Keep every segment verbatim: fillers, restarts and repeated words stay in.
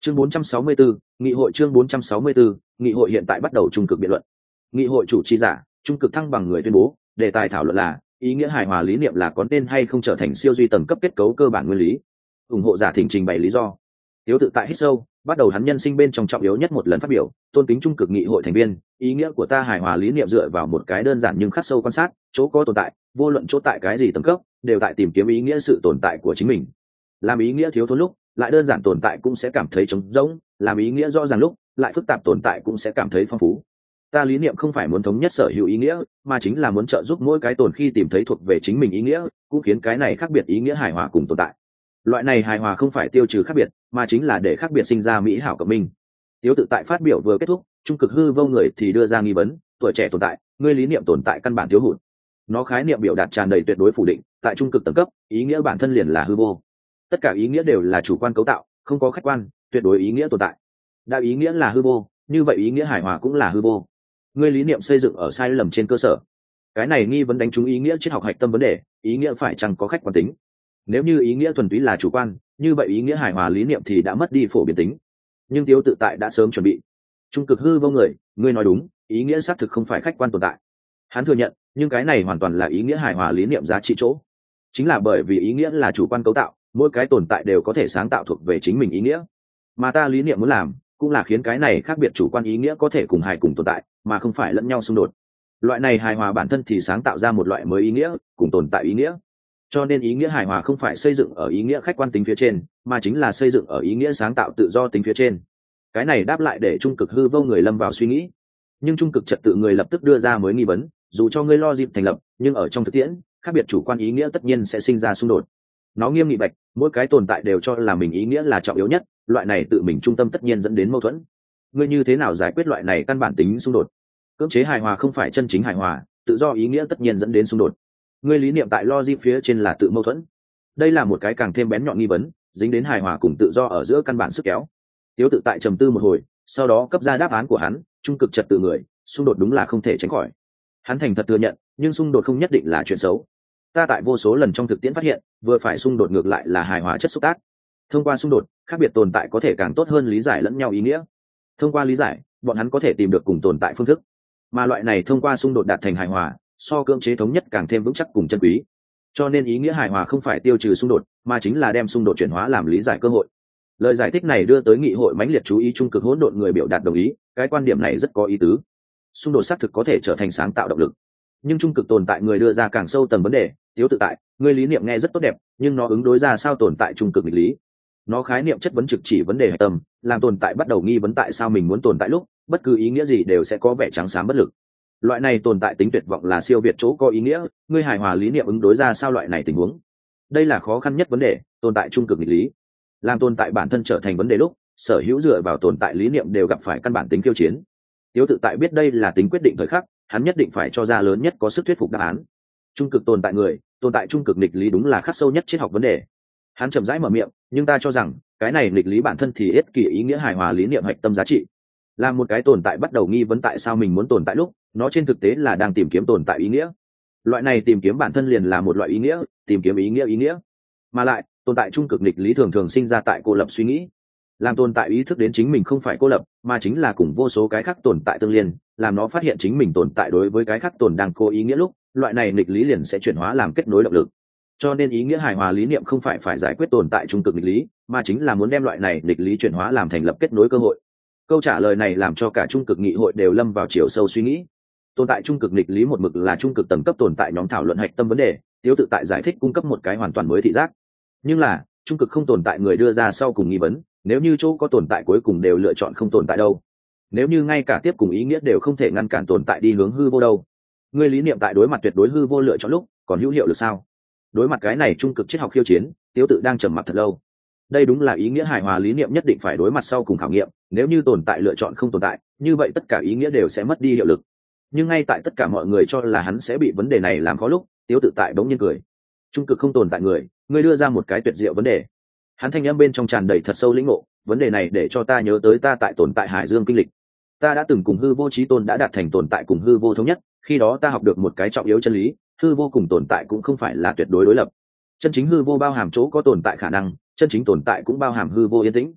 Chương bốn trăm sáu mươi tư, nghị hội chương bốn trăm sáu mươi tư, nghị hội hiện tại bắt đầu trung cực biện luận. Nghị hội chủ trì giả, trung cực thăng bằng người tuyên bố, đề tài thảo luận là ý nghĩa hài hòa lý niệm là có nên hay không trở thành siêu duy tầng cấp kết cấu cơ bản nguyên lý. Ủng hộ giả thỉnh trình bày lý do. Tiếu tự tại hít sâu, bắt đầu hắn nhân sinh bên trong trọng yếu nhất một lần phát biểu, tôn kính trung cực nghị hội thành viên, ý nghĩa của ta hài hòa lý niệm dựa vào một cái đơn giản nhưng khắc sâu quan sát, chỗ có tồn tại, vô luận chỗ tại cái gì tầng cấp, đều tại tìm kiếm ý nghĩa sự tồn tại của chính mình. Làm ý nghĩa thiếu thốn lúc, lại đơn giản tồn tại cũng sẽ cảm thấy trống rỗng, làm ý nghĩa rõ ràng lúc, lại phức tạp tồn tại cũng sẽ cảm thấy phong phú. Ta lý niệm không phải muốn thống nhất sở hữu ý nghĩa, mà chính là muốn trợ giúp mỗi cái tồn khi tìm thấy thuộc về chính mình ý nghĩa, cũng khiến cái này khác biệt ý nghĩa hài hòa cùng tồn tại. Loại này hài hòa không phải tiêu trừ khác biệt, mà chính là để khác biệt sinh ra mỹ hảo cộng minh. Tiếu tự tại phát biểu vừa kết thúc, trung cực hư vô người thì đưa ra nghi vấn, tuổi trẻ tồn tại, ngươi lý niệm tồn tại căn bản thiếu hụt. Nó khái niệm biểu đạt tràn đầy tuyệt đối phủ định, tại trung cực tầng cấp, ý nghĩa bản thân liền là hư vô. Tất cả ý nghĩa đều là chủ quan cấu tạo, không có khách quan, tuyệt đối ý nghĩa tồn tại. Đã ý nghĩa là hư vô, như vậy ý nghĩa hài hòa cũng là hư vô. Ngươi lý niệm xây dựng ở sai lầm trên cơ sở. Cái này nghi vấn đánh trúng ý nghĩa triết học hạch tâm vấn đề, ý nghĩa phải chăng có khách quan tính. Nếu như ý nghĩa thuần túy là chủ quan, như vậy ý nghĩa hài hòa lý niệm thì đã mất đi phổ biến tính. Nhưng Tiếu tự tại đã sớm chuẩn bị. Trung cực hư vô người, ngươi nói đúng, ý nghĩa xác thực không phải khách quan tồn tại. Hắn thừa nhận, nhưng cái này hoàn toàn là ý nghĩa hài hòa lý niệm giá trị chỗ. Chính là bởi vì ý nghĩa là chủ quan cấu tạo, mỗi cái tồn tại đều có thể sáng tạo thuộc về chính mình ý nghĩa. Mà ta lý niệm muốn làm, cũng là khiến cái này khác biệt chủ quan ý nghĩa có thể cùng hài cùng tồn tại, mà không phải lẫn nhau xung đột. Loại này hài hòa bản thân thì sáng tạo ra một loại mới ý nghĩa, cùng tồn tại ý nghĩa. Cho nên ý nghĩa hài hòa không phải xây dựng ở ý nghĩa khách quan tính phía trên, mà chính là xây dựng ở ý nghĩa sáng tạo tự do tính phía trên. Cái này đáp lại để trung cực hư vô người lâm vào suy nghĩ. Nhưng trung cực trật tự người lập tức đưa ra mới nghi vấn, dù cho ngươi lo dịp thành lập, nhưng ở trong thực tiễn, khác biệt chủ quan ý nghĩa tất nhiên sẽ sinh ra xung đột. Nó nghiêm nghị bạch, mỗi cái tồn tại đều cho là mình ý nghĩa là trọng yếu nhất, loại này tự mình trung tâm tất nhiên dẫn đến mâu thuẫn. Ngươi như thế nào giải quyết loại này căn bản tính xung đột? Cưỡng chế hài hòa không phải chân chính hài hòa, tự do ý nghĩa tất nhiên dẫn đến xung đột. Ngươi lý niệm tại logic phía trên là tự mâu thuẫn. Đây là một cái càng thêm bén nhọn nghi vấn, dính đến hài hòa cùng tự do ở giữa căn bản sức kéo. Tiếu tự tại trầm tư một hồi, sau đó cấp ra đáp án của hắn, trung cực trật tự người, xung đột đúng là không thể tránh khỏi. Hắn thành thật thừa nhận, nhưng xung đột không nhất định là chuyện xấu. Ta tại vô số lần trong thực tiễn phát hiện, vừa phải xung đột ngược lại là hài hòa chất xúc tác. Thông qua xung đột, khác biệt tồn tại có thể càng tốt hơn lý giải lẫn nhau ý nghĩa. Thông qua lý giải, bọn hắn có thể tìm được cùng tồn tại phương thức. Mà loại này thông qua xung đột đạt thành hài hòa, so cưỡng chế thống nhất càng thêm vững chắc cùng chân quý. Cho nên ý nghĩa hài hòa không phải tiêu trừ xung đột, mà chính là đem xung đột chuyển hóa làm lý giải cơ hội. Lời giải thích này đưa tới nghị hội mãnh liệt chú ý, trung cực hỗn độn người biểu đạt đồng ý, cái quan điểm này rất có ý tứ. Xung đột xác thực có thể trở thành sáng tạo động lực. Nhưng trung cực tồn tại người đưa ra càng sâu tầng vấn đề, Tiếu tự tại, người lý niệm nghe rất tốt đẹp, nhưng nó ứng đối ra sao tồn tại trung cực nghịch lý. Nó khái niệm chất vấn trực chỉ vấn đề hệ tâm, làm tồn tại bắt đầu nghi vấn tại sao mình muốn tồn tại lúc, bất cứ ý nghĩa gì đều sẽ có vẻ trắng xám bất lực. Loại này tồn tại tính tuyệt vọng là siêu việt chỗ có ý nghĩa, ngươi hài hòa lý niệm ứng đối ra sao loại này tình huống. Đây là khó khăn nhất vấn đề, tồn tại trung cực nghịch lý. Làm tồn tại bản thân trở thành vấn đề lúc, sở hữu dựa vào tồn tại lý niệm đều gặp phải căn bản tính khiêu chiến. Tiếu tự tại biết đây là tính quyết định thời khắc, hắn nhất định phải cho ra lớn nhất có sức thuyết phục đáp án. Trung cực tồn tại người, tồn tại trung cực nghịch lý đúng là khắc sâu nhất triết học vấn đề. Hắn chậm rãi mở miệng, nhưng ta cho rằng cái này nghịch lý bản thân thì ích kỷ ý nghĩa hài hòa lý niệm hạch tâm giá trị. Là một cái tồn tại bắt đầu nghi vấn tại sao mình muốn tồn tại lúc, nó trên thực tế là đang tìm kiếm tồn tại ý nghĩa. Loại này tìm kiếm bản thân liền là một loại ý nghĩa, tìm kiếm ý nghĩa ý nghĩa. Mà lại, tồn tại trung cực nghịch lý thường thường sinh ra tại cô lập suy nghĩ. Làm tồn tại ý thức đến chính mình không phải cô lập, mà chính là cùng vô số cái khác tồn tại tương liên, làm nó phát hiện chính mình tồn tại đối với cái khác tồn đang cố ý nghĩa lúc, loại này nghịch lý liền sẽ chuyển hóa làm kết nối động lực. Cho nên ý nghĩa hài hòa lý niệm không phải phải giải quyết tồn tại trung cực nghịch lý, mà chính là muốn đem loại này nghịch lý chuyển hóa làm thành lập kết nối cơ hội. Câu trả lời này làm cho cả trung cực nghị hội đều lâm vào chiều sâu suy nghĩ. Tồn tại trung cực nghịch lý một mực là trung cực tầng cấp tồn tại nhóm thảo luận hạch tâm vấn đề, Tiếu tự tại giải thích cung cấp một cái hoàn toàn mới thị giác. Nhưng là, trung cực không tồn tại người đưa ra sau cùng nghi vấn, nếu như chỗ có tồn tại cuối cùng đều lựa chọn không tồn tại đâu? Nếu như ngay cả tiếp cùng ý nghĩa đều không thể ngăn cản tồn tại đi hướng hư vô đâu? Ngươi lý niệm tại đối mặt tuyệt đối hư vô lựa chọn lúc, còn hữu hiệu được sao? Đối mặt cái này trung cực triết học khiêu chiến, Tiếu tự đang trầm mặc thật lâu. Đây đúng là ý nghĩa hài hòa lý niệm nhất định phải đối mặt sau cùng khảo nghiệm, nếu như tồn tại lựa chọn không tồn tại, như vậy tất cả ý nghĩa đều sẽ mất đi hiệu lực. Nhưng ngay tại tất cả mọi người cho là hắn sẽ bị vấn đề này làm khó lúc, Tiếu tự tại bỗng nhiên cười. Trung cực không tồn tại người, ngươi đưa ra một cái tuyệt diệu vấn đề. Hắn thanh âm bên trong tràn đầy thật sâu lĩnh ngộ, vấn đề này để cho ta nhớ tới ta tại tồn tại hải dương kinh lịch. Ta đã từng cùng hư vô chí tôn đã đạt thành tồn tại cùng hư vô thống nhất, khi đó ta học được một cái trọng yếu chân lý, hư vô cùng tồn tại cũng không phải là tuyệt đối đối lập. Chân chính hư vô bao hàm chỗ có tồn tại khả năng, chân chính tồn tại cũng bao hàm hư vô yên tĩnh.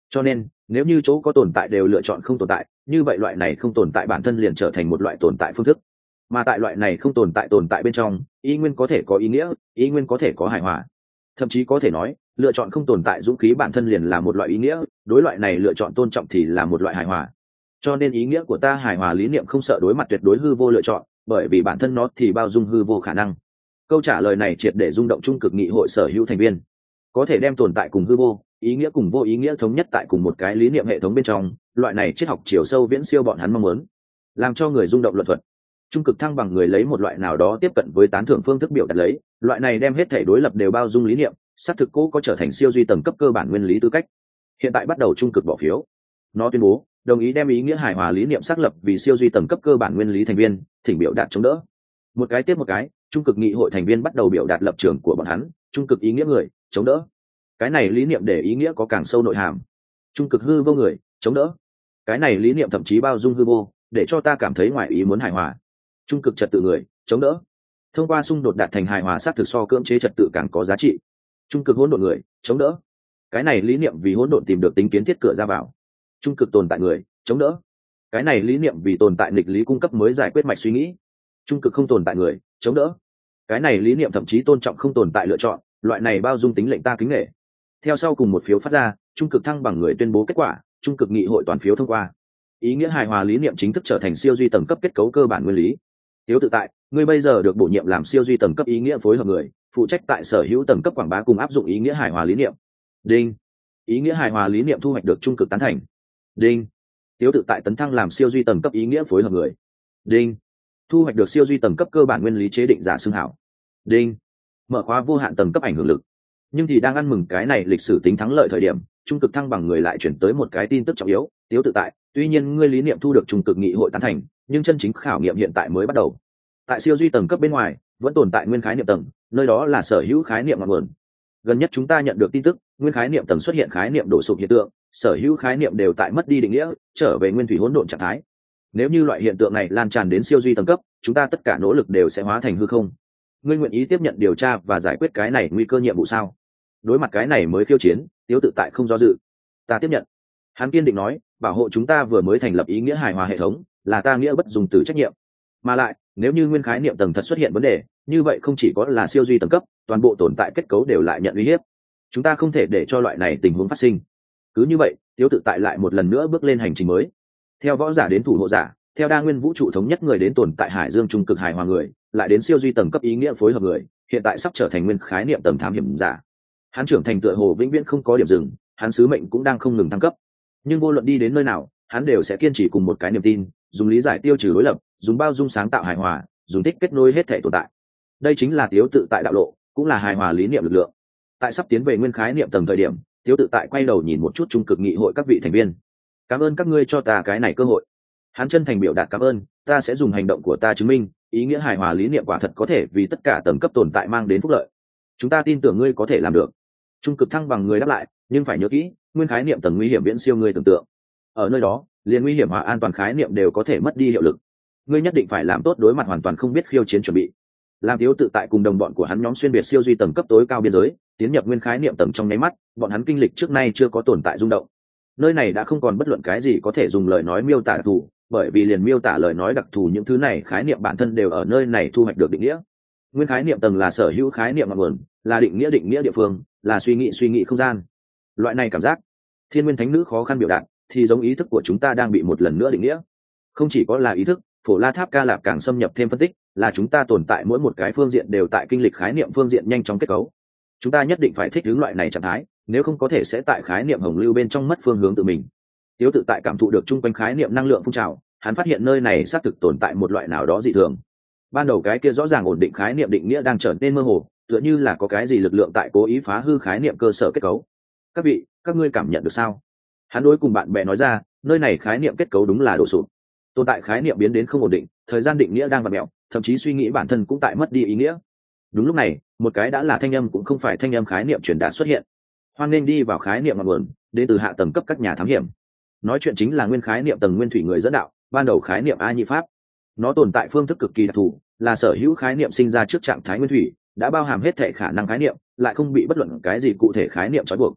Cho nên nếu như chỗ có tồn tại đều lựa chọn không tồn tại, như vậy loại này không tồn tại bản thân liền trở thành một loại tồn tại phương thức. Mà tại loại này không tồn tại tồn tại bên trong, ý nguyên có thể có ý nghĩa, ý nguyên có thể có hài hòa. Thậm chí có thể nói, lựa chọn không tồn tại dũng khí bản thân liền là một loại ý nghĩa, đối loại này lựa chọn tôn trọng thì là một loại hài hòa. Cho nên ý nghĩa của ta hài hòa lý niệm không sợ đối mặt tuyệt đối hư vô lựa chọn, bởi vì bản thân nó thì bao dung hư vô khả năng. Câu trả lời này triệt để rung động trung cực nghị hội sở hữu thành viên. Có thể đem tồn tại cùng hư vô, ý nghĩa cùng vô ý nghĩa thống nhất tại cùng một cái lý niệm hệ thống bên trong, loại này triết học chiều sâu viễn siêu bọn hắn mong muốn, làm cho người rung động luận thuật. Trung cực thăng bằng người lấy một loại nào đó tiếp cận với tán thưởng phương thức biểu đạt lấy, loại này đem hết thể đối lập đều bao dung lý niệm, xác thực cố có trở thành siêu duy tầng cấp cơ bản nguyên lý tư cách. Hiện tại bắt đầu trung cực bỏ phiếu. Nó tuyên bố đồng ý đem ý nghĩa hài hòa lý niệm xác lập vì siêu duy tầng cấp cơ bản nguyên lý thành viên, thỉnh biểu đạt chống đỡ. Một cái tiếp một cái, trung cực nghị hội thành viên bắt đầu biểu đạt lập trường của bọn hắn. Trung cực ý nghĩa người, chống đỡ. Cái này lý niệm để ý nghĩa có càng sâu nội hàm. Trung cực hư vô người, chống đỡ. Cái này lý niệm thậm chí bao dung hư vô, để cho ta cảm thấy ngoài ý muốn hài hòa. Trung cực trật tự người, chống đỡ. Thông qua xung đột đạt thành hài hòa sát thực so cưỡng chế trật tự càng có giá trị. Trung cực hỗn độn người, chống đỡ. Cái này lý niệm vì hỗn độn tìm được tính kiến thiết cửa ra vào. Trung cực tồn tại người, chống đỡ. Cái này lý niệm vì tồn tại nghịch lý cung cấp mới giải quyết mạch suy nghĩ. Trung cực không tồn tại người, chống đỡ. Cái này lý niệm thậm chí tôn trọng không tồn tại lựa chọn, loại này bao dung tính lệnh ta kính nể. Theo sau cùng một phiếu phát ra, trung cực thăng bằng người tuyên bố kết quả, trung cực nghị hội toàn phiếu thông qua. Ý nghĩa hài hòa lý niệm chính thức trở thành siêu duy tầng cấp kết cấu cơ bản nguyên lý. Tiếu tự tại, ngươi bây giờ được bổ nhiệm làm siêu duy tầng cấp ý nghĩa phối hợp người, phụ trách tại sở hữu tầng cấp quảng bá cùng áp dụng ý nghĩa hài hòa lý niệm. Đinh. Ý nghĩa hài hòa lý niệm thu hoạch được trung cực tán thành. Đinh. Tiếu tự tại tấn thăng làm siêu duy tầng cấp ý nghĩa phối hợp người. Đinh. Thu hoạch được siêu duy tầng cấp cơ bản nguyên lý chế định giả xưng hảo. Đinh. Mở khóa vô hạn tầng cấp ảnh hưởng lực. Nhưng thì đang ăn mừng cái này lịch sử tính thắng lợi thời điểm, trung cực thăng bằng người lại chuyển tới một cái tin tức trọng yếu. Tiếu tự tại, tuy nhiên ngươi lý niệm thu được trung cực nghị hội tán thành, nhưng chân chính khảo nghiệm hiện tại mới bắt đầu. Tại siêu duy tầng cấp bên ngoài vẫn tồn tại nguyên khái niệm tầng, nơi đó là sở hữu khái niệm ngọn nguồn. Gần nhất chúng ta nhận được tin tức, nguyên khái niệm tầng xuất hiện khái niệm đổ sụp hiện tượng, sở hữu khái niệm đều tại mất đi định nghĩa, trở về nguyên thủy hỗn độn trạng thái. Nếu như loại hiện tượng này lan tràn đến siêu duy tầng cấp, chúng ta tất cả nỗ lực đều sẽ hóa thành hư không. Ngươi nguyện ý tiếp nhận điều tra và giải quyết cái này nguy cơ nhiệm vụ sao? Đối mặt cái này mới khiêu chiến, Tiếu tự tại không do dự. Ta tiếp nhận. Hắn kiên định nói, bảo hộ chúng ta vừa mới thành lập ý nghĩa hài hòa hệ thống, là ta nghĩa bất dùng từ trách nhiệm. Mà lại, nếu như nguyên khái niệm tầng thật xuất hiện vấn đề, như vậy không chỉ có là siêu duy tầng cấp, toàn bộ tồn tại kết cấu đều lại nhận uy hiếp. Chúng ta không thể để cho loại này tình huống phát sinh. Cứ như vậy, Tiếu tự tại lại một lần nữa bước lên hành trình mới. Theo võ giả đến thủ hộ giả, theo đa nguyên vũ trụ thống nhất người đến tồn tại hải dương trung cực hài hòa người, lại đến siêu duy tầng cấp ý nghĩa phối hợp người, hiện tại sắp trở thành nguyên khái niệm tầng thám hiểm giả. Hắn trưởng thành tựa hồ vĩnh viễn không có điểm dừng, hắn sứ mệnh cũng đang không ngừng thăng cấp. Nhưng vô luận đi đến nơi nào, hắn đều sẽ kiên trì cùng một cái niềm tin, dùng lý giải tiêu trừ đối lập, dùng bao dung sáng tạo hài hòa, dùng tích kết nối hết thể tồn tại. Đây chính là Tiếu tự tại đạo lộ, cũng là hài hòa lý niệm lực lượng. Tại sắp tiến về nguyên khái niệm tầng thời điểm, Tiếu tự tại quay đầu nhìn một chút trung cực nghị hội các vị thành viên. Cảm ơn các ngươi cho ta cái này cơ hội. Hắn chân thành biểu đạt cảm ơn, ta sẽ dùng hành động của ta chứng minh, ý nghĩa hài hòa lý niệm quả thật có thể vì tất cả tầng cấp tồn tại mang đến phúc lợi. Chúng ta tin tưởng ngươi có thể làm được. Trung cực thăng bằng người đáp lại, nhưng phải nhớ kỹ, nguyên khái niệm tầng nguy hiểm viễn siêu ngươi tưởng tượng. Ở nơi đó, liền nguy hiểm hòa an toàn khái niệm đều có thể mất đi hiệu lực. Ngươi nhất định phải làm tốt đối mặt hoàn toàn không biết khiêu chiến chuẩn bị. Làm Tiếu tự tại cùng đồng bọn của hắn nhóm xuyên biệt siêu duy tầng cấp tối cao biên giới, tiến nhập nguyên khái niệm tầng trong nháy mắt, bọn hắn kinh lịch trước nay chưa có tồn tại rung động. Nơi này đã không còn bất luận cái gì có thể dùng lời nói miêu tả đặc thù, bởi vì liền miêu tả lời nói đặc thù những thứ này khái niệm bản thân đều ở nơi này thu hoạch được định nghĩa. Nguyên khái niệm tầng là sở hữu khái niệm ngọn nguồn, là định nghĩa định nghĩa địa phương, là suy nghĩ suy nghĩ không gian. Loại này cảm giác, Thiên Nguyên Thánh Nữ khó khăn biểu đạt, thì giống ý thức của chúng ta đang bị một lần nữa định nghĩa. Không chỉ có là ý thức, Phổ La Tháp Ca Lạp càng xâm nhập thêm phân tích, là chúng ta tồn tại mỗi một cái phương diện đều tại kinh lịch khái niệm phương diện nhanh chóng kết cấu. Chúng ta nhất định phải thích ứng loại này trạng thái, nếu không có thể sẽ tại khái niệm hồng lưu bên trong mất phương hướng tự mình. Tiếu tự tại cảm thụ được chung quanh khái niệm năng lượng phun trào, hắn phát hiện nơi này xác thực tồn tại một loại nào đó dị thường. Ban đầu cái kia rõ ràng ổn định khái niệm định nghĩa đang trở nên mơ hồ, tựa như là có cái gì lực lượng tại cố ý phá hư khái niệm cơ sở kết cấu. Các vị, các ngươi cảm nhận được sao? Hắn đối cùng bạn bè nói ra, nơi này khái niệm kết cấu đúng là đổ sụp. Tồn tại khái niệm biến đến không ổn định, thời gian định nghĩa đang vặn mèo, thậm chí suy nghĩ bản thân cũng tại mất đi ý nghĩa. Đúng lúc này, một cái đã là thanh âm cũng không phải thanh âm khái niệm truyền đạt xuất hiện. Hoan nên đi vào khái niệm ngọn nguồn, đến từ hạ tầng cấp các nhà thám hiểm. Nói chuyện chính là nguyên khái niệm tầng nguyên thủy người dẫn đạo, ban đầu khái niệm A Nhị Pháp. Nó tồn tại phương thức cực kỳ đặc thù, là sở hữu khái niệm sinh ra trước trạng thái nguyên thủy, đã bao hàm hết thể khả năng khái niệm, lại không bị bất luận cái gì cụ thể khái niệm trói buộc.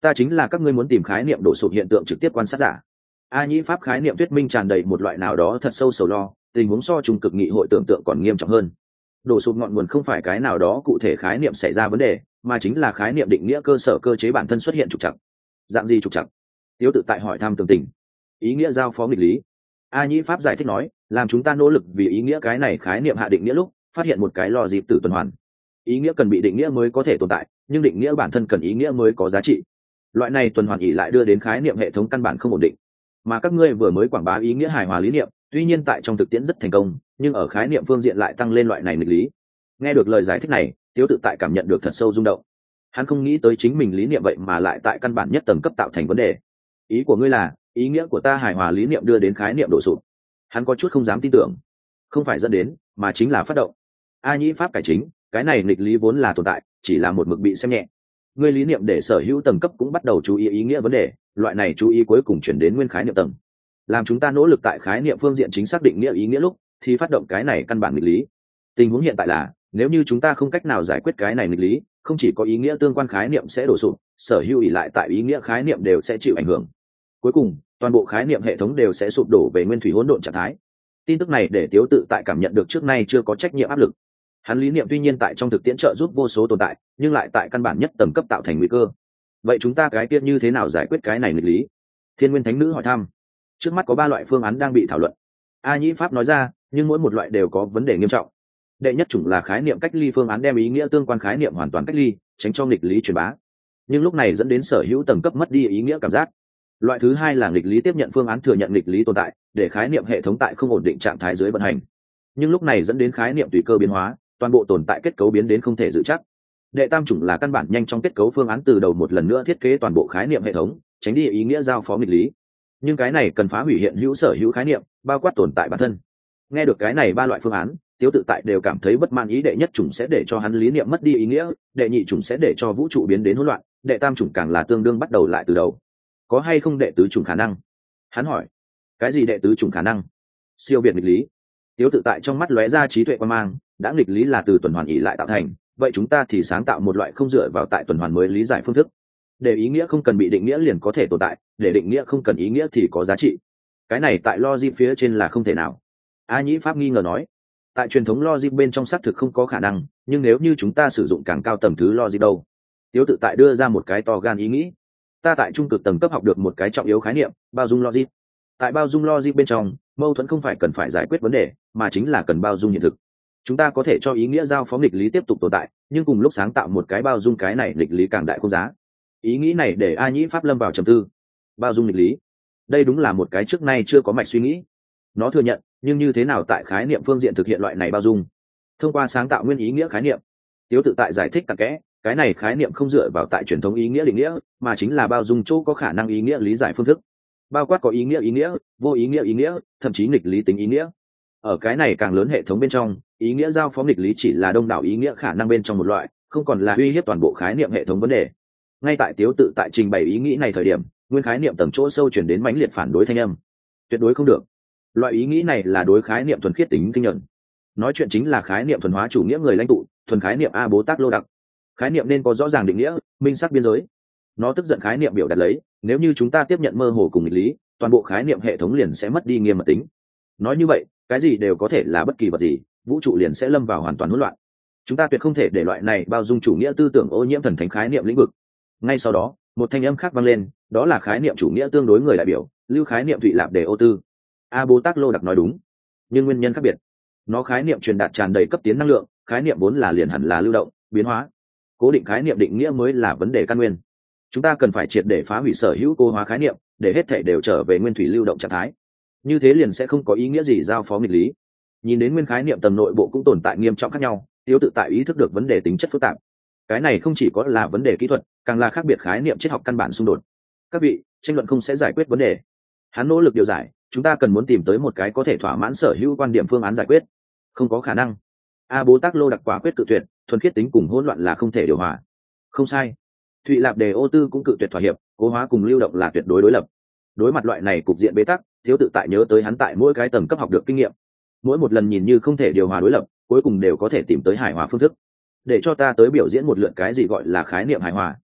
Ta chính là các ngươi muốn tìm khái niệm đổ sụp hiện tượng trực tiếp quan sát giả. A nhĩ pháp khái niệm thuyết minh tràn đầy một loại nào đó thật sâu sầu lo, tình huống so trung cực nghị hội tưởng tượng còn nghiêm trọng hơn. Đổ sụp ngọn nguồn không phải cái nào đó cụ thể khái niệm xảy ra vấn đề, mà chính là khái niệm định nghĩa cơ sở cơ chế bản thân xuất hiện trục trặc. Dạng gì trục trặc? Tiếu tự tại hỏi thăm tường tình. Ý nghĩa giao phó nghịch lý. A nhĩ pháp giải thích nói, làm chúng ta nỗ lực vì ý nghĩa cái này khái niệm hạ định nghĩa lúc phát hiện một cái lò dịp tử tuần hoàn. Ý nghĩa cần bị định nghĩa mới có thể tồn tại, nhưng định nghĩa bản thân cần ý nghĩa mới có giá trị. Loại này tuần hoàn ỉ lại đưa đến khái niệm hệ thống căn bản không ổn định. Mà các ngươi vừa mới quảng bá ý nghĩa hài hòa lý niệm, tuy nhiên tại trong thực tiễn rất thành công, nhưng ở khái niệm phương diện lại tăng lên loại này nghịch lý. Nghe được lời giải thích này, Tiếu tự tại cảm nhận được thật sâu rung động. Hắn không nghĩ tới chính mình lý niệm vậy mà lại tại căn bản nhất tầng cấp tạo thành vấn đề. Ý của ngươi là ý nghĩa của ta hài hòa lý niệm đưa đến khái niệm đổ sụp? Hắn có chút không dám tin tưởng. Không phải dẫn đến, mà chính là phát động. A nhĩ pháp cải chính, cái này nghịch lý vốn là tồn tại, chỉ là một mực bị xem nhẹ. Ngươi lý niệm để sở hữu tầng cấp cũng bắt đầu chú ý ý nghĩa vấn đề, loại này chú ý cuối cùng chuyển đến nguyên khái niệm tầng. Làm chúng ta nỗ lực tại khái niệm phương diện chính xác định nghĩa ý nghĩa lúc, thì phát động cái này căn bản nghịch lý. Tình huống hiện tại là, nếu như chúng ta không cách nào giải quyết cái này nghịch lý, không chỉ có ý nghĩa tương quan khái niệm sẽ đổ sụp, sở hữu ỷ lại tại ý nghĩa khái niệm đều sẽ chịu ảnh hưởng. Cuối cùng, toàn bộ khái niệm hệ thống đều sẽ sụp đổ về nguyên thủy hỗn độn trạng thái. Tin tức này để Tiếu tự tại cảm nhận được trước nay chưa có trách nhiệm áp lực. Hắn lý niệm tuy nhiên tại trong thực tiễn trợ giúp vô số tồn tại, nhưng lại tại căn bản nhất tầng cấp tạo thành nguy cơ. Vậy chúng ta cái kia như thế nào giải quyết cái này nghịch lý? Thiên Nguyên Thánh Nữ hỏi thăm. Trước mắt có ba loại phương án đang bị thảo luận. A nhĩ pháp nói ra, nhưng mỗi một loại đều có vấn đề nghiêm trọng. Đệ nhất chủng là khái niệm cách ly phương án, đem ý nghĩa tương quan khái niệm hoàn toàn cách ly, tránh cho nghịch lý truyền bá. Nhưng lúc này dẫn đến sở hữu tầng cấp mất đi ý nghĩa cảm giác. Loại thứ hai là nghịch lý tiếp nhận phương án, thừa nhận nghịch lý tồn tại, để khái niệm hệ thống tại không ổn định trạng thái dưới vận hành. Nhưng lúc này dẫn đến khái niệm tùy cơ biến hóa, toàn bộ tồn tại kết cấu biến đến không thể dự chắc. Đệ tam chủng là căn bản nhanh trong kết cấu phương án, từ đầu một lần nữa thiết kế toàn bộ khái niệm hệ thống, tránh đi ý nghĩa giao phó nghịch lý. Nhưng cái này cần phá hủy hiện hữu sở hữu khái niệm, bao quát tồn tại bản thân. Nghe được cái này ba loại phương án, Tiếu tự tại đều cảm thấy bất mãn. Ý đệ nhất chủng sẽ để cho hắn lý niệm mất đi ý nghĩa, đệ nhị chủng sẽ để cho vũ trụ biến đến hỗn loạn, đệ tam chủng càng là tương đương bắt đầu lại từ đầu. Có hay không đệ tứ chủng khả năng? Hắn hỏi. Cái gì đệ tứ chủng khả năng? Siêu việt nghịch lý. Tiếu tự tại trong mắt lóe ra trí tuệ quan mang, đã nghịch lý là từ tuần hoàn ỉ lại tạo thành, vậy chúng ta thì sáng tạo một loại không dựa vào tại tuần hoàn mới lý giải phương thức. Để ý nghĩa không cần bị định nghĩa liền có thể tồn tại, để định nghĩa không cần ý nghĩa thì có giá trị. Cái này tại logic phía trên là không thể nào. A nhĩ pháp nghi ngờ nói. Tại truyền thống logic bên trong xác thực không có khả năng, nhưng nếu như chúng ta sử dụng càng cao tầng thứ logic đâu? Tiếu tự tại đưa ra một cái to gan ý nghĩ. Ta tại trung cực tầng cấp học được một cái trọng yếu khái niệm, bao dung logic. Tại bao dung logic bên trong, mâu thuẫn không phải cần phải giải quyết vấn đề, mà chính là cần bao dung hiện thực. Chúng ta có thể cho ý nghĩa giao phó nghịch lý tiếp tục tồn tại, nhưng cùng lúc sáng tạo một cái bao dung cái này nghịch lý càng đại không giá. Ý nghĩ này để A nhĩ pháp lâm vào trầm tư. Bao dung nghịch lý, đây đúng là một cái trước nay chưa có mạch suy nghĩ. Nó thừa nhận, nhưng như thế nào tại khái niệm phương diện thực hiện loại này bao dung? Thông qua sáng tạo nguyên ý nghĩa khái niệm. Tiếu tự tại giải thích cặn kẽ, cái này khái niệm không dựa vào tại truyền thống ý nghĩa định nghĩa, mà chính là bao dung chỗ có khả năng ý nghĩa lý giải phương thức, bao quát có ý nghĩa ý nghĩa, vô ý nghĩa ý nghĩa, thậm chí nghịch lý tính ý nghĩa. Ở cái này càng lớn hệ thống bên trong, ý nghĩa giao phó nghịch lý chỉ là đông đảo ý nghĩa khả năng bên trong một loại, không còn là uy hiếp toàn bộ khái niệm hệ thống vấn đề. Ngay tại Tiếu tự tại trình bày ý nghĩ này thời điểm, nguyên khái niệm tầng chỗ sâu chuyển đến mãnh liệt phản đối thanh âm. Tuyệt đối không được. Loại ý nghĩ này là đối khái niệm thuần khiết tính kinh nhận. Nói chuyện chính là khái niệm thuần hóa chủ nghĩa người lãnh tụ, thuần khái niệm A Bố Tát Lô Đặc. Khái niệm nên có rõ ràng định nghĩa, minh sắc biên giới. Nó tức giận khái niệm biểu đạt lấy, nếu như chúng ta tiếp nhận mơ hồ cùng nghịch lý, toàn bộ khái niệm hệ thống liền sẽ mất đi nghiêm mật tính. Nói như vậy, cái gì đều có thể là bất kỳ vật gì, vũ trụ liền sẽ lâm vào hoàn toàn hỗn loạn. Chúng ta tuyệt không thể để loại này bao dung chủ nghĩa tư tưởng ô nhiễm thần thánh khái niệm lĩnh vực. Ngay sau đó, một thanh âm khác vang lên, đó là khái niệm chủ nghĩa tương đối người đại biểu, lưu khái niệm Thụy Lạp Đề Ô Tư. A Bố Tát Lô Đặc nói đúng, nhưng nguyên nhân khác biệt. Nó khái niệm truyền đạt tràn đầy cấp tiến năng lượng, khái niệm vốn là liền hẳn là lưu động, biến hóa. Cố định khái niệm định nghĩa mới là vấn đề căn nguyên. Chúng ta cần phải triệt để phá hủy sở hữu cố hóa khái niệm, để hết thể đều trở về nguyên thủy lưu động trạng thái. Như thế liền sẽ không có ý nghĩa gì giao phó nghịch lý. Nhìn đến nguyên khái niệm tầng nội bộ cũng tồn tại nghiêm trọng khác nhau, Tiếu tự tại ý thức được vấn đề tính chất phức tạp. Cái này không chỉ có là vấn đề kỹ thuật, càng là khác biệt khái niệm triết học căn bản xung đột. Các vị, tranh luận không sẽ giải quyết vấn đề. Hắn nỗ lực điều giải, chúng ta cần muốn tìm tới một cái có thể thỏa mãn sở hữu quan điểm phương án giải quyết. Không có khả năng. A Bố Tát Lô Đặc quả quyết cự tuyệt, thuần khiết tính cùng hỗn loạn là không thể điều hòa. Không sai. Thụy Lạp Đề Ô Tư cũng cự tuyệt thỏa hiệp, cố hóa cùng lưu động là tuyệt đối đối lập. Đối mặt loại này cục diện bế tắc, Thiếu tự tại nhớ tới hắn tại mỗi cái tầng cấp học được kinh nghiệm. Mỗi một lần nhìn như không thể điều hòa đối lập, cuối cùng đều có thể tìm tới hài hòa phương thức. Để cho ta tới biểu diễn một lượt cái gì gọi là khái niệm hài hòa.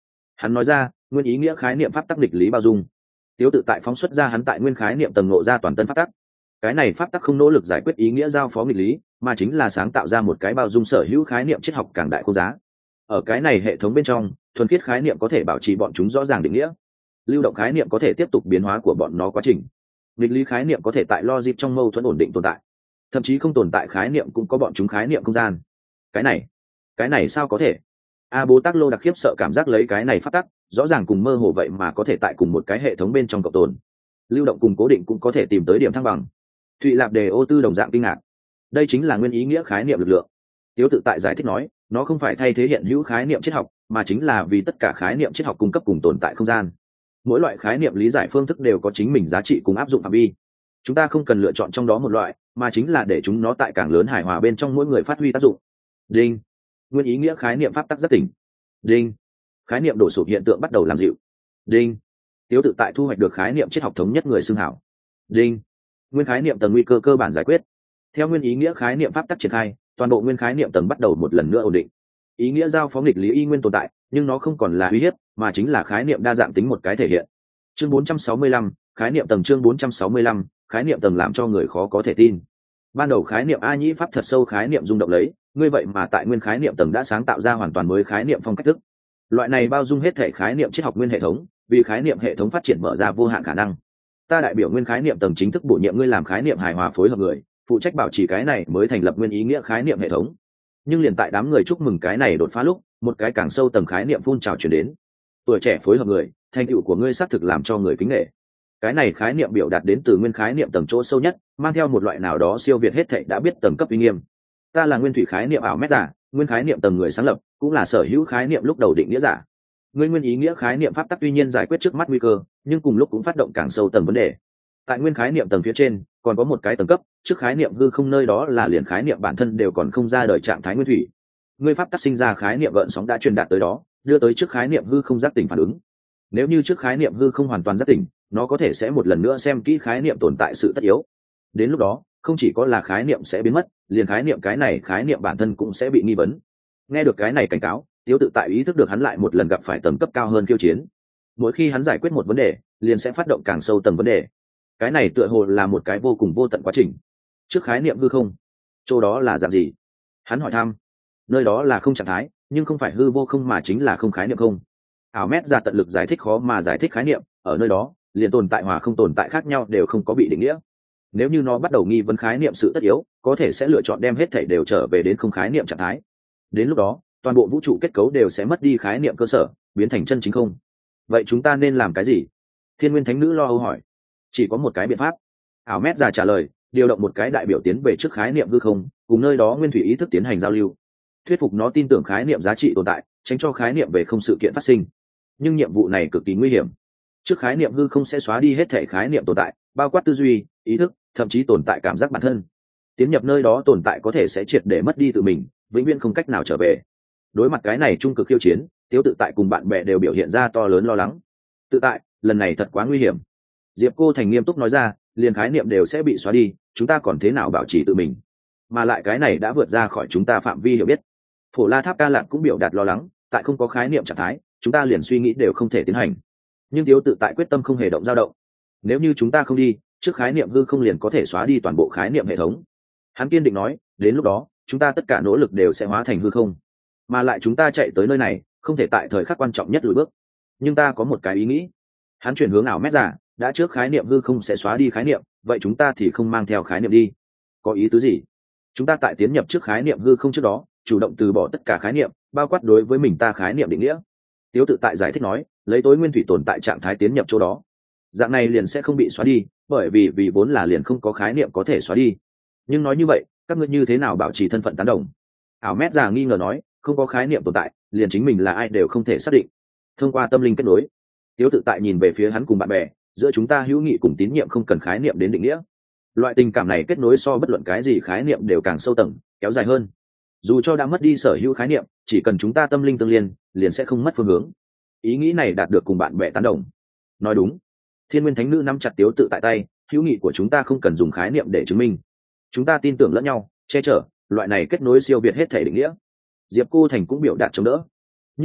Hắn nói ra nguyên ý nghĩa khái niệm pháp tắc nghịch lý bao dung. Tiếu tự tại phóng xuất ra hắn tại nguyên khái niệm tầng ngộ ra toàn tân pháp tắc. Cái này pháp tắc không nỗ lực giải quyết ý nghĩa giao phó nghịch lý, mà chính là sáng tạo ra một cái bao dung sở hữu khái niệm triết học càng đại khôn giá. Ở cái này hệ thống bên trong, thuần khiết khái niệm có thể bảo trì bọn chúng rõ ràng định nghĩa, lưu động khái niệm có thể tiếp tục biến hóa của bọn nó quá trình, nghịch lý khái niệm có thể tại logic trong mâu thuẫn ổn định tồn tại, thậm chí không tồn tại khái niệm cũng có bọn chúng khái niệm không gian. Cái này, cái này sao có thể? A Bố Tát Lô đặc khiếp sợ cảm giác lấy cái này phát tắc, rõ ràng cùng mơ hồ vậy mà có thể tại cùng một cái hệ thống bên trong cộng tồn. Lưu động cùng cố định cũng có thể tìm tới điểm thăng bằng. Thụy Lạp Đề Ô Tư đồng dạng kinh ngạc. Đây chính là nguyên ý nghĩa khái niệm lực lượng. Tiếu tự tại giải thích nói, nó không phải thay thế hiện hữu khái niệm triết học, mà chính là vì tất cả khái niệm triết học cung cấp cùng tồn tại không gian. Mỗi loại khái niệm lý giải phương thức đều có chính mình giá trị cùng áp dụng phạm vi. Chúng ta không cần lựa chọn trong đó một loại, mà chính là để chúng nó tại càng lớn hài hòa bên trong mỗi người phát huy tác dụng. Đinh. Nguyên ý nghĩa khái niệm pháp tắc rất tỉnh. Đinh. Khái niệm đổ sụp hiện tượng bắt đầu làm dịu. Đinh. Tiếu tự tại thu hoạch được khái niệm triết học thống nhất người xưng hảo. Đinh. Nguyên khái niệm tầng nguy cơ cơ bản giải quyết. Theo nguyên ý nghĩa khái niệm pháp tắc triển khai, toàn bộ nguyên khái niệm tầng bắt đầu một lần nữa ổn định. Ý nghĩa giao phó nghịch lý y nguyên tồn tại, nhưng nó không còn là uy hiếp, mà chính là khái niệm đa dạng tính một cái thể hiện. Chương bốn trăm sáu mươi lăm, khái niệm tầng chương bốn trăm sáu mươi lăm, khái niệm tầng làm cho người khó có thể tin. Ban đầu khái niệm A Nhĩ pháp thật sâu khái niệm rung động lấy, ngươi vậy mà tại nguyên khái niệm tầng đã sáng tạo ra hoàn toàn mới khái niệm phong cách thức. Loại này bao dung hết thể khái niệm triết học nguyên hệ thống, vì khái niệm hệ thống phát triển mở ra vô hạn khả năng. Ta đại biểu nguyên khái niệm tầng chính thức bổ nhiệm ngươi làm khái niệm hài hòa phối hợp người, phụ trách bảo trì cái này mới thành lập nguyên ý nghĩa khái niệm hệ thống. Nhưng liền tại đám người chúc mừng cái này đột phá lúc, một cái càng sâu tầng khái niệm phun trào chuyển đến. Tuổi trẻ phối hợp người, thành tựu của ngươi xác thực làm cho người kính nể. Cái này khái niệm biểu đạt đến từ nguyên khái niệm tầng chỗ sâu nhất, mang theo một loại nào đó siêu việt hết thảy đã biết tầng cấp uy nghiêm. Ta là nguyên thủy khái niệm ảo mét giả, nguyên khái niệm tầng người sáng lập, cũng là sở hữu khái niệm lúc đầu định nghĩa giả. Ngươi nguyên ý nghĩa khái niệm pháp tắc tuy nhiên giải quyết trước mắt nguy cơ, nhưng cùng lúc cũng phát động càng sâu tầng vấn đề. Tại nguyên khái niệm tầng phía trên, còn có một cái tầng cấp, trước khái niệm hư không nơi đó là liền khái niệm bản thân đều còn không ra đời trạng thái nguyên thủy. Ngươi pháp tắc sinh ra khái niệm gợn sóng đã truyền đạt tới đó, đưa tới trước khái niệm hư không giác tỉnh phản ứng. Nếu như trước khái niệm hư không hoàn toàn giác tỉnh, nó có thể sẽ một lần nữa xem kỹ khái niệm tồn tại sự tất yếu. Đến lúc đó, không chỉ có là khái niệm sẽ biến mất, liền khái niệm cái này khái niệm bản thân cũng sẽ bị nghi vấn. Nghe được cái này cảnh cáo, Tiếu tự tại ý thức được hắn lại một lần gặp phải tầng cấp cao hơn khiêu chiến. Mỗi khi hắn giải quyết một vấn đề, liền sẽ phát động càng sâu tầng vấn đề. Cái này tựa hồ là một cái vô cùng vô tận quá trình. Trước khái niệm hư không, chỗ đó là dạng gì? Hắn hỏi thăm. Nơi đó là không trạng thái, nhưng không phải hư vô không mà chính là không khái niệm không. Ảo mét ra tận lực giải thích khó mà giải thích khái niệm, ở nơi đó, liền tồn tại hòa không tồn tại khác nhau đều không có bị định nghĩa. Nếu như nó bắt đầu nghi vấn khái niệm sự tất yếu, có thể sẽ lựa chọn đem hết thảy đều trở về đến không khái niệm trạng thái. Đến lúc đó, toàn bộ vũ trụ kết cấu đều sẽ mất đi khái niệm cơ sở, biến thành chân chính không. Vậy chúng ta nên làm cái gì? Thiên Nguyên Thánh Nữ lo âu hỏi. Chỉ có một cái biện pháp. Ảo mét già trả lời, điều động một cái đại biểu tiến về trước khái niệm hư không, cùng nơi đó nguyên thủy ý thức tiến hành giao lưu, thuyết phục nó tin tưởng khái niệm giá trị tồn tại, tránh cho khái niệm về không sự kiện phát sinh. Nhưng nhiệm vụ này cực kỳ nguy hiểm. Trước khái niệm hư không sẽ xóa đi hết thể khái niệm tồn tại, bao quát tư duy, ý thức, thậm chí tồn tại cảm giác bản thân. Tiến nhập nơi đó tồn tại có thể sẽ triệt để mất đi tự mình, vĩnh viễn không cách nào trở về. Đối mặt cái này trung cực khiêu chiến, Tiếu tự tại cùng bạn bè đều biểu hiện ra to lớn lo lắng. Tự tại, lần này thật quá nguy hiểm. Diệp Cô Thành nghiêm túc nói ra, liền khái niệm đều sẽ bị xóa đi, chúng ta còn thế nào bảo trì tự mình? Mà lại cái này đã vượt ra khỏi chúng ta phạm vi hiểu biết. Phổ La Tháp Ca Lạn cũng biểu đạt lo lắng, tại không có khái niệm trạng thái, chúng ta liền suy nghĩ đều không thể tiến hành. Nhưng Tiếu tự tại quyết tâm không hề động dao động. Nếu như chúng ta không đi, trước khái niệm hư không liền có thể xóa đi toàn bộ khái niệm hệ thống. Hắn kiên định nói, đến lúc đó, chúng ta tất cả nỗ lực đều sẽ hóa thành hư không. Mà lại chúng ta chạy tới nơi này, không thể tại thời khắc quan trọng nhất lùi bước. Nhưng ta có một cái ý nghĩ. Hắn chuyển hướng ảo mét giả, đã trước khái niệm hư không sẽ xóa đi khái niệm, vậy chúng ta thì không mang theo khái niệm đi. Có ý tứ gì? Chúng ta tại tiến nhập trước khái niệm hư không trước đó, chủ động từ bỏ tất cả khái niệm, bao quát đối với mình ta khái niệm định nghĩa. Tiếu tự tại giải thích nói, lấy tối nguyên thủy tồn tại trạng thái tiến nhập chỗ đó, dạng này liền sẽ không bị xóa đi, bởi vì vì vốn là liền không có khái niệm có thể xóa đi. Nhưng nói như vậy, các ngươi như thế nào bảo trì thân phận tán đồng? Ảo mét già nghi ngờ nói, không có khái niệm tồn tại, liền chính mình là ai đều không thể xác định. Thông qua tâm linh kết nối, Tiếu tự tại nhìn về phía hắn cùng bạn bè, giữa chúng ta hữu nghị cùng tín nhiệm không cần khái niệm đến định nghĩa. Loại tình cảm này kết nối so bất luận cái gì khái niệm đều càng sâu tầng, kéo dài hơn. Dù cho đã mất đi sở hữu khái niệm, chỉ cần chúng ta tâm linh tương liên, liền sẽ không mất phương hướng. Ý nghĩ này đạt được cùng bạn bè tán đồng. Nói đúng. Thiên Nguyên Thánh Nữ nắm chặt Tiếu tự tại tay, hữu nghị của chúng ta không cần dùng khái niệm để chứng minh. Chúng ta tin tưởng lẫn nhau, che chở, loại này kết nối siêu việt hết thể định nghĩa. Diệp Cô Thành cũng biểu đạt chống đỡ. Như vậy,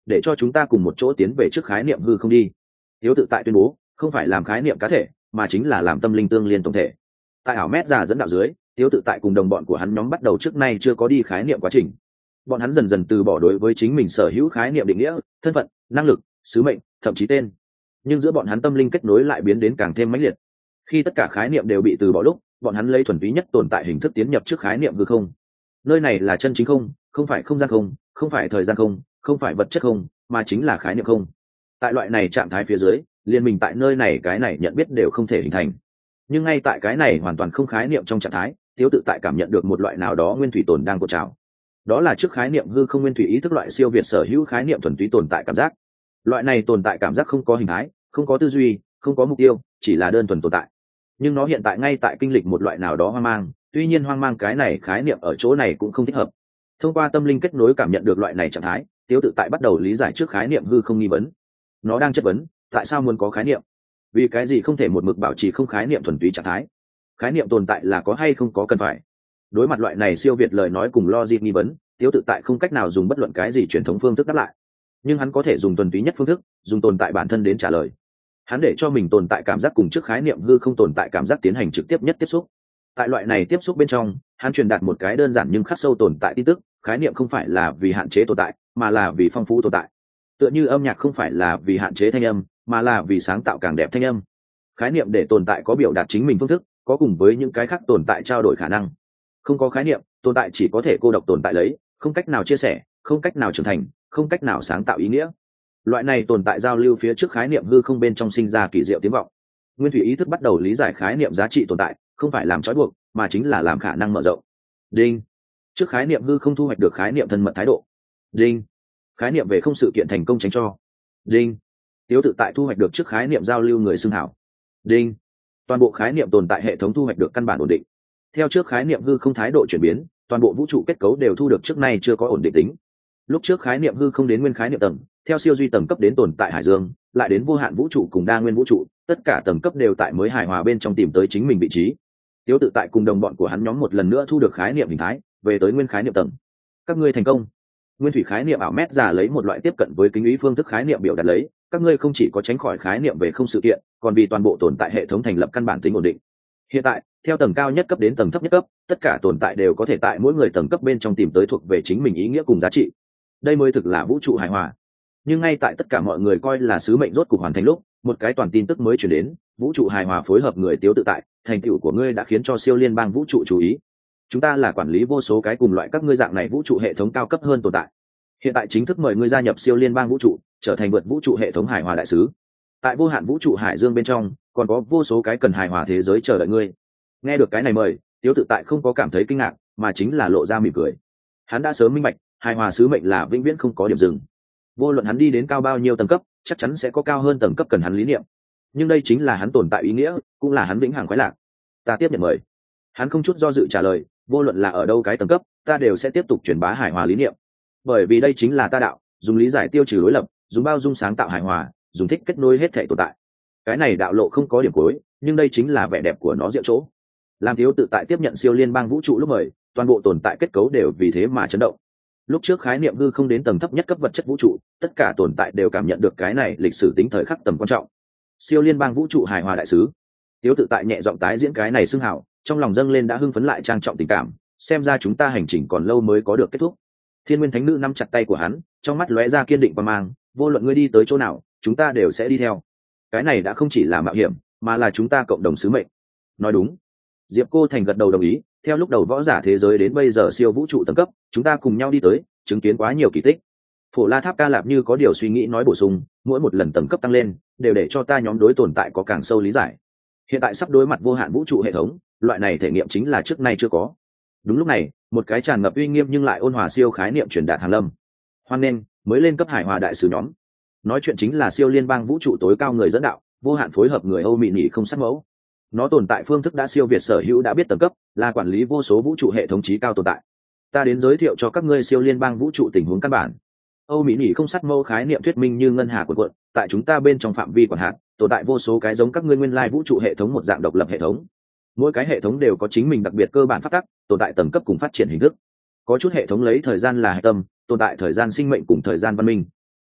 để cho chúng ta cùng một chỗ tiến về trước khái niệm hư không đi. Tiếu tự tại tuyên bố, không phải làm khái niệm cá thể, mà chính là làm tâm linh tương liên tổng thể. Tại ảo mét giả dẫn đạo dưới, Tiếu tự tại cùng đồng bọn của hắn nhóm bắt đầu trước nay chưa có đi khái niệm quá trình. Bọn hắn dần dần từ bỏ đối với chính mình sở hữu khái niệm định nghĩa, thân phận, năng lực, sứ mệnh, thậm chí tên. Nhưng giữa bọn hắn tâm linh kết nối lại biến đến càng thêm mãnh liệt. Khi tất cả khái niệm đều bị từ bỏ lúc, bọn hắn lấy thuần túy nhất tồn tại hình thức tiến nhập trước khái niệm hư không. Nơi này là chân chính không, không phải không gian không, không phải thời gian không, không phải vật chất không, mà chính là khái niệm không. Tại loại này trạng thái phía dưới, liên minh tại nơi này cái này nhận biết đều không thể hình thành. Nhưng ngay tại cái này hoàn toàn không khái niệm trong trạng thái, Tiếu tự tại cảm nhận được một loại nào đó nguyên thủy tồn đang cột trào. Đó là trước khái niệm hư không nguyên thủy ý thức loại siêu việt sở hữu khái niệm thuần túy tồn tại cảm giác. Loại này tồn tại cảm giác không có hình thái, không có tư duy, không có mục tiêu, chỉ là đơn thuần tồn tại. Nhưng nó hiện tại ngay tại kinh lịch một loại nào đó hoang mang, tuy nhiên hoang mang cái này khái niệm ở chỗ này cũng không thích hợp. Thông qua tâm linh kết nối cảm nhận được loại này trạng thái, Tiếu tự tại bắt đầu lý giải trước khái niệm hư không nghi vấn. Nó đang chất vấn, tại sao muốn có khái niệm? Vì cái gì không thể một mực bảo trì không khái niệm thuần túy trạng thái? Khái niệm tồn tại là có hay không có cần phải? Đối mặt loại này siêu việt lời nói cùng logic nghi vấn, Tiếu tự tại không cách nào dùng bất luận cái gì truyền thống phương thức đáp lại. Nhưng hắn có thể dùng thuần túy nhất phương thức, dùng tồn tại bản thân đến trả lời. Hắn để cho mình tồn tại cảm giác cùng trước khái niệm hư không tồn tại cảm giác tiến hành trực tiếp nhất tiếp xúc. Tại loại này tiếp xúc bên trong, hắn truyền đạt một cái đơn giản nhưng khắc sâu tồn tại tin tức, khái niệm không phải là vì hạn chế tồn tại, mà là vì phong phú tồn tại. Tựa như âm nhạc không phải là vì hạn chế thanh âm, mà là vì sáng tạo càng đẹp thanh âm. Khái niệm để tồn tại có biểu đạt chính mình phương thức, có cùng với những cái khác tồn tại trao đổi khả năng. Không có khái niệm, tồn tại chỉ có thể cô độc tồn tại lấy, không cách nào chia sẻ, không cách nào trưởng thành, không cách nào sáng tạo ý nghĩa. Loại này tồn tại giao lưu phía trước khái niệm hư không bên trong sinh ra kỳ diệu tiếng vọng. Nguyên thủy ý thức bắt đầu lý giải khái niệm giá trị tồn tại, không phải làm trói buộc, mà chính là làm khả năng mở rộng. Đinh. Trước khái niệm hư không thu hoạch được khái niệm thân mật thái độ. Đinh. Khái niệm về không sự kiện thành công tránh cho. Đinh. Tiếu tự tại thu hoạch được trước khái niệm giao lưu người xưng hảo. Đinh. Toàn bộ khái niệm tồn tại hệ thống thu hoạch được căn bản ổn định. Theo trước khái niệm hư không thái độ chuyển biến, toàn bộ vũ trụ kết cấu đều thu được trước nay chưa có ổn định tính. Lúc trước khái niệm hư không đến nguyên khái niệm tầng, theo siêu duy tầng cấp đến tồn tại hải dương, lại đến vô hạn vũ trụ cùng đa nguyên vũ trụ, tất cả tầng cấp đều tại mới hài hòa bên trong tìm tới chính mình vị trí. Tiếu tự tại cùng đồng bọn của hắn nhóm một lần nữa thu được khái niệm hình thái, về tới nguyên khái niệm tầng. Các ngươi thành công. Nguyên thủy khái niệm ảo mét giả lấy một loại tiếp cận với kính ý phương thức khái niệm biểu đạt lấy, các ngươi không chỉ có tránh khỏi khái niệm về không sự kiện, còn vì toàn bộ tồn tại hệ thống thành lập căn bản tính ổn định. Hiện tại, theo tầng cao nhất cấp đến tầng thấp nhất cấp, tất cả tồn tại đều có thể tại mỗi người tầng cấp bên trong tìm tới thuộc về chính mình ý nghĩa cùng giá trị. Đây mới thực là vũ trụ hài hòa. Nhưng ngay tại tất cả mọi người coi là sứ mệnh rốt cục hoàn thành lúc, một cái toàn tin tức mới chuyển đến, vũ trụ hài hòa phối hợp người Tiếu tự tại, thành tựu của ngươi đã khiến cho siêu liên bang vũ trụ chú ý. Chúng ta là quản lý vô số cái cùng loại các ngươi dạng này vũ trụ hệ thống cao cấp hơn tồn tại. Hiện tại chính thức mời ngươi gia nhập siêu liên bang vũ trụ, trở thành vượt vũ trụ hệ thống hài hòa đại sứ. Tại vô hạn vũ trụ hải dương bên trong, còn có vô số cái cần hài hòa thế giới chờ đợi ngươi. Nghe được cái này mời, Tiếu tự tại không có cảm thấy kinh ngạc, mà chính là lộ ra mỉm cười. Hắn đã sớm minh bạch, hài hòa sứ mệnh là vĩnh viễn không có điểm dừng. Vô luận hắn đi đến cao bao nhiêu tầng cấp, chắc chắn sẽ có cao hơn tầng cấp cần hắn lý niệm. Nhưng đây chính là hắn tồn tại ý nghĩa, cũng là hắn vĩnh hằng khoái lạc. Ta tiếp nhận mời. Hắn không chút do dự trả lời, vô luận là ở đâu cái tầng cấp, ta đều sẽ tiếp tục truyền bá hài hòa lý niệm. Bởi vì đây chính là ta đạo, dùng lý giải tiêu trừ đối lập, dùng bao dung sáng tạo hài hòa, dùng thích kết nối hết thể tồn tại. Cái này đạo lộ không có điểm cuối, nhưng đây chính là vẻ đẹp của nó diệu chỗ. Làm Tiếu tự tại tiếp nhận siêu liên bang vũ trụ lúc mời, toàn bộ tồn tại kết cấu đều vì thế mà chấn động. Lúc trước khái niệm hư không đến tầng thấp nhất cấp vật chất vũ trụ, tất cả tồn tại đều cảm nhận được cái này lịch sử tính thời khắc tầm quan trọng. Siêu liên bang vũ trụ hài hòa đại sứ. Tiếu tự tại nhẹ giọng tái diễn cái này xưng hào, trong lòng dâng lên đã hưng phấn lại trang trọng tình cảm, xem ra chúng ta hành trình còn lâu mới có được kết thúc. Thiên Nguyên Thánh Nữ nắm chặt tay của hắn, trong mắt lóe ra kiên định và mang, vô luận ngươi đi tới chỗ nào, chúng ta đều sẽ đi theo. Cái này đã không chỉ là mạo hiểm, mà là chúng ta cộng đồng sứ mệnh. Nói đúng. Diệp Cô Thành gật đầu đồng ý, theo lúc đầu võ giả thế giới đến bây giờ siêu vũ trụ tầng cấp, chúng ta cùng nhau đi tới, chứng kiến quá nhiều kỳ tích. Phổ La Tháp Ca Lạp như có điều suy nghĩ nói bổ sung, mỗi một lần tầng cấp tăng lên, đều để cho ta nhóm đối tồn tại có càng sâu lý giải. Hiện tại sắp đối mặt vô hạn vũ trụ hệ thống, loại này thể nghiệm chính là trước nay chưa có. Đúng lúc này, một cái tràn ngập uy nghiêm nhưng lại ôn hòa siêu khái niệm truyền đạt hàng lâm. Hoan nghênh, mới lên cấp hải hòa đại sứ nhóm. Nói chuyện chính là siêu liên bang vũ trụ tối cao người dẫn đạo, vô hạn phối hợp người Âu Mị Nhị không sát mẫu. Nó tồn tại phương thức đã siêu việt sở hữu đã biết tầng cấp, là quản lý vô số vũ trụ hệ thống trí cao tồn tại. Ta đến giới thiệu cho các ngươi siêu liên bang vũ trụ tình huống căn bản. Âu Mỹ Nhị không sát mâu khái niệm thuyết minh như ngân hà cuộn cuộn, tại chúng ta bên trong phạm vi quản hạt, tồn tại vô số cái giống các ngươi nguyên lai vũ trụ hệ thống một dạng độc lập hệ thống. Mỗi cái hệ thống đều có chính mình đặc biệt cơ bản pháp tắc, tồn tại tầng cấp cùng phát triển hình thức. Có chút hệ thống lấy thời gian là hệ tâm, tồn tại thời gian sinh mệnh cùng thời gian văn minh.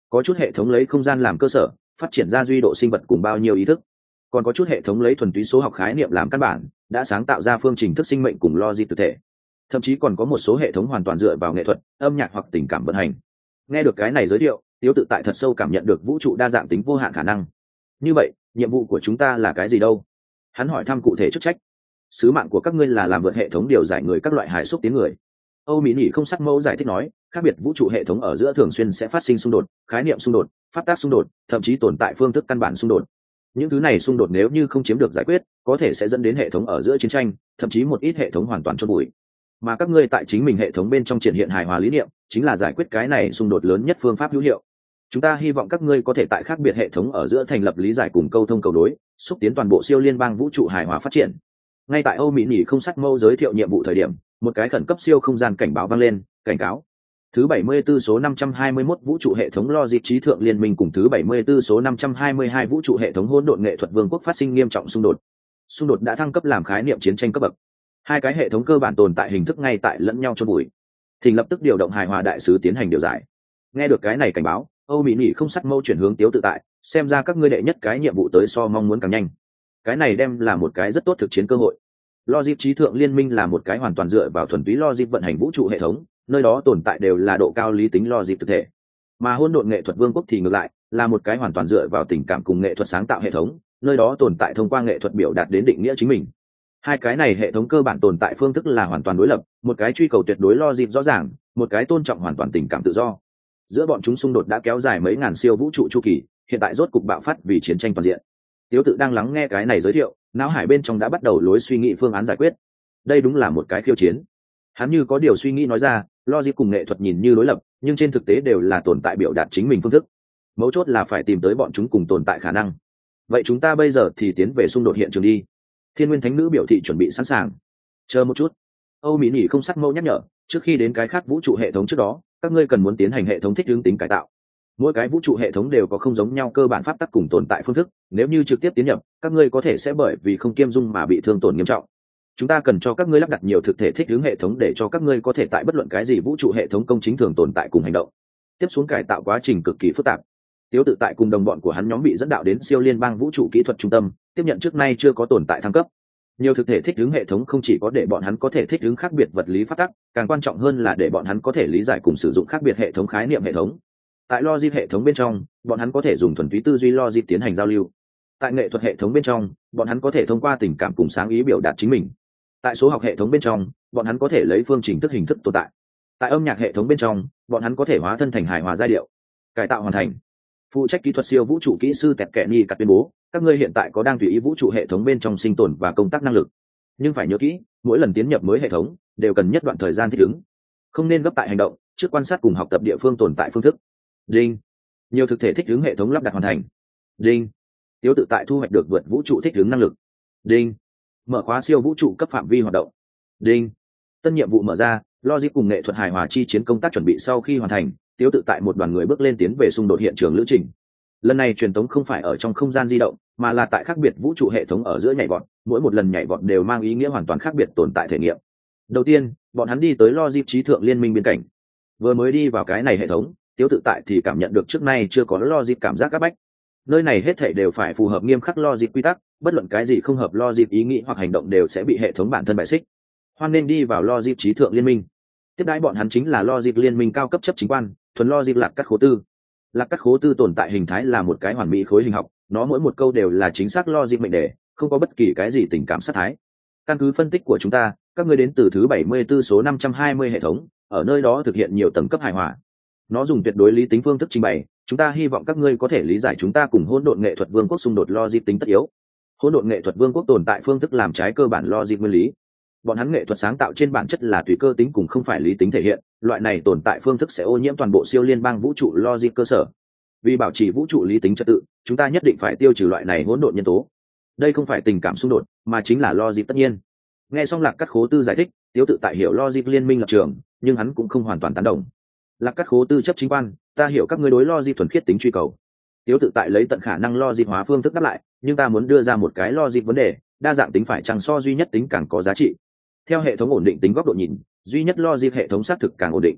có chút hệ thống lấy không gian làm cơ sở phát triển ra duy độ sinh vật cùng bao nhiêu ý thức, còn có chút hệ thống lấy thuần túy số học khái niệm làm căn bản, đã sáng tạo ra phương trình thức sinh mệnh cùng logic thực thể. Thậm chí còn có một số hệ thống hoàn toàn dựa vào nghệ thuật, âm nhạc hoặc tình cảm vận hành. Nghe được cái này giới thiệu, Tiếu Tự Tại thật sâu cảm nhận được vũ trụ đa dạng tính vô hạn khả năng. Như vậy, nhiệm vụ của chúng ta là cái gì đâu? Hắn hỏi thăm cụ thể chức trách. Sứ mạng của các ngươi là làm vượt hệ thống điều giải người các loại hài xúc tiến người. Âu Mỹ Nhĩ không sắc mẫu giải thích nói, khác biệt vũ trụ hệ thống ở giữa thường xuyên sẽ phát sinh xung đột, khái niệm xung đột, pháp tác xung đột, thậm chí tồn tại phương thức căn bản xung đột. Những thứ này xung đột nếu như không chiếm được giải quyết, có thể sẽ dẫn đến hệ thống ở giữa chiến tranh, thậm chí một ít hệ thống hoàn toàn chôn vùi. Mà các ngươi tại chính mình hệ thống bên trong triển hiện hài hòa lý niệm, chính là giải quyết cái này xung đột lớn nhất phương pháp hữu hiệu. Chúng ta hy vọng các ngươi có thể tại khác biệt hệ thống ở giữa thành lập lý giải cùng câu thông cầu đối, xúc tiến toàn bộ siêu liên bang vũ trụ hài hòa phát triển. Ngay tại Âu Mỹ Nhĩ không sắc mâu giới thiệu nhiệm vụ thời điểm, một cái khẩn cấp siêu không gian cảnh báo vang lên, cảnh cáo. Thứ bảy mươi 74 số năm trăm hai mươi mốt vũ trụ hệ thống logic trí thượng liên minh cùng thứ bảy mươi 74 số năm trăm hai mươi hai vũ trụ hệ thống hỗn độn nghệ thuật vương quốc phát sinh nghiêm trọng xung đột. Xung đột đã thăng cấp làm khái niệm chiến tranh cấp bậc. Hai cái hệ thống cơ bản tồn tại hình thức ngay tại lẫn nhau chôn bụi. Thỉnh lập tức điều động hài hòa đại sứ tiến hành điều giải. Nghe được cái này cảnh báo, Âu Mỹ Nhĩ không sắc mâu chuyển hướng Tiếu Tự Tại, xem ra các ngươi đệ nhất cái nhiệm vụ tới so mong muốn càng nhanh. Cái này đem là một cái rất tốt thực chiến cơ hội. Logic trí thượng liên minh là một cái hoàn toàn dựa vào thuần túy logic vận hành vũ trụ hệ thống, nơi đó tồn tại đều là độ cao lý tính logic thực thể. Mà hỗn độn nghệ thuật vương quốc thì ngược lại, là một cái hoàn toàn dựa vào tình cảm cùng nghệ thuật sáng tạo hệ thống, nơi đó tồn tại thông qua nghệ thuật biểu đạt đến định nghĩa chính mình. Hai cái này hệ thống cơ bản tồn tại phương thức là hoàn toàn đối lập, một cái truy cầu tuyệt đối logic rõ ràng, một cái tôn trọng hoàn toàn tình cảm tự do. Giữa bọn chúng xung đột đã kéo dài mấy ngàn siêu vũ trụ chu kỳ, hiện tại rốt cục bạo phát vì chiến tranh toàn diện. Tiếu Tự đang lắng nghe cái này giới thiệu, não hải bên trong đã bắt đầu lối suy nghĩ phương án giải quyết. Đây đúng là một cái khiêu chiến. Hắn như có điều suy nghĩ nói ra, logic cùng nghệ thuật nhìn như đối lập, nhưng trên thực tế đều là tồn tại biểu đạt chính mình phương thức. Mấu chốt là phải tìm tới bọn chúng cùng tồn tại khả năng. Vậy chúng ta bây giờ thì tiến về xung đột hiện trường đi. Thiên Nguyên Thánh Nữ biểu thị chuẩn bị sẵn sàng. Chờ một chút. Âu Mỹ Nhĩ không sắc mâu nhắc nhở, trước khi đến cái khác vũ trụ hệ thống trước đó, các ngươi cần muốn tiến hành hệ thống thích ứng tính cải tạo. Mỗi cái vũ trụ hệ thống đều có không giống nhau cơ bản pháp tắc cùng tồn tại phương thức, nếu như trực tiếp tiến nhập, các ngươi có thể sẽ bởi vì không kiêm dung mà bị thương tổn nghiêm trọng. Chúng ta cần cho các ngươi lắp đặt nhiều thực thể thích ứng hệ thống để cho các ngươi có thể tại bất luận cái gì vũ trụ hệ thống công chính thường tồn tại cùng hành động. Tiếp xuống cải tạo quá trình cực kỳ phức tạp. Tiếu Tự Tại cùng đồng bọn của hắn nhóm bị dẫn đạo đến siêu liên bang vũ trụ kỹ thuật trung tâm, tiếp nhận trước nay chưa có tồn tại thăng cấp. Nhiều thực thể thích ứng hệ thống không chỉ có để bọn hắn có thể thích ứng khác biệt vật lý pháp tắc, càng quan trọng hơn là để bọn hắn có thể lý giải cùng sử dụng khác biệt hệ thống khái niệm hệ thống. Tại logic hệ thống bên trong, bọn hắn có thể dùng thuần túy tư duy logic tiến hành giao lưu. Tại nghệ thuật hệ thống bên trong, bọn hắn có thể thông qua tình cảm cùng sáng ý biểu đạt chính mình. Tại số học hệ thống bên trong, bọn hắn có thể lấy phương trình thức hình thức tồn tại. Tại âm nhạc hệ thống bên trong, bọn hắn có thể hóa thân thành hài hòa giai điệu. Cải tạo hoàn thành. Phụ trách kỹ thuật siêu vũ trụ kỹ sư Tẹt Kệ Ni cắt tuyên bố, các ngươi hiện tại có đang tùy ý vũ trụ hệ thống bên trong sinh tồn và công tác năng lực. Nhưng phải nhớ kỹ, mỗi lần tiến nhập mới hệ thống đều cần nhất đoạn thời gian thích ứng. Không nên gấp tại hành động, trước quan sát cùng học tập địa phương tồn tại phương thức. Đinh. Nhiều thực thể thích ứng hệ thống lắp đặt hoàn thành. Đinh. Tiếu Tự Tại thu hoạch được vượt vũ trụ thích ứng năng lực. Đinh. Mở khóa siêu vũ trụ cấp phạm vi hoạt động. Đinh. Tân nhiệm vụ mở ra, logic cùng nghệ thuật hài hòa chi chiến công tác chuẩn bị sau khi hoàn thành, Tiếu Tự Tại một đoàn người bước lên tiến về xung đột hiện trường lữ trình. Lần này truyền tống không phải ở trong không gian di động, mà là tại khác biệt vũ trụ hệ thống ở giữa nhảy vọt, mỗi một lần nhảy vọt đều mang ý nghĩa hoàn toàn khác biệt tồn tại thể nghiệm. Đầu tiên, bọn hắn đi tới logic trí thượng liên minh biên cảnh. Vừa mới đi vào cái này hệ thống, Tiếu Tự Tại thì cảm nhận được trước nay chưa có logic cảm giác áp bách. Nơi này hết thảy đều phải phù hợp nghiêm khắc logic quy tắc, bất luận cái gì không hợp logic ý nghĩ hoặc hành động đều sẽ bị hệ thống bản thân bại xích. Hoan nên đi vào logic trí thượng liên minh. Tiếp đãi bọn hắn chính là logic liên minh cao cấp chấp chính quan, thuần logic Lạc Cắt Khố Tư. Lạc Cắt Khố Tư tồn tại hình thái là một cái hoàn mỹ khối hình học, nó mỗi một câu đều là chính xác logic mệnh đề, không có bất kỳ cái gì tình cảm sát thái. Căn cứ phân tích của chúng ta, các ngươi đến từ thứ bảy mươi 74 số năm trăm hai mươi hệ thống, ở nơi đó thực hiện nhiều tầng cấp hài hòa. Nó dùng tuyệt đối lý tính phương thức trình bày, chúng ta hy vọng các ngươi có thể lý giải chúng ta cùng hỗn độn nghệ thuật vương quốc xung đột logic tính tất yếu. Hỗn độn nghệ thuật vương quốc tồn tại phương thức làm trái cơ bản logic nguyên lý. Bọn hắn nghệ thuật sáng tạo trên bản chất là tùy cơ tính cùng không phải lý tính thể hiện, loại này tồn tại phương thức sẽ ô nhiễm toàn bộ siêu liên bang vũ trụ logic cơ sở. Vì bảo trì vũ trụ lý tính trật tự, chúng ta nhất định phải tiêu trừ loại này hỗn độn nhân tố. Đây không phải tình cảm xung đột, mà chính là logic tất nhiên. Nghe xong Lạc Cắt Khố Tư giải thích, Tiếu Tự Tại hiểu logic liên minh lập trường, nhưng hắn cũng không hoàn toàn tán đồng. Lạc Cắt Khố Tư chấp chính quan, ta hiểu các ngươi đối logic thuần khiết tính truy cầu. Tiếu Tự Tại lấy tận khả năng logic hóa phương thức đáp lại, nhưng ta muốn đưa ra một cái logic vấn đề, đa dạng tính phải chăng so duy nhất tính càng có giá trị. Theo hệ thống ổn định tính góc độ nhìn, duy nhất logic hệ thống xác thực càng ổn định.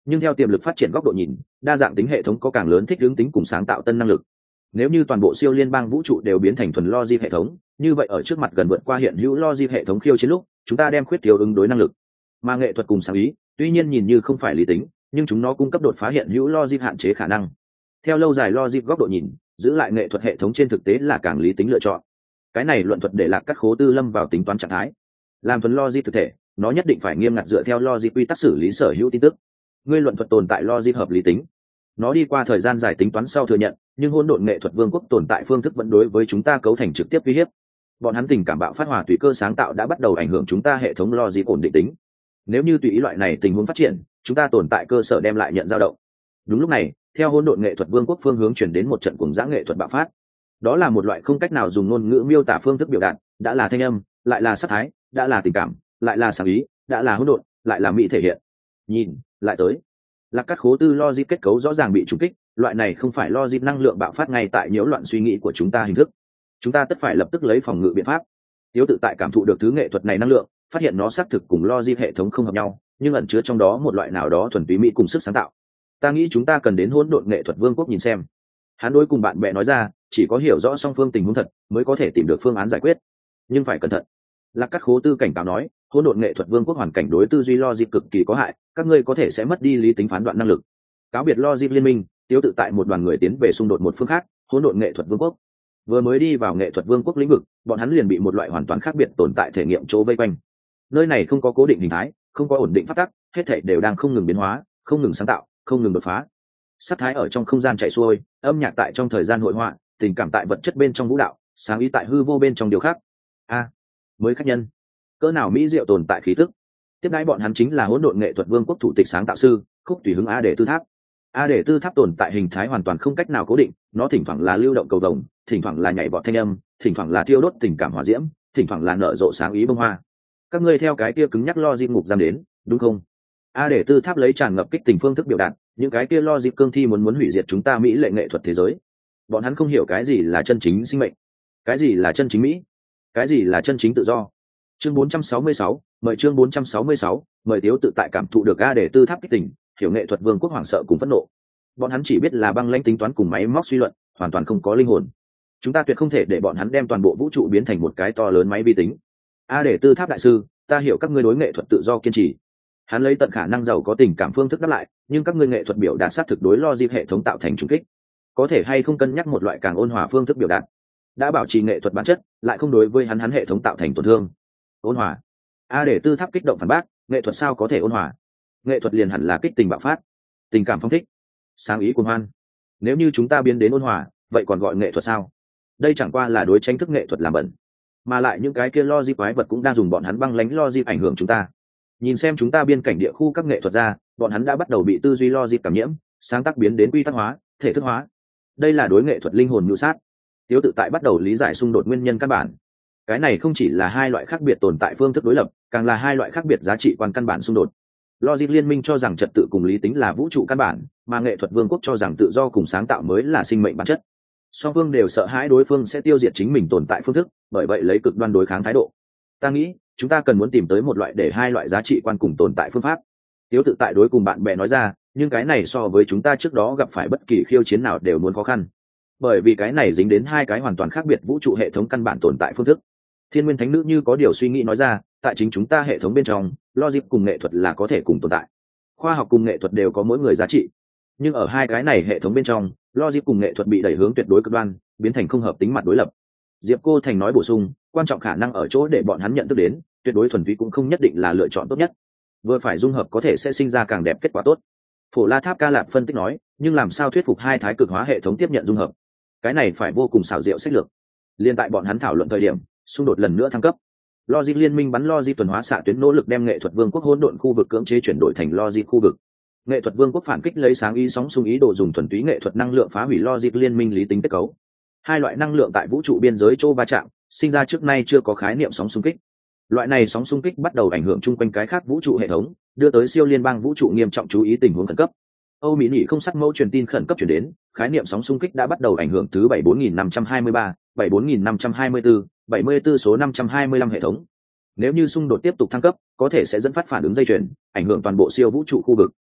nhưng theo tiềm lực phát triển góc độ nhìn, đa dạng tính hệ thống có càng lớn thích ứng tính cùng sáng tạo tân năng lực. Nếu như toàn bộ siêu liên bang vũ trụ đều biến thành thuần logic hệ thống, như vậy ở trước mặt gần vượt qua hiện hữu logic hệ thống khiêu chiến lúc, chúng ta đem khuyết thiếu ứng đối năng lực. Mà nghệ thuật cùng sáng ý, tuy nhiên nhìn như không phải lý tính, nhưng chúng nó cung cấp đột phá hiện hữu logic hạn chế khả năng. Theo lâu dài logic góc độ nhìn, giữ lại nghệ thuật hệ thống trên thực tế là càng lý tính lựa chọn. Cái này luận thuật để Lạc Cát Khố Tư lâm vào tính toán trạng thái. Làm thuần logic thực thể, nó nhất định phải nghiêm ngặt dựa theo logic quy tắc xử lý sở hữu tin tức. Ngươi luận thuật tồn tại logic hợp lý tính. Nó đi qua thời gian dài tính toán sau thừa nhận, nhưng hỗn độn nghệ thuật vương quốc tồn tại phương thức vẫn đối với chúng ta cấu thành trực tiếp uy hiếp. Bọn hắn tình cảm bạo phát hòa tùy cơ sáng tạo đã bắt đầu ảnh hưởng chúng ta hệ thống logic ổn định tính. Nếu như tùy ý loại này tình huống phát triển, chúng ta tồn tại cơ sở đem lại nhận dao động. Đúng lúc này, theo hỗn độn nghệ thuật vương quốc phương hướng chuyển đến một trận cuồng dã nghệ thuật bạo phát. Đó là một loại không cách nào dùng ngôn ngữ miêu tả phương thức biểu đạt, đã là thanh âm, lại là sắc thái, đã là tình cảm, lại là sáng ý, đã là hỗn độn, lại là mỹ thể hiện. Nhìn, lại tới. Lạc Cát Khố Tư logic kết cấu rõ ràng bị trùng kích, loại này không phải logic năng lượng bạo phát ngay tại nhiễu loạn suy nghĩ của chúng ta hình thức. Chúng ta tất phải lập tức lấy phòng ngự biện pháp. Tiếu tự tại cảm thụ được thứ nghệ thuật này năng lượng, phát hiện nó xác thực cùng logic hệ thống không hợp nhau, nhưng ẩn chứa trong đó một loại nào đó thuần túy mỹ cùng sức sáng tạo. Ta nghĩ chúng ta cần đến hỗn độn nghệ thuật vương quốc nhìn xem. Hắn đối cùng bạn bè nói ra, chỉ có hiểu rõ song phương tình huống thật mới có thể tìm được phương án giải quyết, nhưng phải cẩn thận. Lạc Cát Khố Tư cảnh cáo nói, hỗn độn nghệ thuật vương quốc hoàn cảnh đối tư duy logic cực kỳ có hại, các ngươi có thể sẽ mất đi lý tính phán đoạn năng lực. Cáo biệt logic liên minh, Tiếu tự tại một đoàn người tiến về xung đột một phương khác, hỗn độn nghệ thuật vương quốc. Vừa mới đi vào nghệ thuật vương quốc lĩnh vực, bọn hắn liền bị một loại hoàn toàn khác biệt tồn tại thể nghiệm chỗ vây quanh. Nơi này không có cố định hình thái, không có ổn định pháp tắc, hết thảy đều đang không ngừng biến hóa, không ngừng sáng tạo, không ngừng đột phá. Sát thái ở trong không gian chạy xuôi, âm nhạc tại trong thời gian hội họa, tình cảm tại vật chất bên trong vũ đạo, sáng ý tại hư vô bên trong điều khác. A, à, mới khách nhân, cỡ nào mỹ diệu tồn tại khí tức. Tiếp đãi bọn hắn chính là hỗn độn nghệ thuật vương quốc thủ tịch sáng tạo sư, Khúc Tùy Hứng A Để Tư Tháp. A Để Tư Tháp tồn tại hình thái hoàn toàn không cách nào cố định, nó thỉnh thoảng là lưu động cầu vồng, thỉnh thoảng là nhảy vọt thanh âm, thỉnh thoảng là thiêu đốt tình cảm hỏa diễm, thỉnh thoảng là nở rộ sáng ý bông hoa. Các ngươi theo cái kia cứng nhắc logic ngục giam đến, đúng không? A Để Tư Tháp lấy tràn ngập kích tình phương thức biểu đạt, những cái kia logic cương thi muốn muốn hủy diệt chúng ta mỹ lệ nghệ thuật thế giới. Bọn hắn không hiểu cái gì là chân chính sinh mệnh, cái gì là chân chính mỹ, cái gì là chân chính tự do. Chương bốn trăm sáu mươi sáu, mời chương bốn trăm sáu mươi sáu, mời Tiếu tự tại cảm thụ được A Để Tư Tháp kích tình, hiểu nghệ thuật vương quốc hoảng sợ cùng phẫn nộ. Bọn hắn chỉ biết là băng lãnh tính toán cùng máy móc suy luận, hoàn toàn không có linh hồn. Chúng ta tuyệt không thể để bọn hắn đem toàn bộ vũ trụ biến thành một cái to lớn máy vi tính. A Để Tư Tháp đại sư, ta hiểu các ngươi đối nghệ thuật tự do kiên trì. Hắn lấy tận khả năng giàu có tình cảm phương thức đáp lại, nhưng các ngươi nghệ thuật biểu đạt sát thực đối logic hệ thống tạo thành trùng kích. Có thể hay không cân nhắc một loại càng ôn hòa phương thức biểu đạt, đã bảo trì nghệ thuật bản chất, lại không đối với hắn hắn hệ thống tạo thành tổn thương. Ôn hòa? A Để Tư Tháp kích động phản bác, nghệ thuật sao có thể ôn hòa? Nghệ thuật liền hẳn là kích tình bạo phát, tình cảm phong thích, sáng ý cuồng hoan. Nếu như chúng ta biến đến ôn hòa, vậy còn gọi nghệ thuật sao? Đây chẳng qua là đối tranh thức nghệ thuật làm bẩn, mà lại những cái kia logic quái vật cũng đang dùng bọn hắn băng lãnh logic ảnh hưởng chúng ta. Nhìn xem chúng ta biên cảnh địa khu các nghệ thuật ra, bọn hắn đã bắt đầu bị tư duy logic cảm nhiễm, sáng tác biến đến quy tắc hóa, thể thức hóa. Đây là đối nghệ thuật linh hồn mưu sát. Tiếu tự tại bắt đầu lý giải xung đột nguyên nhân căn bản. Cái này không chỉ là hai loại khác biệt tồn tại phương thức đối lập, càng là hai loại khác biệt giá trị quan căn bản xung đột. Logic liên minh cho rằng trật tự cùng lý tính là vũ trụ căn bản, mà nghệ thuật vương quốc cho rằng tự do cùng sáng tạo mới là sinh mệnh bản chất. Song phương đều sợ hãi đối phương sẽ tiêu diệt chính mình tồn tại phương thức, bởi vậy lấy cực đoan đối kháng thái độ. Ta nghĩ chúng ta cần muốn tìm tới một loại để hai loại giá trị quan cùng tồn tại phương pháp. Tiếu tự tại đối cùng bạn bè nói ra, nhưng cái này so với chúng ta trước đó gặp phải bất kỳ khiêu chiến nào đều muốn khó khăn, bởi vì cái này dính đến hai cái hoàn toàn khác biệt vũ trụ hệ thống căn bản tồn tại phương thức. Thiên Nguyên Thánh Nữ như có điều suy nghĩ nói ra, tại chính chúng ta hệ thống bên trong, logic cùng nghệ thuật là có thể cùng tồn tại, khoa học cùng nghệ thuật đều có mỗi người giá trị, nhưng ở hai cái này hệ thống bên trong, logic cùng nghệ thuật bị đẩy hướng tuyệt đối cực đoan, biến thành không hợp tính mặt đối lập. Diệp Cô Thành nói bổ sung, quan trọng khả năng ở chỗ để bọn hắn nhận thức đến, tuyệt đối thuần túy cũng không nhất định là lựa chọn tốt nhất, vừa phải dung hợp có thể sẽ sinh ra càng đẹp kết quả tốt. Phổ La Tháp Ca Lạp phân tích nói, nhưng làm sao thuyết phục hai thái cực hóa hệ thống tiếp nhận dung hợp, cái này phải vô cùng xảo diệu sách lược. Liên tại bọn hắn thảo luận thời điểm, xung đột lần nữa thăng cấp. Logic liên minh bắn logic tuần hóa xạ tuyến nỗ lực đem nghệ thuật vương quốc hỗn độn khu vực cưỡng chế chuyển đổi thành logic khu vực. Nghệ thuật vương quốc phản kích lấy sáng ý sóng xung ý đồ dùng thuần túy nghệ thuật năng lượng phá hủy logic liên minh lý tính kết cấu. Hai loại năng lượng tại vũ trụ biên giới chỗ va chạm, sinh ra trước nay chưa có khái niệm sóng xung kích. Loại này sóng xung kích bắt đầu ảnh hưởng chung quanh cái khác vũ trụ hệ thống, đưa tới siêu liên bang vũ trụ nghiêm trọng chú ý tình huống khẩn cấp. Âu Mỹ Nhị không sắc mẫu truyền tin khẩn cấp chuyển đến, khái niệm sóng xung kích đã bắt đầu ảnh hưởng thứ bảy bốn nghìn năm trăm hai mươi ba, bảy bốn nghìn năm trăm hai mươi tư, bảy mươi tư số năm trăm hai mươi lăm hệ thống. Nếu như xung đột tiếp tục thăng cấp, có thể sẽ dẫn phát phản ứng dây chuyền, ảnh hưởng toàn bộ siêu vũ trụ khu vực.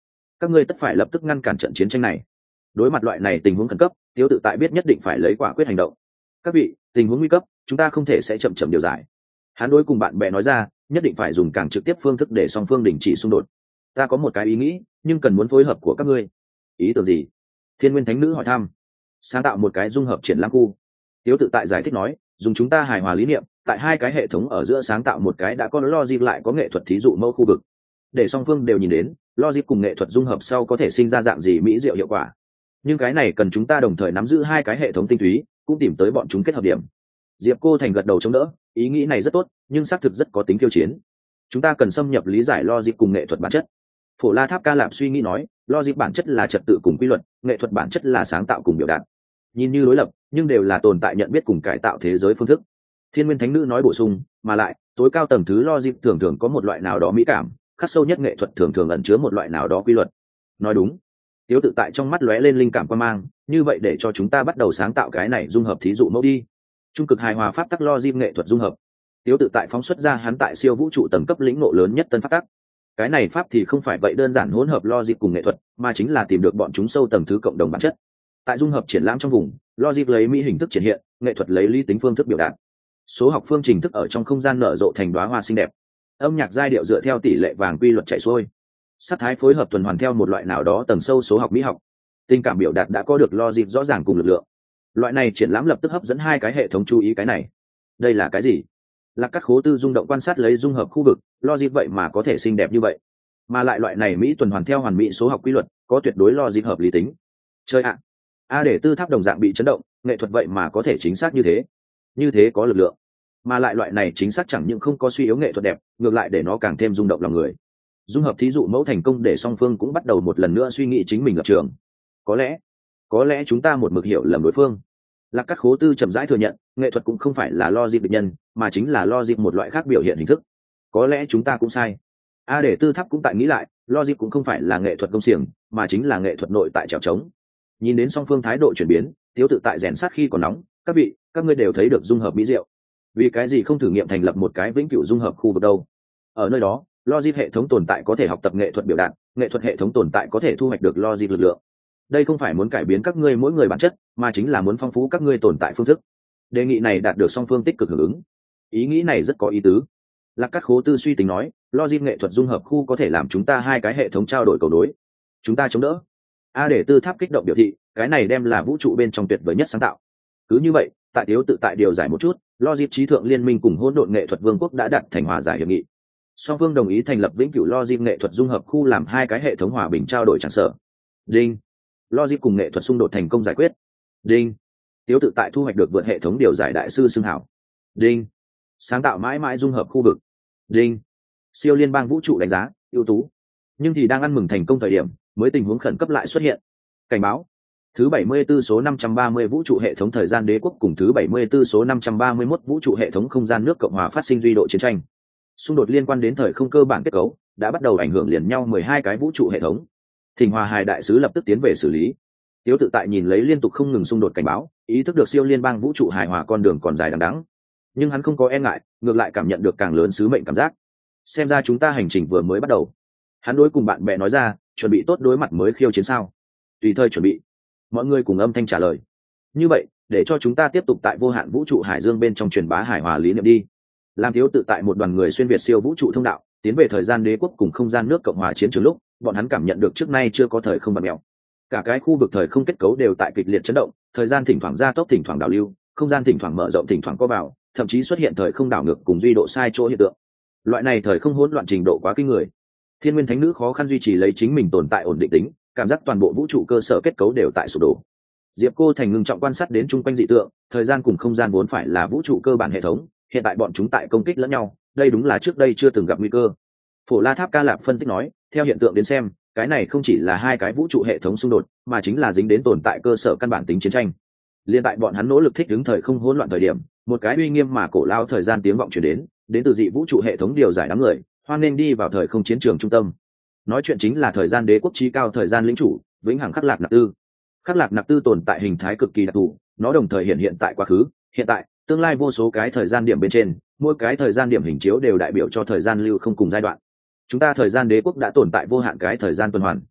các ngươi tất phải lập tức ngăn cản trận chiến tranh này. Đối mặt loại này tình huống khẩn cấp, Tiếu Tự Tại biết nhất định phải lấy quả quyết hành động. Các vị, tình huống nguy cấp, chúng ta không thể sẽ chậm chậm điều giải. Hắn đối cùng bạn bè nói ra, nhất định phải dùng càng trực tiếp phương thức để song phương đình chỉ xung đột. Ta có một cái ý nghĩ, nhưng cần muốn phối hợp của các ngươi. Ý tưởng gì? Thiên Nguyên Thánh Nữ hỏi thăm. Sáng tạo một cái dung hợp triển lãm khu. Tiếu Tự Tại giải thích nói, dùng chúng ta hài hòa lý niệm, tại hai cái hệ thống ở giữa sáng tạo một cái đã có logic lại có nghệ thuật thí dụ mẫu khu vực, để song phương đều nhìn đến logic cùng nghệ thuật dung hợp sau có thể sinh ra dạng gì mỹ diệu hiệu quả. Nhưng cái này cần chúng ta đồng thời nắm giữ hai cái hệ thống tinh túy, cũng tìm tới bọn chúng kết hợp điểm. Diệp Cô Thành gật đầu chống đỡ, ý nghĩ này rất tốt, nhưng xác thực rất có tính khiêu chiến. Chúng ta cần xâm nhập lý giải logic cùng nghệ thuật bản chất. Phổ La Tháp Ca Lạp suy nghĩ nói, logic bản chất là trật tự cùng quy luật, nghệ thuật bản chất là sáng tạo cùng biểu đạt. Nhìn như đối lập, nhưng đều là tồn tại nhận biết cùng cải tạo thế giới phương thức. Thiên Nguyên Thánh Nữ nói bổ sung, mà lại tối cao tầng thứ logic thường thường có một loại nào đó mỹ cảm, khắc sâu nhất nghệ thuật thường thường ẩn chứa một loại nào đó quy luật. Nói đúng. Tiếu Tự Tại trong mắt lóe lên linh cảm quan mang, như vậy để cho chúng ta bắt đầu sáng tạo cái này dung hợp thí dụ mẫu đi. Trung cực hài hòa pháp tắc logic nghệ thuật dung hợp. Tiếu Tự Tại phóng xuất ra hắn tại siêu vũ trụ tầng cấp lĩnh ngộ lớn nhất tân pháp tắc. Cái này pháp thì không phải vậy đơn giản hỗn hợp logic cùng nghệ thuật, mà chính là tìm được bọn chúng sâu tầng thứ cộng đồng bản chất. Tại dung hợp triển lãm trong vùng, logic lấy mỹ hình thức triển hiện, nghệ thuật lấy lý tính phương thức biểu đạt. Số học phương trình thức ở trong không gian nở rộ thành đóa hoa xinh đẹp. Âm nhạc giai điệu dựa theo tỷ lệ vàng quy luật chạy xuôi. Sát thái phối hợp tuần hoàn theo một loại nào đó tầng sâu số học mỹ học. Tình cảm biểu đạt đã có được logic rõ ràng cùng lực lượng. Loại này triển lãm lập tức hấp dẫn hai cái hệ thống chú ý cái này. Đây là cái gì? Lạc Cát Khố Tư rung động quan sát lấy dung hợp khu vực, logic vậy mà có thể xinh đẹp như vậy. Mà lại loại này mỹ tuần hoàn theo hoàn mỹ số học quy luật, có tuyệt đối logic hợp lý tính. Chơi ạ. A để Tư Tháp đồng dạng bị chấn động, nghệ thuật vậy mà có thể chính xác như thế. Như thế có lực lượng. Mà lại loại này chính xác chẳng những không có suy yếu nghệ thuật đẹp, ngược lại để nó càng thêm rung động lòng người. Dung hợp thí dụ mẫu thành công để song phương cũng bắt đầu một lần nữa suy nghĩ chính mình lập trường. Có lẽ, có lẽ chúng ta một mực hiểu lầm đối phương. Lạc Cát Khố Tư chậm rãi thừa nhận, nghệ thuật cũng không phải là logic địch nhân, mà chính là logic một loại khác biểu hiện hình thức. Có lẽ chúng ta cũng sai. A để Tư Tháp cũng tại nghĩ lại, logic cũng không phải là nghệ thuật công xiềng, mà chính là nghệ thuật nội tại trèo trống. Nhìn đến song phương thái độ chuyển biến, Tiếu Tự Tại rèn sát khi còn nóng, các vị, các ngươi đều thấy được dung hợp mỹ diệu. Vì cái gì không thử nghiệm thành lập một cái vĩnh cửu dung hợp khu vực đâu? Ở nơi đó, logic hệ thống tồn tại có thể học tập nghệ thuật biểu đạt, nghệ thuật hệ thống tồn tại có thể thu hoạch được logic lực lượng. Đây không phải muốn cải biến các ngươi mỗi người bản chất, mà chính là muốn phong phú các ngươi tồn tại phương thức. Đề nghị này đạt được song phương tích cực hưởng ứng. Ý nghĩ này rất có ý tứ. Lạc Cát Khố Tư suy tính nói, logic nghệ thuật dung hợp khu có thể làm chúng ta hai cái hệ thống trao đổi cầu đối. Chúng ta chống đỡ. A để Tư Tháp kích động biểu thị, cái này đem là vũ trụ bên trong tuyệt vời nhất sáng tạo. Cứ như vậy, tại Tiếu Tự Tại điều giải một chút, logic trí thượng liên minh cùng hỗn độn nghệ thuật vương quốc đã đạt thành hòa giải hiệp nghị. Song phương đồng ý thành lập vĩnh cửu logic nghệ thuật dung hợp khu làm hai cái hệ thống hòa bình trao đổi chẳng sở. Đinh. Logic cùng nghệ thuật xung đột thành công giải quyết. Đinh. Tiếu Tự Tại thu hoạch được vượt hệ thống điều giải đại sư xưng hảo. Đinh. Sáng tạo mãi mãi dung hợp khu vực. Đinh. Siêu liên bang vũ trụ đánh giá ưu tú. Nhưng thì đang ăn mừng thành công thời điểm, mới tình huống khẩn cấp lại xuất hiện. Cảnh báo. Thứ bảy mươi 74 số năm trăm ba mươi vũ trụ hệ thống thời gian đế quốc cùng thứ bảy mươi 74 số năm trăm ba mươi mốt vũ trụ hệ thống không gian nước Cộng hòa phát sinh duy độ chiến tranh. Xung đột liên quan đến thời không cơ bản kết cấu, đã bắt đầu ảnh hưởng liền nhau mười hai cái vũ trụ hệ thống. Thỉnh Hòa Hài đại sứ lập tức tiến về xử lý. Tiếu Tự Tại nhìn lấy liên tục không ngừng xung đột cảnh báo, ý thức được siêu liên bang vũ trụ hài hòa con đường còn dài đằng đẵng. Nhưng hắn không có e ngại, ngược lại cảm nhận được càng lớn sứ mệnh cảm giác. Xem ra chúng ta hành trình vừa mới bắt đầu. Hắn đối cùng bạn bè nói ra, chuẩn bị tốt đối mặt mới khiêu chiến sao? Tùy thời chuẩn bị. Mọi người cùng âm thanh trả lời. Như vậy, để cho chúng ta tiếp tục tại vô hạn vũ trụ hải dương bên trong truyền bá hài hòa lý niệm đi. Làm Tiếu Tự Tại một đoàn người xuyên việt siêu vũ trụ thông đạo, tiến về thời gian đế quốc cùng không gian nước Cộng hòa chiến trường lúc, bọn hắn cảm nhận được trước nay chưa có thời không bạt mèo. Cả cái khu vực thời không kết cấu đều tại kịch liệt chấn động, thời gian thỉnh thoảng gia tốc, thỉnh thoảng đảo lưu, không gian thỉnh thoảng mở rộng, thỉnh thoảng co vào, thậm chí xuất hiện thời không đảo ngược cùng duy độ sai chỗ hiện tượng. Loại này thời không hỗn loạn trình độ quá kinh người. Thiên Nguyên Thánh Nữ khó khăn duy trì lấy chính mình tồn tại ổn định tính, cảm giác toàn bộ vũ trụ cơ sở kết cấu đều tại sụp đổ. Diệp Cô Thành ngưng trọng quan sát đến chung quanh dị tượng, thời gian cùng không gian vốn phải là vũ trụ cơ bản hệ thống, hiện tại bọn chúng tại công kích lẫn nhau, đây đúng là trước đây chưa từng gặp nguy cơ. Phổ La Tháp Ca Lạp phân tích nói, theo hiện tượng đến xem, cái này không chỉ là hai cái vũ trụ hệ thống xung đột, mà chính là dính đến tồn tại cơ sở căn bản tính chiến tranh. Liên tại bọn hắn nỗ lực thích ứng thời không hỗn loạn thời điểm, một cái uy nghiêm mà cổ lao thời gian tiếng vọng truyền đến, đến từ dị vũ trụ hệ thống điều giải đám người, hoan nên đi vào thời không chiến trường trung tâm. Nói chuyện chính là thời gian đế quốc chí cao thời gian lĩnh chủ, vĩnh hằng Khắc Lạc Nạp Tư. Khắc Lạc Nạp Tư tồn tại hình thái cực kỳ đặc thù, nó đồng thời hiện hiện tại quá khứ, hiện tại, tương lai vô số cái thời gian điểm bên trên, mỗi cái thời gian điểm hình chiếu đều đại biểu cho thời gian lưu không cùng giai đoạn. Chúng ta thời gian đế quốc đã tồn tại vô hạn cái thời gian tuần hoàn.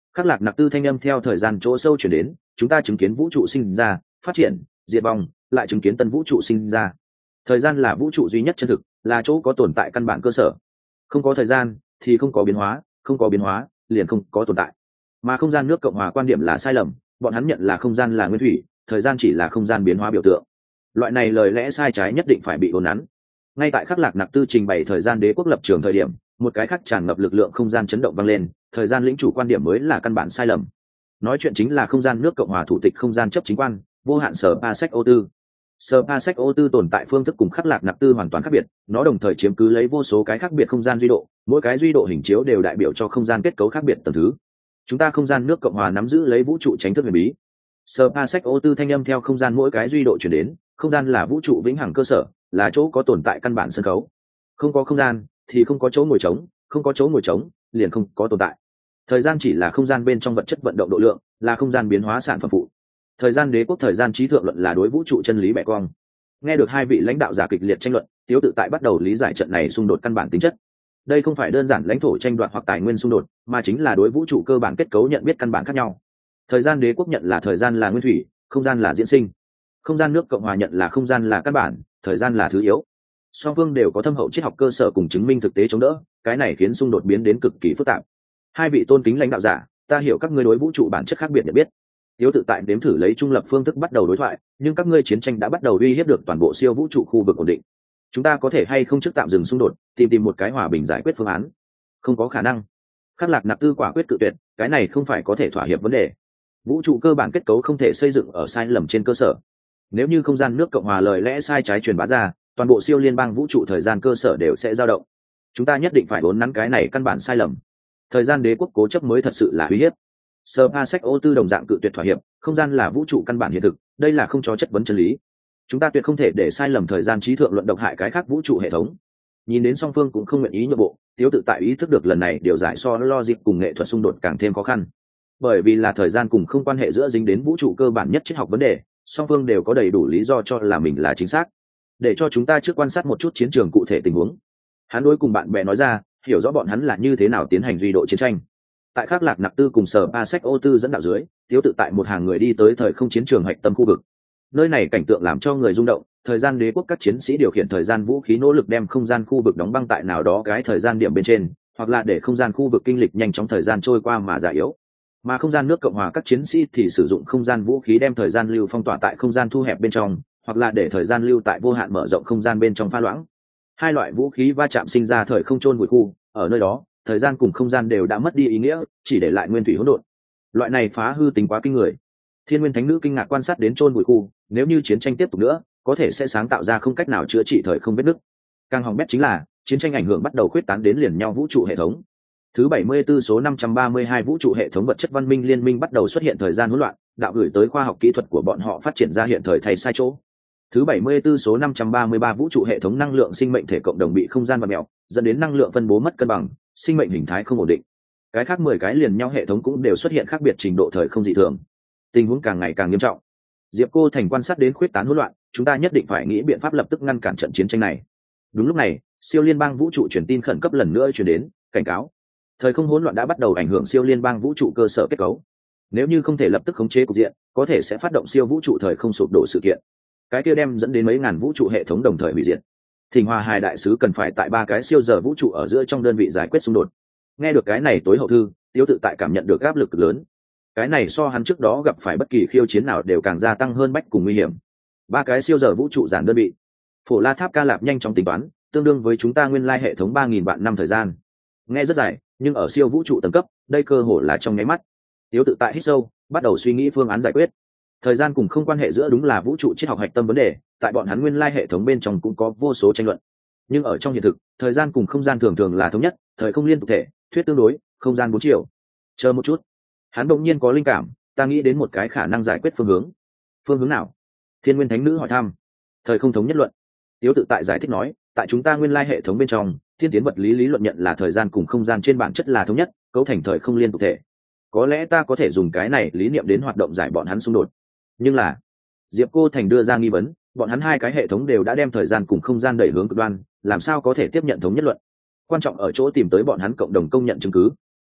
Khắc Lạc Nặc Tư thanh âm theo thời gian chỗ sâu chuyển đến, chúng ta chứng kiến vũ trụ sinh ra, phát triển, diệt vong, lại chứng kiến tân vũ trụ sinh ra. Thời gian là vũ trụ duy nhất chân thực, là chỗ có tồn tại căn bản cơ sở. Không có thời gian thì không có biến hóa, không có biến hóa liền không có tồn tại. Mà không gian nước Cộng hòa quan điểm là sai lầm, bọn hắn nhận là không gian là nguyên thủy, thời gian chỉ là không gian biến hóa biểu tượng. Loại này lời lẽ sai trái nhất định phải bị đồn nắn. Ngay tại Khắc Lạc Nặc Tư trình bày thời gian đế quốc lập trường thời điểm, một cái khác tràn ngập lực lượng không gian chấn động vang lên, thời gian lĩnh chủ quan điểm mới là căn bản sai lầm. Nói chuyện chính là không gian nước Cộng hòa thủ tịch không gian chấp chính quan, vô hạn sở Pasek ô tư. Sở Pasek ô tư tồn tại phương thức cùng Khắc Lạc Nặc Tư hoàn toàn khác biệt, nó đồng thời chiếm cứ lấy vô số cái khác biệt không gian duy độ, mỗi cái duy độ hình chiếu đều đại biểu cho không gian kết cấu khác biệt tầng thứ. Chúng ta không gian nước Cộng hòa nắm giữ lấy vũ trụ tránh thức huyền bí. Sở Pasek ô tư thanh âm theo không gian mỗi cái duy độ chuyển đến, không gian là vũ trụ vĩnh hằng cơ sở, là chỗ có tồn tại căn bản sân khấu. Không có không gian thì không có chỗ ngồi trống, không có chỗ ngồi trống liền không có tồn tại. Thời gian chỉ là không gian bên trong vật chất vận động độ lượng, là không gian biến hóa sản phẩm phụ. Thời gian đế quốc thời gian trí thượng luận là đối vũ trụ chân lý bẻ cong. Nghe được hai vị lãnh đạo giả kịch liệt tranh luận, Tiếu Tự Tại bắt đầu lý giải trận này xung đột căn bản tính chất. Đây không phải đơn giản lãnh thổ tranh đoạt hoặc tài nguyên xung đột, mà chính là đối vũ trụ cơ bản kết cấu nhận biết căn bản khác nhau. Thời gian đế quốc nhận là thời gian là nguyên thủy, không gian là diễn sinh. Không gian nước Cộng hòa nhận là không gian là căn bản, thời gian là thứ yếu. Song phương đều có thâm hậu triết học cơ sở cùng chứng minh thực tế chống đỡ, cái này khiến xung đột biến đến cực kỳ phức tạp. Hai vị tôn kính lãnh đạo giả, ta hiểu các ngươi đối vũ trụ bản chất khác biệt nhận biết. Tiếu Tự Tại đếm thử lấy trung lập phương thức bắt đầu đối thoại, nhưng các ngươi chiến tranh đã bắt đầu uy hiếp được toàn bộ siêu vũ trụ khu vực ổn định. Chúng ta có thể hay không trước tạm dừng xung đột, tìm tìm một cái hòa bình giải quyết phương án? Không có khả năng. Khắc Lạc Nặc Tư quả quyết cự tuyệt, cái này không phải có thể thỏa hiệp vấn đề. Vũ trụ cơ bản kết cấu không thể xây dựng ở sai lầm trên cơ sở. Nếu như không gian nước Cộng hòa lời lẽ sai trái truyền bá ra, toàn bộ siêu liên bang vũ trụ thời gian cơ sở đều sẽ dao động. Chúng ta nhất định phải uốn nắn cái này căn bản sai lầm. Thời gian đế quốc cố chấp mới thật sự là uy hiếp. Sơ Pasek ô tư đồng dạng cự tuyệt thỏa hiệp, không gian là vũ trụ căn bản hiện thực, đây là không cho chất vấn chân lý. Chúng ta tuyệt không thể để sai lầm thời gian trí thượng luận độc hại cái khác vũ trụ hệ thống. Nhìn đến song phương cũng không nguyện ý nhượng bộ, Tiếu Tự Tại ý thức được lần này điều giải so logic cùng nghệ thuật xung đột càng thêm khó khăn. Bởi vì là thời gian cùng không quan hệ giữa dính đến vũ trụ cơ bản nhất triết học vấn đề, song phương đều có đầy đủ lý do cho là mình là chính xác. Để cho chúng ta trước quan sát một chút chiến trường cụ thể tình huống. Hắn đối cùng bạn bè nói ra, hiểu rõ bọn hắn là như thế nào tiến hành duy độ chiến tranh. Tại Khắc Lạc Nặc Tư cùng Sở Pasek ô tư dẫn đạo dưới, Tiếu Tự Tại một hàng người đi tới thời không chiến trường hạch tâm khu vực. Nơi này cảnh tượng làm cho người rung động, thời gian đế quốc các chiến sĩ điều khiển thời gian vũ khí nỗ lực đem không gian khu vực đóng băng tại nào đó cái thời gian điểm bên trên, hoặc là để không gian khu vực kinh lịch nhanh chóng thời gian trôi qua mà già yếu. Mà không gian nước Cộng hòa các chiến sĩ thì sử dụng không gian vũ khí đem thời gian lưu phong tỏa tại không gian thu hẹp bên trong, hoặc là để thời gian lưu tại vô hạn mở rộng không gian bên trong pha loãng. Hai loại vũ khí va chạm sinh ra thời không chôn vùi khu, ở nơi đó, thời gian cùng không gian đều đã mất đi ý nghĩa, chỉ để lại nguyên thủy hỗn độn. Loại này phá hư tính quá kinh người. Thiên Nguyên Thánh Nữ kinh ngạc quan sát đến chôn vùi khu, nếu như chiến tranh tiếp tục nữa, có thể sẽ sáng tạo ra không cách nào chữa trị thời không vết nứt. Càng hỏng bét chính là, chiến tranh ảnh hưởng bắt đầu khuyết tán đến liền nhau vũ trụ hệ thống. Thứ bảy mươi 74 số năm trăm ba mươi hai vũ trụ hệ thống vật chất văn minh liên minh bắt đầu xuất hiện thời gian hỗn loạn, đạo gửi tới khoa học kỹ thuật của bọn họ phát triển ra hiện thời thầy sai chỗ. Thứ bảy mươi 74 số năm trăm ba mươi ba vũ trụ hệ thống năng lượng sinh mệnh thể cộng đồng bị không gian vặn mèo, dẫn đến năng lượng phân bố mất cân bằng, sinh mệnh hình thái không ổn định. Cái khác mười cái liền nhau hệ thống cũng đều xuất hiện khác biệt trình độ thời không dị thường. Tình huống càng ngày càng nghiêm trọng. Diệp Cô Thành quan sát đến khuyết tán hỗn loạn, chúng ta nhất định phải nghĩ biện pháp lập tức ngăn cản trận chiến tranh này. Đúng lúc này, siêu liên bang vũ trụ truyền tin khẩn cấp lần nữa truyền đến, cảnh cáo. Thời không hỗn loạn đã bắt đầu ảnh hưởng siêu liên bang vũ trụ cơ sở kết cấu. Nếu như không thể lập tức khống chế cục diện, có thể sẽ phát động siêu vũ trụ thời không sụp đổ sự kiện. Cái kia đem dẫn đến mấy ngàn vũ trụ hệ thống đồng thời hủy diệt. Thỉnh Hòa Hài đại sứ cần phải tại ba cái siêu giờ vũ trụ ở giữa trong đơn vị giải quyết xung đột. Nghe được cái này tối hậu thư, Tiếu Tự Tại cảm nhận được áp lực lớn. Cái này so hắn trước đó gặp phải bất kỳ khiêu chiến nào đều càng gia tăng hơn bách cùng nguy hiểm. Ba cái siêu giờ vũ trụ giản đơn vị. Phổ La Tháp Ca Lạp nhanh chóng tính toán, tương đương với chúng ta nguyên lai hệ thống ba nghìn vạn năm thời gian. Nghe rất dài, nhưng ở siêu vũ trụ tầng cấp, đây cơ hội là trong nháy mắt. Tiếu Tự Tại hít sâu, bắt đầu suy nghĩ phương án giải quyết. Thời gian cùng không quan hệ giữa đúng là vũ trụ triết học hạch tâm vấn đề, tại bọn hắn nguyên lai hệ thống bên trong cũng có vô số tranh luận. Nhưng ở trong hiện thực, thời gian cùng không gian thường thường là thống nhất, thời không liên tục thể, thuyết tương đối, không gian bốn chiều. Chờ một chút, hắn đột nhiên có linh cảm, ta nghĩ đến một cái khả năng giải quyết phương hướng. Phương hướng nào? Thiên Nguyên Thánh Nữ hỏi thăm. Thời không thống nhất luận. Tiếu Tự Tại giải thích nói, tại chúng ta nguyên lai hệ thống bên trong, thiên tiến vật lý lý luận nhận là thời gian cùng không gian trên bản chất là thống nhất, cấu thành thời không liên tục thể. Có lẽ ta có thể dùng cái này lý niệm đến hoạt động giải bọn hắn xung đột. Nhưng là, Diệp Cô Thành đưa ra nghi vấn, bọn hắn hai cái hệ thống đều đã đem thời gian cùng không gian đẩy hướng cực đoan, làm sao có thể tiếp nhận thống nhất luận? Quan trọng ở chỗ tìm tới bọn hắn cộng đồng công nhận chứng cứ.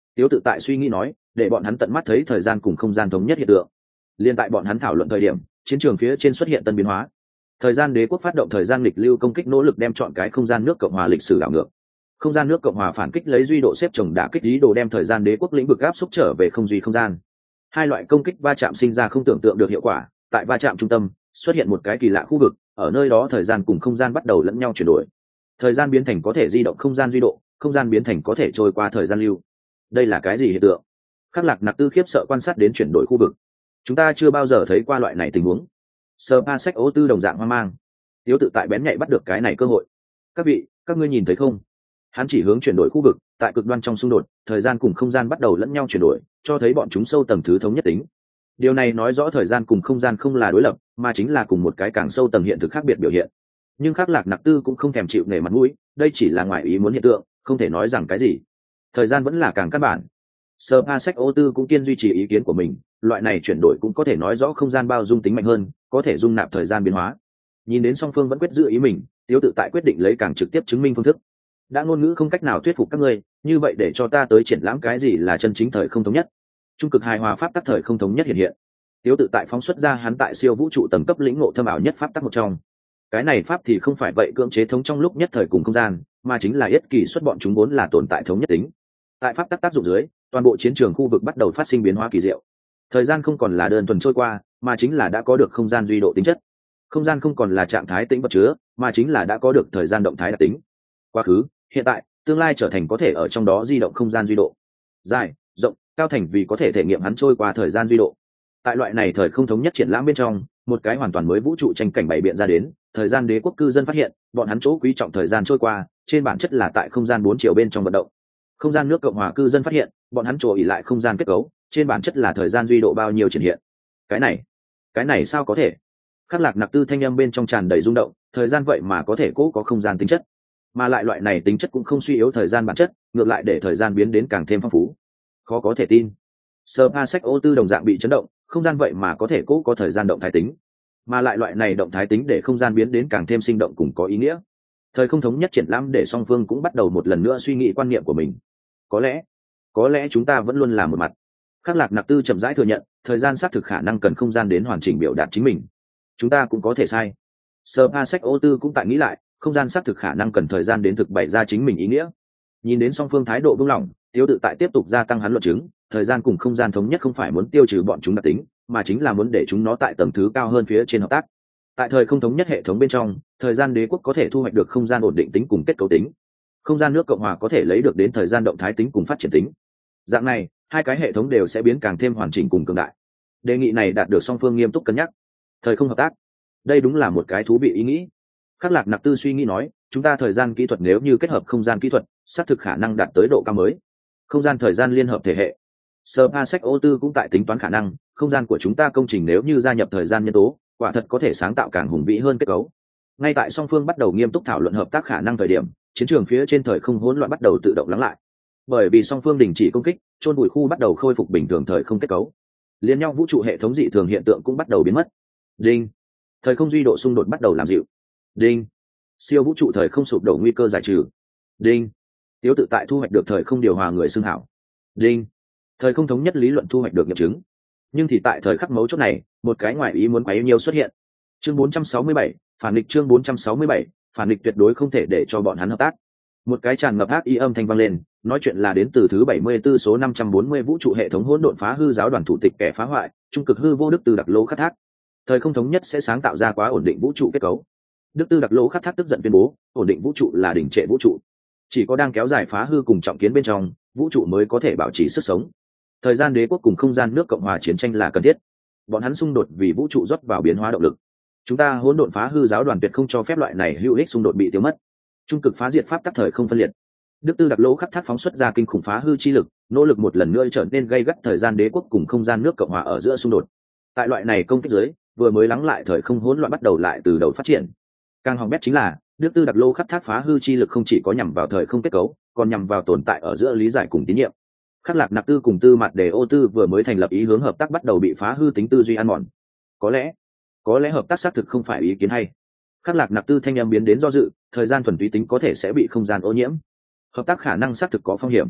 Tiếu tự tại suy nghĩ nói, để bọn hắn tận mắt thấy thời gian cùng không gian thống nhất hiện tượng. Liên tại bọn hắn thảo luận thời điểm, chiến trường phía trên xuất hiện tân biến hóa. Thời gian đế quốc phát động thời gian lịch lưu công kích, nỗ lực đem chọn cái không gian nước cộng hòa lịch sử đảo ngược. Không gian nước cộng hòa phản kích lấy duy độ xếp chồng đả kích ý đồ đem thời gian đế quốc lĩnh vực áp xúc trở về không duy không gian. Hai loại công kích va chạm sinh ra không tưởng tượng được hiệu quả. Tại va chạm trung tâm xuất hiện một cái kỳ lạ khu vực, ở nơi đó thời gian cùng không gian bắt đầu lẫn nhau chuyển đổi. Thời gian biến thành có thể di động không gian duy độ, không gian biến thành có thể trôi qua thời gian lưu. Đây là cái gì hiện tượng? Khắc Lạc Nặc Tư khiếp sợ quan sát đến chuyển đổi khu vực. Chúng ta chưa bao giờ thấy qua loại này tình huống. Sơ Pa Sách Ô Tư đồng dạng hoang mang. Tiếu tự tại bén nhạy bắt được cái này cơ hội. Các vị, các ngươi nhìn thấy không? Hắn chỉ hướng chuyển đổi khu vực, tại cực đoan trong xung đột, thời gian cùng không gian bắt đầu lẫn nhau chuyển đổi, cho thấy bọn chúng sâu tầng thứ thống nhất tính. Điều này nói rõ thời gian cùng không gian không là đối lập, mà chính là cùng một cái càng sâu tầng hiện thực khác biệt biểu hiện. Nhưng Khắc Lạc Nặc Tư cũng không thèm chịu nể mặt mũi, đây chỉ là ngoại ý muốn hiện tượng, không thể nói rằng cái gì. Thời gian vẫn là càng căn bản. Sơ Pa Sách Ô Tư cũng kiên duy trì ý kiến của mình, loại này chuyển đổi cũng có thể nói rõ không gian bao dung tính mạnh hơn, có thể dung nạp thời gian biến hóa. Nhìn đến song phương vẫn quyết giữ ý mình, Tiếu tự tại quyết định lấy càng trực tiếp chứng minh phương thức. Đã ngôn ngữ không cách nào thuyết phục các ngươi, như vậy để cho ta tới triển lãm cái gì là chân chính thời không thống nhất. Trung cực hài hòa pháp tắc thời không thống nhất hiện hiện. Tiếu tự tại phóng xuất ra hắn tại siêu vũ trụ tầng cấp lĩnh ngộ thâm ảo nhất pháp tắc một trong. Cái này pháp thì không phải vậy cưỡng chế thống trong lúc nhất thời cùng không gian, mà chính là yết kỳ xuất bọn chúng vốn là tồn tại thống nhất tính. Tại pháp tắc tác dụng dưới, toàn bộ chiến trường khu vực bắt đầu phát sinh biến hóa kỳ diệu. Thời gian không còn là đơn thuần trôi qua, mà chính là đã có được không gian duy độ tính chất. Không gian không còn là trạng thái tĩnh vật chứa, mà chính là đã có được thời gian động thái đặc tính. Quá khứ, hiện tại, tương lai trở thành có thể ở trong đó di động không gian duy độ. Dài, rộng, cao thành vì có thể thể nghiệm hắn trôi qua thời gian duy độ. Tại loại này thời không thống nhất triển lãm bên trong, một cái hoàn toàn mới vũ trụ tranh cảnh bày biện ra đến. Thời gian đế quốc cư dân phát hiện, bọn hắn chỗ quý trọng thời gian trôi qua, trên bản chất là tại không gian bốn chiều bên trong vận động. Không gian nước cộng hòa cư dân phát hiện, bọn hắn chỗ ỉ lại không gian kết cấu, trên bản chất là thời gian duy độ bao nhiêu triển hiện. Cái này, cái này sao có thể? Khắc Lạc Nặc Tư thanh âm bên trong tràn đầy rung động, thời gian vậy mà có thể cố có không gian tính chất, mà lại loại này tính chất cũng không suy yếu thời gian bản chất, ngược lại để thời gian biến đến càng thêm phong phú. Khó có thể tin. Sơ Pa Sách Ô Tư đồng dạng bị chấn động, không gian vậy mà có thể cố có thời gian động thái tính, mà lại loại này động thái tính để không gian biến đến càng thêm sinh động cùng có ý nghĩa. Thời không thống nhất triển lãm để song phương cũng bắt đầu một lần nữa suy nghĩ quan niệm của mình. Có lẽ, có lẽ chúng ta vẫn luôn là một mặt. Khắc Lạc Nặc Tư chậm rãi thừa nhận, thời gian xác thực khả năng cần không gian đến hoàn chỉnh biểu đạt chính mình. Chúng ta cũng có thể sai. Sơ Pa Sách Ô Tư cũng tại nghĩ lại, không gian xác thực khả năng cần thời gian đến thực bày ra chính mình ý nghĩa. Nhìn đến song phương thái độ buông lỏng, Tiếu tự tại tiếp tục gia tăng hắn luận chứng, thời gian cùng không gian thống nhất không phải muốn tiêu trừ bọn chúng đặc tính, mà chính là muốn để chúng nó tại tầng thứ cao hơn phía trên hợp tác. Tại thời không thống nhất hệ thống bên trong, thời gian đế quốc có thể thu hoạch được không gian ổn định tính cùng kết cấu tính. Không gian nước cộng hòa có thể lấy được đến thời gian động thái tính cùng phát triển tính. Dạng này, hai cái hệ thống đều sẽ biến càng thêm hoàn chỉnh cùng cường đại. Đề nghị này đạt được song phương nghiêm túc cân nhắc. Thời không hợp tác, đây đúng là một cái thú vị ý nghĩ. Khắc Lạc Nặc Tư suy nghĩ nói, chúng ta thời gian kỹ thuật nếu như kết hợp không gian kỹ thuật, xác thực khả năng đạt tới độ cao mới. Không gian thời gian liên hợp thể hệ. Sơ Pa Sách Ô Tư cũng tại tính toán khả năng, không gian của chúng ta công trình nếu như gia nhập thời gian nhân tố, quả thật có thể sáng tạo càng hùng vĩ hơn kết cấu. Ngay tại song phương bắt đầu nghiêm túc thảo luận hợp tác khả năng thời điểm, chiến trường phía trên thời không hỗn loạn bắt đầu tự động lắng lại. Bởi vì song phương đình chỉ công kích, chôn bụi khu bắt đầu khôi phục bình thường thời không kết cấu. Liên nhau vũ trụ hệ thống dị thường hiện tượng cũng bắt đầu biến mất. Đinh. Thời không duy độ xung đột bắt đầu làm dịu. Đinh. Siêu vũ trụ thời không sụp đổ nguy cơ giải trừ. Đinh. Tiếu tự tại thu hoạch được thời không điều hòa người xưng hảo. Đinh. Thời không thống nhất lý luận thu hoạch được nghiệm chứng. Nhưng thì tại thời khắc mấu chốt này, một cái ngoại ý muốn quá nhiều xuất hiện. Chương bốn trăm sáu mươi bảy, phản nghịch chương bốn trăm sáu mươi bảy, phản nghịch tuyệt đối không thể để cho bọn hắn hợp tác. Một cái tràn ngập ác ý âm thanh vang lên, nói chuyện là đến từ thứ bảy mươi 74 số năm trăm bốn mươi vũ trụ hệ thống hỗn độn phá hư giáo đoàn thủ tịch kẻ phá hoại, trung cực hư vô đức từ đặc lô khắc thác. Thời không thống nhất sẽ sáng tạo ra quá ổn định vũ trụ kết cấu. Đức tư đặc lô khắc thác tức giận tuyên bố, ổn định vũ trụ là đỉnh trệ vũ trụ. Chỉ có đang kéo dài phá hư cùng trọng kiến bên trong, vũ trụ mới có thể bảo trì sức sống. Thời gian đế quốc cùng không gian nước cộng hòa chiến tranh là cần thiết. Bọn hắn xung đột vì vũ trụ rót vào biến hóa động lực. Chúng ta hỗn độn phá hư giáo đoàn tuyệt không cho phép loại này hữu ích xung đột bị tiêu mất. Trung cực phá diệt pháp tắc thời không phân liệt. Đức tư đặc lỗ khắc thác phóng xuất ra kinh khủng phá hư chi lực, nỗ lực một lần nữa trở nên gây gắt thời gian đế quốc cùng không gian nước cộng hòa ở giữa xung đột. Tại loại này công kích dưới, vừa mới lắng lại thời không hỗn loạn bắt đầu lại từ đầu phát triển. Càng hỏng bét chính là, Đức tư đặc lô khắc thác phá hư chi lực không chỉ có nhằm vào thời không kết cấu, còn nhằm vào tồn tại ở giữa lý giải cùng tín nhiệm. Khắc Lạc Nặc Tư cùng Tư Mạt Đề Ô Tư vừa mới thành lập ý hướng hợp tác bắt đầu bị phá hư tính tư duy ăn mòn. Có lẽ, có lẽ hợp tác xác thực không phải ý kiến hay. Khắc Lạc Nặc Tư thanh em biến đến do dự, thời gian thuần túy tính có thể sẽ bị không gian ô nhiễm. Hợp tác khả năng xác thực có phong hiểm.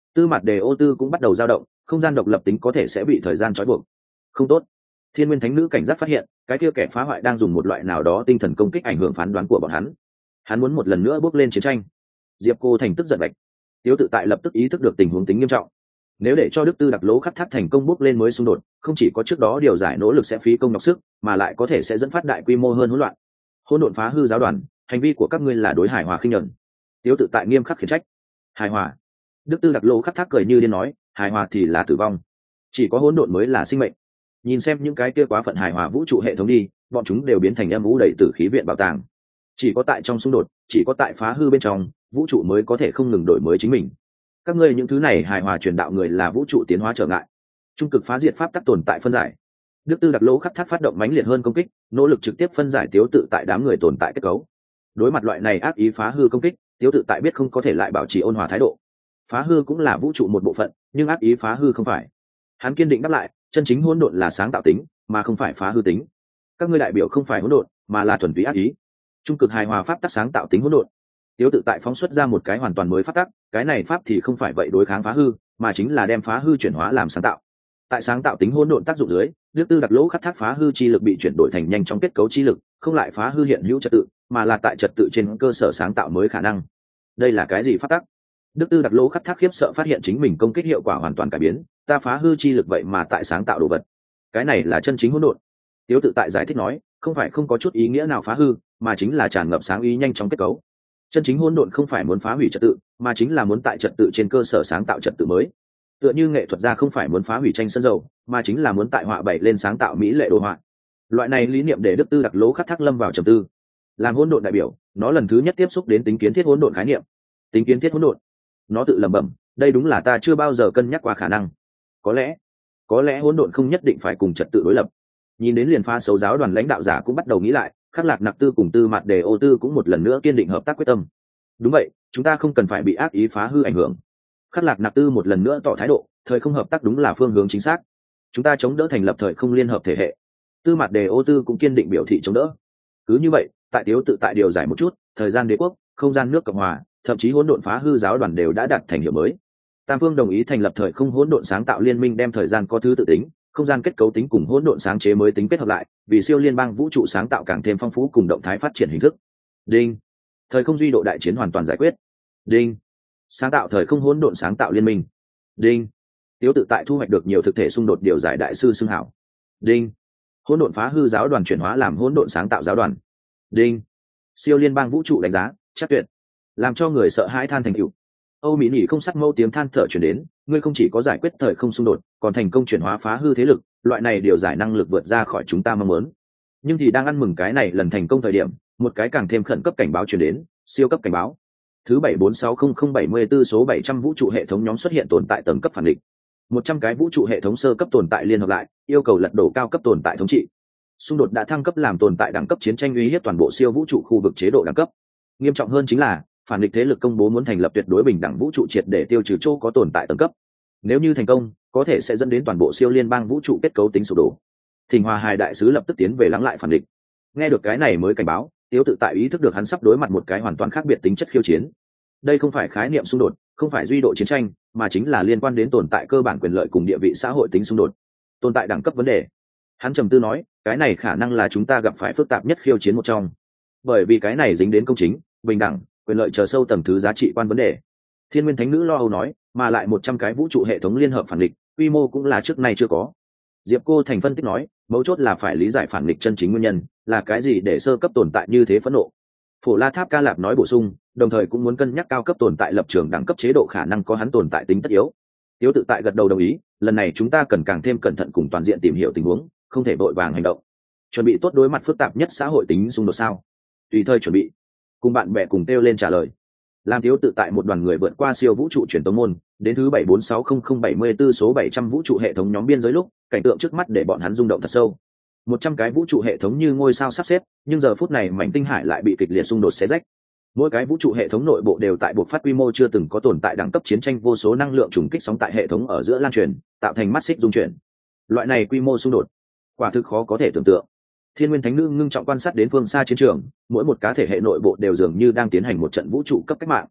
Tư Mạt Đề Ô Tư cũng bắt đầu dao động, không gian độc lập tính có thể sẽ bị thời gian trói buộc. Không tốt. Thiên Nguyên Thánh Nữ cảnh giác phát hiện, cái kia kẻ phá hoại đang dùng một loại nào đó tinh thần công kích ảnh hưởng phán đoán của bọn hắn. Hắn muốn một lần nữa bước lên chiến tranh. Diệp Cô Thành tức giận bạch. Tiếu Tự Tại lập tức ý thức được tình huống tính nghiêm trọng. Nếu để cho Đức Tư Đặc Lỗ Khắc Thác thành công bước lên mới xung đột, không chỉ có trước đó điều giải nỗ lực sẽ phí công nhọc sức, mà lại có thể sẽ dẫn phát đại quy mô hơn hỗn loạn. Hỗn độn phá hư giáo đoàn, hành vi của các ngươi là đối hài hòa khinh nhẫn. Tiếu Tự Tại nghiêm khắc khiển trách. Hài hòa? Đức Tư Đặc Lỗ Khắc Thác cười như điên nói, hài hòa thì là tử vong, chỉ có hỗn độn mới là sinh mệnh. Nhìn xem những cái kia quá phận hài hòa vũ trụ hệ thống đi, bọn chúng đều biến thành âm vũ đầy tử khí viện bảo tàng. Chỉ có tại trong xung đột, chỉ có tại phá hư bên trong, vũ trụ mới có thể không ngừng đổi mới chính mình. Các ngươi những thứ này hài hòa truyền đạo người là vũ trụ tiến hóa trở ngại. Trung cực phá diệt pháp tắc tồn tại phân giải. Đức Tư Đặc Lỗ Khắc Thác phát động mãnh liệt hơn công kích, nỗ lực trực tiếp phân giải Tiếu Tự Tại đám người tồn tại kết cấu. Đối mặt loại này ác ý phá hư công kích, Tiếu Tự Tại biết không có thể lại bảo trì ôn hòa thái độ. Phá hư cũng là vũ trụ một bộ phận, nhưng ác ý phá hư không phải. Hắn kiên định đáp lại, chân chính hỗn độn là sáng tạo tính, mà không phải phá hư tính. Các ngươi đại biểu không phải hỗn độn, mà là thuần túy ác ý. Trung cực hài hòa pháp tắc sáng tạo tính hỗn độn. Tiếu Tự Tại phóng xuất ra một cái hoàn toàn mới pháp tắc, cái này pháp thì không phải vậy đối kháng phá hư, mà chính là đem phá hư chuyển hóa làm sáng tạo. Tại sáng tạo tính hỗn độn tác dụng dưới, Đức Tư Đặc Lỗ Khắc Thác phá hư chi lực bị chuyển đổi thành nhanh trong kết cấu chi lực, không lại phá hư hiện hữu trật tự, mà là tại trật tự trên cơ sở sáng tạo mới khả năng. Đây là cái gì pháp tắc? Đức Tư Đặc Lỗ Khắc Thác khiếp sợ phát hiện chính mình công kích hiệu quả hoàn toàn cải biến, ta phá hư chi lực vậy mà tại sáng tạo đồ vật. Cái này là chân chính hỗn độn. Tiếu Tự Tại giải thích nói, không phải không có chút ý nghĩa nào phá hư, mà chính là tràn ngập sáng ý nhanh trong kết cấu. Chân chính hỗn độn không phải muốn phá hủy trật tự, mà chính là muốn tại trật tự trên cơ sở sáng tạo trật tự mới. Tựa như nghệ thuật gia không phải muốn phá hủy tranh sân dầu, mà chính là muốn tại họa bày lên sáng tạo mỹ lệ đồ họa. Loại này lý niệm để Đức Tư Đặc Lỗ Khắc Thác lâm vào trầm tư. Làm hỗn độn đại biểu, nó lần thứ nhất tiếp xúc đến tính kiến thiết hỗn độn khái niệm. Tính kiến thiết hỗn độn. Nó tự lẩm bẩm, đây đúng là ta chưa bao giờ cân nhắc qua khả năng. Có lẽ, có lẽ hỗn độn không nhất định phải cùng trật tự đối lập. Nhìn đến liền phá xấu giáo đoàn lãnh đạo giả cũng bắt đầu nghĩ lại, Khắc Lạc Nặc Tư cùng Tư Mạt Đề Ô Tư cũng một lần nữa kiên định hợp tác quyết tâm. Đúng vậy, chúng ta không cần phải bị ác ý phá hư ảnh hưởng. Khắc Lạc Nặc Tư một lần nữa tỏ thái độ, thời không hợp tác đúng là phương hướng chính xác. Chúng ta chống đỡ thành lập thời không liên hợp thể hệ. Tư Mạt Đề Ô Tư cũng kiên định biểu thị chống đỡ. Cứ như vậy, tại Tiếu Tự Tại điều giải một chút, thời gian đế quốc, không gian nước cộng hòa, thậm chí hỗn độn phá hư giáo đoàn đều đã đạt thành hiệu mới. Tam phương đồng ý thành lập thời không hỗn độn sáng tạo liên minh, đem thời gian có thứ tự tính, không gian kết cấu tính cùng hỗn độn sáng chế mới tính kết hợp lại, vì siêu liên bang vũ trụ sáng tạo càng thêm phong phú cùng động thái phát triển hình thức. Đinh. Thời không duy độ đại chiến hoàn toàn giải quyết. Đinh. Sáng tạo thời không hỗn độn sáng tạo liên minh. Đinh. Tiếu Tự Tại thu hoạch được nhiều thực thể xung đột điều giải đại sư xưng hảo. Đinh. Hỗn độn phá hư giáo đoàn chuyển hóa làm hỗn độn sáng tạo giáo đoàn. Đinh. Siêu liên bang vũ trụ đánh giá chắc tuyệt, làm cho người sợ hãi than thành cựu. Âu Mỹ Nhĩ không sắc mâu tiếng than thở chuyển đến, ngươi không chỉ có giải quyết thời không xung đột, còn thành công chuyển hóa phá hư thế lực, loại này điều giải năng lực vượt ra khỏi chúng ta mong muốn. Nhưng thì đang ăn mừng cái này lần thành công thời điểm, một cái càng thêm khẩn cấp cảnh báo chuyển đến, siêu cấp cảnh báo. Thứ bảy bốn sáu không không bảy mươi tư số bảy trăm vũ trụ hệ thống nhóm xuất hiện tồn tại tầng cấp phản địch. một trăm cái vũ trụ hệ thống sơ cấp tồn tại liên hợp lại, yêu cầu lật đổ cao cấp tồn tại thống trị. Xung đột đã thăng cấp làm tồn tại đẳng cấp chiến tranh uy hiếp toàn bộ siêu vũ trụ khu vực chế độ đẳng cấp. Nghiêm trọng hơn chính là, phản địch thế lực công bố muốn thành lập tuyệt đối bình đẳng vũ trụ triệt để tiêu trừ chỗ có tồn tại tầng cấp. Nếu như thành công, có thể sẽ dẫn đến toàn bộ siêu liên bang vũ trụ kết cấu tính sụp đổ. Thịnh Hòa Hải đại sứ lập tức tiến về lắng lại phản địch. Nghe được cái này mới cảnh báo, Tiếu Tự Tại ý thức được hắn sắp đối mặt một cái hoàn toàn khác biệt tính chất khiêu chiến. Đây không phải khái niệm xung đột, không phải duy độ chiến tranh, mà chính là liên quan đến tồn tại cơ bản quyền lợi cùng địa vị xã hội tính xung đột, tồn tại đẳng cấp vấn đề. Hắn trầm tư nói, cái này khả năng là chúng ta gặp phải phức tạp nhất khiêu chiến một trong, bởi vì cái này dính đến công chính, bình đẳng, quyền lợi chờ sâu tầng thứ giá trị quan vấn đề. Thiên Nguyên Thánh Nữ lo âu nói, mà lại một trăm cái vũ trụ hệ thống liên hợp phản địch, quy mô cũng là trước nay chưa có. Diệp Cô Thành phân tích nói, mấu chốt là phải lý giải phản địch chân chính nguyên nhân, là cái gì để sơ cấp tồn tại như thế phẫn nộ. Phổ La Tháp Ca Lạp nói bổ sung, đồng thời cũng muốn cân nhắc cao cấp tồn tại lập trường đẳng cấp chế độ khả năng có hắn tồn tại tính tất yếu. Tiếu Tự Tại gật đầu đồng ý, lần này chúng ta cần càng thêm cẩn thận cùng toàn diện tìm hiểu tình huống, không thể vội vàng hành động. Chuẩn bị tốt đối mặt phức tạp nhất xã hội tính xung đột sao? Tùy thời chuẩn bị. Cùng bạn bè cùng kêu lên trả lời. Làm Tiếu Tự Tại một đoàn người vượt qua siêu vũ trụ truyền tống môn, đến thứ bảy bốn sáu không không bảy mươi tư số bảy trăm vũ trụ hệ thống nhóm biên giới lúc, cảnh tượng trước mắt để bọn hắn rung động thật sâu. Một trăm cái vũ trụ hệ thống như ngôi sao sắp xếp, nhưng giờ phút này mảnh tinh hải lại bị kịch liệt xung đột xé rách. Mỗi cái vũ trụ hệ thống nội bộ đều tại buộc phát quy mô chưa từng có tồn tại đẳng cấp chiến tranh, vô số năng lượng trùng kích sóng tại hệ thống ở giữa lan truyền, tạo thành mắt xích dung chuyển. Loại này quy mô xung đột, quả thực khó có thể tưởng tượng. Thiên Nguyên Thánh Nữ ngưng trọng quan sát đến phương xa chiến trường, mỗi một cá thể hệ nội bộ đều dường như đang tiến hành một trận vũ trụ cấp cách mạng.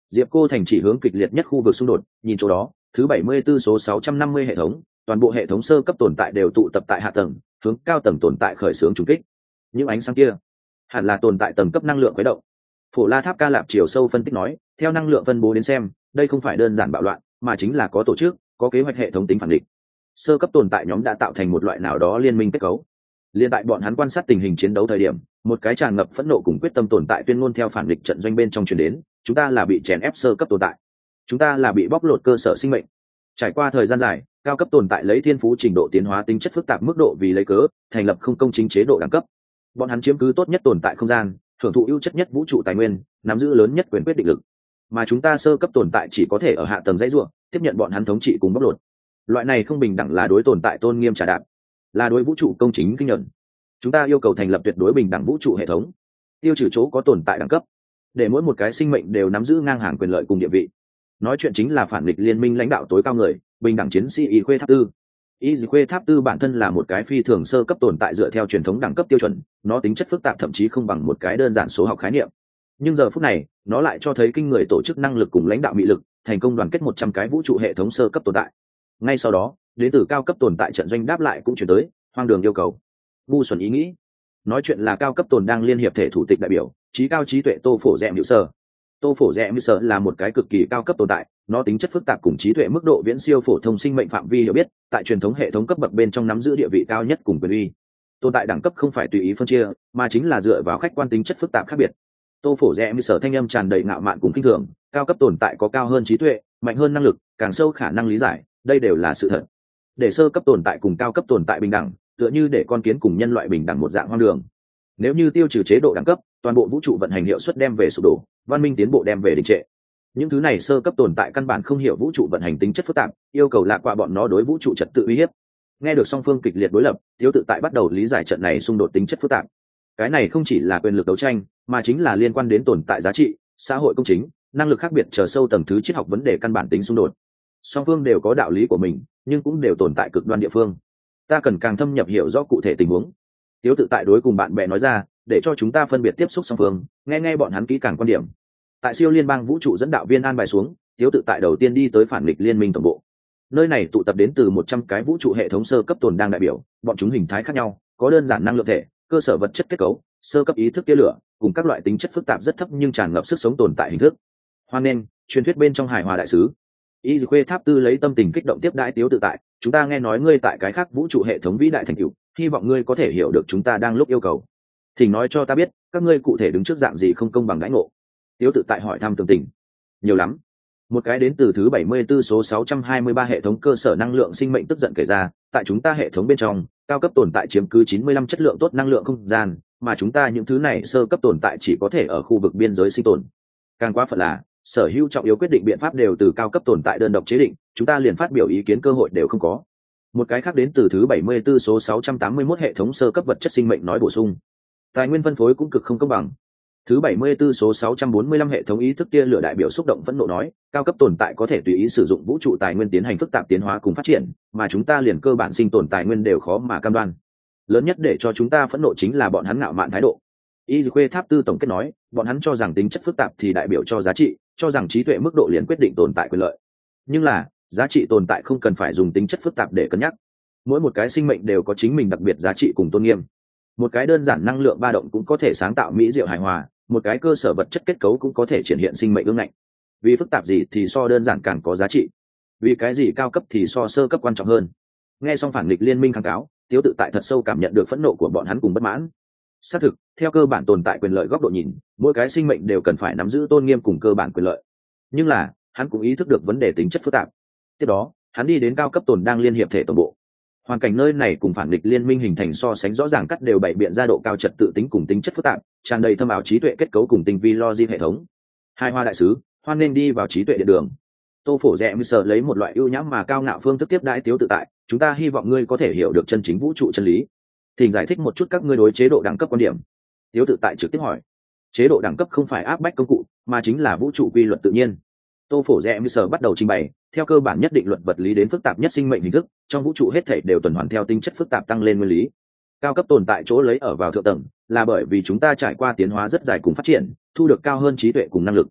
Diệp Cô Thành chỉ hướng kịch liệt nhất khu vực xung đột, nhìn chỗ đó, thứ bảy mươi 74 số sáu trăm năm mươi hệ thống, toàn bộ hệ thống sơ cấp tồn tại đều tụ tập tại hạ tầng, hướng cao tầng tồn tại khởi xướng trùng kích. Những ánh sáng kia, hẳn là tồn tại tầng cấp năng lượng khuấy động. Phổ La Tháp Ca Lạp chiều sâu phân tích nói, theo năng lượng phân bố đến xem, đây không phải đơn giản bạo loạn, mà chính là có tổ chức, có kế hoạch hệ thống tính phản địch. Sơ cấp tồn tại nhóm đã tạo thành một loại nào đó liên minh kết cấu. Liên tại bọn hắn quan sát tình hình chiến đấu thời điểm, một cái tràn ngập phẫn nộ cùng quyết tâm tồn tại tuyên ngôn theo phản địch trận doanh bên trong truyền đến, chúng ta là bị chèn ép sơ cấp tồn tại, chúng ta là bị bóc lột cơ sở sinh mệnh. Trải qua thời gian dài, cao cấp tồn tại lấy thiên phú trình độ tiến hóa tính chất phức tạp mức độ vì lấy cớ, thành lập không công chính chế độ đẳng cấp. Bọn hắn chiếm cứ tốt nhất tồn tại không gian, hưởng thụ ưu chất nhất vũ trụ tài nguyên, nắm giữ lớn nhất quyền quyết định lực. Mà chúng ta sơ cấp tồn tại chỉ có thể ở hạ tầng dãy ruộng, tiếp nhận bọn hắn thống trị cùng bóc lột. Loại này không bình đẳng là đối tồn tại tôn nghiêm trả đạp, là đối vũ trụ công chính kinh nhận. Chúng ta yêu cầu thành lập tuyệt đối bình đẳng vũ trụ hệ thống, tiêu trừ chỗ có tồn tại đẳng cấp, để mỗi một cái sinh mệnh đều nắm giữ ngang hàng quyền lợi cùng địa vị. Nói chuyện chính là phản địch liên minh lãnh đạo tối cao người, bình đẳng chiến sĩ Y Khuê Tháp Tư. Y Khuê Tháp Tư bản thân là một cái phi thường sơ cấp tồn tại dựa theo truyền thống đẳng cấp tiêu chuẩn, nó tính chất phức tạp thậm chí không bằng một cái đơn giản số học khái niệm. Nhưng giờ phút này, nó lại cho thấy kinh người tổ chức năng lực cùng lãnh đạo mị lực, thành công đoàn kết một trăm cái vũ trụ hệ thống sơ cấp tồn tại. Ngay sau đó, đến từ cao cấp tồn tại trận doanh đáp lại cũng chuyển tới, hoang đường yêu cầu. Ngu xuẩn ý nghĩ. Nói chuyện là cao cấp tồn đang liên hiệp thể thủ tịch đại biểu, trí cao trí tuệ Tô Phổ Dẹm Hữu Sơ. Tô Phổ Dẹm Hữu Sơ là một cái cực kỳ cao cấp tồn tại, nó tính chất phức tạp cùng trí tuệ mức độ viễn siêu phổ thông sinh mệnh phạm vi hiểu biết, tại truyền thống hệ thống cấp bậc bên trong nắm giữ địa vị cao nhất cùng quyền uy. Tồn tại đẳng cấp không phải tùy ý phân chia, mà chính là dựa vào khách quan tính chất phức tạp khác biệt. Tô Phổ Dẹm Hữu Sơ thanh âm tràn đầy ngạo mạn cùng kinh thường, cao cấp tồn tại có cao hơn trí tuệ, mạnh hơn năng lực, càng sâu khả năng lý giải, đây đều là sự thật. Để sơ cấp tồn tại cùng cao cấp tồn tại bình đẳng, tựa như để con kiến cùng nhân loại bình đẳng một dạng hoang đường. Nếu như tiêu trừ chế độ đẳng cấp, toàn bộ vũ trụ vận hành hiệu suất đem về sụp đổ, văn minh tiến bộ đem về đình trệ. Những thứ này sơ cấp tồn tại căn bản không hiểu vũ trụ vận hành tính chất phức tạp, yêu cầu lạc qua bọn nó đối vũ trụ trật tự uy hiếp. Nghe được song phương kịch liệt đối lập, Tiếu Tự Tại bắt đầu lý giải trận này xung đột tính chất phức tạp. Cái này không chỉ là quyền lực đấu tranh, mà chính là liên quan đến tồn tại giá trị, xã hội công chính, năng lực khác biệt chờ sâu tầng thứ triết học vấn đề căn bản tính xung đột. Song phương đều có đạo lý của mình, nhưng cũng đều tồn tại cực đoan địa phương. Ta cần càng thâm nhập hiểu rõ cụ thể tình huống. Tiếu Tự Tại đối cùng bạn bè nói ra, để cho chúng ta phân biệt tiếp xúc song phương, nghe nghe bọn hắn kỹ càng quan điểm. Tại siêu liên bang vũ trụ dẫn đạo viên an bài xuống, Tiếu Tự Tại đầu tiên đi tới phản nghịch liên minh tổng bộ. Nơi này tụ tập đến từ một trăm cái vũ trụ hệ thống sơ cấp tồn đang đại biểu, bọn chúng hình thái khác nhau, có đơn giản năng lượng thể, cơ sở vật chất kết cấu, sơ cấp ý thức tia lửa, cùng các loại tính chất phức tạp rất thấp nhưng tràn ngập sức sống tồn tại hình thức. Hoan nghênh, truyền thuyết bên trong hài hòa đại sứ. Y Khuê Tháp Tư lấy tâm tình kích động tiếp đãi Tiếu Tự Tại, chúng ta nghe nói ngươi tại cái khác vũ trụ hệ thống vĩ đại thành tựu, hy vọng ngươi có thể hiểu được chúng ta đang lúc yêu cầu. Thỉnh nói cho ta biết, các ngươi cụ thể đứng trước dạng gì không công bằng đãi ngộ. Tiếu Tự Tại hỏi thăm tường tình. Nhiều lắm. Một cái đến từ thứ bảy mươi 74 số sáu trăm hai mươi ba hệ thống cơ sở năng lượng sinh mệnh tức giận kể ra, tại chúng ta hệ thống bên trong, cao cấp tồn tại chiếm cứ chín mươi lăm chất lượng tốt năng lượng không gian, mà chúng ta những thứ này sơ cấp tồn tại chỉ có thể ở khu vực biên giới sinh tồn. Càng quá phận là, sở hữu trọng yếu quyết định biện pháp đều từ cao cấp tồn tại đơn độc chế định, chúng ta liền phát biểu ý kiến cơ hội đều không có. Một cái khác đến từ thứ bảy mươi 74 số sáu trăm tám mươi mốt hệ thống sơ cấp vật chất sinh mệnh nói bổ sung. Tài nguyên phân phối cũng cực không công bằng. Thứ bảy mươi 74 số sáu trăm bốn mươi lăm hệ thống ý thức tia lửa đại biểu xúc động phẫn nộ nói, cao cấp tồn tại có thể tùy ý sử dụng vũ trụ tài nguyên tiến hành phức tạp tiến hóa cùng phát triển, mà chúng ta liền cơ bản sinh tồn tài nguyên đều khó mà cam đoan. Lớn nhất để cho chúng ta phẫn nộ chính là bọn hắn ngạo mạn thái độ. Y Khuê Tháp Tư tổng kết nói, bọn hắn cho rằng tính chất phức tạp thì đại biểu cho giá trị, cho rằng trí tuệ mức độ liền quyết định tồn tại quyền lợi. Nhưng là, giá trị tồn tại không cần phải dùng tính chất phức tạp để cân nhắc. Mỗi một cái sinh mệnh đều có chính mình đặc biệt giá trị cùng tôn nghiêm. Một cái đơn giản năng lượng ba động cũng có thể sáng tạo mỹ diệu hài hòa, một cái cơ sở vật chất kết cấu cũng có thể triển hiện sinh mệnh ương ngạnh. Vì phức tạp gì thì so đơn giản càng có giá trị, vì cái gì cao cấp thì so sơ cấp quan trọng hơn. Nghe xong phản nghịch liên minh kháng cáo, Tiếu Tự Tại thật sâu cảm nhận được phẫn nộ của bọn hắn cùng bất mãn. Xác thực, theo cơ bản tồn tại quyền lợi góc độ nhìn, mỗi cái sinh mệnh đều cần phải nắm giữ tôn nghiêm cùng cơ bản quyền lợi. Nhưng là, hắn cũng ý thức được vấn đề tính chất phức tạp. Tiếp đó, hắn đi đến cao cấp tồn đang liên hiệp thể tổng bộ. Hoàn cảnh nơi này cùng phản nghịch liên minh hình thành so sánh rõ ràng cắt đều bày biện ra độ cao trật tự tính cùng tính chất phức tạp, tràn đầy thâm ảo trí tuệ kết cấu cùng tinh vi logic hệ thống. Hai hoa đại sứ, hoan nên đi vào trí tuệ điện đường. Tô Phổ Dẹm sợ lấy một loại ưu nhãm mà cao ngạo phương thức tiếp đãi Tiếu Tự Tại, chúng ta hy vọng ngươi có thể hiểu được chân chính vũ trụ chân lý. Thỉnh giải thích một chút các ngươi đối chế độ đẳng cấp quan điểm. Tiếu Tự Tại trực tiếp hỏi. Chế độ đẳng cấp không phải áp bách công cụ, mà chính là vũ trụ quy luật tự nhiên. Tô Phổ Dẹm sở bắt đầu trình bày, theo cơ bản nhất định luật vật lý đến phức tạp nhất sinh mệnh hình thức, trong vũ trụ hết thảy đều tuần hoàn theo tính chất phức tạp tăng lên nguyên lý. Cao cấp tồn tại chỗ lấy ở vào thượng tầng, là bởi vì chúng ta trải qua tiến hóa rất dài cùng phát triển, thu được cao hơn trí tuệ cùng năng lực.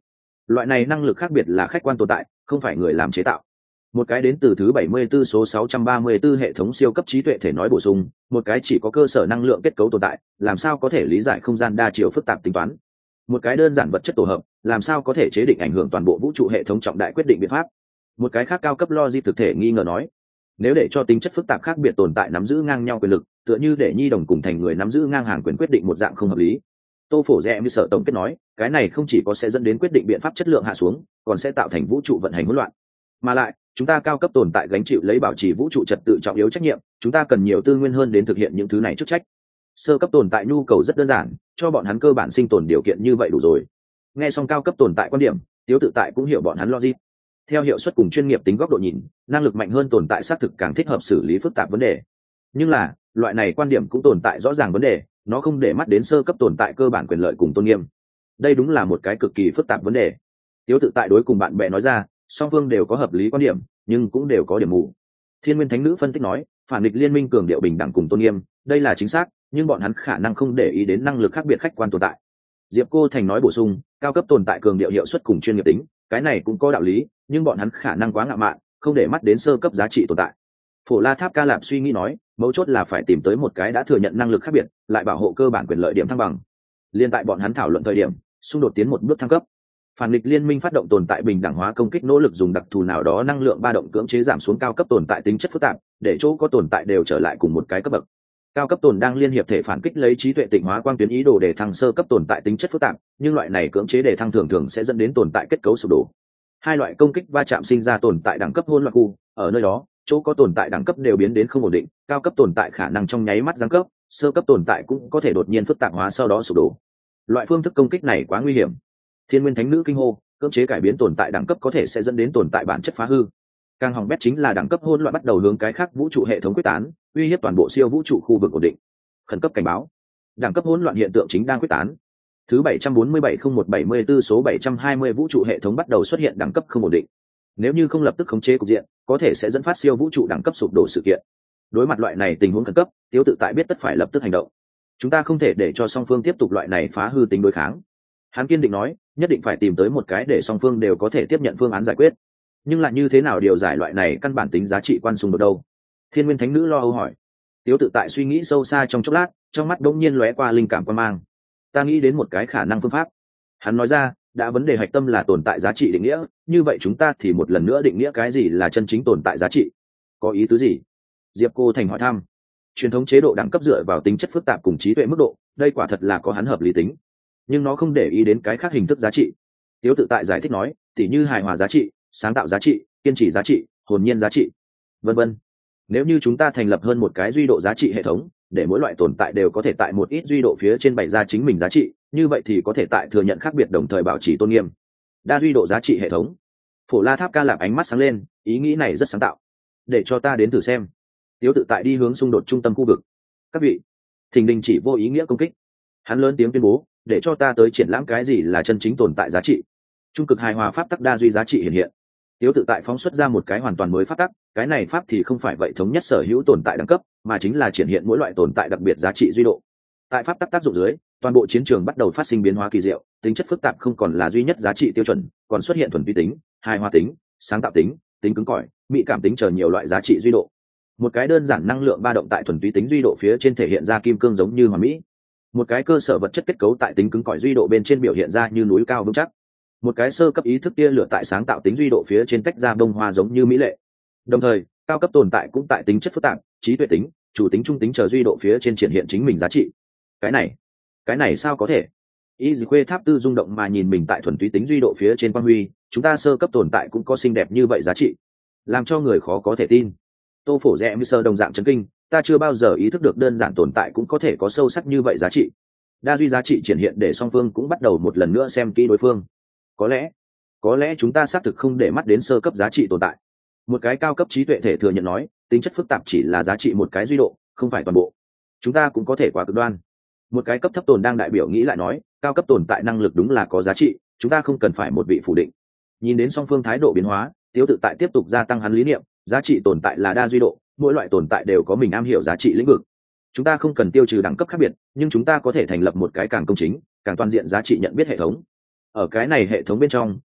loại này năng lực khác biệt là khách quan tồn tại, không phải người làm chế tạo. Một cái đến từ thứ bảy mươi 74 số sáu trăm ba mươi 64 hệ thống siêu cấp trí tuệ thể nói bổ sung, một cái chỉ có cơ sở năng lượng kết cấu tồn tại, làm sao có thể lý giải không gian đa chiều phức tạp tính toán. Một cái đơn giản vật chất tổ hợp, làm sao có thể chế định ảnh hưởng toàn bộ vũ trụ hệ thống trọng đại quyết định biện pháp. Một cái khác cao cấp logic thực thể nghi ngờ nói, nếu để cho tính chất phức tạp khác biệt tồn tại nắm giữ ngang nhau quyền lực, tựa như để nhi đồng cùng thành người nắm giữ ngang hàng quyền quyết định một dạng không hợp lý. Tô Phổ Rẽ như sở tổng kết nói, cái này không chỉ có sẽ dẫn đến quyết định biện pháp chất lượng hạ xuống, còn sẽ tạo thành vũ trụ vận hành hỗn loạn. Mà lại, chúng ta cao cấp tồn tại gánh chịu lấy bảo trì vũ trụ trật tự trọng yếu trách nhiệm, chúng ta cần nhiều tư nguyên hơn đến thực hiện những thứ này chức trách. Sơ cấp tồn tại nhu cầu rất đơn giản, cho bọn hắn cơ bản sinh tồn điều kiện như vậy đủ rồi. Nghe xong cao cấp tồn tại quan điểm, Tiếu Tự Tại cũng hiểu bọn hắn logic. Theo hiệu suất cùng chuyên nghiệp tính góc độ nhìn, năng lực mạnh hơn tồn tại xác thực càng thích hợp xử lý phức tạp vấn đề. Nhưng là, loại này quan điểm cũng tồn tại rõ ràng vấn đề, nó không để mắt đến sơ cấp tồn tại cơ bản quyền lợi cùng tôn nghiêm. Đây đúng là một cái cực kỳ phức tạp vấn đề. Tiếu Tự Tại đối cùng bạn bè nói ra, song phương đều có hợp lý quan điểm, nhưng cũng đều có điểm mù. Thiên Nguyên Thánh Nữ phân tích nói, phản nghịch liên minh cường điệu bình đẳng cùng tôn nghiêm, đây là chính xác, nhưng bọn hắn khả năng không để ý đến năng lực khác biệt khách quan tồn tại. Diệp Cô Thành nói bổ sung, cao cấp tồn tại cường điệu hiệu suất cùng chuyên nghiệp tính, cái này cũng có đạo lý, nhưng bọn hắn khả năng quá ngạo mạn, không để mắt đến sơ cấp giá trị tồn tại. Phổ La Tháp Ca Lạp suy nghĩ nói, mấu chốt là phải tìm tới một cái đã thừa nhận năng lực khác biệt, lại bảo hộ cơ bản quyền lợi điểm thăng bằng. Liên tại bọn hắn thảo luận thời điểm, xung đột tiến một bước thăng cấp. Phản nghịch liên minh phát động tồn tại bình đẳng hóa công kích, nỗ lực dùng đặc thù nào đó năng lượng ba động cưỡng chế giảm xuống cao cấp tồn tại tính chất phức tạp, để chỗ có tồn tại đều trở lại cùng một cái cấp bậc. Cao cấp tồn đang liên hiệp thể phản kích lấy trí tuệ tịnh hóa quang tuyến ý đồ để thăng sơ cấp tồn tại tính chất phức tạp, nhưng loại này cưỡng chế để thăng thường thường sẽ dẫn đến tồn tại kết cấu sụp đổ. Hai loại công kích va chạm sinh ra tồn tại đẳng cấp hỗn loạn khu, ở nơi đó, chỗ có tồn tại đẳng cấp đều biến đến không ổn định, cao cấp tồn tại khả năng trong nháy mắt giáng cấp, sơ cấp tồn tại cũng có thể đột nhiên phức tạp hóa sau đó sụp đổ. Loại phương thức công kích này quá nguy hiểm. Thiên Nguyên Thánh Nữ kinh hô, cưỡng chế cải biến tồn tại đẳng cấp có thể sẽ dẫn đến tồn tại bản chất phá hư. Càng hỏng bét chính là đẳng cấp hỗn loạn bắt đầu hướng cái khác vũ trụ hệ thống quyết tán, uy hiếp toàn bộ siêu vũ trụ khu vực ổn định. Khẩn cấp cảnh báo, đẳng cấp hỗn loạn hiện tượng chính đang quyết tán. Thứ bảy trăm bốn mươi bảy không một bảy mươi 74 số bảy trăm hai mươi vũ trụ hệ thống bắt đầu xuất hiện đẳng cấp không ổn định. Nếu như không lập tức khống chế cục diện, có thể sẽ dẫn phát siêu vũ trụ đẳng cấp sụp đổ sự kiện. Đối mặt loại này tình huống khẩn cấp, Tiếu Tự Tại biết tất phải lập tức hành động. Chúng ta không thể để cho song phương tiếp tục loại này phá hư tính đối kháng. Hắn kiên định nói, nhất định phải tìm tới một cái để song phương đều có thể tiếp nhận phương án giải quyết. Nhưng lại như thế nào điều giải loại này căn bản tính giá trị quan xung đột đâu? Thiên Nguyên Thánh Nữ lo âu hỏi. Tiếu Tự Tại suy nghĩ sâu xa trong chốc lát, trong mắt đống nhiên lóe qua linh cảm quan mang. Ta nghĩ đến một cái khả năng phương pháp. Hắn nói ra, đã vấn đề hạch tâm là tồn tại giá trị định nghĩa, như vậy chúng ta thì một lần nữa định nghĩa cái gì là chân chính tồn tại giá trị. Có ý tứ gì? Diệp Cô Thành hỏi thăm. Truyền thống chế độ đẳng cấp dựa vào tính chất phức tạp cùng trí tuệ mức độ, đây quả thật là có hắn hợp lý tính, nhưng nó không để ý đến cái khác hình thức giá trị. Tiếu Tự Tại giải thích nói, tỉ như hài hòa giá trị, sáng tạo giá trị, kiên trì giá trị, hồn nhiên giá trị, vân vân. Nếu như chúng ta thành lập hơn một cái duy độ giá trị hệ thống, để mỗi loại tồn tại đều có thể tại một ít duy độ phía trên bày ra chính mình giá trị, như vậy thì có thể tại thừa nhận khác biệt đồng thời bảo trì tôn nghiêm. Đa duy độ giá trị hệ thống. Phổ La Tháp Ca Lạp ánh mắt sáng lên, ý nghĩ này rất sáng tạo. Để cho ta đến thử xem. Tiếu Tự Tại đi hướng xung đột trung tâm khu vực. Các vị, thình đình chỉ vô ý nghĩa công kích. Hắn lớn tiếng tuyên bố, để cho ta tới triển lãm cái gì là chân chính tồn tại giá trị. Trung cực hài hòa pháp tắc đa duy giá trị hiện hiện. Tiếu Tự Tại phóng xuất ra một cái hoàn toàn mới pháp tắc, cái này pháp thì không phải vậy thống nhất sở hữu tồn tại đẳng cấp, mà chính là triển hiện mỗi loại tồn tại đặc biệt giá trị duy độ. Tại pháp tắc tác dụng dưới, toàn bộ chiến trường bắt đầu phát sinh biến hóa kỳ diệu, tính chất phức tạp không còn là duy nhất giá trị tiêu chuẩn, còn xuất hiện thuần túy tính, hài hòa tính, sáng tạo tính, tính cứng cỏi, mỹ cảm tính chờ nhiều loại giá trị duy độ. Một cái đơn giản năng lượng ba động tại thuần túy tính duy độ phía trên thể hiện ra kim cương giống như hoàn mỹ. Một cái cơ sở vật chất kết cấu tại tính cứng cỏi duy độ bên trên biểu hiện ra như núi cao vững chắc. Một cái sơ cấp ý thức tia lửa tại sáng tạo tính duy độ phía trên tách ra bông hoa giống như mỹ lệ. Đồng thời, cao cấp tồn tại cũng tại tính chất phức tạp, trí tuệ tính, chủ tính trung tính chờ duy độ phía trên triển hiện chính mình giá trị. Cái này, cái này sao có thể? Y Dì Khuê Tháp Tư rung động mà nhìn mình tại thuần túy tính duy độ phía trên quang huy, chúng ta sơ cấp tồn tại cũng có xinh đẹp như vậy giá trị, làm cho người khó có thể tin. Tô Phổ Rẽ như sơ đồng dạng chấn kinh, ta chưa bao giờ ý thức được đơn giản tồn tại cũng có thể có sâu sắc như vậy giá trị. Đa duy giá trị triển hiện để song phương cũng bắt đầu một lần nữa xem kỹ đối phương. Có lẽ, có lẽ chúng ta xác thực không để mắt đến sơ cấp giá trị tồn tại. Một cái cao cấp trí tuệ thể thừa nhận nói, tính chất phức tạp chỉ là giá trị một cái duy độ, không phải toàn bộ. Chúng ta cũng có thể quá cực đoan. Một cái cấp thấp tồn đang đại biểu nghĩ lại nói, cao cấp tồn tại năng lực đúng là có giá trị, chúng ta không cần phải một vị phủ định. Nhìn đến song phương thái độ biến hóa, Tiếu Tự Tại tiếp tục gia tăng hắn lý niệm, giá trị tồn tại là đa duy độ, mỗi loại tồn tại đều có mình am hiểu giá trị lĩnh vực. Chúng ta không cần tiêu trừ đẳng cấp khác biệt, nhưng chúng ta có thể thành lập một cái càng công chính, càng toàn diện giá trị nhận biết hệ thống. Ở cái này hệ thống bên trong,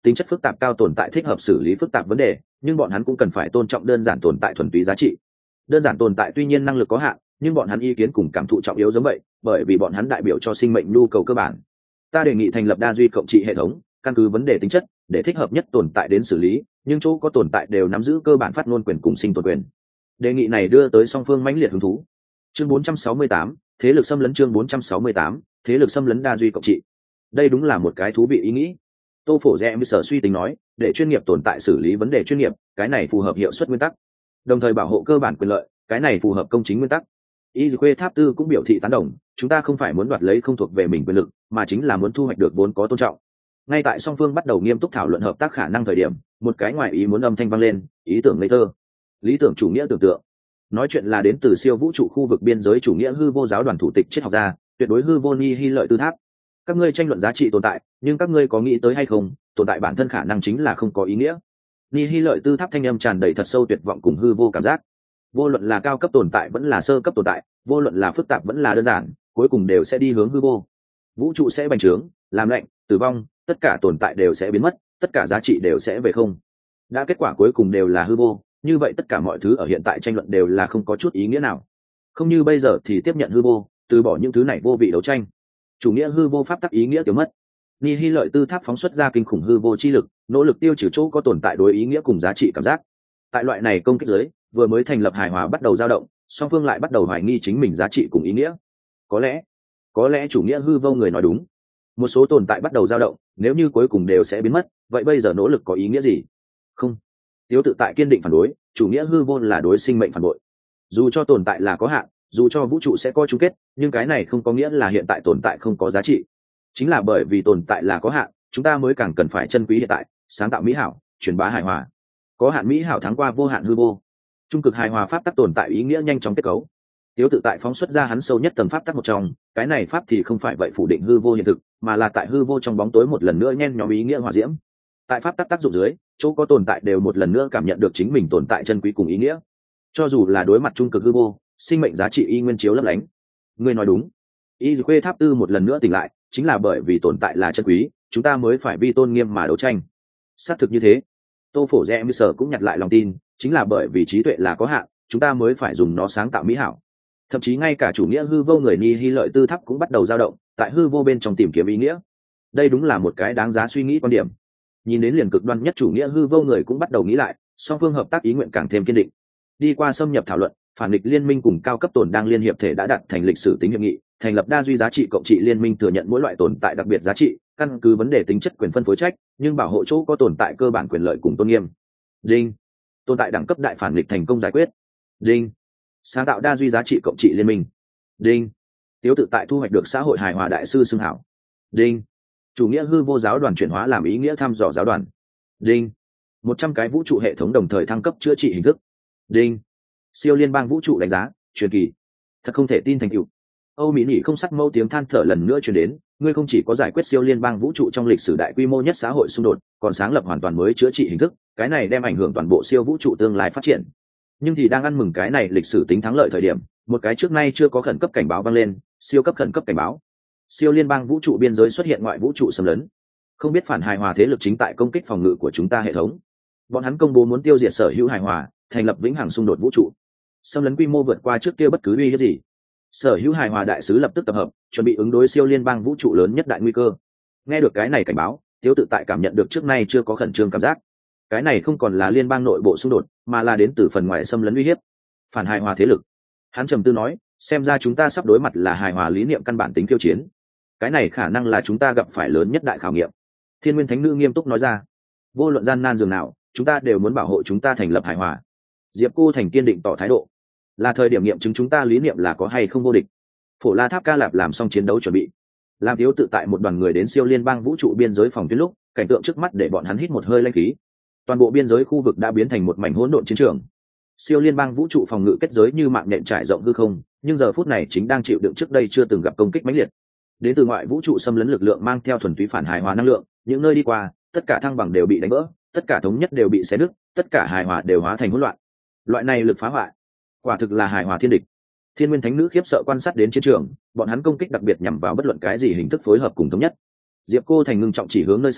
tính chất phức tạp cao tồn tại thích hợp xử lý phức tạp vấn đề, nhưng bọn hắn cũng cần phải tôn trọng đơn giản tồn tại thuần túy giá trị. Đơn giản tồn tại tuy nhiên năng lực có hạn, nhưng bọn hắn ý kiến cùng cảm thụ trọng yếu giống vậy, bởi vì bọn hắn đại biểu cho sinh mệnh nhu cầu cơ bản. Ta đề nghị thành lập đa duy cộng trị hệ thống, căn cứ vấn đề tính chất để thích hợp nhất tồn tại đến xử lý, nhưng chỗ có tồn tại đều nắm giữ cơ bản phát ngôn quyền cùng sinh tồn quyền. Đề nghị này đưa tới song phương mãnh liệt hứng thú. Chương bốn trăm sáu mươi tám, thế lực xâm lấn. Chương bốn trăm sáu mươi tám, thế lực xâm lấn đa duy cộng trị. Đây đúng là một cái thú vị ý nghĩ. Tô Phổ Rẽ mới sở suy tính nói, để chuyên nghiệp tồn tại xử lý vấn đề chuyên nghiệp, cái này phù hợp hiệu suất nguyên tắc, đồng thời bảo hộ cơ bản quyền lợi, cái này phù hợp công chính nguyên tắc. Y Khuê Tháp Tư cũng biểu thị tán đồng, chúng ta không phải muốn đoạt lấy không thuộc về mình quyền lực, mà chính là muốn thu hoạch được vốn có tôn trọng. Ngay tại song phương bắt đầu nghiêm túc thảo luận hợp tác khả năng thời điểm, một cái ngoài ý muốn âm thanh vang lên, ý tưởng ngây thơ, lý tưởng chủ nghĩa tưởng tượng. Nói chuyện là đến từ siêu vũ trụ khu vực biên giới chủ nghĩa hư vô giáo đoàn thủ tịch triết học gia, tuyệt đối hư vô ni hy lợi tư tháp. Các ngươi tranh luận giá trị tồn tại, nhưng các ngươi có nghĩ tới hay không, tồn tại bản thân khả năng chính là không có ý nghĩa. Ni hy lợi tư tháp thanh âm tràn đầy thật sâu tuyệt vọng cùng hư vô cảm giác. Vô luận là cao cấp tồn tại vẫn là sơ cấp tồn tại, vô luận là phức tạp vẫn là đơn giản, cuối cùng đều sẽ đi hướng hư vô. Vũ trụ sẽ bành trướng, làm lạnh, tử vong, tất cả tồn tại đều sẽ biến mất, tất cả giá trị đều sẽ về không. Đã kết quả cuối cùng đều là hư vô, như vậy tất cả mọi thứ ở hiện tại tranh luận đều là không có chút ý nghĩa nào. Không như bây giờ thì tiếp nhận hư vô, từ bỏ những thứ này vô vị đấu tranh. Chủ nghĩa hư vô pháp tắc ý nghĩa tiêu mất. Ni hy lợi tư tháp phóng xuất ra kinh khủng hư vô chi lực, nỗ lực tiêu trừ chỗ có tồn tại đối ý nghĩa cùng giá trị cảm giác. Tại loại này công kích giới, vừa mới thành lập hài hòa bắt đầu dao động, song phương lại bắt đầu hoài nghi chính mình giá trị cùng ý nghĩa. Có lẽ, có lẽ chủ nghĩa hư vô người nói đúng. Một số tồn tại bắt đầu dao động, nếu như cuối cùng đều sẽ biến mất, vậy bây giờ nỗ lực có ý nghĩa gì? Không. Tiếu tự tại kiên định phản đối, chủ nghĩa hư vô là đối sinh mệnh phản bội. Dù cho tồn tại là có hạn, dù cho vũ trụ sẽ có chung kết, nhưng cái này không có nghĩa là hiện tại tồn tại không có giá trị. Chính là bởi vì tồn tại là có hạn, chúng ta mới càng cần phải trân quý hiện tại, sáng tạo mỹ hảo, truyền bá hài hòa. Có hạn mỹ hảo thắng qua vô hạn hư vô. Trung cực hài hòa pháp tắc tồn tại ý nghĩa nhanh chóng kết cấu. Tiếu tự tại phóng xuất ra hắn sâu nhất tầng pháp tắc một trong, cái này pháp thì không phải vậy phủ định hư vô hiện thực, mà là tại hư vô trong bóng tối một lần nữa nhen nhóm ý nghĩa hòa diễm. Tại pháp tắc tác dụng dưới, chỗ có tồn tại đều một lần nữa cảm nhận được chính mình tồn tại chân quý cùng ý nghĩa. Cho dù là đối mặt trung cực hư vô, sinh mệnh giá trị y nguyên chiếu lấp lánh. Ngươi nói đúng. Y Khuê Tháp Tư một lần nữa tỉnh lại, chính là bởi vì tồn tại là chân quý, chúng ta mới phải vi tôn nghiêm mà đấu tranh. Xác thực như thế. Tô Phổ Rẽ mới sở cũng nhặt lại lòng tin, chính là bởi vì trí tuệ là có hạn, chúng ta mới phải dùng nó sáng tạo mỹ hảo. Thậm chí ngay cả chủ nghĩa hư vô người Ni hy lợi tư tháp cũng bắt đầu dao động, tại hư vô bên trong tìm kiếm ý nghĩa. Đây đúng là một cái đáng giá suy nghĩ quan điểm. Nhìn đến liền cực đoan nhất chủ nghĩa hư vô người cũng bắt đầu nghĩ lại, song phương hợp tác ý nguyện càng thêm kiên định. Đi qua xâm nhập thảo luận, phản nghịch liên minh cùng cao cấp tồn đang liên hiệp thể đã đạt thành lịch sử tính hiệp nghị, thành lập đa duy giá trị cộng trị liên minh thừa nhận mỗi loại tồn tại đặc biệt giá trị, căn cứ vấn đề tính chất quyền phân phối trách, nhưng bảo hộ chỗ có tồn tại cơ bản quyền lợi cùng tôn nghiêm. Đinh. Tồn tại đẳng cấp đại phản nghịch thành công giải quyết. Đinh. Sáng tạo đa duy giá trị cộng trị liên minh. Đinh. Tiếu tự tại thu hoạch được xã hội hài hòa đại sư xưng hảo. Đinh. Chủ nghĩa hư vô giáo đoàn chuyển hóa làm ý nghĩa thăm dò giáo đoàn. Đinh. Một trăm cái vũ trụ hệ thống đồng thời thăng cấp chữa trị hình thức. Đinh. Siêu liên bang vũ trụ đánh giá truyền kỳ. Thật không thể tin thành tựu. Âu Mỹ Nhị không sắc mâu tiếng than thở lần nữa truyền đến, ngươi không chỉ có giải quyết siêu liên bang vũ trụ trong lịch sử đại quy mô nhất xã hội xung đột, còn sáng lập hoàn toàn mới chữa trị hình thức, cái này đem ảnh hưởng toàn bộ siêu vũ trụ tương lai phát triển. Nhưng thì đang ăn mừng cái này lịch sử tính thắng lợi thời điểm, một cái trước nay chưa có khẩn cấp cảnh báo vang lên, siêu cấp khẩn cấp cảnh báo. Siêu liên bang vũ trụ biên giới xuất hiện ngoại vũ trụ xâm lấn. Không biết phản hài hòa thế lực chính tại công kích phòng ngự của chúng ta hệ thống. Bọn hắn công bố muốn tiêu diệt sở hữu hài hòa, thành lập vĩnh hằng xung đột vũ trụ. Xâm lấn quy mô vượt qua trước kia bất cứ uy hiếp gì. Sở hữu hài hòa đại sứ lập tức tập hợp, chuẩn bị ứng đối siêu liên bang vũ trụ lớn nhất đại nguy cơ. Nghe được cái này cảnh báo, Tiếu tự tại cảm nhận được trước nay chưa có khẩn trương cảm giác. Cái này không còn là liên bang nội bộ xung đột, mà là đến từ phần ngoài xâm lấn uy hiếp. Phản hài hòa thế lực. Hắn trầm tư nói, xem ra chúng ta sắp đối mặt là hài hòa lý niệm căn bản tính khiêu chiến. Cái này khả năng là chúng ta gặp phải lớn nhất đại khảo nghiệm. Thiên Nguyên Thánh Nữ nghiêm túc nói ra, vô luận gian nan dường nào, chúng ta đều muốn bảo hộ chúng ta thành lập hài hòa. Diệp Cô Thành kiên định tỏ thái độ, là thời điểm nghiệm chứng chúng ta lý niệm là có hay không vô địch. Phổ La Tháp Ca Lạp làm xong chiến đấu chuẩn bị, làm Tiếu tự tại một đoàn người đến siêu liên bang vũ trụ biên giới phòng tuyến lúc, cảnh tượng trước mắt để bọn hắn hít một hơi linh khí. Toàn bộ biên giới khu vực đã biến thành một mảnh hỗn độn chiến trường. Siêu liên bang vũ trụ phòng ngự kết giới như mạng nhện trải rộng hư không, nhưng giờ phút này chính đang chịu đựng trước đây chưa từng gặp công kích mãnh liệt. Đến từ ngoại vũ trụ xâm lấn lực lượng mang theo thuần túy phản hài hòa năng lượng, những nơi đi qua, tất cả thăng bằng đều bị đánh vỡ, tất cả thống nhất đều bị xé nứt, tất cả hài hòa đều hóa thành hỗn loạn. Loại này lực phá hoại, quả thực là hài hòa thiên địch. Thiên Nguyên Thánh Nữ khiếp sợ quan sát đến chiến trường, bọn hắn công kích đặc biệt nhằm vào bất luận cái gì hình thức phối hợp cùng thống nhất. Diệp Cô Thành ngưng trọng chỉ hướng nơi xa,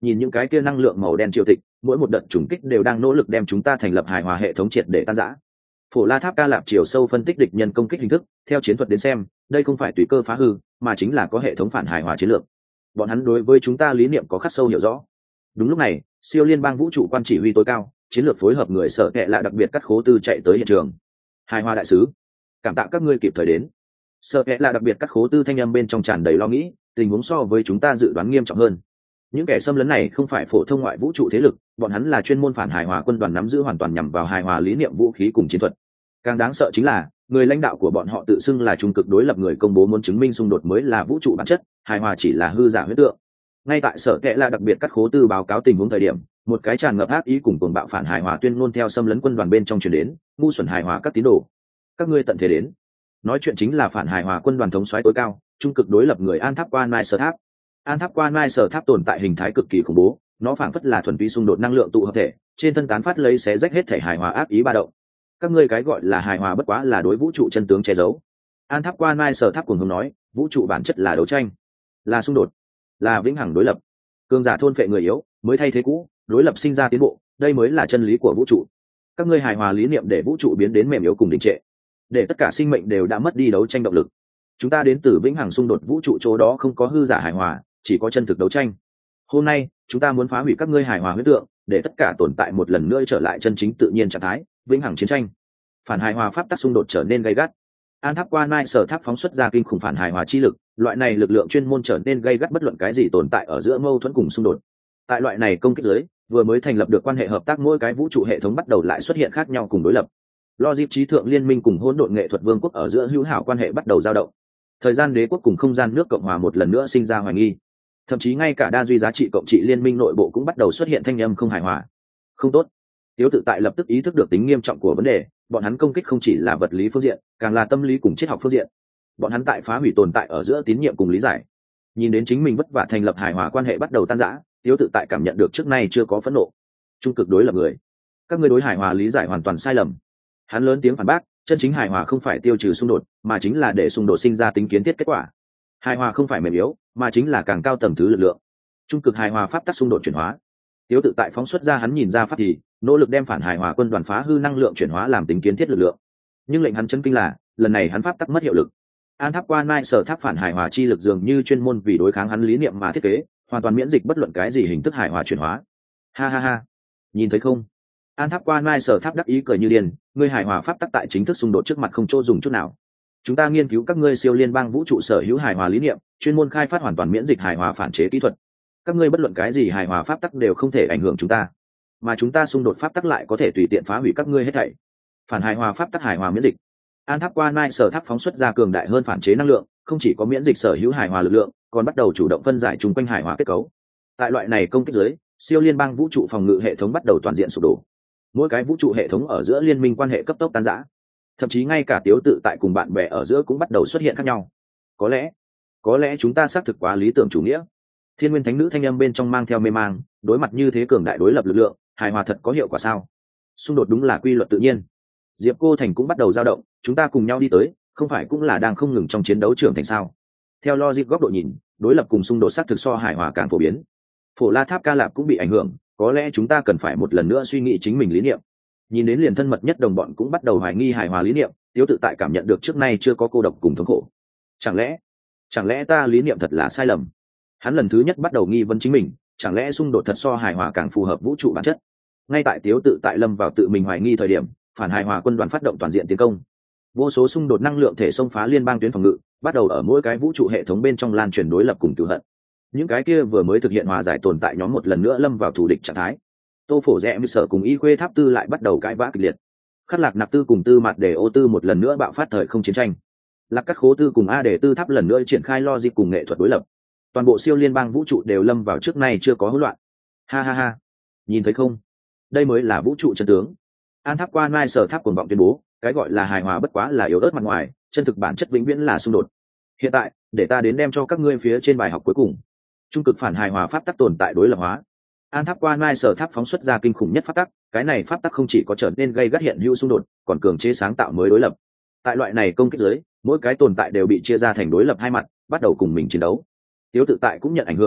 nhìn những cái kia năng lượng màu đen triều tịch, mỗi một đợt trùng kích đều đang nỗ lực đem chúng ta thành lập hài hòa hệ thống triệt để tan rã. Phổ La Tháp Ca Lạp chiều sâu phân tích địch nhân công kích hình thức, theo chiến thuật đến xem, đây không phải tùy cơ phá hư, mà chính là có hệ thống phản hài hòa chiến lược. Bọn hắn đối với chúng ta lý niệm có khắc sâu hiểu rõ. Đúng lúc này, siêu liên bang vũ trụ quan chỉ huy tối cao, chiến lược phối hợp người sở kệ lạ đặc biệt cắt khố tư chạy tới hiện trường. Hài hòa đại sứ, cảm tạ các ngươi kịp thời đến. Sở kệ lạ đặc biệt cắt khố tư thanh âm bên trong tràn đầy lo nghĩ, tình huống so với chúng ta dự đoán nghiêm trọng hơn. Những kẻ xâm lấn này không phải phổ thông ngoại vũ trụ thế lực, bọn hắn là chuyên môn phản hài hòa quân đoàn nắm giữ hoàn toàn nhằm vào hài hòa lý niệm vũ khí cùng chiến thuật. Càng đáng sợ chính là người lãnh đạo của bọn họ tự xưng là trung cực đối lập người công bố muốn chứng minh xung đột mới là vũ trụ bản chất, hài hòa chỉ là hư giả huyễn tượng. Ngay tại sở kệ là đặc biệt cắt khố tư báo cáo tình huống thời điểm, một cái tràn ngập ác ý cùng cuồng bạo phản hài hòa tuyên ngôn theo xâm lấn quân đoàn bên trong truyền đến, ngu xuẩn hài hòa các tín đồ, các ngươi tận thế đến. Nói chuyện chính là phản hài hòa quân đoàn thống soái tối cao, trung cực đối lập người An Tháp Quan Mai Sở Tháp. An Tháp Quan Mai Sở Tháp tồn tại hình thái cực kỳ khủng bố, nó phảng phất là thuần túy xung đột năng lượng tụ hợp thể, trên thân tán phát lấy xé rách hết thể hài hòa ác ý ba động. Các ngươi cái gọi là hài hòa bất quá là đối vũ trụ chân tướng che giấu. An Tháp Quan Mai Sở Tháp cùng hướng nói, vũ trụ bản chất là đấu tranh, là xung đột, là vĩnh hằng đối lập. Cường giả thôn phệ người yếu, mới thay thế cũ, đối lập sinh ra tiến bộ, đây mới là chân lý của vũ trụ. Các ngươi hài hòa lý niệm để vũ trụ biến đến mềm yếu cùng đình trệ, để tất cả sinh mệnh đều đã mất đi đấu tranh động lực. Chúng ta đến từ vĩnh hằng xung đột vũ trụ, chỗ đó không có hư giả hài hòa, chỉ có chân thực đấu tranh. Hôm nay chúng ta muốn phá hủy các ngươi hài hòa huyễn tượng, để tất cả tồn tại một lần nữa trở lại chân chính tự nhiên trạng thái, vĩnh hằng chiến tranh. Phản hài hòa pháp tắc xung đột trở nên gay gắt. An Tháp Quan Mai Sở Tháp phóng xuất ra kinh khủng phản hài hòa chi lực, loại này lực lượng chuyên môn trở nên gay gắt bất luận cái gì tồn tại ở giữa mâu thuẫn cùng xung đột. Tại loại này công kích dưới, vừa mới thành lập được quan hệ hợp tác mỗi cái vũ trụ hệ thống bắt đầu lại xuất hiện khác nhau cùng đối lập. Logic trí thượng liên minh cùng hỗn độn nghệ thuật vương quốc ở giữa hữu hảo quan hệ bắt đầu dao động. Thời gian đế quốc cùng không gian nước cộng hòa một lần nữa sinh ra hoài nghi. Thậm chí ngay cả đa duy giá trị cộng trị liên minh nội bộ cũng bắt đầu xuất hiện thanh âm không hài hòa. Không tốt. Tiếu tự tại lập tức ý thức được tính nghiêm trọng của vấn đề, bọn hắn công kích không chỉ là vật lý phương diện, càng là tâm lý cùng triết học phương diện. Bọn hắn tại phá hủy tồn tại ở giữa tín nhiệm cùng lý giải. Nhìn đến chính mình vất vả thành lập hài hòa quan hệ bắt đầu tan rã, Tiếu tự tại cảm nhận được trước nay chưa có phẫn nộ. Trung cực đối lập người, các ngươi đối hài hòa lý giải hoàn toàn sai lầm. Hắn lớn tiếng phản bác, chân chính hài hòa không phải tiêu trừ xung đột, mà chính là để xung đột sinh ra tính kiến thiết kết quả. Hài hòa không phải mềm yếu, mà chính là càng cao tầng thứ lực lượng. Trung cực hài hòa pháp tắc xung đột chuyển hóa. Tiếu tự tại phóng xuất ra hắn nhìn ra pháp thì nỗ lực đem phản hài hòa quân đoàn phá hư năng lượng chuyển hóa làm tính kiến thiết lực lượng. Nhưng lệnh hắn chấn kinh là, lần này hắn pháp tắc mất hiệu lực. An Tháp Quan Mai Sở Tháp phản hài hòa chi lực dường như chuyên môn vì đối kháng hắn lý niệm mà thiết kế, hoàn toàn miễn dịch bất luận cái gì hình thức hài hòa chuyển hóa. Ha ha ha, nhìn thấy không? An Tháp Quan Mai Sở Tháp đắc ý cười như điên, ngươi hài hòa pháp tắc tại chính thức xung đột trước mặt không chỗ dùng chút nào. Chúng ta nghiên cứu các ngươi siêu liên bang vũ trụ sở hữu hài hòa lý niệm, chuyên môn khai phát hoàn toàn miễn dịch hài hòa phản chế kỹ thuật. Các ngươi bất luận cái gì hài hòa pháp tắc đều không thể ảnh hưởng chúng ta, mà chúng ta xung đột pháp tắc lại có thể tùy tiện phá hủy các ngươi hết thảy. Phản hài hòa pháp tắc hài hòa miễn dịch. An Tháp Quan Mai Sở Tháp phóng xuất ra cường đại hơn phản chế năng lượng, không chỉ có miễn dịch sở hữu hài hòa lực lượng, còn bắt đầu chủ động phân giải chung quanh hài hòa kết cấu. Tại loại này công kích dưới, siêu liên bang vũ trụ phòng ngự hệ thống bắt đầu toàn diện sụp đổ. Mỗi cái vũ trụ hệ thống ở giữa liên minh quan hệ cấp tốc tan rã, thậm chí ngay cả Tiếu tự tại cùng bạn bè ở giữa cũng bắt đầu xuất hiện khác nhau. Có lẽ, có lẽ chúng ta xác thực quá lý tưởng chủ nghĩa. Thiên Nguyên Thánh Nữ thanh âm bên trong mang theo mê mang, đối mặt như thế cường đại đối lập lực lượng, hài hòa thật có hiệu quả sao? Xung đột đúng là quy luật tự nhiên. Diệp Cô Thành cũng bắt đầu dao động, chúng ta cùng nhau đi tới, không phải cũng là đang không ngừng trong chiến đấu trưởng thành sao? Theo logic góc độ nhìn, đối lập cùng xung đột xác thực so hài hòa càng phổ biến. Phổ La Tháp Ca Lạp cũng bị ảnh hưởng, có lẽ chúng ta cần phải một lần nữa suy nghĩ chính mình lý niệm. Nhìn đến liền thân mật nhất đồng bọn cũng bắt đầu hoài nghi hài hòa lý niệm, Tiếu tự tại cảm nhận được trước nay chưa có cô độc cùng thống khổ. Chẳng lẽ, chẳng lẽ ta lý niệm thật là sai lầm? Hắn lần thứ nhất bắt đầu nghi vấn chính mình, chẳng lẽ xung đột thật so hài hòa càng phù hợp vũ trụ bản chất? Ngay tại Tiếu tự tại lâm vào tự mình hoài nghi thời điểm, phản hài hòa quân đoàn phát động toàn diện tiến công. Vô số xung đột năng lượng thể xông phá liên bang tuyến phòng ngự, bắt đầu ở mỗi cái vũ trụ hệ thống bên trong lan truyền đối lập cùng cừu hận. Những cái kia vừa mới thực hiện hòa giải tồn tại nhóm một lần nữa lâm vào thù địch trạng thái. Tô Phổ Rẽ Mư Sở cùng Y Khuê Tháp Tư lại bắt đầu cãi vã kịch liệt. Khắc Lạc Nạp Tư cùng Tư Mạt Để Ô Tư một lần nữa bạo phát thời không chiến tranh. Lạc Cắt Khố Tư cùng A Để Tư Tháp lần nữa triển khai logic cùng nghệ thuật đối lập. Toàn bộ siêu liên bang vũ trụ đều lâm vào trước nay chưa có hỗn loạn. Ha ha ha, nhìn thấy không? Đây mới là vũ trụ chân tướng. An Tháp Quan Mai Sở Tháp cuồng vọng tuyên bố, cái gọi là hài hòa bất quá là yếu ớt mặt ngoài, chân thực bản chất vĩnh viễn là xung đột. Hiện tại, để ta đến đem cho các ngươi phía trên bài học cuối cùng. Trung cực phản hài hòa pháp tắc tồn tại đối lập hóa. An Tháp Quan Mai Sở Tháp phóng xuất ra kinh khủng nhất pháp tắc, cái này pháp tắc không chỉ có trở nên gây gắt hiện hữu xung đột, còn cường chế sáng tạo mới đối lập. Tại loại này công kích dưới, mỗi cái tồn tại đều bị chia ra thành đối lập hai mặt, bắt đầu cùng mình chiến đấu. Tiếu tự tại cũng nhận ảnh hưởng,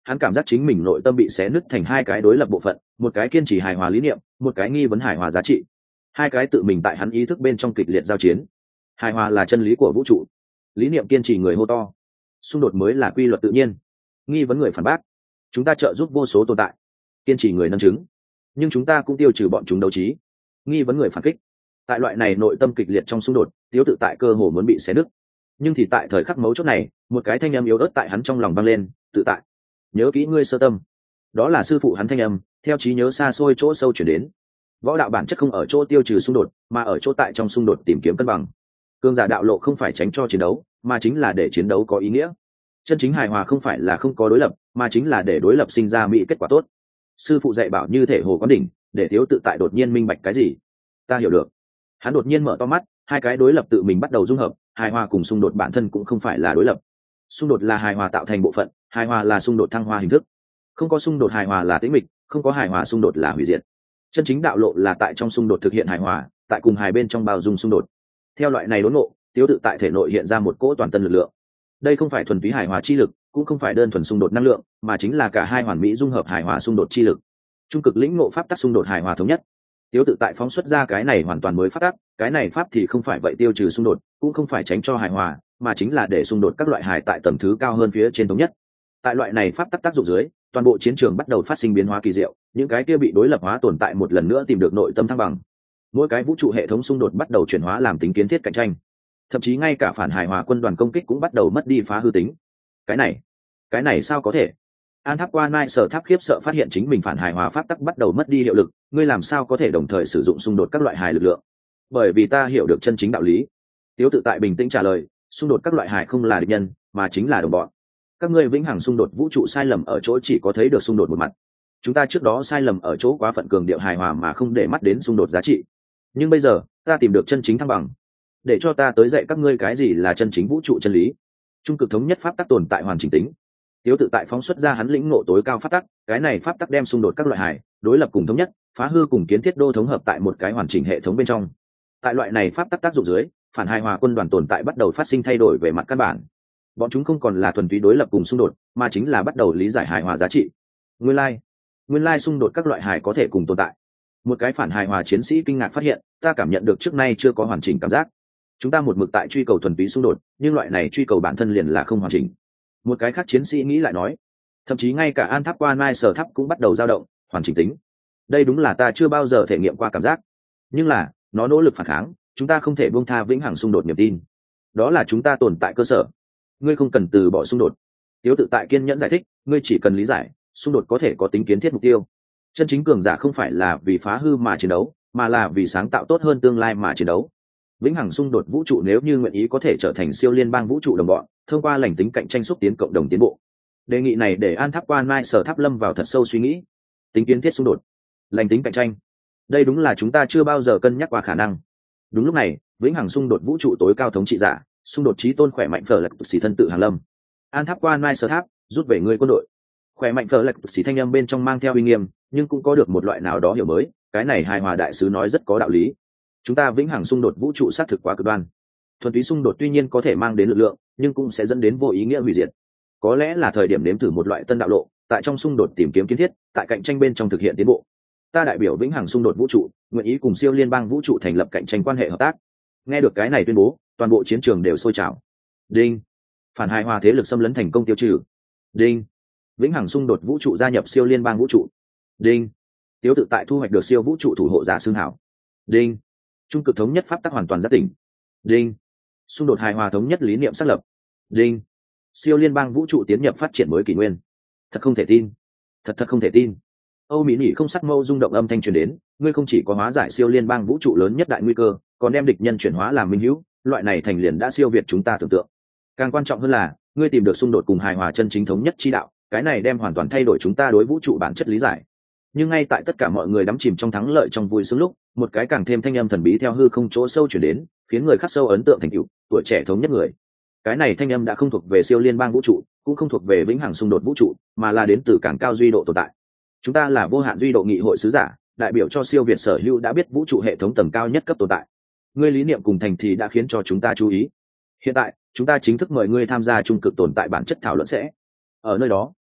hắn cảm giác chính mình nội tâm bị xé nứt thành hai cái đối lập bộ phận, một cái kiên trì hài hòa lý niệm, một cái nghi vấn hài hòa giá trị. Hai cái tự mình tại hắn ý thức bên trong kịch liệt giao chiến. Hài hòa là chân lý của vũ trụ, lý niệm kiên trì người hô to, xung đột mới là quy luật tự nhiên. Nghi vấn người phản bác, chúng ta trợ giúp vô số tồn tại. Kiên trì người nâng chứng, nhưng chúng ta cũng tiêu trừ bọn chúng đấu trí. Nghi vấn người phản kích. Tại loại này nội tâm kịch liệt trong xung đột, Tiếu Tự Tại cơ hồ muốn bị xé nứt. Nhưng thì tại thời khắc mấu chốt này, một cái thanh âm yếu ớt tại hắn trong lòng vang lên, "Tự tại, nhớ kỹ ngươi sơ tâm." Đó là sư phụ hắn thanh âm, theo trí nhớ xa xôi chỗ sâu chuyển đến. Võ đạo bản chất không ở chỗ tiêu trừ xung đột, mà ở chỗ tại trong xung đột tìm kiếm cân bằng. Cường giả đạo lộ không phải tránh cho chiến đấu, mà chính là để chiến đấu có ý nghĩa. Chân chính hài hòa không phải là không có đối lập, mà chính là để đối lập sinh ra mỹ kết quả tốt. Sư phụ dạy bảo như thể hồ quán đỉnh, để Tiếu Tự Tại đột nhiên minh bạch cái gì. Ta hiểu được. Hắn đột nhiên mở to mắt, hai cái đối lập tự mình bắt đầu dung hợp, hài hòa cùng xung đột bản thân cũng không phải là đối lập. Xung đột là hài hòa tạo thành bộ phận, hài hòa là xung đột thăng hoa hình thức. Không có xung đột hài hòa là tĩnh mịch, không có hài hòa xung đột là hủy diệt. Chân chính đạo lộ là tại trong xung đột thực hiện hài hòa, tại cùng hài bên trong bao dung xung đột. Theo loại này đốn ngộ, Tiếu Tự Tại thể nội hiện ra một cỗ toàn tân lực lượng. Đây không phải thuần túy hài hòa chi lực, cũng không phải đơn thuần xung đột năng lượng, mà chính là cả hai hoàn mỹ dung hợp hài hòa xung đột chi lực. Trung cực lĩnh ngộ pháp tắc xung đột hài hòa thống nhất. Tiếu Tự Tại phóng xuất ra cái này hoàn toàn mới pháp tắc, cái này pháp thì không phải vậy tiêu trừ xung đột, cũng không phải tránh cho hài hòa, mà chính là để xung đột các loại hài tại tầm thứ cao hơn phía trên thống nhất. Tại loại này pháp tắc tác dụng dưới, toàn bộ chiến trường bắt đầu phát sinh biến hóa kỳ diệu, những cái kia bị đối lập hóa tồn tại một lần nữa tìm được nội tâm thăng bằng. Mỗi cái vũ trụ hệ thống xung đột bắt đầu chuyển hóa làm tính kiến thiết cạnh tranh. Thậm chí ngay cả phản hài hòa quân đoàn công kích cũng bắt đầu mất đi phá hư tính. Cái này, cái này sao có thể? An Tháp Qua Nai Sở Tháp khiếp sợ phát hiện chính mình phản hài hòa pháp tắc bắt đầu mất đi hiệu lực, ngươi làm sao có thể đồng thời sử dụng xung đột các loại hài lực lượng? Bởi vì ta hiểu được chân chính đạo lý. Tiếu Tự Tại bình tĩnh trả lời, xung đột các loại hài không là địch nhân, mà chính là đồng bọn. Các ngươi vĩnh hằng xung đột vũ trụ sai lầm ở chỗ chỉ có thấy được xung đột một mặt. Chúng ta trước đó sai lầm ở chỗ quá phận cường điệu hài hòa mà không để mắt đến xung đột giá trị. Nhưng bây giờ, ta tìm được chân chính thăng bằng. Để cho ta tới dạy các ngươi cái gì là chân chính vũ trụ chân lý. Trung cực thống nhất pháp tắc tồn tại hoàn chỉnh tính. Tiếu Tự Tại phóng xuất ra hắn lĩnh ngộ tối cao pháp tắc, cái này pháp tắc đem xung đột các loại hài, đối lập cùng thống nhất, phá hư cùng kiến thiết đô thống hợp tại một cái hoàn chỉnh hệ thống bên trong. Tại loại này pháp tắc tác dụng dưới, phản hài hòa quân đoàn tồn tại bắt đầu phát sinh thay đổi về mặt căn bản. Bọn chúng không còn là thuần túy đối lập cùng xung đột, mà chính là bắt đầu lý giải hài hòa giá trị. Nguyên lai, nguyên lai xung đột các loại hài có thể cùng tồn tại. Một cái phản hài hòa chiến sĩ kinh ngạc phát hiện, ta cảm nhận được trước nay chưa có hoàn chỉnh cảm giác. Chúng ta một mực tại truy cầu thuần túy xung đột, nhưng loại này truy cầu bản thân liền là không hoàn chỉnh. Một cái khác chiến sĩ nghĩ lại nói, thậm chí ngay cả An Tháp Qua Nai Sở Tháp cũng bắt đầu dao động, hoàn chỉnh tính. Đây đúng là ta chưa bao giờ thể nghiệm qua cảm giác. Nhưng là, nó nỗ lực phản kháng, chúng ta không thể buông tha vĩnh hằng xung đột niềm tin. Đó là chúng ta tồn tại cơ sở. Ngươi không cần từ bỏ xung đột. Tiếu Tự Tại kiên nhẫn giải thích, ngươi chỉ cần lý giải, xung đột có thể có tính kiến thiết mục tiêu. Chân chính cường giả không phải là vì phá hư mà chiến đấu, mà là vì sáng tạo tốt hơn tương lai mà chiến đấu. Vĩnh hằng xung đột vũ trụ nếu như nguyện ý có thể trở thành siêu liên bang vũ trụ đồng bọn, thông qua lành tính cạnh tranh xúc tiến cộng đồng tiến bộ. Đề nghị này để An Tháp Qua Nai Sở Tháp lâm vào thật sâu suy nghĩ. Tính kiến thiết xung đột, lành tính cạnh tranh, đây đúng là chúng ta chưa bao giờ cân nhắc qua khả năng. Đúng lúc này, vĩnh hằng xung đột vũ trụ tối cao thống trị giả, xung đột chí tôn khỏe mạnh phở lạch xì thân tự hàng lâm. An Tháp Qua Nai Sở Tháp rút về người quân đội. Khỏe mạnh phở lạch xì thanh âm bên trong mang theo uy nghiêm, nhưng cũng có được một loại nào đó hiểu mới. Cái này hài hòa đại sứ nói rất có đạo lý. Chúng ta vĩnh hằng xung đột vũ trụ xác thực quá cực đoan. Thuần túy xung đột tuy nhiên có thể mang đến lực lượng, nhưng cũng sẽ dẫn đến vô ý nghĩa hủy diệt. Có lẽ là thời điểm nếm thử một loại tân đạo lộ, tại trong xung đột tìm kiếm kiến thiết, tại cạnh tranh bên trong thực hiện tiến bộ. Ta đại biểu vĩnh hằng xung đột vũ trụ, nguyện ý cùng siêu liên bang vũ trụ thành lập cạnh tranh quan hệ hợp tác. Nghe được cái này tuyên bố, toàn bộ chiến trường đều sôi trào. Đinh, phản hài hòa thế lực xâm lấn thành công tiêu trừ. Đinh, vĩnh hằng xung đột vũ trụ gia nhập siêu liên bang vũ trụ. Đinh, Tiếu Tự Tại thu hoạch được siêu vũ trụ thủ hộ giả xương hảo. Đinh, trung cực thống nhất pháp tắc hoàn toàn giác tỉnh. Đinh, xung đột hài hòa thống nhất lý niệm xác lập. Đinh, siêu liên bang vũ trụ tiến nhập phát triển mới kỷ nguyên. Thật không thể tin, thật thật không thể tin. Âu Mỹ Nhĩ không sắc mâu rung động âm thanh truyền đến, ngươi không chỉ có hóa giải siêu liên bang vũ trụ lớn nhất đại nguy cơ, còn đem địch nhân chuyển hóa làm minh hữu, loại này thành liền đã siêu việt chúng ta tưởng tượng. Càng quan trọng hơn là, ngươi tìm được xung đột cùng hài hòa chân chính thống nhất chi đạo, cái này đem hoàn toàn thay đổi chúng ta đối vũ trụ bản chất lý giải. Nhưng ngay tại tất cả mọi người đắm chìm trong thắng lợi trong vui sướng lúc, một cái càng thêm thanh âm thần bí theo hư không chỗ sâu chuyển đến, khiến người khắc sâu ấn tượng thành tựu, tuổi trẻ thống nhất người. Cái này thanh âm đã không thuộc về siêu liên bang vũ trụ, cũng không thuộc về vĩnh hằng xung đột vũ trụ, mà là đến từ càng cao duy độ tồn tại. Chúng ta là vô hạn duy độ nghị hội sứ giả, đại biểu cho siêu việt sở hữu đã biết vũ trụ hệ thống tầng cao nhất cấp tồn tại. Ngươi lý niệm cùng thành thì đã khiến cho chúng ta chú ý. Hiện tại, chúng ta chính thức mời ngươi tham gia trung cực tồn tại bản chất thảo luận sẽ. Ở nơi đó,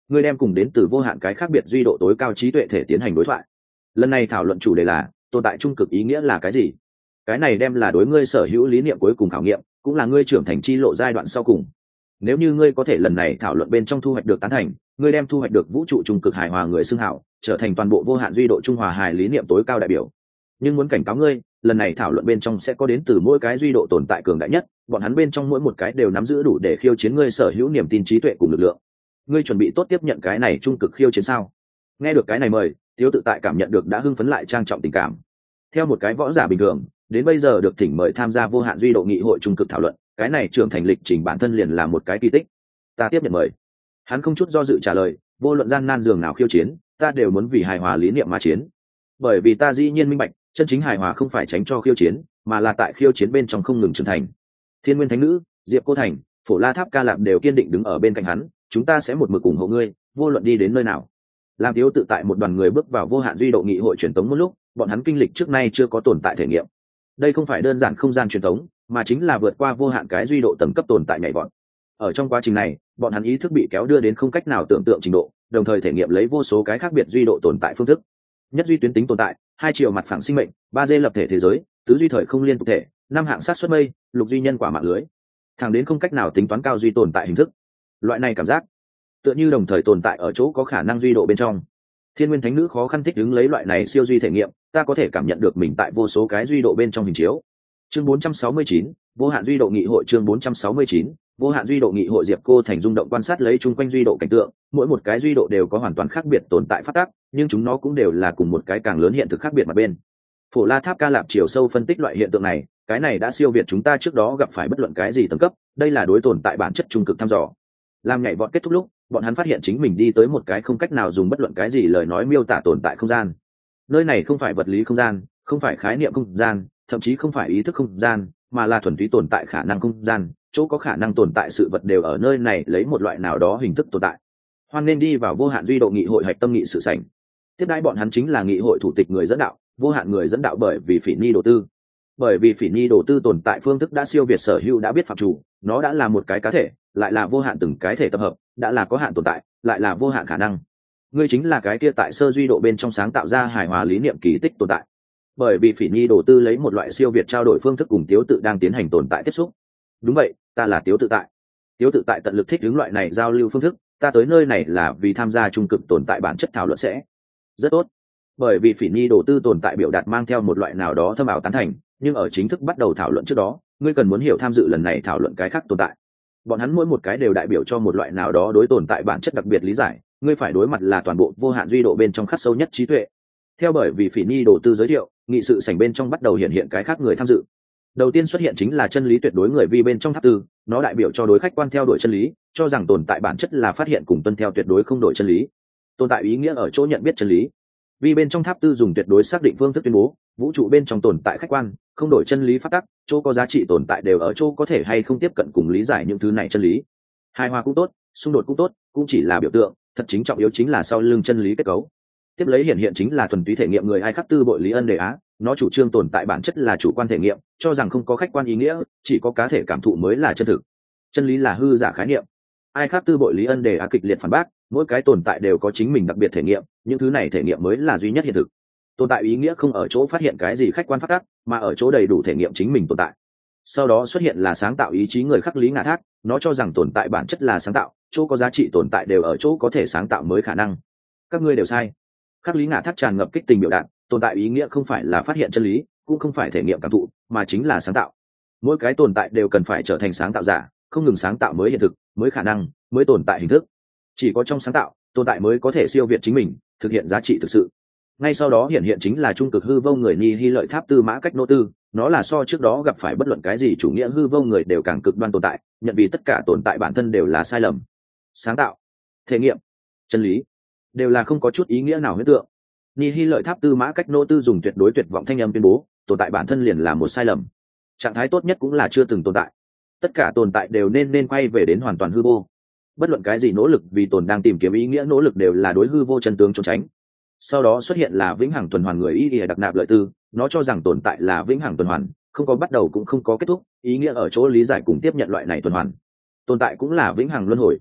ngươi đem cùng đến từ vô hạn cái khác biệt duy độ tối cao trí tuệ thể tiến hành đối thoại. Lần này thảo luận chủ đề là tồn tại trung cực ý nghĩa là cái gì. Cái này đem là đối ngươi sở hữu lý niệm cuối cùng khảo nghiệm, cũng là ngươi trưởng thành chi lộ giai đoạn sau cùng. Nếu như ngươi có thể lần này thảo luận bên trong thu hoạch được tán thành, ngươi đem thu hoạch được vũ trụ trung cực hài hòa người xưng hảo, trở thành toàn bộ vô hạn duy độ trung hòa hài lý niệm tối cao đại biểu. Nhưng muốn cảnh cáo ngươi, lần này thảo luận bên trong sẽ có đến từ mỗi cái duy độ tồn tại cường đại nhất, bọn hắn bên trong mỗi một cái đều nắm giữ đủ để khiêu chiến ngươi sở hữu niềm tin trí tuệ cùng lực lượng. Ngươi chuẩn bị tốt tiếp nhận cái này trung cực khiêu chiến sao? Nghe được cái này mời, Tiếu Tự Tại cảm nhận được đã hưng phấn lại trang trọng tình cảm. Theo một cái võ giả bình thường, đến bây giờ được thỉnh mời tham gia vô hạn duy độ nghị hội trung cực thảo luận, cái này trưởng thành lịch trình bản thân liền là một cái kỳ tích. Ta tiếp nhận mời. Hắn không chút do dự trả lời, vô luận gian nan dường nào khiêu chiến, ta đều muốn vì hài hòa lý niệm mà chiến. Bởi vì ta dĩ nhiên minh bạch, chân chính hài hòa không phải tránh cho khiêu chiến, mà là tại khiêu chiến bên trong không ngừng trưởng thành. Thiên Nguyên Thánh Nữ, Diệp Cô Thành, Phổ La Tháp Ca Lạp đều kiên định đứng ở bên cạnh hắn, chúng ta sẽ một mực ủng hộ ngươi, vô luận đi đến nơi nào. Làm Tiếu Tự Tại một đoàn người bước vào vô hạn duy độ nghị hội truyền tống một lúc, bọn hắn kinh lịch trước nay chưa có tồn tại thể nghiệm. Đây không phải đơn giản không gian truyền tống, mà chính là vượt qua vô hạn cái duy độ tầng cấp tồn tại nhảy vọt. Ở trong quá trình này, bọn hắn ý thức bị kéo đưa đến không cách nào tưởng tượng trình độ, đồng thời thể nghiệm lấy vô số cái khác biệt duy độ tồn tại phương thức. Nhất duy tuyến tính tồn tại, hai chiều mặt phẳng sinh mệnh, ba d lập thể thế giới, tứ duy thời không liên tục thể, năm hạng sát xuất mây, lục duy nhân quả mạng lưới. Thẳng đến không cách nào tính toán cao duy tồn tại hình thức. Loại này cảm giác tựa như đồng thời tồn tại ở chỗ có khả năng duy độ bên trong. Thiên Nguyên Thánh Nữ khó khăn thích ứng lấy loại này siêu duy thể nghiệm, ta có thể cảm nhận được mình tại vô số cái duy độ bên trong hình chiếu. Chương bốn trăm sáu mươi chín, vô hạn duy độ nghị hội. Chương bốn trăm sáu mươi chín, vô hạn duy độ nghị hội. Diệp Cô Thành rung động quan sát lấy chung quanh duy độ cảnh tượng, mỗi một cái duy độ đều có hoàn toàn khác biệt tồn tại phát tác, nhưng chúng nó cũng đều là cùng một cái càng lớn hiện thực khác biệt mà bên. Phổ La Tháp Ca Lạp chiều sâu phân tích loại hiện tượng này, cái này đã siêu việt chúng ta trước đó gặp phải bất luận cái gì tầng cấp, đây là đối tồn tại bản chất trung cực thăm dò. Làm nhảy vọt kết thúc lúc, bọn hắn phát hiện chính mình đi tới một cái không cách nào dùng bất luận cái gì lời nói miêu tả tồn tại không gian. Nơi này không phải vật lý không gian, không phải khái niệm không gian, thậm chí không phải ý thức không gian, mà là thuần túy tồn tại khả năng không gian, chỗ có khả năng tồn tại sự vật đều ở nơi này lấy một loại nào đó hình thức tồn tại. Hoan nên đi vào vô hạn duy độ nghị hội hạch tâm nghị sự sảnh. Tiếp đãi bọn hắn chính là nghị hội thủ tịch người dẫn đạo, vô hạn người dẫn đạo bởi vì Phỉ Nhi Đồ Tư. Bởi vì Phỉ Nhi Đồ Tư tồn tại phương thức đã siêu việt sở hữu đã biết phạm chủ, nó đã là một cái cá thể, lại là vô hạn từng cái thể tập hợp, đã là có hạn tồn tại, lại là vô hạn khả năng. Ngươi chính là cái kia tại sơ duy độ bên trong sáng tạo ra hài hòa lý niệm kỳ tích tồn tại. Bởi vì Phỉ Nhi Đồ Tư lấy một loại siêu việt trao đổi phương thức cùng Tiếu Tự đang tiến hành tồn tại tiếp xúc. Đúng vậy, ta là Tiếu Tự Tại. Tiếu Tự Tại tận lực thích ứng loại này giao lưu phương thức, ta tới nơi này là vì tham gia trung cực tồn tại bản chất thảo luận sẽ. Rất tốt. Bởi vì Phỉ Nhi Đồ Tư tồn tại biểu đạt mang theo một loại nào đó thâm ảo tán thành, nhưng ở chính thức bắt đầu thảo luận trước đó, ngươi cần muốn hiểu tham dự lần này thảo luận cái khác tồn tại. Bọn hắn mỗi một cái đều đại biểu cho một loại nào đó đối tồn tại bản chất đặc biệt lý giải, ngươi phải đối mặt là toàn bộ vô hạn duy độ bên trong khắc sâu nhất trí tuệ. Theo bởi vì Phỉ Nhi Đồ Tư giới thiệu, nghị sự sảnh bên trong bắt đầu hiện hiện cái khác người tham dự. Đầu tiên xuất hiện chính là chân lý tuyệt đối người vi bên trong tháp tư, nó đại biểu cho đối khách quan theo đuổi chân lý, cho rằng tồn tại bản chất là phát hiện cùng tuân theo tuyệt đối không đổi chân lý. Tồn tại ý nghĩa ở chỗ nhận biết chân lý. Vi bên trong tháp tư dùng tuyệt đối xác định phương thức tuyên bố, vũ trụ bên trong tồn tại khách quan, không đổi chân lý phát tắc, chỗ có giá trị tồn tại đều ở chỗ có thể hay không tiếp cận cùng lý giải những thứ này chân lý. Hài hòa cũng tốt, xung đột cũng tốt, cũng chỉ là biểu tượng, thật chính trọng yếu chính là sau lưng chân lý kết cấu. Tiếp lấy hiện hiện chính là thuần túy thể nghiệm người ai khắc tư bội lý ân đề á, nó chủ trương tồn tại bản chất là chủ quan thể nghiệm, cho rằng không có khách quan ý nghĩa, chỉ có cá thể cảm thụ mới là chân thực. Chân lý là hư giả khái niệm. Ai khắc tư bội lý ân đề á kịch liệt phản bác, mỗi cái tồn tại đều có chính mình đặc biệt thể nghiệm, những thứ này thể nghiệm mới là duy nhất hiện thực. Tồn tại ý nghĩa không ở chỗ phát hiện cái gì khách quan phát tác, mà ở chỗ đầy đủ thể nghiệm chính mình tồn tại. Sau đó xuất hiện là sáng tạo ý chí người khắc lý ngã thác, nó cho rằng tồn tại bản chất là sáng tạo, chỗ có giá trị tồn tại đều ở chỗ có thể sáng tạo mới khả năng. Các ngươi đều sai. Khắc lý ngã thác tràn ngập kích tình biểu đạt, tồn tại ý nghĩa không phải là phát hiện chân lý, cũng không phải thể nghiệm cảm thụ, mà chính là sáng tạo. Mỗi cái tồn tại đều cần phải trở thành sáng tạo giả, không ngừng sáng tạo mới hiện thực, mới khả năng, mới tồn tại hình thức. Chỉ có trong sáng tạo, tồn tại mới có thể siêu việt chính mình, thực hiện giá trị thực sự. Ngay sau đó hiện hiện chính là trung cực hư vô người Ni Hy Lợi Tháp Tư Mã Cách Nô Tư, nó là so trước đó gặp phải bất luận cái gì chủ nghĩa hư vô người đều càng cực đoan tồn tại, nhận vì tất cả tồn tại bản thân đều là sai lầm. Sáng tạo, thể nghiệm, chân lý đều là không có chút ý nghĩa nào huyễn tượng. Ni Hy Lợi Tháp Tư Mã Cách Nô Tư dùng tuyệt đối tuyệt vọng thanh âm tuyên bố, tồn tại bản thân liền là một sai lầm. Trạng thái tốt nhất cũng là chưa từng tồn tại. Tất cả tồn tại đều nên nên quay về đến hoàn toàn hư vô. Bất luận cái gì nỗ lực vì tồn đang tìm kiếm ý nghĩa nỗ lực đều là đối hư vô chân tướng trốn tránh. Sau đó xuất hiện là vĩnh hằng tuần hoàn người ý ỉa đặc nạp lợi tư, nó cho rằng tồn tại là vĩnh hằng tuần hoàn, không có bắt đầu cũng không có kết thúc, ý nghĩa ở chỗ lý giải cùng tiếp nhận loại này tuần hoàn. Tồn tại cũng là vĩnh hằng luân hồi.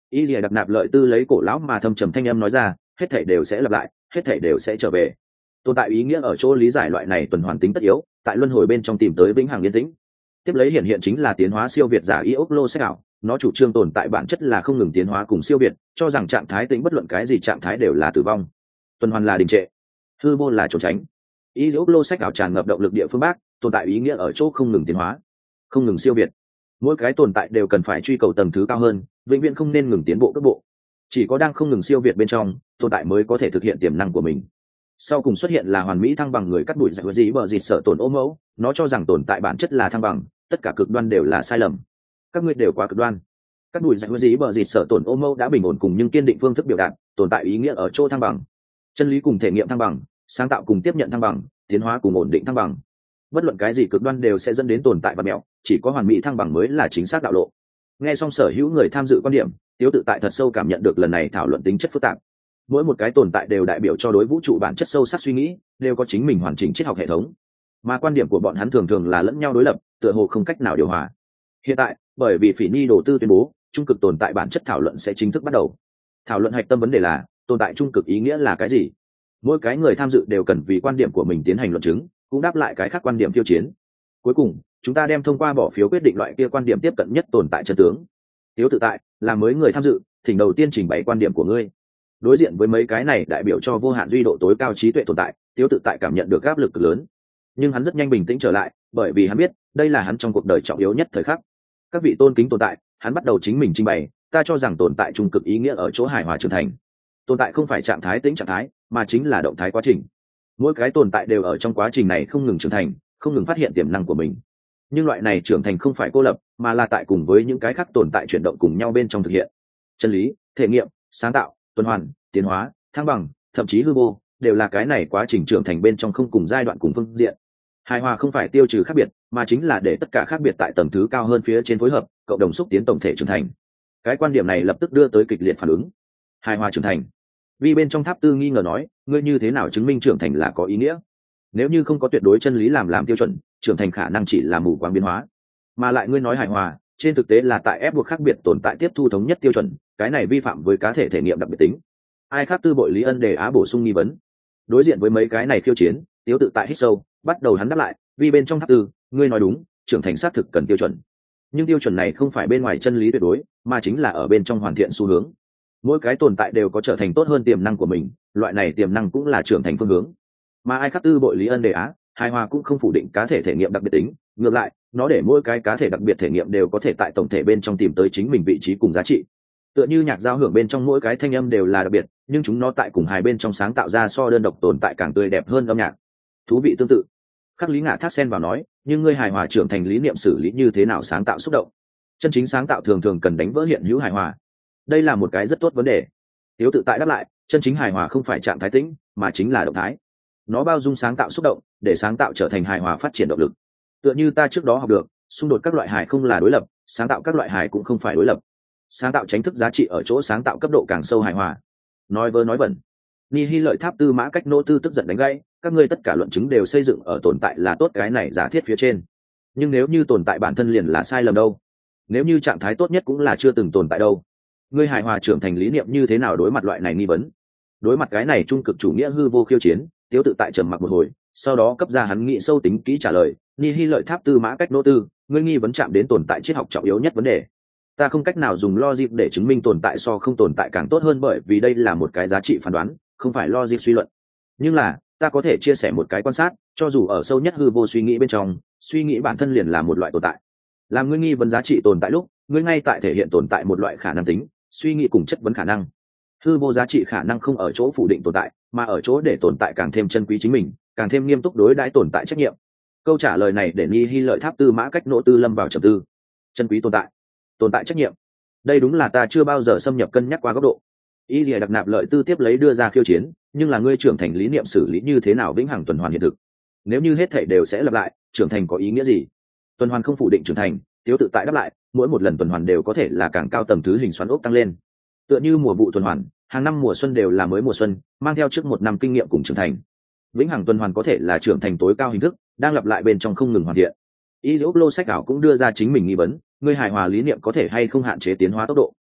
Y Lìa đặc nạp lợi tư lấy cổ lão mà thâm trầm thanh âm nói ra, hết thảy đều sẽ lặp lại, hết thảy đều sẽ trở về. Tồn tại ý nghĩa ở chỗ lý giải loại này tuần hoàn tính tất yếu, tại luân hồi bên trong tìm tới vĩnh hằng yên tĩnh. Tiếp lấy hiện hiện chính là tiến hóa siêu việt giả Iốc Lô Sách ảo, nó chủ trương tồn tại bản chất là không ngừng tiến hóa cùng siêu việt, cho rằng trạng thái tĩnh bất luận cái gì trạng thái đều là tử vong. Tuần hoàn là đình trệ, hư vô là trốn tránh. Iốc Lô Sách ảo tràn ngập động lực địa phương Bắc, tồn tại ý nghĩa ở chỗ không ngừng tiến hóa, không ngừng siêu việt. Mỗi cái tồn tại đều cần phải truy cầu tầng thứ cao hơn, vĩnh viễn không nên ngừng tiến bộ cấp bộ. Chỉ có đang không ngừng siêu việt bên trong, tồn tại mới có thể thực hiện tiềm năng của mình. Sau cùng xuất hiện là hoàn mỹ thăng bằng người cắt đuổi giải gì bờ dịt sợ tổn ô mẫu, nó cho rằng tồn tại bản chất là thăng bằng, tất cả cực đoan đều là sai lầm. Các ngươi đều quá cực đoan. Cắt đuổi giải gì bờ dịt sợ tổn ô mẫu đã bình ổn cùng nhưng kiên định phương thức biểu đạt, tồn tại ý nghĩa ở chỗ thăng bằng. Chân lý cùng thể nghiệm thăng bằng, sáng tạo cùng tiếp nhận thăng bằng, tiến hóa cùng ổn định thăng bằng. Bất luận cái gì cực đoan đều sẽ dẫn đến tồn tại và mẹo, chỉ có hoàn mỹ thăng bằng mới là chính xác đạo lộ. Nghe xong sở hữu người tham dự quan điểm, Tiếu Tự Tại thật sâu cảm nhận được lần này thảo luận tính chất phức tạp. Mỗi một cái tồn tại đều đại biểu cho đối vũ trụ bản chất sâu sắc suy nghĩ, đều có chính mình hoàn chỉnh triết học hệ thống, mà quan điểm của bọn hắn thường thường là lẫn nhau đối lập, tựa hồ không cách nào điều hòa. Hiện tại, bởi vì Phỉ Nhi đầu tư tuyên bố, trung cực tồn tại bản chất thảo luận sẽ chính thức bắt đầu. Thảo luận hạch tâm vấn đề là, tồn tại trung cực ý nghĩa là cái gì? Mỗi cái người tham dự đều cần vì quan điểm của mình tiến hành luận chứng, cũng đáp lại cái khác quan điểm tiêu chiến. Cuối cùng, chúng ta đem thông qua bỏ phiếu quyết định loại kia quan điểm tiếp cận nhất tồn tại chân tướng. Tiếu Tự Tại là mới người tham dự, thỉnh đầu tiên trình bày quan điểm của ngươi. Đối diện với mấy cái này đại biểu cho vô hạn duy độ tối cao trí tuệ tồn tại, Tiếu Tự Tại cảm nhận được áp lực cực lớn, nhưng hắn rất nhanh bình tĩnh trở lại, bởi vì hắn biết đây là hắn trong cuộc đời trọng yếu nhất thời khắc. Các vị tôn kính tồn tại, hắn bắt đầu chính mình trình bày, ta cho rằng tồn tại trung cực ý nghĩa ở chỗ hài hòa trưởng thành. Tồn tại không phải trạng thái tĩnh trạng thái, mà chính là động thái quá trình. Mỗi cái tồn tại đều ở trong quá trình này không ngừng trưởng thành, không ngừng phát hiện tiềm năng của mình. Nhưng loại này trưởng thành không phải cô lập, mà là tại cùng với những cái khác tồn tại chuyển động cùng nhau bên trong thực hiện. Chân lý, thể nghiệm, sáng tạo, tuần hoàn, tiến hóa, thăng bằng, thậm chí hư vô, đều là cái này quá trình trưởng thành bên trong không cùng giai đoạn cùng phương diện. Hài hòa không phải tiêu trừ khác biệt, mà chính là để tất cả khác biệt tại tầng thứ cao hơn phía trên phối hợp, cộng đồng xúc tiến tổng thể trưởng thành. Cái quan điểm này lập tức đưa tới kịch liệt phản ứng. Hài hòa trưởng thành. Vì bên trong tháp tư nghi ngờ nói, ngươi như thế nào chứng minh trưởng thành là có ý nghĩa? Nếu như không có tuyệt đối chân lý làm làm tiêu chuẩn, trưởng thành khả năng chỉ là mù quáng biến hóa. Mà lại ngươi nói hài hòa, trên thực tế là tại ép buộc khác biệt tồn tại tiếp thu thống nhất tiêu chuẩn, cái này vi phạm với cá thể thể nghiệm đặc biệt tính. Ai khác tư bội Lý Ân đề á bổ sung nghi vấn. Đối diện với mấy cái này khiêu chiến, Tiếu Tự Tại hít sâu, bắt đầu hắn đáp lại, vì bên trong tháp tư, ngươi nói đúng, trưởng thành xác thực cần tiêu chuẩn. Nhưng tiêu chuẩn này không phải bên ngoài chân lý tuyệt đối, mà chính là ở bên trong hoàn thiện xu hướng. Mỗi cái tồn tại đều có trở thành tốt hơn tiềm năng của mình, loại này tiềm năng cũng là trưởng thành phương hướng. Mà ai khác tư bội Lý Ân đề á, hài hòa cũng không phủ định cá thể thể nghiệm đặc biệt tính, ngược lại, nó để mỗi cái cá thể đặc biệt thể nghiệm đều có thể tại tổng thể bên trong tìm tới chính mình vị trí cùng giá trị. Tựa như nhạc giao hưởng bên trong mỗi cái thanh âm đều là đặc biệt, nhưng chúng nó tại cùng hài bên trong sáng tạo ra so đơn độc tồn tại càng tươi đẹp hơn âm nhạc. Thú vị tương tự. Khắc Lý Ngạ thác sen vào nói, nhưng ngươi hài hòa trưởng thành lý niệm xử lý như thế nào sáng tạo xúc động? Chân chính sáng tạo thường thường cần đánh vỡ hiện hữu hài hòa. Đây là một cái rất tốt vấn đề. Tiếu Tự Tại đáp lại, chân chính hài hòa không phải trạng thái tĩnh, mà chính là động thái. Nó bao dung sáng tạo xúc động, để sáng tạo trở thành hài hòa phát triển động lực. Tựa như ta trước đó học được, xung đột các loại hài không là đối lập, sáng tạo các loại hài cũng không phải đối lập. Sáng tạo chính thức giá trị ở chỗ sáng tạo cấp độ càng sâu hài hòa. Nói vớ nói bẩn. Ni Hi Lợi Tháp Tư Mã Cách Nô Tư tức giận đánh gãy, các ngươi tất cả luận chứng đều xây dựng ở tồn tại là tốt cái này giả thiết phía trên. Nhưng nếu như tồn tại bản thân liền là sai lầm đâu? Nếu như trạng thái tốt nhất cũng là chưa từng tồn tại đâu? Ngươi hài hòa trưởng thành lý niệm như thế nào đối mặt loại này nghi vấn? Đối mặt cái này trung cực chủ nghĩa hư vô khiêu chiến, Tiếu Tự Tại trầm mặc một hồi, sau đó cấp ra hắn nghĩ sâu tính kỹ trả lời. Ni Hi Lợi Tháp Tư Mã Cách Nô Tư, ngươi nghi vấn chạm đến tồn tại triết học trọng yếu nhất vấn đề. Ta không cách nào dùng logic để chứng minh tồn tại so không tồn tại càng tốt hơn, bởi vì đây là một cái giá trị phán đoán, không phải logic suy luận. Nhưng là, ta có thể chia sẻ một cái quan sát, cho dù ở sâu nhất hư vô suy nghĩ bên trong, suy nghĩ bản thân liền là một loại tồn tại. Làm ngươi nghi vấn giá trị tồn tại lúc, ngươi ngay tại thể hiện tồn tại một loại khả năng tính, suy nghĩ cùng chất vấn khả năng. Hư vô giá trị khả năng không ở chỗ phủ định tồn tại, mà ở chỗ để tồn tại càng thêm chân quý chính mình, càng thêm nghiêm túc đối đãi tồn tại trách nhiệm. Câu trả lời này để Ni Hi Lợi Tháp Tư Mã Cách Nỗ Tư lâm vào trầm tư. Chân quý tồn tại, tồn tại trách nhiệm, đây đúng là ta chưa bao giờ xâm nhập cân nhắc qua góc độ. Y Lìa đặc nạp lợi tư tiếp lấy đưa ra khiêu chiến, nhưng là ngươi trưởng thành lý niệm xử lý như thế nào vĩnh hằng tuần hoàn hiện thực? Nếu như hết thảy đều sẽ lặp lại, trưởng thành có ý nghĩa gì? Tuần hoàn không phủ định trưởng thành, Tiếu Tự Tại đáp lại, mỗi một lần tuần hoàn đều có thể là càng cao tầng thứ hình xoắn ốc tăng lên. Tựa như mùa vụ tuần hoàn, hàng năm mùa xuân đều là mới mùa xuân, mang theo trước một năm kinh nghiệm cùng trưởng thành. Vĩnh hằng tuần hoàn có thể là trưởng thành tối cao hình thức, đang lặp lại bên trong không ngừng hoàn thiện. Y Dỗ Lô Sách ảo cũng đưa ra chính mình nghi vấn, ngươi hài hòa lý niệm có thể hay không hạn chế tiến hóa tốc độ?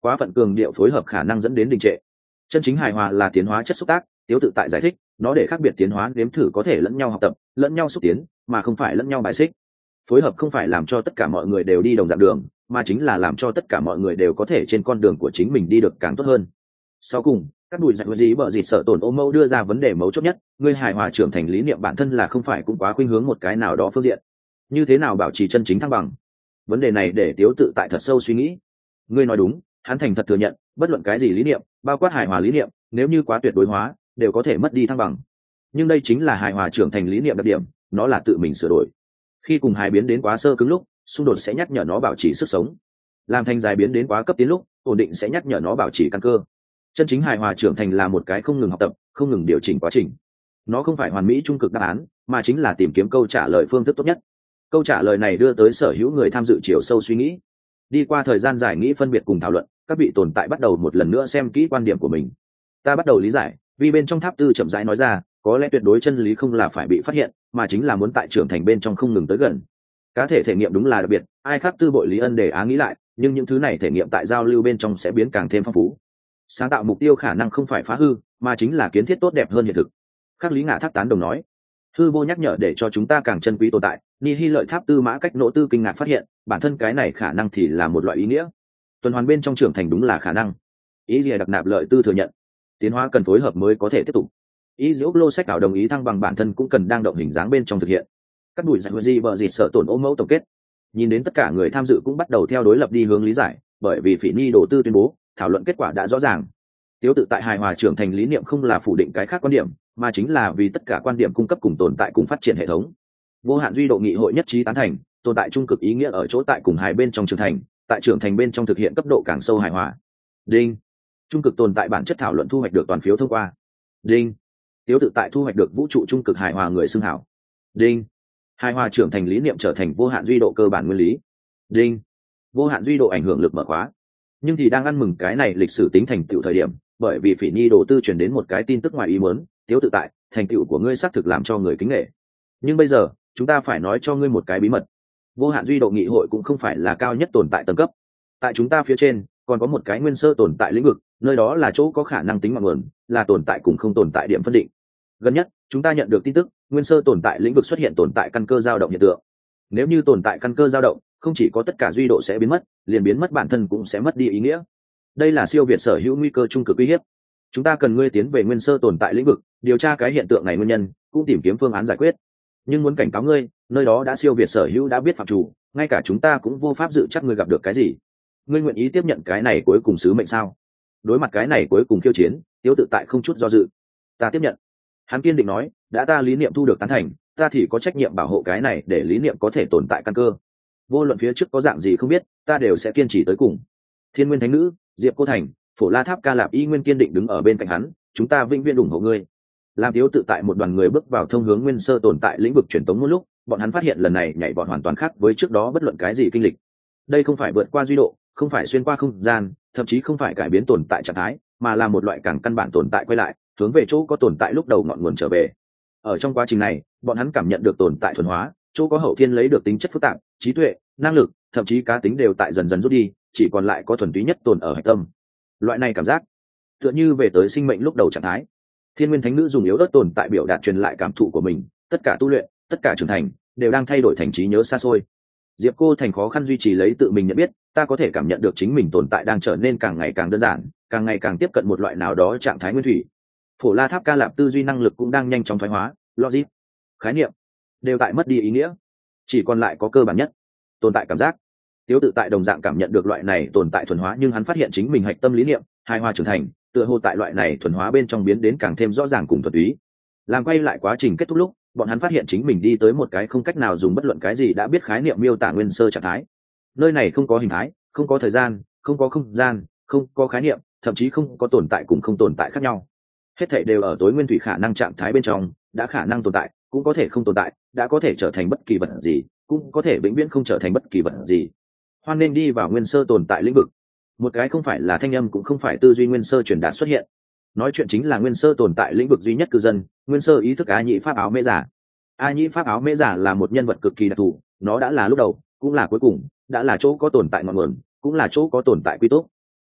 quá phận cường điệu phối hợp khả năng dẫn đến đình trệ. Chân chính hài hòa là tiến hóa chất xúc tác, Tiếu tự tại giải thích, nó để khác biệt tiến hóa nếm thử có thể lẫn nhau học tập, lẫn nhau xúc tiến, mà không phải lẫn nhau bài xích. Phối hợp không phải làm cho tất cả mọi người đều đi đồng dạng đường, mà chính là làm cho tất cả mọi người đều có thể trên con đường của chính mình đi được càng tốt hơn. Sau cùng, các đùi dạy gì bở gì sợ tổn ô mâu đưa ra vấn đề mấu chốt nhất, người hài hòa trưởng thành lý niệm bản thân là không phải cũng quá khuynh hướng một cái nào đó phương diện. Như thế nào bảo trì chân chính thăng bằng? Vấn đề này để Tiếu tự tại thật sâu suy nghĩ. Ngươi nói đúng, hắn thành thật thừa nhận, bất luận cái gì lý niệm, bao quát hài hòa lý niệm, nếu như quá tuyệt đối hóa, đều có thể mất đi thăng bằng. Nhưng đây chính là hài hòa trưởng thành lý niệm đặc điểm, nó là tự mình sửa đổi. Khi cùng hài biến đến quá sơ cứng lúc, xung đột sẽ nhắc nhở nó bảo trì sức sống. Làm thành dài biến đến quá cấp tiến lúc, ổn định sẽ nhắc nhở nó bảo trì căn cơ. Chân chính hài hòa trưởng thành là một cái không ngừng học tập, không ngừng điều chỉnh quá trình. Nó không phải hoàn mỹ trung cực đáp án, mà chính là tìm kiếm câu trả lời phương thức tốt nhất. Câu trả lời này đưa tới sở hữu người tham dự chiều sâu suy nghĩ. Đi qua thời gian dài nghĩ phân biệt cùng thảo luận, các vị tồn tại bắt đầu một lần nữa xem kỹ quan điểm của mình. Ta bắt đầu lý giải, vì bên trong tháp tư chậm rãi nói ra, có lẽ tuyệt đối chân lý không là phải bị phát hiện, mà chính là muốn tại trưởng thành bên trong không ngừng tới gần. Cá thể thể nghiệm đúng là đặc biệt, ai khác tư bội lý ân để á nghĩ lại, nhưng những thứ này thể nghiệm tại giao lưu bên trong sẽ biến càng thêm phong phú. Sáng tạo mục tiêu khả năng không phải phá hư, mà chính là kiến thiết tốt đẹp hơn hiện thực. Khắc Lý Ngạ Thác tán đồng nói, hư vô nhắc nhở để cho chúng ta càng chân quý tồn tại. Ni Hy Lợi Tháp tư mã cách nỗ tư kinh ngạc phát hiện, bản thân cái này khả năng thì là một loại ý nghĩa. Tuần hoàn bên trong trưởng thành đúng là khả năng. Ý lìa đặc nạp lợi tư thừa nhận, tiến hóa cần phối hợp mới có thể tiếp tục. Ý diễu lô sách ảo đồng ý thăng bằng bản thân cũng cần đang động hình dáng bên trong thực hiện. Các bụi giải gì bờ gì sợ tổn ôm mẫu tổng kết. Nhìn đến tất cả người tham dự cũng bắt đầu theo đối lập đi hướng lý giải, bởi vì Phỉ Nhi đồ tư tuyên bố, thảo luận kết quả đã rõ ràng. Tiếu tự tại hài hòa trưởng thành lý niệm không là phủ định cái khác quan điểm, mà chính là vì tất cả quan điểm cung cấp cùng tồn tại cùng phát triển hệ thống. Vô hạn duy độ nghị hội nhất trí tán thành, tồn tại trung cực ý nghĩa ở chỗ tại cùng hài bên trong trưởng thành, tại trưởng thành bên trong thực hiện cấp độ càng sâu hài hòa. Đinh. Trung cực tồn tại bản chất thảo luận thu hoạch được toàn phiếu thông qua. Đinh. Tiếu tự tại thu hoạch được vũ trụ trung cực hài hòa người xưng hảo. Đinh. Hài hòa trưởng thành lý niệm trở thành vô hạn duy độ cơ bản nguyên lý. Đinh. Vô hạn duy độ ảnh hưởng lực mở khóa. Nhưng thì đang ăn mừng cái này lịch sử tính thành tựu thời điểm, bởi vì Phỉ Nhi đồ tư truyền đến một cái tin tức ngoài ý muốn, Tiếu tự tại, thành tựu của ngươi xác thực làm cho người kính nể. Nhưng bây giờ, chúng ta phải nói cho ngươi một cái bí mật. Vô hạn duy độ nghị hội cũng không phải là cao nhất tồn tại tầng cấp. Tại chúng ta phía trên, còn có một cái nguyên sơ tồn tại lĩnh vực, nơi đó là chỗ có khả năng tính mạng nguồn, là tồn tại cùng không tồn tại điểm phân định. Gần nhất, chúng ta nhận được tin tức, nguyên sơ tồn tại lĩnh vực xuất hiện tồn tại căn cơ dao động hiện tượng. Nếu như tồn tại căn cơ dao động, không chỉ có tất cả duy độ sẽ biến mất, liền biến mất bản thân cũng sẽ mất đi ý nghĩa. Đây là siêu việt sở hữu nguy cơ trung cực uy hiếp. Chúng ta cần ngươi tiến về nguyên sơ tồn tại lĩnh vực, điều tra cái hiện tượng này nguyên nhân, cũng tìm kiếm phương án giải quyết. Nhưng muốn cảnh cáo ngươi, nơi đó đã siêu việt sở hữu đã biết phạm chủ, ngay cả chúng ta cũng vô pháp dự chắc ngươi gặp được cái gì. Ngươi nguyện ý tiếp nhận cái này cuối cùng sứ mệnh sao? Đối mặt cái này cuối cùng khiêu chiến, Tiếu tự tại không chút do dự. Ta tiếp nhận. Hắn kiên định nói, đã ta lý niệm thu được tán thành, ta thì có trách nhiệm bảo hộ cái này để lý niệm có thể tồn tại căn cơ. Vô luận phía trước có dạng gì không biết, ta đều sẽ kiên trì tới cùng. Thiên Nguyên Thánh Nữ, Diệp Cô Thành, Phổ La Tháp Ca Lạp y nguyên kiên định đứng ở bên cạnh hắn, chúng ta vĩnh viễn ủng hộ ngươi. Làm Tiếu tự tại một đoàn người bước vào thông hướng nguyên sơ tồn tại lĩnh vực truyền tống một lúc, bọn hắn phát hiện lần này nhảy vọt hoàn toàn khác với trước đó bất luận cái gì kinh lịch. Đây không phải vượt qua duy độ, không phải xuyên qua không gian, thậm chí không phải cải biến tồn tại trạng thái, mà là một loại càng căn bản tồn tại quay lại, hướng về chỗ có tồn tại lúc đầu ngọn nguồn trở về. Ở trong quá trình này, bọn hắn cảm nhận được tồn tại thuần hóa, chỗ có hậu thiên lấy được tính chất phức tạp, trí tuệ, năng lực, thậm chí cá tính đều tại dần dần rút đi, chỉ còn lại có thuần túy nhất tồn ở hạch tâm. Loại này cảm giác tựa như về tới sinh mệnh lúc đầu trạng thái. Thiên Nguyên Thánh Nữ dùng yếu ớt tồn tại biểu đạt truyền lại cảm thụ của mình, tất cả tu luyện, tất cả trưởng thành đều đang thay đổi thành trí nhớ xa xôi. Diệp Cô Thành khó khăn duy trì lấy tự mình nhận biết, ta có thể cảm nhận được chính mình tồn tại đang trở nên càng ngày càng đơn giản, càng ngày càng tiếp cận một loại nào đó trạng thái nguyên thủy. Phổ La Tháp Ca Lạp tư duy năng lực cũng đang nhanh chóng thoái hóa, logic, khái niệm đều tại mất đi ý nghĩa, chỉ còn lại có cơ bản nhất, tồn tại cảm giác. Tiếu tự tại đồng dạng cảm nhận được loại này tồn tại thuần hóa, nhưng hắn phát hiện chính mình hạch tâm lý niệm, hài hòa trưởng thành, tựa hồ tại loại này thuần hóa bên trong biến đến càng thêm rõ ràng cùng thuần túy. Làm quay lại quá trình kết thúc lúc, bọn hắn phát hiện chính mình đi tới một cái không cách nào dùng bất luận cái gì đã biết khái niệm miêu tả nguyên sơ trạng thái. Nơi này không có hình thái, không có thời gian, không có không gian, không có khái niệm, thậm chí không có tồn tại cùng không tồn tại khác nhau. Hết thảy đều ở tối nguyên thủy khả năng trạng thái bên trong, đã khả năng tồn tại, cũng có thể không tồn tại, đã có thể trở thành bất kỳ vật gì, cũng có thể vĩnh viễn không trở thành bất kỳ vật gì. Hoan nên đi vào nguyên sơ tồn tại lĩnh vực. Một cái không phải là thanh âm cũng không phải tư duy nguyên sơ truyền đạt xuất hiện. Nói chuyện chính là nguyên sơ tồn tại lĩnh vực duy nhất cư dân, nguyên sơ ý thức A Nhĩ Pháp Áo Mễ Giả. A Nhĩ Pháp Áo Mễ Giả là một nhân vật cực kỳ đặc thù, nó đã là lúc đầu, cũng là cuối cùng, đã là chỗ có tồn tại ngọn nguồn, cũng là chỗ có tồn tại quy túc.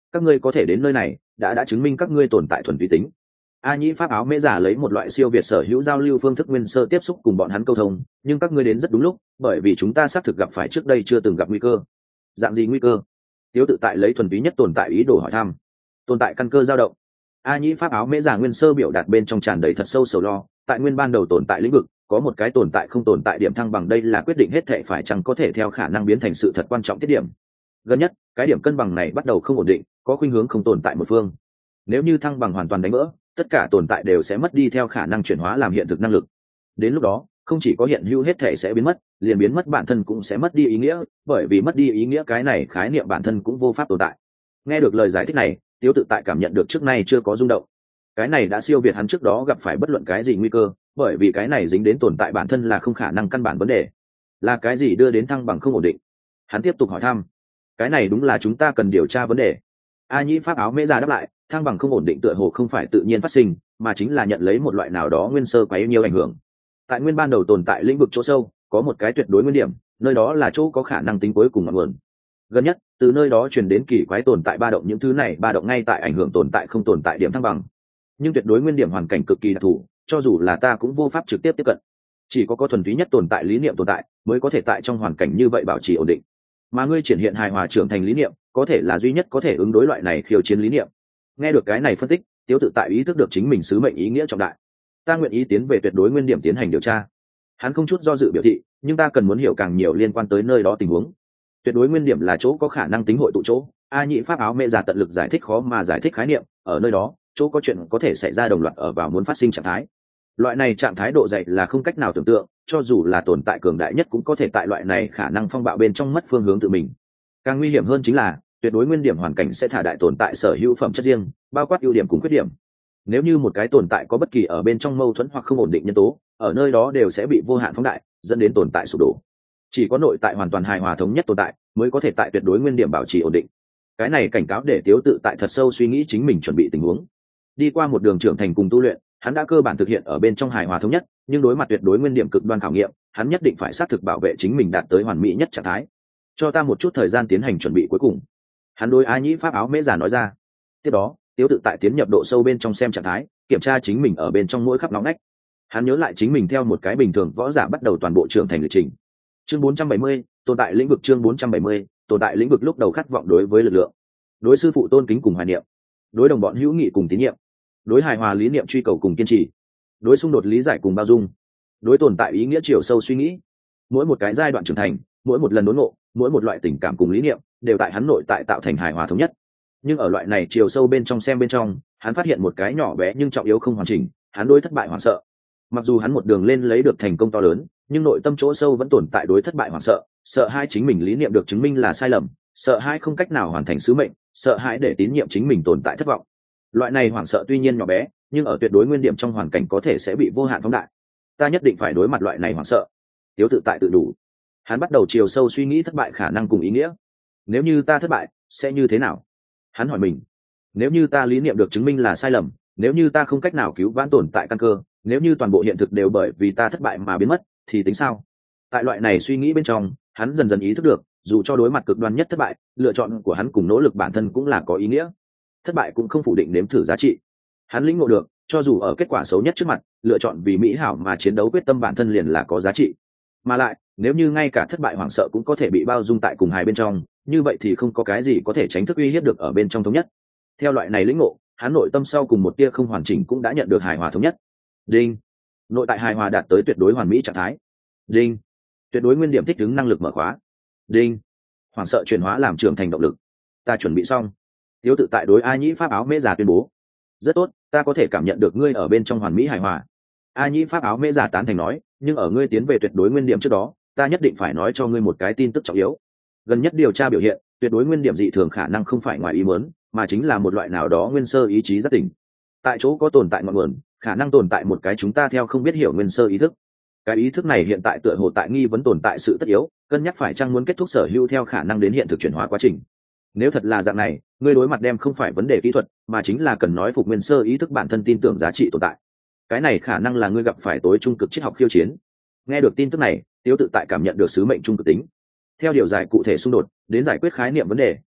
các ngươi có thể đến nơi này đã đã chứng minh các ngươi tồn tại thuần túy tính. A nhĩ pháp áo mễ giả lấy một loại siêu việt sở hữu giao lưu phương thức nguyên sơ tiếp xúc cùng bọn hắn câu thông, nhưng các ngươi đến rất đúng lúc, bởi vì chúng ta xác thực gặp phải trước đây chưa từng gặp nguy cơ. Dạng gì nguy cơ? Tiếu tự tại lấy thuần túy nhất tồn tại ý đồ hỏi thăm. Tồn tại căn cơ dao động. A nhĩ pháp áo mễ giả nguyên sơ biểu đạt bên trong tràn đầy thật sâu sầu lo, tại nguyên ban đầu tồn tại lĩnh vực có một cái tồn tại không tồn tại điểm thăng bằng, đây là quyết định hết thệ phải chăng có thể theo khả năng biến thành sự thật quan trọng tiết điểm. Gần nhất cái điểm cân bằng này bắt đầu không ổn định, có khuynh hướng không tồn tại một phương. Nếu như thăng bằng hoàn toàn đánh vỡ, tất cả tồn tại đều sẽ mất đi theo khả năng chuyển hóa làm hiện thực năng lực. Đến lúc đó không chỉ có hiện hữu hết thể sẽ biến mất, liền biến mất bản thân cũng sẽ mất đi ý nghĩa, bởi vì mất đi ý nghĩa cái này khái niệm bản thân cũng vô pháp tồn tại. Nghe được lời giải thích này, Tiếu tự tại cảm nhận được trước nay chưa có rung động. Cái này đã siêu việt hắn trước đó gặp phải bất luận cái gì nguy cơ, bởi vì cái này dính đến tồn tại bản thân là không khả năng căn bản vấn đề. Là cái gì đưa đến thăng bằng không ổn định? Hắn tiếp tục hỏi thăm. Cái này đúng là chúng ta cần điều tra vấn đề. A nhĩ pháp áo mễ ra đáp lại, thăng bằng không ổn định tựa hồ không phải tự nhiên phát sinh, mà chính là nhận lấy một loại nào đó nguyên sơ quấy nhiều ảnh hưởng. Tại nguyên ban đầu tồn tại lĩnh vực chỗ sâu có một cái tuyệt đối nguyên điểm, nơi đó là chỗ có khả năng tính cuối cùng ngọn nguồn. Gần nhất từ nơi đó truyền đến kỳ quái tồn tại ba động, những thứ này ba động ngay tại ảnh hưởng tồn tại không tồn tại điểm thăng bằng. Nhưng tuyệt đối nguyên điểm hoàn cảnh cực kỳ đặc thù, cho dù là ta cũng vô pháp trực tiếp tiếp cận. Chỉ có có thuần túy nhất tồn tại lý niệm tồn tại mới có thể tại trong hoàn cảnh như vậy bảo trì ổn định. Mà ngươi triển hiện hài hòa trưởng thành lý niệm có thể là duy nhất có thể ứng đối loại này khiêu chiến lý niệm. Nghe được cái này phân tích, Tiếu tự tại ý thức được chính mình sứ mệnh ý nghĩa trọng đại. Ta nguyện ý tiến về tuyệt đối nguyên điểm tiến hành điều tra. Hắn không chút do dự biểu thị, nhưng ta cần muốn hiểu càng nhiều liên quan tới nơi đó tình huống. Tuyệt đối nguyên điểm là chỗ có khả năng tính hội tụ chỗ. A nhĩ pháp áo mẹ giả tận lực giải thích khó mà giải thích khái niệm, ở nơi đó chỗ có chuyện có thể xảy ra đồng loạt ở vào muốn phát sinh trạng thái. Loại này trạng thái độ dày là không cách nào tưởng tượng, cho dù là tồn tại cường đại nhất cũng có thể tại loại này khả năng phong bạo bên trong mất phương hướng tự mình. Càng nguy hiểm hơn chính là tuyệt đối nguyên điểm hoàn cảnh sẽ thả đại tồn tại sở hữu phẩm chất riêng, bao quát ưu điểm cùng khuyết điểm. Nếu như một cái tồn tại có bất kỳ ở bên trong mâu thuẫn hoặc không ổn định nhân tố, ở nơi đó đều sẽ bị vô hạn phóng đại, dẫn đến tồn tại sụp đổ. Chỉ có nội tại hoàn toàn hài hòa thống nhất tồn tại mới có thể tại tuyệt đối nguyên điểm bảo trì ổn định. Cái này cảnh cáo để Tiếu tự tại thật sâu suy nghĩ chính mình chuẩn bị tình huống. Đi qua một đường trưởng thành cùng tu luyện, hắn đã cơ bản thực hiện ở bên trong hài hòa thống nhất, nhưng đối mặt tuyệt đối nguyên điểm cực đoan khảo nghiệm, hắn nhất định phải xác thực bảo vệ chính mình đạt tới hoàn mỹ nhất trạng thái. Cho ta một chút thời gian tiến hành chuẩn bị cuối cùng. Hắn đối A nhĩ pháp áo mễ giả nói ra. Tiếp đó Tiếu tự tại tiến nhập độ sâu bên trong xem trạng thái, kiểm tra chính mình ở bên trong mỗi khắp nóng nách. Hắn nhớ lại chính mình theo một cái bình thường võ giả bắt đầu toàn bộ trưởng thành lịch trình. Chương bốn trăm bảy mươi, tồn tại lĩnh vực. Chương bốn trăm bảy mươi, tồn tại lĩnh vực. Lúc đầu khát vọng đối với lực lượng, đối sư phụ tôn kính cùng hoài niệm, đối đồng bọn hữu nghị cùng tín nhiệm, đối hài hòa lý niệm truy cầu cùng kiên trì, đối xung đột lý giải cùng bao dung, đối tồn tại ý nghĩa chiều sâu suy nghĩ. Mỗi một cái giai đoạn trưởng thành, mỗi một lần đốn ngộ, mỗi một loại tình cảm cùng lý niệm đều tại hắn nội tại tạo thành hài hòa thống nhất. Nhưng ở loại này chiều sâu bên trong xem bên trong, hắn phát hiện một cái nhỏ bé nhưng trọng yếu không hoàn chỉnh. Hắn đối thất bại hoảng sợ. Mặc dù hắn một đường lên lấy được thành công to lớn, nhưng nội tâm chỗ sâu vẫn tồn tại đối thất bại hoảng sợ, sợ hai chính mình lý niệm được chứng minh là sai lầm, sợ hai không cách nào hoàn thành sứ mệnh, sợ hãi để tín nhiệm chính mình tồn tại thất vọng. Loại này hoảng sợ tuy nhiên nhỏ bé, nhưng ở tuyệt đối nguyên điểm trong hoàn cảnh có thể sẽ bị vô hạn phóng đại. Ta nhất định phải đối mặt loại này hoảng sợ. Tiếu tự tại tự đủ. Hắn bắt đầu chiều sâu suy nghĩ thất bại khả năng cùng ý nghĩa. Nếu như ta thất bại, sẽ như thế nào? Hắn hỏi mình. Nếu như ta lý niệm được chứng minh là sai lầm, nếu như ta không cách nào cứu vãn tồn tại căn cơ, nếu như toàn bộ hiện thực đều bởi vì ta thất bại mà biến mất, thì tính sao? Tại loại này suy nghĩ bên trong, hắn dần dần ý thức được, dù cho đối mặt cực đoan nhất thất bại, lựa chọn của hắn cùng nỗ lực bản thân cũng là có ý nghĩa. Thất bại cũng không phủ định nếm thử giá trị. Hắn lĩnh ngộ được, cho dù ở kết quả xấu nhất trước mặt, lựa chọn vì mỹ hảo mà chiến đấu quyết tâm bản thân liền là có giá trị. Mà lại, nếu như ngay cả thất bại hoảng sợ cũng có thể bị bao dung tại cùng hài bên trong, như vậy thì không có cái gì có thể tránh thức uy hiếp được ở bên trong thống nhất. Theo loại này lĩnh ngộ, hắn nội tâm sau cùng một tia không hoàn chỉnh cũng đã nhận được hài hòa thống nhất. Đinh. Nội tại hài hòa đạt tới tuyệt đối hoàn mỹ trạng thái. Đinh. Tuyệt đối nguyên điểm thích ứng năng lực mở khóa. Đinh. Hoảng sợ chuyển hóa làm trưởng thành động lực. Ta chuẩn bị xong. Tiếu tự tại đối A nhĩ pháp áo mễ giả tuyên bố. Rất tốt, ta có thể cảm nhận được ngươi ở bên trong hoàn mỹ hài hòa. A nhĩ pháp áo mễ giả tán thành nói, nhưng ở ngươi tiến về tuyệt đối nguyên điểm trước đó, ta nhất định phải nói cho ngươi một cái tin tức trọng yếu. Gần nhất điều tra biểu hiện, tuyệt đối nguyên điểm dị thường khả năng không phải ngoài ý muốn, mà chính là một loại nào đó nguyên sơ ý chí giác tỉnh. Tại chỗ có tồn tại ngọn nguồn, khả năng tồn tại một cái chúng ta theo không biết hiểu nguyên sơ ý thức. Cái ý thức này hiện tại tựa hồ tại nghi vấn tồn tại sự tất yếu, cân nhắc phải chăng muốn kết thúc sở hữu theo khả năng đến hiện thực chuyển hóa quá trình. Nếu thật là dạng này, ngươi đối mặt đem không phải vấn đề kỹ thuật, mà chính là cần nói phục nguyên sơ ý thức bản thân tin tưởng giá trị tồn tại. Cái này khả năng là ngươi gặp phải tối trung cực triết học khiêu chiến. Nghe được tin tức này, Tiếu tự tại cảm nhận được sứ mệnh trung cực tính. Theo điều giải cụ thể xung đột đến giải quyết khái niệm vấn đề,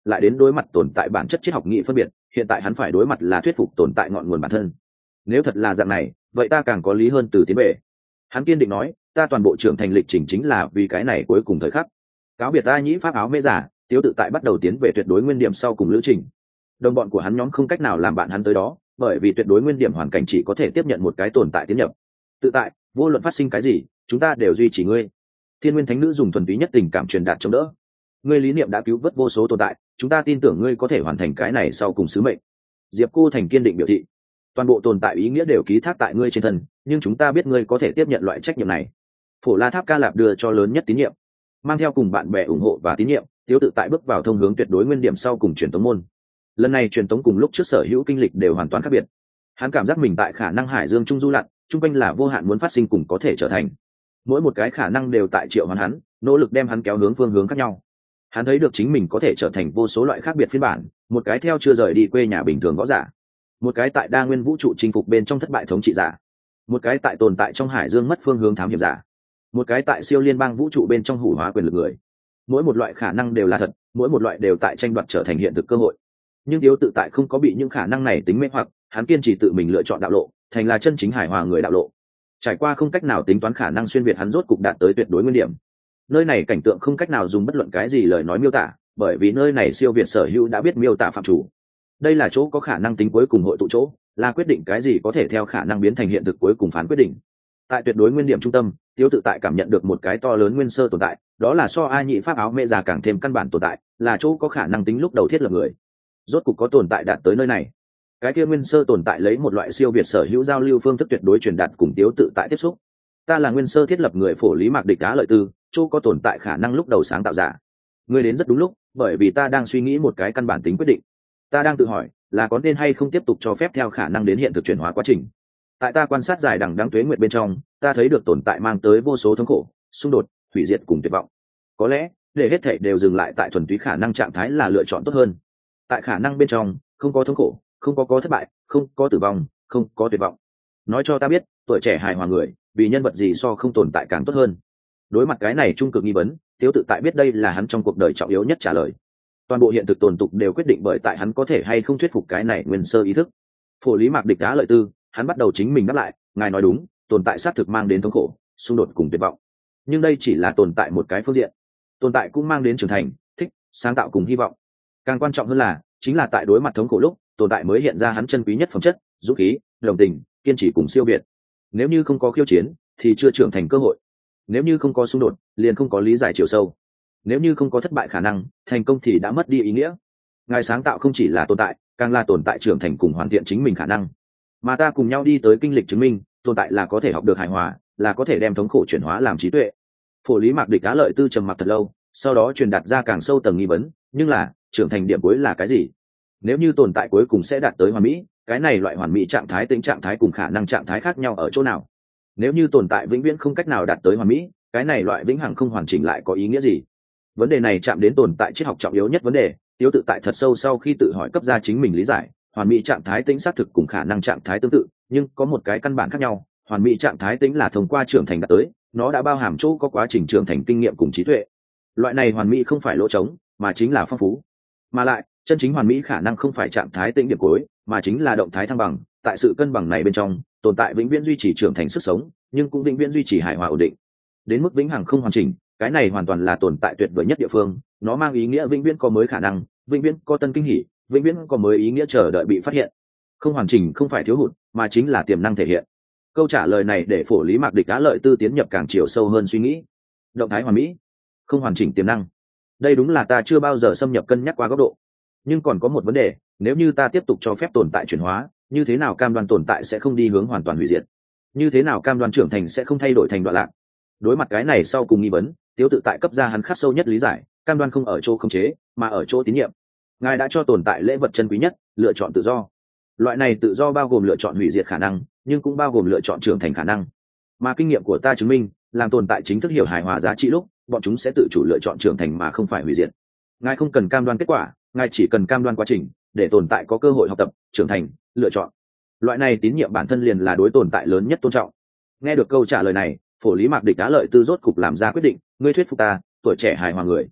lại đến đối mặt tồn tại bản chất triết học nghị phân biệt, hiện tại hắn phải đối mặt là thuyết phục tồn tại ngọn nguồn bản thân. Nếu thật là dạng này, vậy ta càng có lý hơn từ tiến bệ. Hắn kiên định nói, ta toàn bộ trưởng thành lịch trình chính là vì cái này cuối cùng thời khắc. Cáo biệt ta nhĩ pháp áo mễ giả, Tiếu Tự Tại bắt đầu tiến về tuyệt đối nguyên điểm sau cùng lữ trình. Đồng bọn của hắn nhóm không cách nào làm bạn hắn tới đó, bởi vì tuyệt đối nguyên điểm hoàn cảnh chỉ có thể tiếp nhận một cái tồn tại tiến nhập. Tự tại, vô luận phát sinh cái gì, chúng ta đều duy trì ngươi. Thiên Nguyên Thánh Nữ dùng thuần túy nhất tình cảm truyền đạt chống đỡ. Ngươi lý niệm đã cứu vớt vô số tồn tại, chúng ta tin tưởng ngươi có thể hoàn thành cái này sau cùng sứ mệnh. Diệp Cô Thành kiên định biểu thị, toàn bộ tồn tại ý nghĩa đều ký thác tại ngươi trên thân, nhưng chúng ta biết ngươi có thể tiếp nhận loại trách nhiệm này. Phổ La Tháp Ca Lạp đưa cho lớn nhất tín nhiệm, mang theo cùng bạn bè ủng hộ và tín nhiệm, Tiếu Tự Tại bước vào thông hướng tuyệt đối nguyên điểm sau cùng truyền tống môn. Lần này truyền tống cùng lúc trước sở hữu kinh lịch đều hoàn toàn khác biệt. Hắn cảm giác mình tại khả năng hải dương trung du lặn, trung quanh là vô hạn muốn phát sinh cùng có thể trở thành. Mỗi một cái khả năng đều tại triệu hoán hắn, nỗ lực đem hắn kéo hướng phương hướng khác nhau. Hắn thấy được chính mình có thể trở thành vô số loại khác biệt phiên bản, một cái theo chưa rời đi quê nhà bình thường võ giả, một cái tại đa nguyên vũ trụ chinh phục bên trong thất bại thống trị giả, một cái tại tồn tại trong hải dương mất phương hướng thám hiểm giả, một cái tại siêu liên bang vũ trụ bên trong hủ hóa quyền lực người. Mỗi một loại khả năng đều là thật, mỗi một loại đều tại tranh đoạt trở thành hiện thực cơ hội. Nhưng Tiếu Tự Tại không có bị những khả năng này tính mê hoặc, hắn kiên trì tự mình lựa chọn đạo lộ, thành là chân chính hài hòa người đạo lộ. Trải qua không cách nào tính toán khả năng xuyên việt, hắn rốt cục đạt tới tuyệt đối nguyên điểm. Nơi này cảnh tượng không cách nào dùng bất luận cái gì lời nói miêu tả, bởi vì nơi này siêu việt sở hữu đã biết miêu tả phạm chủ. Đây là chỗ có khả năng tính cuối cùng hội tụ chỗ, là quyết định cái gì có thể theo khả năng biến thành hiện thực cuối cùng phán quyết định. Tại tuyệt đối nguyên điểm trung tâm, Tiếu Tự Tại cảm nhận được một cái to lớn nguyên sơ tồn tại, đó là so ai nhị pháp áo mẹ già càng thêm căn bản tồn tại, là chỗ có khả năng tính lúc đầu thiết lập người. Rốt cục có tồn tại đạt tới nơi này. Cái kia nguyên sơ tồn tại lấy một loại siêu việt sở hữu giao lưu phương thức tuyệt đối truyền đạt cùng Tiếu Tự Tại tiếp xúc. Ta là nguyên sơ thiết lập người Phổ Lý Mạc Địch Á Lợi Tư, chỗ có tồn tại khả năng lúc đầu sáng tạo giả. Ngươi đến rất đúng lúc, bởi vì ta đang suy nghĩ một cái căn bản tính quyết định. Ta đang tự hỏi, là có nên hay không tiếp tục cho phép theo khả năng đến hiện thực chuyển hóa quá trình. Tại ta quan sát dài đằng đẵng tuế nguyệt bên trong, ta thấy được tồn tại mang tới vô số thống khổ, xung đột, hủy diệt cùng tuyệt vọng. Có lẽ, để hết thảy đều dừng lại tại thuần túy khả năng trạng thái là lựa chọn tốt hơn. Tại khả năng bên trong, không có thống khổ, không có có thất bại, không có tử vong, không có tuyệt vọng. Nói cho ta biết, tuổi trẻ hài hòa người, vì nhân vật gì so không tồn tại càng tốt hơn. Đối mặt cái này trung cực nghi vấn, Tiếu Tự Tại biết đây là hắn trong cuộc đời trọng yếu nhất trả lời. Toàn bộ hiện thực tồn tục đều quyết định bởi tại hắn có thể hay không thuyết phục cái này nguyên sơ ý thức. Phổ Lý Mạc Địch Á Lợi Tư, hắn bắt đầu chính mình đáp lại, ngài nói đúng, tồn tại xác thực mang đến thống khổ, xung đột cùng tuyệt vọng. Nhưng đây chỉ là tồn tại một cái phương diện. Tồn tại cũng mang đến trưởng thành, thích, sáng tạo cùng hy vọng. Càng quan trọng hơn là, chính là tại đối mặt thống khổ lúc, tồn tại mới hiện ra hắn chân quý nhất phẩm chất, dũng khí, đồng tình, kiên trì cùng siêu việt. Nếu như không có khiêu chiến, thì chưa trưởng thành cơ hội. Nếu như không có xung đột, liền không có lý giải chiều sâu. Nếu như không có thất bại khả năng, thành công thì đã mất đi ý nghĩa. Ngài sáng tạo không chỉ là tồn tại, càng là tồn tại trưởng thành cùng hoàn thiện chính mình khả năng. Mà ta cùng nhau đi tới kinh lịch chứng minh, tồn tại là có thể học được hài hòa, là có thể đem thống khổ chuyển hóa làm trí tuệ. Phổ Lý Mạc Địch Á Lợi Tư trầm mặc thật lâu, sau đó truyền đạt ra càng sâu tầng nghi vấn, nhưng là trưởng thành điểm cuối là cái gì? Nếu như tồn tại cuối cùng sẽ đạt tới hoàn mỹ, cái này loại hoàn mỹ trạng thái tính trạng thái cùng khả năng trạng thái khác nhau ở chỗ nào? Nếu như tồn tại vĩnh viễn không cách nào đạt tới hoàn mỹ, cái này loại vĩnh hằng không hoàn chỉnh lại có ý nghĩa gì? Vấn đề này chạm đến tồn tại triết học trọng yếu nhất vấn đề. Tiếu Tự Tại thật sâu sau khi tự hỏi cấp ra chính mình lý giải, hoàn mỹ trạng thái tính xác thực cùng khả năng trạng thái tương tự, nhưng có một cái căn bản khác nhau. Hoàn mỹ trạng thái tính là thông qua trưởng thành đạt tới, nó đã bao hàm chỗ có quá trình trưởng thành kinh nghiệm cùng trí tuệ. Loại này hoàn mỹ không phải lỗ trống, mà chính là phong phú. Mà lại, chân chính hoàn mỹ khả năng không phải trạng thái tĩnh điểm cuối, mà chính là động thái thăng bằng. Tại sự cân bằng này bên trong, tồn tại vĩnh viễn duy trì trưởng thành sức sống, nhưng cũng vĩnh viễn duy trì hài hòa ổn định. Đến mức vĩnh hằng không hoàn chỉnh, cái này hoàn toàn là tồn tại tuyệt vời nhất địa phương. Nó mang ý nghĩa vĩnh viễn có mới khả năng, vĩnh viễn có tân kinh hỉ, vĩnh viễn có mới ý nghĩa chờ đợi bị phát hiện. Không hoàn chỉnh không phải thiếu hụt, mà chính là tiềm năng thể hiện. Câu trả lời này để Phổ Lý Mạc Địch Á Lợi Tư tiến nhập càng chiều sâu hơn suy nghĩ. Động thái hoàn mỹ, không hoàn chỉnh tiềm năng. Đây đúng là ta chưa bao giờ xâm nhập cân nhắc qua góc độ. Nhưng còn có một vấn đề, nếu như ta tiếp tục cho phép tồn tại chuyển hóa, như thế nào cam đoan tồn tại sẽ không đi hướng hoàn toàn hủy diệt? Như thế nào cam đoan trưởng thành sẽ không thay đổi thành đoạn lạc? Đối mặt cái này sau cùng nghi vấn, Tiếu Tự Tại cấp ra hắn khắc sâu nhất lý giải, cam đoan không ở chỗ khống chế, mà ở chỗ tín nhiệm. Ngài đã cho tồn tại lễ vật chân quý nhất, lựa chọn tự do. Loại này tự do bao gồm lựa chọn hủy diệt khả năng, nhưng cũng bao gồm lựa chọn trưởng thành khả năng. Mà kinh nghiệm của ta chứng minh, làm tồn tại chính thức hiểu hài hòa giá trị lúc, bọn chúng sẽ tự chủ lựa chọn trưởng thành mà không phải hủy diệt. Ngài không cần cam đoan kết quả, ngài chỉ cần cam đoan quá trình, để tồn tại có cơ hội học tập, trưởng thành, lựa chọn. Loại này tín nhiệm bản thân liền là đối tồn tại lớn nhất tôn trọng. Nghe được câu trả lời này, Phổ Lý Mạc Địch Á Lợi Tư rốt cục làm ra quyết định, ngươi thuyết phục ta, tuổi trẻ hài hòa người.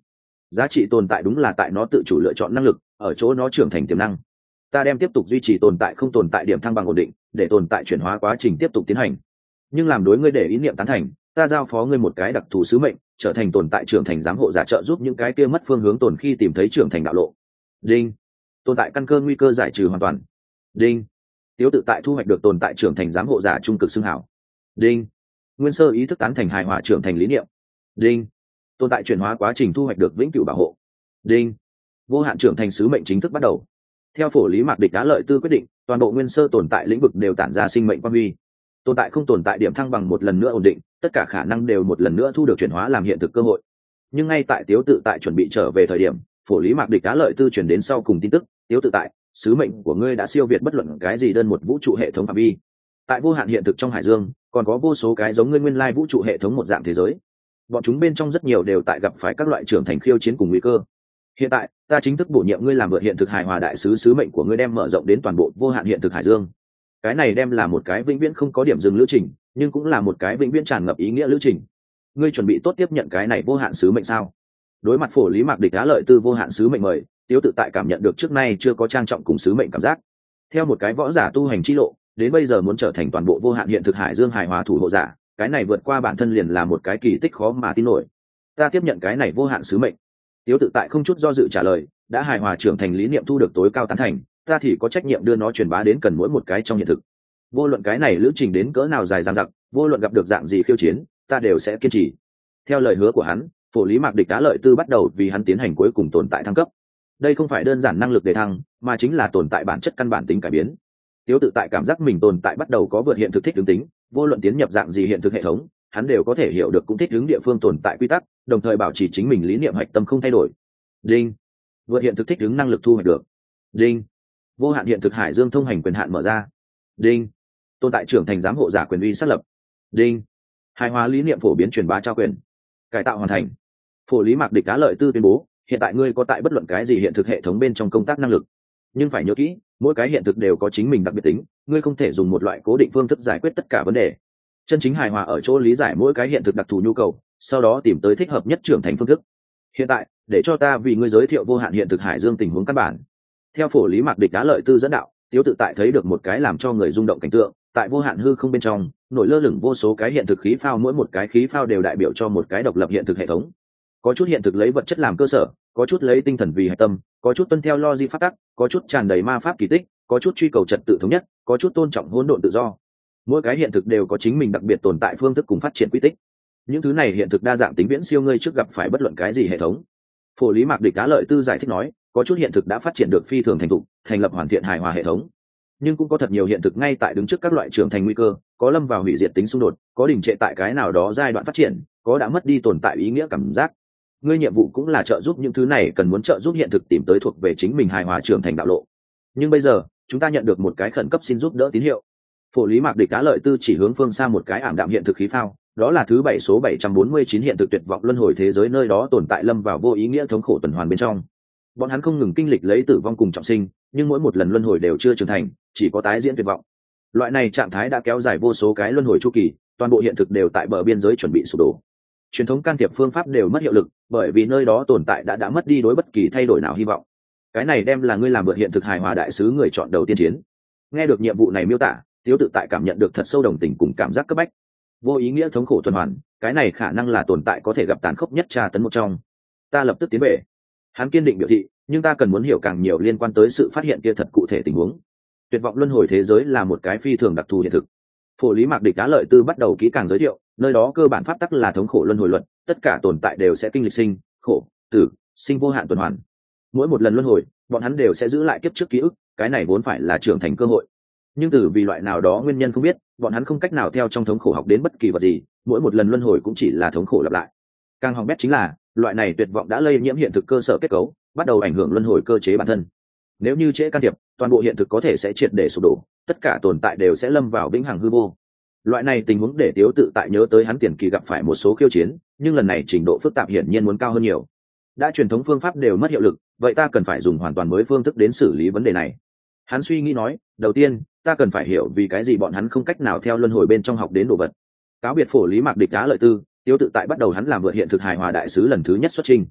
giá trị tồn tại đúng là tại nó tự chủ lựa chọn năng lực, ở chỗ nó trưởng thành tiềm năng. Ta đem tiếp tục duy trì tồn tại không tồn tại điểm thăng bằng ổn định, để tồn tại chuyển hóa quá trình tiếp tục tiến hành. Nhưng làm đối ngươi để ý niệm tán thành, ta giao phó ngươi một cái đặc thù sứ mệnh, trở thành tồn tại trưởng thành giám hộ giả, trợ giúp những cái kia mất phương hướng tồn khi tìm thấy trưởng thành đạo lộ. Đinh. Tồn tại căn cơ nguy cơ giải trừ hoàn toàn. Đinh. Tiếu tự tại thu hoạch được tồn tại trưởng thành giám hộ giả trung cực xưng hảo. Đinh. Nguyên sơ ý thức tán thành hài hòa trưởng thành lý niệm. Đinh. Tồn tại chuyển hóa quá trình thu hoạch được vĩnh cửu bảo hộ. Đinh. Vô hạn trưởng thành sứ mệnh chính thức bắt đầu. Theo phổ lý mạc địch đá lợi tư quyết định, toàn bộ nguyên sơ tồn tại lĩnh vực đều tản ra sinh mệnh quang huy. Tồn tại không tồn tại điểm thăng bằng một lần nữa ổn định, tất cả khả năng đều một lần nữa thu được chuyển hóa làm hiện thực cơ hội. Nhưng ngay tại Tiếu tự tại chuẩn bị trở về thời điểm, phổ lý mạc địch đá lợi tư chuyển đến sau cùng tin tức: Tiếu tự tại, sứ mệnh của ngươi đã siêu việt bất luận cái gì đơn một vũ trụ hệ thống phạm vi. Tại vô hạn hiện thực trong hải dương, còn có vô số cái giống ngươi nguyên lai vũ trụ hệ thống một dạng thế giới. Bọn chúng bên trong rất nhiều đều tại gặp phải các loại trưởng thành khiêu chiến cùng nguy cơ. Hiện tại, ta chính thức bổ nhiệm ngươi làm vượt hiện thực hài hòa đại sứ, sứ mệnh của ngươi đem mở rộng đến toàn bộ vô hạn hiện thực hải dương. Cái này đem là một cái vĩnh viễn không có điểm dừng lữ trình, nhưng cũng là một cái vĩnh viễn tràn ngập ý nghĩa lữ trình. Ngươi chuẩn bị tốt tiếp nhận cái này vô hạn sứ mệnh sao? Đối mặt phổ lý mạc địch đá lợi tư vô hạn sứ mệnh mời, Tiếu tự tại cảm nhận được trước nay chưa có trang trọng cùng sứ mệnh cảm giác. Theo một cái võ giả tu hành chi lộ, đến bây giờ muốn trở thành toàn bộ vô hạn hiện thực hải dương hài hòa thủ hộ giả, cái này vượt qua bản thân liền là một cái kỳ tích khó mà tin nổi. Ta tiếp nhận cái này vô hạn sứ mệnh. Tiếu tự tại không chút do dự trả lời, đã hài hòa trưởng thành lý niệm thu được tối cao tán thành, ta thì có trách nhiệm đưa nó truyền bá đến cần mỗi một cái trong hiện thực. Vô luận cái này lữ trình đến cỡ nào dài dằng dặc, vô luận gặp được dạng gì khiêu chiến, ta đều sẽ kiên trì. Theo lời hứa của hắn, phổ lý mạc địch đá lợi tư bắt đầu vì hắn tiến hành cuối cùng tồn tại thăng cấp. Đây không phải đơn giản năng lực đề thăng, mà chính là tồn tại bản chất căn bản tính cải biến. Tiếu tự tại cảm giác mình tồn tại bắt đầu có vượt hiện thực thích ứng tính, vô luận tiến nhập dạng gì hiện thực hệ thống, hắn đều có thể hiểu được cũng thích ứng địa phương tồn tại quy tắc, đồng thời bảo trì chính mình lý niệm hạch tâm không thay đổi. Đinh. Vượt hiện thực thích ứng năng lực thu hoạch được. Đinh. Vô hạn hiện thực hải dương thông hành quyền hạn mở ra. Đinh. Tồn tại trưởng thành giám hộ giả quyền uy xác lập. Đinh. Hài hòa lý niệm phổ biến truyền bá trao quyền. Cải tạo hoàn thành. Phổ lý mạc địch đá lợi tư tuyên bố, hiện tại ngươi có tại bất luận cái gì hiện thực hệ thống bên trong công tác năng lực, nhưng phải nhớ kỹ, mỗi cái hiện thực đều có chính mình đặc biệt tính, ngươi không thể dùng một loại cố định phương thức giải quyết tất cả vấn đề. Chân chính hài hòa ở chỗ lý giải mỗi cái hiện thực đặc thù nhu cầu, sau đó tìm tới thích hợp nhất trưởng thành phương thức. Hiện tại, để cho ta vì ngươi giới thiệu vô hạn hiện thực hải dương tình huống căn bản. Theo phổ lý mạc địch đá lợi tư dẫn đạo, Tiếu tự tại thấy được một cái làm cho người rung động cảnh tượng, tại vô hạn hư không bên trong, nổi lơ lửng vô số cái hiện thực khí phao, mỗi một cái khí phao đều đại biểu cho một cái độc lập hiện thực hệ thống. Có chút hiện thực lấy vật chất làm cơ sở, có chút lấy tinh thần vì hạch tâm, có chút tuân theo logic pháp tắc, có chút tràn đầy ma pháp kỳ tích, có chút truy cầu trật tự thống nhất, có chút tôn trọng hỗn độn tự do. Mỗi cái hiện thực đều có chính mình đặc biệt tồn tại phương thức cùng phát triển quy tích. Những thứ này hiện thực đa dạng tính viễn siêu ngươi trước gặp phải bất luận cái gì hệ thống. Phổ lý mạc địch đá lợi tư giải thích nói, có chút hiện thực đã phát triển được phi thường thành thục, thành lập hoàn thiện hài hòa hệ thống, nhưng cũng có thật nhiều hiện thực ngay tại đứng trước các loại trưởng thành nguy cơ, có lâm vào hủy diệt tính xung đột, có đình trệ tại cái nào đó giai đoạn phát triển, có đã mất đi tồn tại ý nghĩa cảm giác. Ngươi nhiệm vụ cũng là trợ giúp những thứ này cần muốn trợ giúp hiện thực tìm tới thuộc về chính mình hài hòa trưởng thành đạo lộ. Nhưng bây giờ, chúng ta nhận được một cái khẩn cấp xin giúp đỡ tín hiệu. Phổ lý mạc địch đá lợi tư chỉ hướng phương xa một cái ảm đạm hiện thực khí phao, đó là thứ bảy số bảy trăm bốn mươi chín hiện thực tuyệt vọng luân hồi thế giới, nơi đó tồn tại lâm vào vô ý nghĩa thống khổ tuần hoàn bên trong. Bọn hắn không ngừng kinh lịch lấy tử vong cùng trọng sinh, nhưng mỗi một lần luân hồi đều chưa trưởng thành, chỉ có tái diễn tuyệt vọng. Loại này trạng thái đã kéo dài vô số cái luân hồi chu kỳ, toàn bộ hiện thực đều tại bờ biên giới chuẩn bị sụp đổ. Truyền thống can thiệp phương pháp đều mất hiệu lực, bởi vì nơi đó tồn tại đã đã mất đi đối bất kỳ thay đổi nào hy vọng. Cái này đem là ngươi làm vượt hiện thực hài hòa đại sứ người chọn đầu tiên chiến. Nghe được nhiệm vụ này miêu tả, Tiếu tự tại cảm nhận được thật sâu đồng tình cùng cảm giác cấp bách. Vô ý nghĩa thống khổ tuần hoàn, cái này khả năng là tồn tại có thể gặp tàn khốc nhất tra tấn một trong. Ta lập tức tiến về. Hắn kiên định biểu thị, nhưng ta cần muốn hiểu càng nhiều liên quan tới sự phát hiện kia thật cụ thể tình huống. Tuyệt vọng luân hồi thế giới là một cái phi thường đặc thù hiện thực. Phổ lý mạc địch đá lợi tư bắt đầu kỹ càng giới thiệu, nơi đó cơ bản pháp tắc là thống khổ luân hồi luật, tất cả tồn tại đều sẽ kinh lịch sinh, khổ, tử, sinh vô hạn tuần hoàn. Mỗi một lần luân hồi, bọn hắn đều sẽ giữ lại kiếp trước ký ức, cái này vốn phải là trưởng thành cơ hội. Nhưng từ vì loại nào đó nguyên nhân không biết, bọn hắn không cách nào theo trong thống khổ học đến bất kỳ vật gì, mỗi một lần luân hồi cũng chỉ là thống khổ lặp lại. Càng hỏng bét chính là, loại này tuyệt vọng đã lây nhiễm hiện thực cơ sở kết cấu, bắt đầu ảnh hưởng luân hồi cơ chế bản thân. Nếu như trễ can thiệp, toàn bộ hiện thực có thể sẽ triệt để sụp đổ, tất cả tồn tại đều sẽ lâm vào vĩnh hằng hư vô. Loại này tình huống để Tiếu tự tại nhớ tới hắn tiền kỳ gặp phải một số khiêu chiến, nhưng lần này trình độ phức tạp hiển nhiên muốn cao hơn nhiều. Đã truyền thống phương pháp đều mất hiệu lực, vậy ta cần phải dùng hoàn toàn mới phương thức đến xử lý vấn đề này. Hắn suy nghĩ nói, đầu tiên, ta cần phải hiểu vì cái gì bọn hắn không cách nào theo luân hồi bên trong học đến đồ vật. Cáo biệt phổ lý mạc địch đá lợi tư, Tiếu tự tại bắt đầu hắn làm vượt hiện thực hài hòa đại sứ lần thứ nhất xuất trình.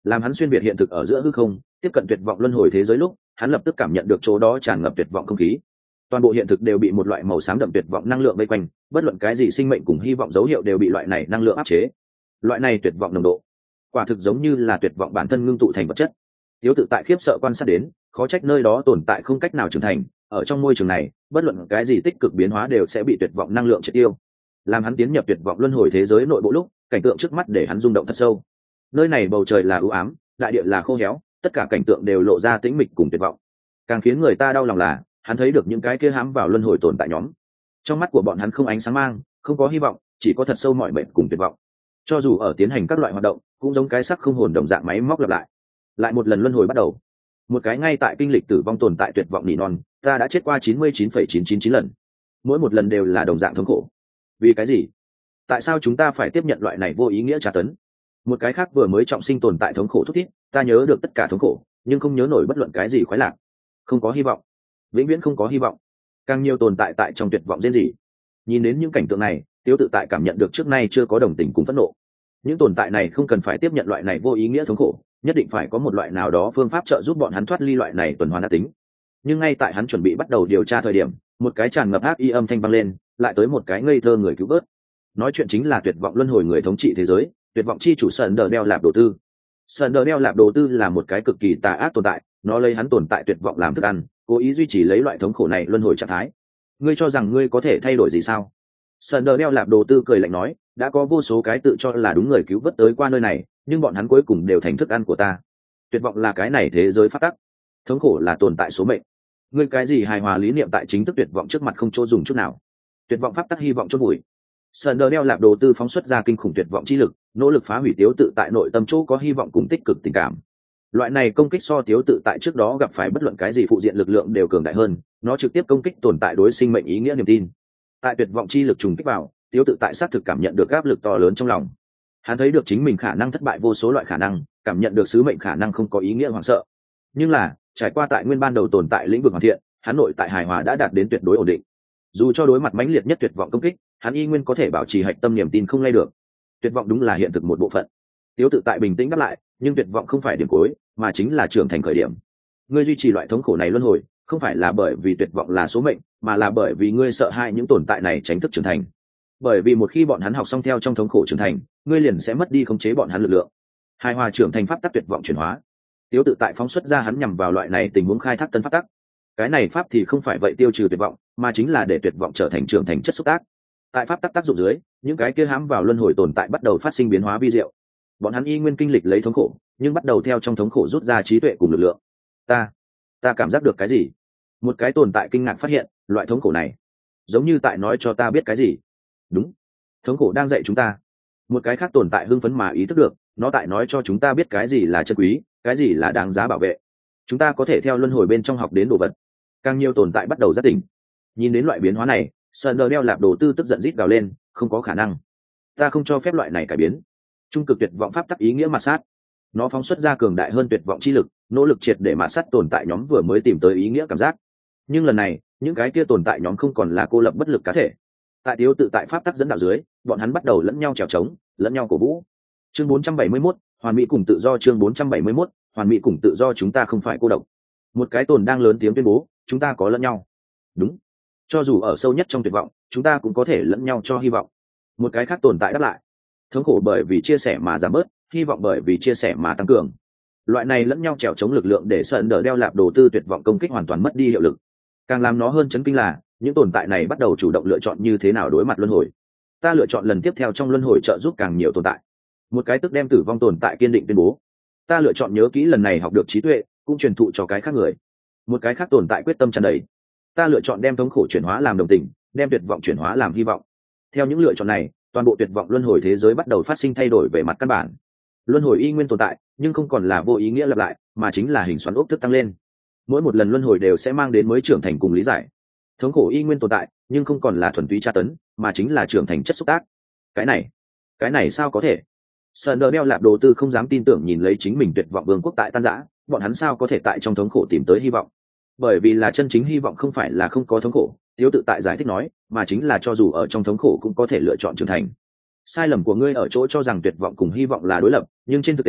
làm hắn xuyên việt hiện thực ở giữa hư không tiếp cận tuyệt vọng luân hồi thế giới lúc hắn lập tức cảm nhận được chỗ đó tràn ngập tuyệt vọng không khí. Toàn bộ hiện thực đều bị một loại màu xám đậm tuyệt vọng năng lượng vây quanh, bất luận cái gì sinh mệnh cùng hy vọng dấu hiệu đều bị loại này năng lượng áp chế. Loại này tuyệt vọng nồng độ quả thực giống như là tuyệt vọng bản thân ngưng tụ thành vật chất. Tiếu tự tại khiếp sợ quan sát đến, khó trách nơi đó tồn tại không cách nào trưởng thành, ở trong môi trường này bất luận cái gì tích cực biến hóa đều sẽ bị tuyệt vọng năng lượng triệt tiêu. Làm hắn tiến nhập tuyệt vọng luân hồi thế giới nội bộ lúc, cảnh tượng trước mắt để hắn rung động thật sâu. Nơi này bầu trời là u ám, đại địa là khô héo, tất cả cảnh tượng đều lộ ra tĩnh mịch cùng tuyệt vọng. Càng khiến người ta đau lòng là hắn thấy được những cái kia hãm vào luân hồi tồn tại nhóm, trong mắt của bọn hắn không ánh sáng mang, không có hy vọng, chỉ có thật sâu mọi mệt cùng tuyệt vọng. Cho dù ở tiến hành các loại hoạt động cũng giống cái xác không hồn đồng dạng máy móc lặp lại lại một lần luân hồi bắt đầu. Một cái ngay tại kinh lịch tử vong tồn tại tuyệt vọng nỉ non, ta đã chết qua chín mươi chín phẩy chín chín chín lần, mỗi một lần đều là đồng dạng thống khổ. Vì cái gì? Tại sao chúng ta phải tiếp nhận loại này vô ý nghĩa tra tấn? Một cái khác vừa mới trọng sinh tồn tại thống khổ thúc thiết, ta nhớ được tất cả thống khổ nhưng không nhớ nổi bất luận cái gì khoái lạc. Không có hy vọng, vĩnh viễn không có hy vọng. Càng nhiều tồn tại tại trong tuyệt vọng diễn gì. Nhìn đến những cảnh tượng này, Tiếu tự tại cảm nhận được trước nay chưa có đồng tình cùng phẫn nộ. Những tồn tại này không cần phải tiếp nhận loại này vô ý nghĩa thống khổ, nhất định phải có một loại nào đó phương pháp trợ giúp bọn hắn thoát ly loại này tuần hoàn ác tính. Nhưng ngay tại hắn chuẩn bị bắt đầu điều tra thời điểm, một cái tràn ngập ác y âm thanh vang lên, lại tới một cái ngây thơ người cứu vớt. Nói chuyện chính là tuyệt vọng luân hồi người thống trị thế giới, tuyệt vọng chi chủ Sơn Đờ Đeo Lạp Đồ Tư. Sơn Đờ Đeo Lạp Đồ Tư là một cái cực kỳ tà ác tồn tại, nó lấy hắn tồn tại tuyệt vọng làm thức ăn, cố ý duy trì lấy loại thống khổ này luân hồi trạng thái. Ngươi cho rằng ngươi có thể thay đổi gì sao? Sơn Đờ Đeo Lạp Đồ Tư cười lạnh nói, đã có vô số cái tự cho là đúng người cứu vớt tới qua nơi này, nhưng bọn hắn cuối cùng đều thành thức ăn của ta. Tuyệt vọng là cái này thế giới phát tắc, thống khổ là tồn tại số mệnh. Ngươi cái gì hài hòa lý niệm tại chính thức tuyệt vọng trước mặt không chỗ dùng chút nào. Tuyệt vọng pháp tắc hy vọng chôn bụi. Sơn Đờ Đeo Lạp Đồ Tư phóng xuất ra kinh khủng tuyệt vọng chi lực, nỗ lực phá hủy Tiếu tự tại nội tâm chỗ có hy vọng cùng tích cực tình cảm. Loại này công kích so Tiếu tự tại trước đó gặp phải bất luận cái gì phụ diện lực lượng đều cường đại hơn, nó trực tiếp công kích tồn tại đối sinh mệnh ý nghĩa niềm tin. Tại tuyệt vọng chi lực trùng kích vào, Tiếu tự tại xác thực cảm nhận được áp lực to lớn trong lòng. Hắn thấy được chính mình khả năng thất bại vô số loại khả năng, cảm nhận được sứ mệnh khả năng không có ý nghĩa hoảng sợ. Nhưng là, trải qua tại nguyên ban đầu tồn tại lĩnh vực hoàn thiện, hắn nội tại hài hòa đã đạt đến tuyệt đối ổn định. Dù cho đối mặt mãnh liệt nhất tuyệt vọng công kích, hắn y nguyên có thể bảo trì hạch tâm niềm tin không lay được. Tuyệt vọng đúng là hiện thực một bộ phận. Tiếu tự tại bình tĩnh đáp lại, nhưng tuyệt vọng không phải điểm cuối, mà chính là trưởng thành khởi điểm. Ngươi duy trì loại thống khổ này luân hồi, không phải là bởi vì tuyệt vọng là số mệnh, mà là bởi vì ngươi sợ hai những tồn tại này tránh thức trưởng thành. Bởi vì một khi bọn hắn học xong theo trong thống khổ trưởng thành, ngươi liền sẽ mất đi khống chế bọn hắn lực lượng. Hài hòa trưởng thành pháp tắc tuyệt vọng chuyển hóa. Tiếu tự tại phóng xuất ra hắn nhằm vào loại này tình huống khai thác tân pháp tắc. Cái này pháp thì không phải vậy tiêu trừ tuyệt vọng, mà chính là để tuyệt vọng trở thành trưởng thành chất xúc tác. Tại pháp tắc tác dụng dưới, những cái kia hãm vào luân hồi tồn tại bắt đầu phát sinh biến hóa vi diệu. Bọn hắn y nguyên kinh lịch lấy thống khổ, nhưng bắt đầu theo trong thống khổ rút ra trí tuệ cùng lực lượng. Ta, ta cảm giác được cái gì? Một cái tồn tại kinh ngạc phát hiện, loại thống khổ này, giống như tại nói cho ta biết cái gì. Đúng, thống khổ đang dạy chúng ta. Một cái khác tồn tại hưng phấn mà ý thức được, nó tại nói cho chúng ta biết cái gì là chân quý, cái gì là đáng giá bảo vệ. Chúng ta có thể theo luân hồi bên trong học đến đồ vật. Càng nhiều tồn tại bắt đầu giác tỉnh. Nhìn đến loại biến hóa này, Sơn Đờ Đeo Lạp Đồ Tư tức giận rít gào lên, không có khả năng. Ta không cho phép loại này cải biến. Trung cực tuyệt vọng pháp tắc ý nghĩa mạt sát. Nó phóng xuất ra cường đại hơn tuyệt vọng chi lực, nỗ lực triệt để mạt sát tồn tại nhóm vừa mới tìm tới ý nghĩa cảm giác. Nhưng lần này, những cái kia tồn tại nhóm không còn là cô lập bất lực cá thể. Tại Tiếu tự tại pháp tắc dẫn đạo dưới, bọn hắn bắt đầu lẫn nhau trèo trống, lẫn nhau cổ vũ. Chương bốn trăm bảy mươi mốt, hoàn mỹ cùng tự do. Chương bốn trăm bảy mươi mốt, hoàn mỹ cùng tự do. Chúng ta không phải cô độc. Một cái tồn đang lớn tiếng tuyên bố, chúng ta có lẫn nhau. Đúng, cho dù ở sâu nhất trong tuyệt vọng, chúng ta cũng có thể lẫn nhau cho hy vọng. Một cái khác tồn tại đáp lại, thống khổ bởi vì chia sẻ mà giảm bớt, hy vọng bởi vì chia sẻ mà tăng cường. Loại này lẫn nhau trèo chống lực lượng để Sơn Đờ Đeo Lạp Đồ Tư tuyệt vọng công kích hoàn toàn mất đi hiệu lực. Càng làm nó hơn chấn kinh là, những tồn tại này bắt đầu chủ động lựa chọn như thế nào đối mặt luân hồi. Ta lựa chọn lần tiếp theo trong luân hồi trợ giúp càng nhiều tồn tại. Một cái tức đem tử vong tồn tại kiên định tuyên bố, ta lựa chọn nhớ kỹ lần này học được trí tuệ, cũng truyền thụ cho cái khác người. Một cái khác tồn tại quyết tâm tràn đầy, ta lựa chọn đem thống khổ chuyển hóa làm đồng tình, đem tuyệt vọng chuyển hóa làm hy vọng. Theo những lựa chọn này, toàn bộ tuyệt vọng luân hồi thế giới bắt đầu phát sinh thay đổi về mặt căn bản. Luân hồi y nguyên tồn tại, nhưng không còn là vô ý nghĩa lặp lại, mà chính là hình xoắn ốc thức tăng lên. Mỗi một lần luân hồi đều sẽ mang đến mới trưởng thành cùng lý giải. Thống khổ y nguyên tồn tại, nhưng không còn là thuần túy tra tấn, mà chính là trưởng thành chất xúc tác. Cái này, cái này sao có thể? Sơn Đờ Đeo Lạp Đồ Tư không dám tin tưởng nhìn lấy chính mình tuyệt vọng vương quốc tại tan rã, bọn hắn sao có thể tại trong thống khổ tìm tới hy vọng? Bởi vì là chân chính hy vọng không phải là không có thống khổ, Tiếu tự tại giải thích nói, mà chính là cho dù ở trong thống khổ cũng có thể lựa chọn trưởng thành. Sai lầm của ngươi ở chỗ cho rằng tuyệt vọng cùng hy vọng là đối lập, nhưng trên thực tế,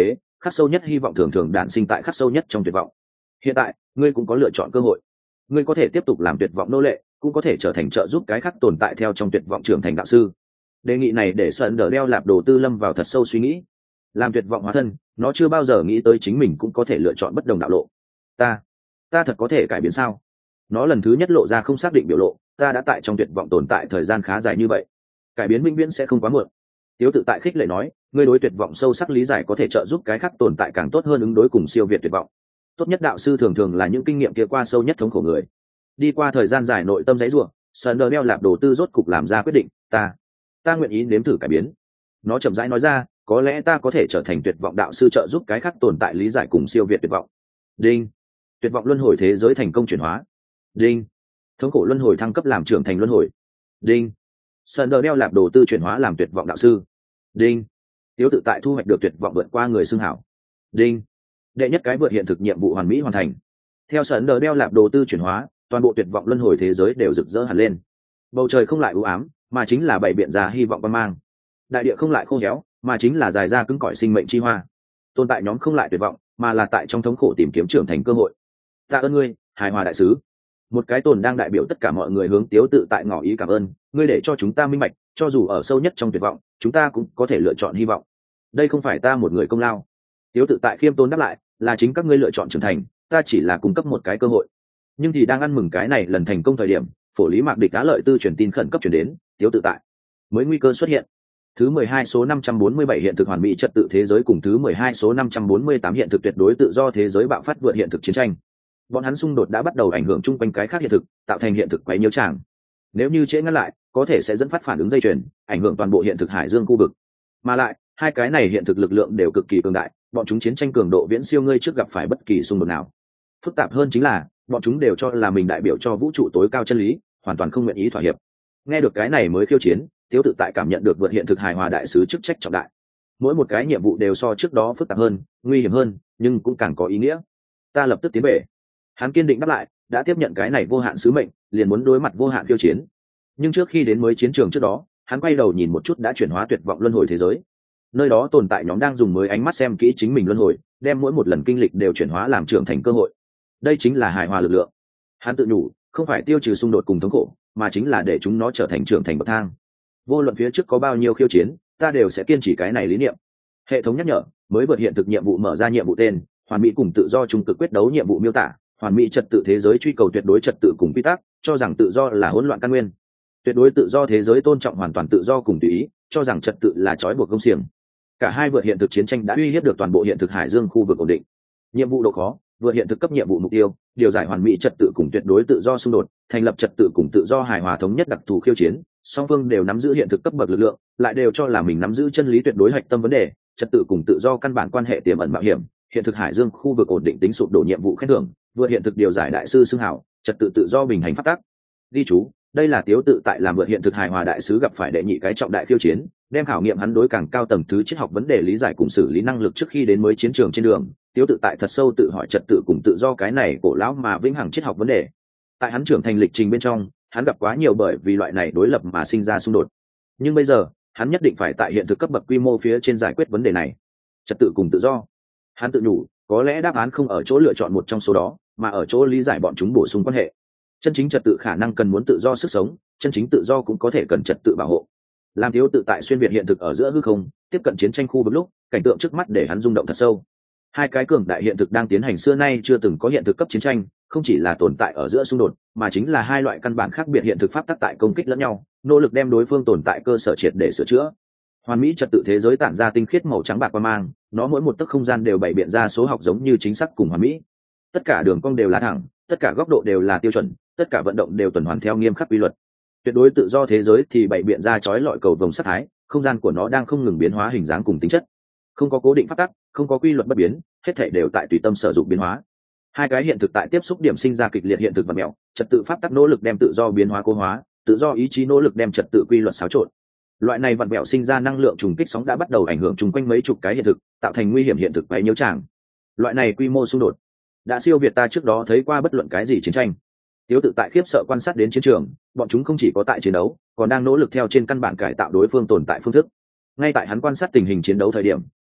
khắc sâu nhất hy vọng thường thường đản sinh tại khắc sâu nhất trong tuyệt vọng. Hiện tại ngươi cũng có lựa chọn cơ hội, ngươi có thể tiếp tục làm tuyệt vọng nô lệ, cũng có thể trở thành trợ giúp cái khác tồn tại theo trong tuyệt vọng trưởng thành đạo sư. Đề nghị này để Sơn Đờ đeo lạp đồ tư lâm vào thật sâu suy nghĩ. Làm tuyệt vọng hóa thân, nó chưa bao giờ nghĩ tới chính mình cũng có thể lựa chọn bất đồng đạo lộ. ta ta thật có thể cải biến sao? Nó lần thứ nhất lộ ra không xác định biểu lộ. Ta đã tại trong tuyệt vọng tồn tại thời gian khá dài như vậy, cải biến vĩnh viễn sẽ không quá muộn. Tiếu tự tại khích lệ nói, ngươi đối tuyệt vọng sâu sắc lý giải có thể trợ giúp cái khác tồn tại càng tốt hơn ứng đối cùng siêu việt tuyệt vọng. Tốt nhất đạo sư thường thường là những kinh nghiệm kia qua sâu nhất thống khổ người. Đi qua thời gian dài nội tâm dãy rủa, Sơn đeo lạp đồ tư rốt cục làm ra quyết định. ta ta nguyện ý nếm thử cải biến. Nó chậm rãi nói ra, có lẽ ta có thể trở thành tuyệt vọng đạo sư trợ giúp cái khác tồn tại lý giải cùng siêu việt tuyệt vọng. Đinh. Tuyệt vọng luân hồi thế giới thành công chuyển hóa. Đinh. Thống khổ luân hồi thăng cấp làm trưởng thành luân hồi. Đinh. Sơn đeo lạp đồ tư chuyển hóa làm tuyệt vọng đạo sư. Đinh. Tiếu tự tại thu hoạch được tuyệt vọng vượt qua người xưng hảo. Đinh. Đệ nhất cái vượt hiện thực nhiệm vụ hoàn mỹ hoàn thành. Theo Sơn đeo lạp đồ tư chuyển hóa, toàn bộ tuyệt vọng luân hồi thế giới đều rực rỡ hẳn lên. Bầu trời không lại u ám, mà chính là bảy biện ra hy vọng quan mang. Đại địa không lại khô héo, mà chính là dài ra cứng cỏi sinh mệnh chi hoa. Tồn tại nhóm không lại tuyệt vọng, mà là tại trong thống khổ tìm kiếm trưởng thành cơ hội. Tạ ơn ngươi, hài hòa đại sứ. Một cái tồn đang đại biểu tất cả mọi người hướng Tiếu tự tại ngỏ ý cảm ơn, ngươi để cho chúng ta minh bạch, cho dù ở sâu nhất trong tuyệt vọng, chúng ta cũng có thể lựa chọn hy vọng. Đây không phải ta một người công lao. Tiếu tự tại khiêm tốn đáp lại, là chính các ngươi lựa chọn trưởng thành, ta chỉ là cung cấp một cái cơ hội. Nhưng thì đang ăn mừng cái này lần thành công thời điểm, phổ lý mạc địch cá lợi tư truyền tin khẩn cấp truyền đến, Tiếu tự tại mới nguy cơ xuất hiện. Thứ mười hai số năm trăm bốn mươi bảy hiện thực hoàn mỹ trật tự thế giới cùng thứ mười hai số năm trăm bốn mươi tám hiện thực tuyệt đối tự do thế giới bạo phát vượt hiện thực chiến tranh. Bọn hắn xung đột đã bắt đầu ảnh hưởng chung quanh cái khác hiện thực, tạo thành hiện thực quấy nhiễu tràng. Nếu như trễ ngăn lại, có thể sẽ dẫn phát phản ứng dây chuyền, ảnh hưởng toàn bộ hiện thực hải dương khu vực. Mà lại, hai cái này hiện thực lực lượng đều cực kỳ cường đại, bọn chúng chiến tranh cường độ viễn siêu ngươi trước gặp phải bất kỳ xung đột nào. Phức tạp hơn chính là, bọn chúng đều cho là mình đại biểu cho vũ trụ tối cao chân lý, hoàn toàn không nguyện ý thỏa hiệp. Nghe được cái này mới khiêu chiến, Tiếu tự tại cảm nhận được vượt hiện thực hài hòa đại sứ chức trách trọng đại. Mỗi một cái nhiệm vụ đều so trước đó phức tạp hơn, nguy hiểm hơn, nhưng cũng càng có ý nghĩa. Ta lập tức tiến về. Hắn kiên định đáp lại, đã tiếp nhận cái này vô hạn sứ mệnh, liền muốn đối mặt vô hạn khiêu chiến. Nhưng trước khi đến mới chiến trường trước đó, hắn quay đầu nhìn một chút đã chuyển hóa tuyệt vọng luân hồi thế giới. Nơi đó tồn tại nhóm đang dùng mới ánh mắt xem kỹ chính mình luân hồi, đem mỗi một lần kinh lịch đều chuyển hóa làm trưởng thành cơ hội. Đây chính là hài hòa lực lượng. Hắn tự nhủ, không phải tiêu trừ xung đột cùng thống khổ, mà chính là để chúng nó trở thành trưởng thành bậc thang. Vô luận phía trước có bao nhiêu khiêu chiến, ta đều sẽ kiên trì cái này lý niệm. Hệ thống nhắc nhở, mới vượt hiện thực nhiệm vụ mở ra nhiệm vụ tên, hoàn mỹ cùng tự do trung cực quyết đấu nhiệm vụ miêu tả, hoàn mỹ trật tự thế giới truy cầu tuyệt đối trật tự cùng quy tắc, cho rằng tự do là hỗn loạn căn nguyên. Tuyệt đối tự do thế giới tôn trọng hoàn toàn tự do cùng tùy ý, cho rằng trật tự là trói buộc công xiềng. Cả hai vượt hiện thực chiến tranh đã uy hiếp được toàn bộ hiện thực hải dương khu vực ổn định. Nhiệm vụ độ khó, vượt hiện thực cấp nhiệm vụ mục tiêu, điều giải hoàn mỹ trật tự cùng tuyệt đối tự do xung đột, thành lập trật tự cùng tự do hài hòa thống nhất đặc thù khiêu chiến. Song phương đều nắm giữ hiện thực cấp bậc lực lượng, lại đều cho là mình nắm giữ chân lý tuyệt đối hạch tâm vấn đề, trật tự cùng tự do căn bản quan hệ tiềm ẩn mạo hiểm, hiện thực hải dương khu vực ổn định tính sụp đổ nhiệm vụ khen thưởng, vượt hiện thực điều giải đại sư xưng hảo, trật tự tự do bình hành phát tác. Ghi chú, đây là Tiếu tự tại làm vượt hiện thực hài hòa đại sứ gặp phải đệ nhị cái trọng đại khiêu chiến, đem khảo nghiệm hắn đối càng cao tầng thứ triết học vấn đề lý giải cùng xử lý năng lực trước khi đến mới chiến trường trên đường. Tiếu tự tại thật sâu tự hỏi trật tự cùng tự do cái này cổ lão mà vĩnh hằng triết học vấn đề. Tại hắn trưởng thành lịch trình bên trong, hắn gặp quá nhiều bởi vì loại này đối lập mà sinh ra xung đột. Nhưng bây giờ, hắn nhất định phải tại hiện thực cấp bậc quy mô phía trên giải quyết vấn đề này. Trật tự cùng tự do. Hắn tự nhủ, có lẽ đáp án không ở chỗ lựa chọn một trong số đó, mà ở chỗ lý giải bọn chúng bổ sung quan hệ. Chân chính trật tự khả năng cần muốn tự do sức sống, chân chính tự do cũng có thể cần trật tự bảo hộ. Làm Tiếu tự tại xuyên việt hiện thực ở giữa hư không, tiếp cận chiến tranh khu vực lúc, cảnh tượng trước mắt để hắn rung động thật sâu. Hai cái cường đại hiện thực đang tiến hành xưa nay chưa từng có hiện thực cấp chiến tranh, không chỉ là tồn tại ở giữa xung đột, mà chính là hai loại căn bản khác biệt hiện thực pháp tắc tại công kích lẫn nhau, nỗ lực đem đối phương tồn tại cơ sở triệt để sửa chữa. Hoàn mỹ trật tự thế giới tản ra tinh khiết màu trắng bạc quang mang, nó mỗi một tấc không gian đều bày biện ra số học giống như chính xác cùng hoàn mỹ. Tất cả đường cong đều là thẳng, tất cả góc độ đều là tiêu chuẩn, tất cả vận động đều tuần hoàn theo nghiêm khắc quy luật. Tuyệt đối tự do thế giới thì bày biện ra chói lọi cầu vồng sắc thái, không gian của nó đang không ngừng biến hóa hình dáng cùng tính chất. Không có cố định pháp tắc, không có quy luật bất biến, hết thảy đều tại tùy tâm sở dụng biến hóa. Hai cái hiện thực tại tiếp xúc điểm sinh ra kịch liệt hiện thực vật mèo, trật tự pháp tắc nỗ lực đem tự do biến hóa cố hóa, tự do ý chí nỗ lực đem trật tự quy luật xáo trộn. Loại này vật mèo sinh ra năng lượng trùng kích sóng đã bắt đầu ảnh hưởng chung quanh mấy chục cái hiện thực, tạo thành nguy hiểm hiện thực váy nhiễu tràng. Loại này quy mô xung đột đã siêu việt ta trước đó thấy qua bất luận cái gì chiến tranh. Tiếu tự tại khiếp sợ quan sát đến chiến trường, bọn chúng không chỉ có tại chiến đấu, còn đang nỗ lực theo trên căn bản cải tạo đối phương tồn tại phương thức. Ngay tại hắn quan sát tình hình chiến đấu thời điểm,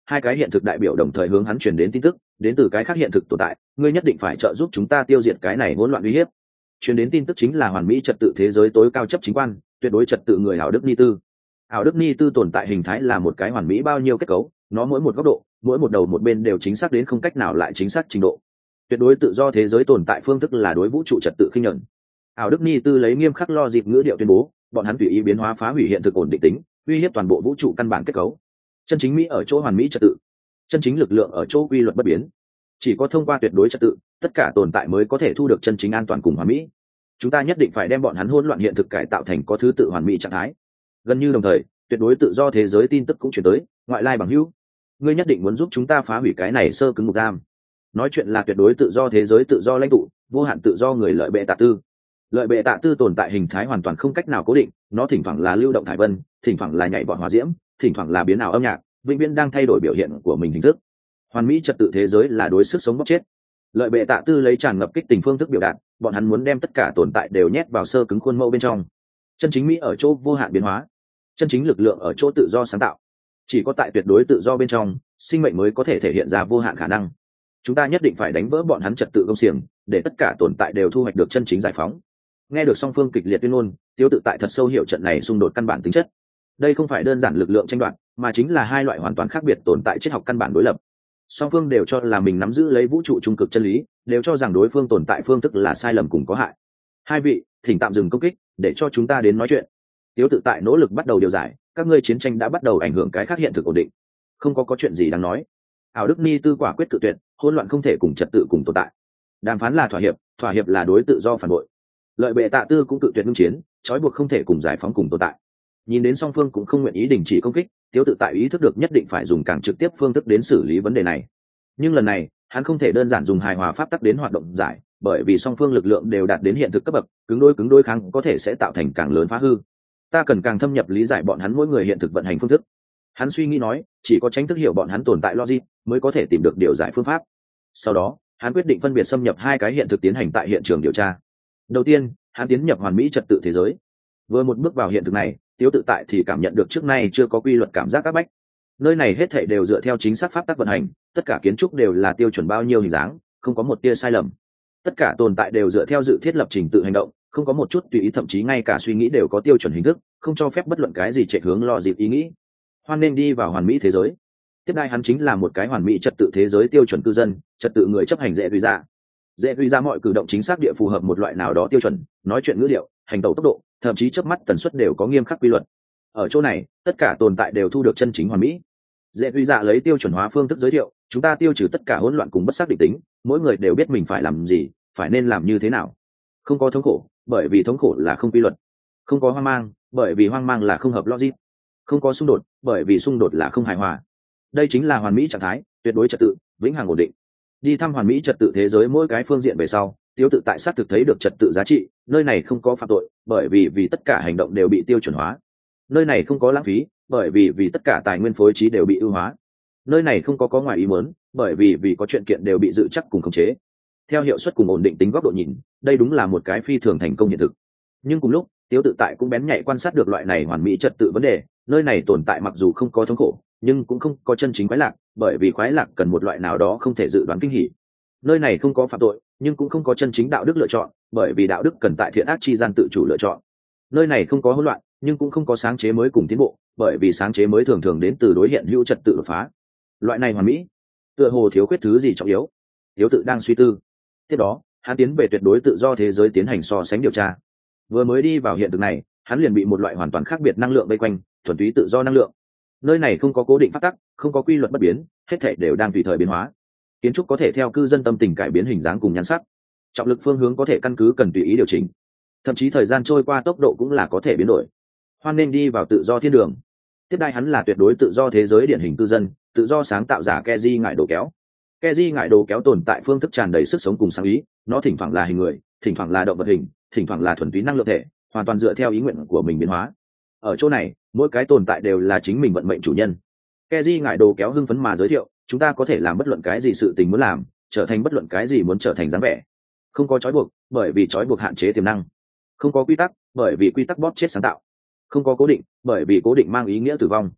hai cái hiện thực đại biểu đồng thời hướng hắn truyền đến tin tức, đến từ cái khác hiện thực tồn tại, ngươi nhất định phải trợ giúp chúng ta tiêu diệt cái này hỗn loạn uy hiếp. Truyền đến tin tức chính là hoàn mỹ trật tự thế giới tối cao chấp chính quan, tuyệt đối trật tự người Hảo Đức Ni Tư. Hảo Đức Ni Tư tồn tại hình thái là một cái hoàn mỹ bao nhiêu kết cấu, nó mỗi một góc độ, mỗi một đầu một bên đều chính xác đến không cách nào lại chính xác trình độ. Tuyệt đối tự do thế giới tồn tại phương thức là đối vũ trụ trật tự khinh nhẫn. Hảo Đức Ni Tư lấy nghiêm khắc lo dịp ngữ điệu tuyên bố, bọn hắn tùy ý biến hóa phá hủy hiện thực ổn định tính, uy hiếp toàn bộ vũ trụ căn bản kết cấu. Chân chính mỹ ở chỗ hoàn mỹ trật tự, chân chính lực lượng ở chỗ quy luật bất biến. Chỉ có thông qua tuyệt đối trật tự, tất cả tồn tại mới có thể thu được chân chính an toàn cùng hoàn mỹ. Chúng ta nhất định phải đem bọn hắn hỗn loạn hiện thực cải tạo thành có thứ tự hoàn mỹ trạng thái. Gần như đồng thời, tuyệt đối tự do thế giới tin tức cũng chuyển tới, ngoại lai bằng hữu, ngươi nhất định muốn giúp chúng ta phá hủy cái này sơ cứng ngục giam. Nói chuyện là tuyệt đối tự do thế giới tự do lãnh tụ, vô hạn tự do người lợi bệ tạ tư. Lợi bệ tạ tư tồn tại hình thái hoàn toàn không cách nào cố định, nó thỉnh thoảng là lưu động thải vân, thỉnh thoảng là nhảy vọt hỏa diễm, thỉnh thoảng là biến ảo âm nhạc, vĩnh viễn đang thay đổi biểu hiện của mình hình thức. Hoàn mỹ trật tự thế giới là đối sức sống bóc chết. Lợi bệ tạ tư lấy tràn ngập kích tình phương thức biểu đạt, bọn hắn muốn đem tất cả tồn tại đều nhét vào sơ cứng khuôn mẫu bên trong. Chân chính mỹ ở chỗ vô hạn biến hóa, chân chính lực lượng ở chỗ tự do sáng tạo. Chỉ có tại tuyệt đối tự do bên trong, sinh mệnh mới có thể thể hiện ra vô hạn khả năng. Chúng ta nhất định phải đánh vỡ bọn hắn trật tự công xiềng, để tất cả tồn tại đều thu hoạch được chân chính giải phóng. Nghe được song phương kịch liệt tuyên ngôn, Tiêu Tự Tại thật sâu hiểu trận này xung đột căn bản tính chất. Đây không phải đơn giản lực lượng tranh đoạt, mà chính là hai loại hoàn toàn khác biệt tồn tại triết học căn bản đối lập. Song phương đều cho là mình nắm giữ lấy vũ trụ trung cực chân lý, đều cho rằng đối phương tồn tại phương thức là sai lầm cùng có hại. Hai vị, thỉnh tạm dừng công kích, để cho chúng ta đến nói chuyện. Tiêu Tự Tại nỗ lực bắt đầu điều giải, các ngươi chiến tranh đã bắt đầu ảnh hưởng cái khác hiện thực ổn định, không có có chuyện gì đáng nói. Ảo Đức Ni Tư quả quyết cự tuyệt, hỗn loạn không thể cùng trật tự cùng tồn tại. Đàm phán là thỏa hiệp, thỏa hiệp là đối tự do phản bội. Lợi bệ tạ tư cũng cự tuyệt ngưng chiến, trói buộc không thể cùng giải phóng cùng tồn tại. Nhìn đến song phương cũng không nguyện ý đình chỉ công kích, Tiêu Tự Tại ý thức được nhất định phải dùng càng trực tiếp phương thức đến xử lý vấn đề này. Nhưng lần này, hắn không thể đơn giản dùng hài hòa pháp tắc đến hoạt động giải, bởi vì song phương lực lượng đều đạt đến hiện thực cấp bậc, cứng đối cứng đối kháng có thể sẽ tạo thành càng lớn phá hư. Ta cần càng thâm nhập lý giải bọn hắn mỗi người hiện thực vận hành phương thức. Hắn suy nghĩ nói, chỉ có tránh thức hiểu bọn hắn tồn tại logic, mới có thể tìm được điều giải phương pháp. Sau đó, hắn quyết định phân biệt xâm nhập hai cái hiện thực tiến hành tại hiện trường điều tra. Đầu tiên, hắn tiến nhập hoàn mỹ trật tự thế giới. Vừa một bước vào hiện thực này, Tiêu Tự Tại thì cảm nhận được trước nay chưa có quy luật cảm giác áp bách. Nơi này hết thảy đều dựa theo chính xác pháp tắc vận hành, tất cả kiến trúc đều là tiêu chuẩn bao nhiêu hình dáng, không có một tia sai lầm. Tất cả tồn tại đều dựa theo dự thiết lập trình tự hành động, không có một chút tùy ý, thậm chí ngay cả suy nghĩ đều có tiêu chuẩn hình thức, không cho phép bất luận cái gì chạy hướng lo dịp ý nghĩ. Hoan nên đi vào hoàn mỹ thế giới. Tiếp đây hắn chính là một cái hoàn mỹ trật tự thế giới tiêu chuẩn cư dân, trật tự người chấp hành dễ tùy ra. Dễ tùy ra mọi cử động chính xác địa phù hợp một loại nào đó tiêu chuẩn, nói chuyện ngữ điệu, hành tẩu tốc độ, thậm chí chớp mắt tần suất đều có nghiêm khắc quy luật. Ở chỗ này, tất cả tồn tại đều thu được chân chính hoàn mỹ. Dễ tùy ra lấy tiêu chuẩn hóa phương thức giới thiệu, chúng ta tiêu trừ tất cả hỗn loạn cùng bất xác định tính, mỗi người đều biết mình phải làm gì, phải nên làm như thế nào. Không có thống khổ, bởi vì thống khổ là không quy luật. Không có hoang mang, bởi vì hoang mang là không hợp logic. Không có xung đột, bởi vì xung đột là không hài hòa. Đây chính là hoàn mỹ trạng thái, tuyệt đối trật tự, vĩnh hằng ổn định. Đi thăm hoàn mỹ trật tự thế giới mỗi cái phương diện về sau, Tiêu Tự Tại sát thực thấy được trật tự giá trị, nơi này không có phạm tội, bởi vì vì tất cả hành động đều bị tiêu chuẩn hóa. Nơi này không có lãng phí, bởi vì vì tất cả tài nguyên phối trí đều bị ưu hóa. Nơi này không có có ngoài ý muốn, bởi vì vì có chuyện kiện đều bị dự chắc cùng khống chế. Theo hiệu suất cùng ổn định tính góc độ nhìn, đây đúng là một cái phi thường thành công hiện thực. Nhưng cùng lúc, Tiêu Tự Tại cũng bén nhạy quan sát được loại này hoàn mỹ trật tự vấn đề, nơi này tồn tại mặc dù không có thống khổ, nhưng cũng không có chân chính khoái lạc, bởi vì khoái lạc cần một loại nào đó không thể dự đoán kinh hỉ. Nơi này không có phạm tội, nhưng cũng không có chân chính đạo đức lựa chọn, bởi vì đạo đức cần tại thiện ác chi gian tự chủ lựa chọn. Nơi này không có hỗn loạn, nhưng cũng không có sáng chế mới cùng tiến bộ, bởi vì sáng chế mới thường thường đến từ đối hiện hữu trật tự đột phá. Loại này hoàn mỹ, tựa hồ thiếu khuyết thứ gì trọng yếu. Tiếu Tự đang suy tư. Tiếp đó, hắn tiến về tuyệt đối tự do thế giới tiến hành so sánh điều tra. Vừa mới đi vào hiện thực này, hắn liền bị một loại hoàn toàn khác biệt năng lượng vây quanh, thuần túy tự do năng lượng. Nơi này không có cố định pháp tắc, không có quy luật bất biến, hết thảy đều đang tùy thời biến hóa. Kiến trúc có thể theo cư dân tâm tình cải biến hình dáng cùng nhan sắc, trọng lực phương hướng có thể căn cứ cần tùy ý điều chỉnh, thậm chí thời gian trôi qua tốc độ cũng là có thể biến đổi. Hoan nên đi vào tự do thiên đường. Tiếp đai hắn là tuyệt đối tự do thế giới điển hình cư dân, tự do sáng tạo giả Keji ngải đồ kéo. Keji ngải đồ kéo tồn tại phương thức tràn đầy sức sống cùng sáng ý, nó thỉnh thoảng là hình người, thỉnh thoảng là động vật hình, thỉnh thoảng là thuần túy năng lượng thể, hoàn toàn dựa theo ý nguyện của mình biến hóa. Ở chỗ này, mỗi cái tồn tại đều là chính mình vận mệnh chủ nhân. Keji ngải đồ kéo hưng phấn mà giới thiệu, chúng ta có thể làm bất luận cái gì sự tình muốn làm, trở thành bất luận cái gì muốn trở thành dáng vẻ. Không có trói buộc, bởi vì trói buộc hạn chế tiềm năng. Không có quy tắc, bởi vì quy tắc bóp chết sáng tạo. Không có cố định, bởi vì cố định mang ý nghĩa tử vong.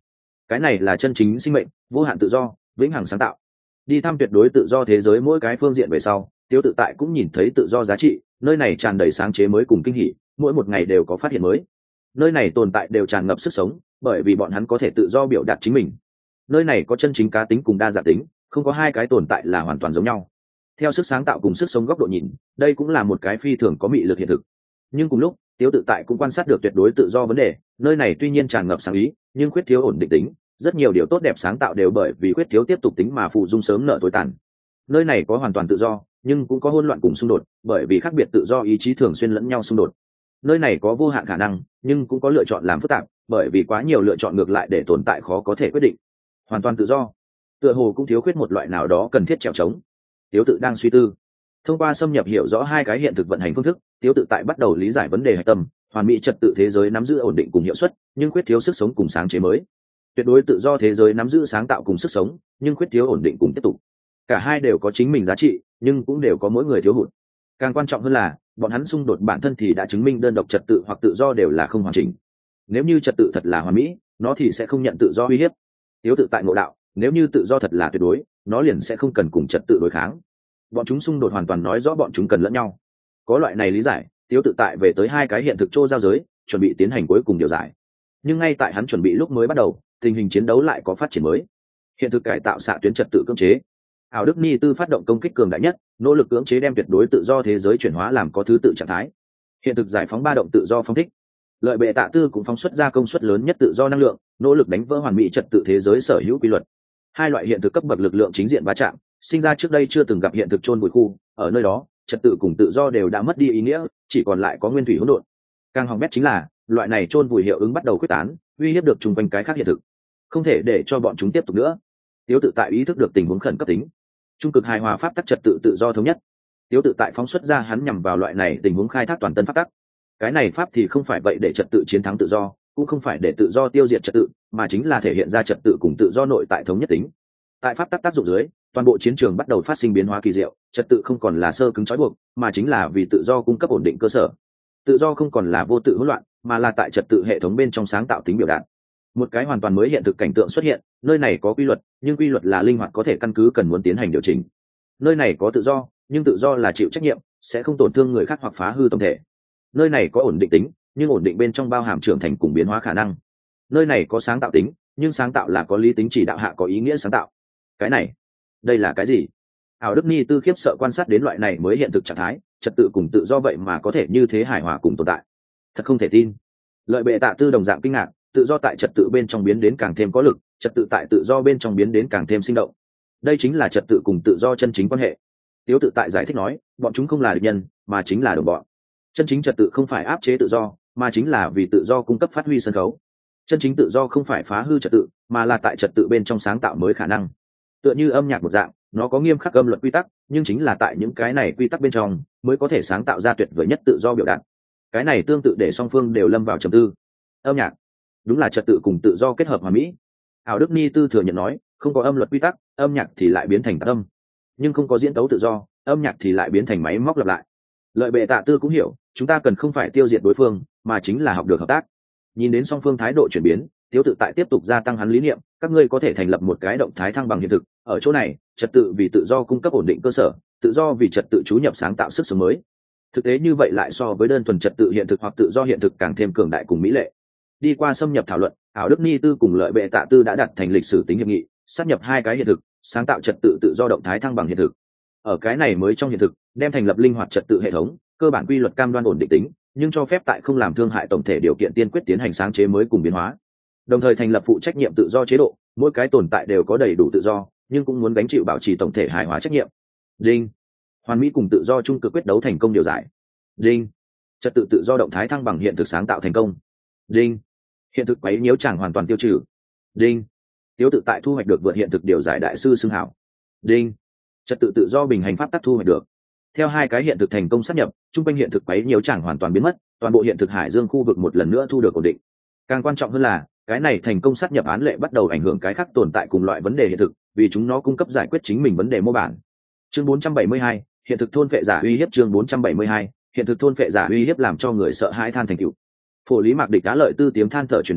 cái này là chân chính sinh mệnh, vô hạn tự do, vĩnh hằng sáng tạo. Đi thăm tuyệt đối tự do thế giới mỗi cái phương diện về sau, Tiếu Tự Tại cũng nhìn thấy tự do giá trị, nơi này tràn đầy sáng chế mới cùng kinh hỉ, mỗi một ngày đều có phát hiện mới. Nơi này tồn tại đều tràn ngập sức sống, bởi vì bọn hắn có thể tự do biểu đạt chính mình. Nơi này có chân chính cá tính cùng đa dạng tính, không có hai cái tồn tại là hoàn toàn giống nhau. Theo sức sáng tạo cùng sức sống góc độ nhìn, đây cũng là một cái phi thường có mị lực hiện thực. Nhưng cùng lúc, Tiếu Tự Tại cũng quan sát được tuyệt đối tự do vấn đề, nơi này tuy nhiên tràn ngập sáng ý, nhưng khuyết thiếu ổn định tính, rất nhiều điều tốt đẹp sáng tạo đều bởi vì khuyết thiếu tiếp tục tính mà phụ dung sớm nợ tối tàn. Nơi này có hoàn toàn tự do, nhưng cũng có hỗn loạn cùng xung đột, bởi vì khác biệt tự do ý chí thường xuyên lẫn nhau xung đột. Nơi này có vô hạn khả năng, nhưng cũng có lựa chọn làm phức tạp, bởi vì quá nhiều lựa chọn ngược lại để tồn tại khó có thể quyết định. Hoàn toàn tự do, tựa hồ cũng thiếu khuyết một loại nào đó cần thiết trèo trống. Tiếu Tự đang suy tư. Thông qua xâm nhập hiểu rõ hai cái hiện thực vận hành phương thức, Tiếu Tự Tại bắt đầu lý giải vấn đề hạch tâm, hoàn mỹ trật tự thế giới nắm giữ ổn định cùng hiệu suất, nhưng khuyết thiếu sức sống cùng sáng chế mới. Tuyệt đối tự do thế giới nắm giữ sáng tạo cùng sức sống, nhưng khuyết thiếu ổn định cùng tiếp tục. Cả hai đều có chính mình giá trị, nhưng cũng đều có mỗi người thiếu hụt. Càng quan trọng hơn là, bọn hắn xung đột bản thân thì đã chứng minh đơn độc trật tự hoặc tự do đều là không hoàn chỉnh. Nếu như trật tự thật là hoàn mỹ, nó thì sẽ không nhận tự do uy hiếp. Tiếu Tự Tại ngộ đạo, nếu như tự do thật là tuyệt đối, nó liền sẽ không cần cùng trật tự đối kháng. Bọn chúng xung đột hoàn toàn nói rõ bọn chúng cần lẫn nhau. Có loại này lý giải, Tiếu Tự Tại về tới hai cái hiện thực chô giao giới, chuẩn bị tiến hành cuối cùng điều giải. Nhưng ngay tại hắn chuẩn bị lúc mới bắt đầu, tình hình chiến đấu lại có phát triển mới. Hiện thực cải tạo xạ tuyến trật tự cưỡng chế. Ảo Đức Ni Tư phát động công kích cường đại nhất, nỗ lực cưỡng chế đem tuyệt đối tự do thế giới chuyển hóa làm có thứ tự trạng thái. Hiện thực giải phóng ba động tự do phóng thích. Lợi Bệ Tạ Tư cũng phóng xuất ra công suất lớn nhất tự do năng lượng, nỗ lực đánh vỡ hoàn mỹ trật tự thế giới sở hữu quy luật. Hai loại hiện thực cấp bậc lực lượng chính diện va chạm, sinh ra trước đây chưa từng gặp hiện thực chôn vùi khu, ở nơi đó, trật tự cùng tự do đều đã mất đi ý nghĩa, chỉ còn lại có nguyên thủy hỗn độn. Càng hỏng bét chính là, loại này chôn vùi hiệu ứng bắt đầu quyết tán, uy hiếp được chung quanh cái khác hiện thực. Không thể để cho bọn chúng tiếp tục nữa. Tiếu Tự Tại ý thức được tình huống khẩn cấp tính. Trung cực hài hòa pháp tắc trật tự tự do thống nhất. Tiếu Tự Tại phóng xuất ra hắn nhằm vào loại này tình huống khai thác toàn tân pháp tắc. Cái này pháp thì không phải vậy để trật tự chiến thắng tự do, cũng không phải để tự do tiêu diệt trật tự, mà chính là thể hiện ra trật tự cùng tự do nội tại thống nhất tính. Tại pháp tắc tác dụng dưới, toàn bộ chiến trường bắt đầu phát sinh biến hóa kỳ diệu, trật tự không còn là sơ cứng trói buộc, mà chính là vì tự do cung cấp ổn định cơ sở. Tự do không còn là vô tự hỗn loạn, mà là tại trật tự hệ thống bên trong sáng tạo tính biểu đạt. Một cái hoàn toàn mới hiện thực cảnh tượng xuất hiện, nơi này có quy luật, nhưng quy luật là linh hoạt có thể căn cứ cần muốn tiến hành điều chỉnh. Nơi này có tự do, nhưng tự do là chịu trách nhiệm, sẽ không tổn thương người khác hoặc phá hư tổng thể. Nơi này có ổn định tính, nhưng ổn định bên trong bao hàm trưởng thành cùng biến hóa khả năng. Nơi này có sáng tạo tính, nhưng sáng tạo là có lý tính chỉ đạo hạ có ý nghĩa sáng tạo. Cái này, đây là cái gì? Ảo Đức Ni Tư khiếp sợ quan sát đến loại này mới hiện thực trạng thái, trật tự cùng tự do vậy mà có thể như thế hài hòa cùng tồn tại. Thật không thể tin. Lợi Bệ Tạ Tư đồng dạng kinh ngạc, tự do tại trật tự bên trong biến đến càng thêm có lực, trật tự tại tự do bên trong biến đến càng thêm sinh động. Đây chính là trật tự cùng tự do chân chính quan hệ. Tiếu Tự Tại giải thích nói, bọn chúng không là địch nhân, mà chính là đồng bọn. Chân chính trật tự không phải áp chế tự do, mà chính là vì tự do cung cấp phát huy sân khấu. Chân chính tự do không phải phá hư trật tự, mà là tại trật tự bên trong sáng tạo mới khả năng. Tựa như âm nhạc một dạng, nó có nghiêm khắc âm luật quy tắc, nhưng chính là tại những cái này quy tắc bên trong mới có thể sáng tạo ra tuyệt vời nhất tự do biểu đạt. Cái này tương tự để song phương đều lâm vào trầm tư. Âm nhạc đúng là trật tự cùng tự do kết hợp hoàn mỹ. Ảo Đức Ni Tư thừa nhận nói, không có âm luật quy tắc, âm nhạc thì lại biến thành tạc âm, nhưng không có diễn tấu tự do, âm nhạc thì lại biến thành máy móc lặp lại. Lợi Bệ Tạ Tư cũng hiểu, chúng ta cần không phải tiêu diệt đối phương, mà chính là học được hợp tác. Nhìn đến song phương thái độ chuyển biến, Tiếu Tự Tại tiếp tục gia tăng hắn lý niệm, các ngươi có thể thành lập một cái động thái thăng bằng hiện thực, ở chỗ này, trật tự vì tự do cung cấp ổn định cơ sở, tự do vì trật tự chú nhập sáng tạo sức sống mới. Thực tế như vậy lại so với đơn thuần trật tự hiện thực hoặc tự do hiện thực càng thêm cường đại cùng mỹ lệ. Đi qua xâm nhập thảo luận, Ảo Đức Ni Tư cùng Lợi Bệ Tạ Tư đã đặt thành lịch sử tính hiệp nghị, sát nhập hai cái hiện thực, sáng tạo trật tự tự do động thái thăng bằng hiện thực. Ở cái này mới trong hiện thực, đem thành lập linh hoạt trật tự hệ thống, cơ bản quy luật cam đoan ổn định tính, nhưng cho phép tại không làm thương hại tổng thể điều kiện tiên quyết tiến hành sáng chế mới cùng biến hóa. Đồng thời thành lập phụ trách nhiệm tự do chế độ, mỗi cái tồn tại đều có đầy đủ tự do, nhưng cũng muốn gánh chịu bảo trì tổng thể hài hòa trách nhiệm. Đinh. Hoàn mỹ cùng tự do chung cực quyết đấu thành công điều giải. Đinh. Trật tự tự do động thái thăng bằng hiện thực sáng tạo thành công. Đinh. Hiện thực quấy nhiễu chẳng hoàn toàn tiêu trừ. Đinh. Tiếu Tự Tại thu hoạch được vượt hiện thực điều giải đại sư xưng hảo. Đinh. Trật tự tự do bình hành pháp tắc thu hoạch được. Theo hai cái hiện thực thành công sát nhập, trung quanh hiện thực quấy nhiễu chẳng hoàn toàn biến mất, toàn bộ hiện thực hải dương khu vực một lần nữa thu được ổn định. Càng quan trọng hơn là, cái này thành công sát nhập án lệ bắt đầu ảnh hưởng cái khác tồn tại cùng loại vấn đề hiện thực, vì chúng nó cung cấp giải quyết chính mình vấn đề mô bản. Chương bốn trăm bảy mươi hai, hiện thực thôn phệ giả uy hiếp. Chương bốn trăm bảy mươi hai, hiện thực thôn phệ giả uy hiếp làm cho người sợ hãi than thành tựu. Phổ Lý Mạc Địch Á Lợi Tư tiếng than thở truyền đến,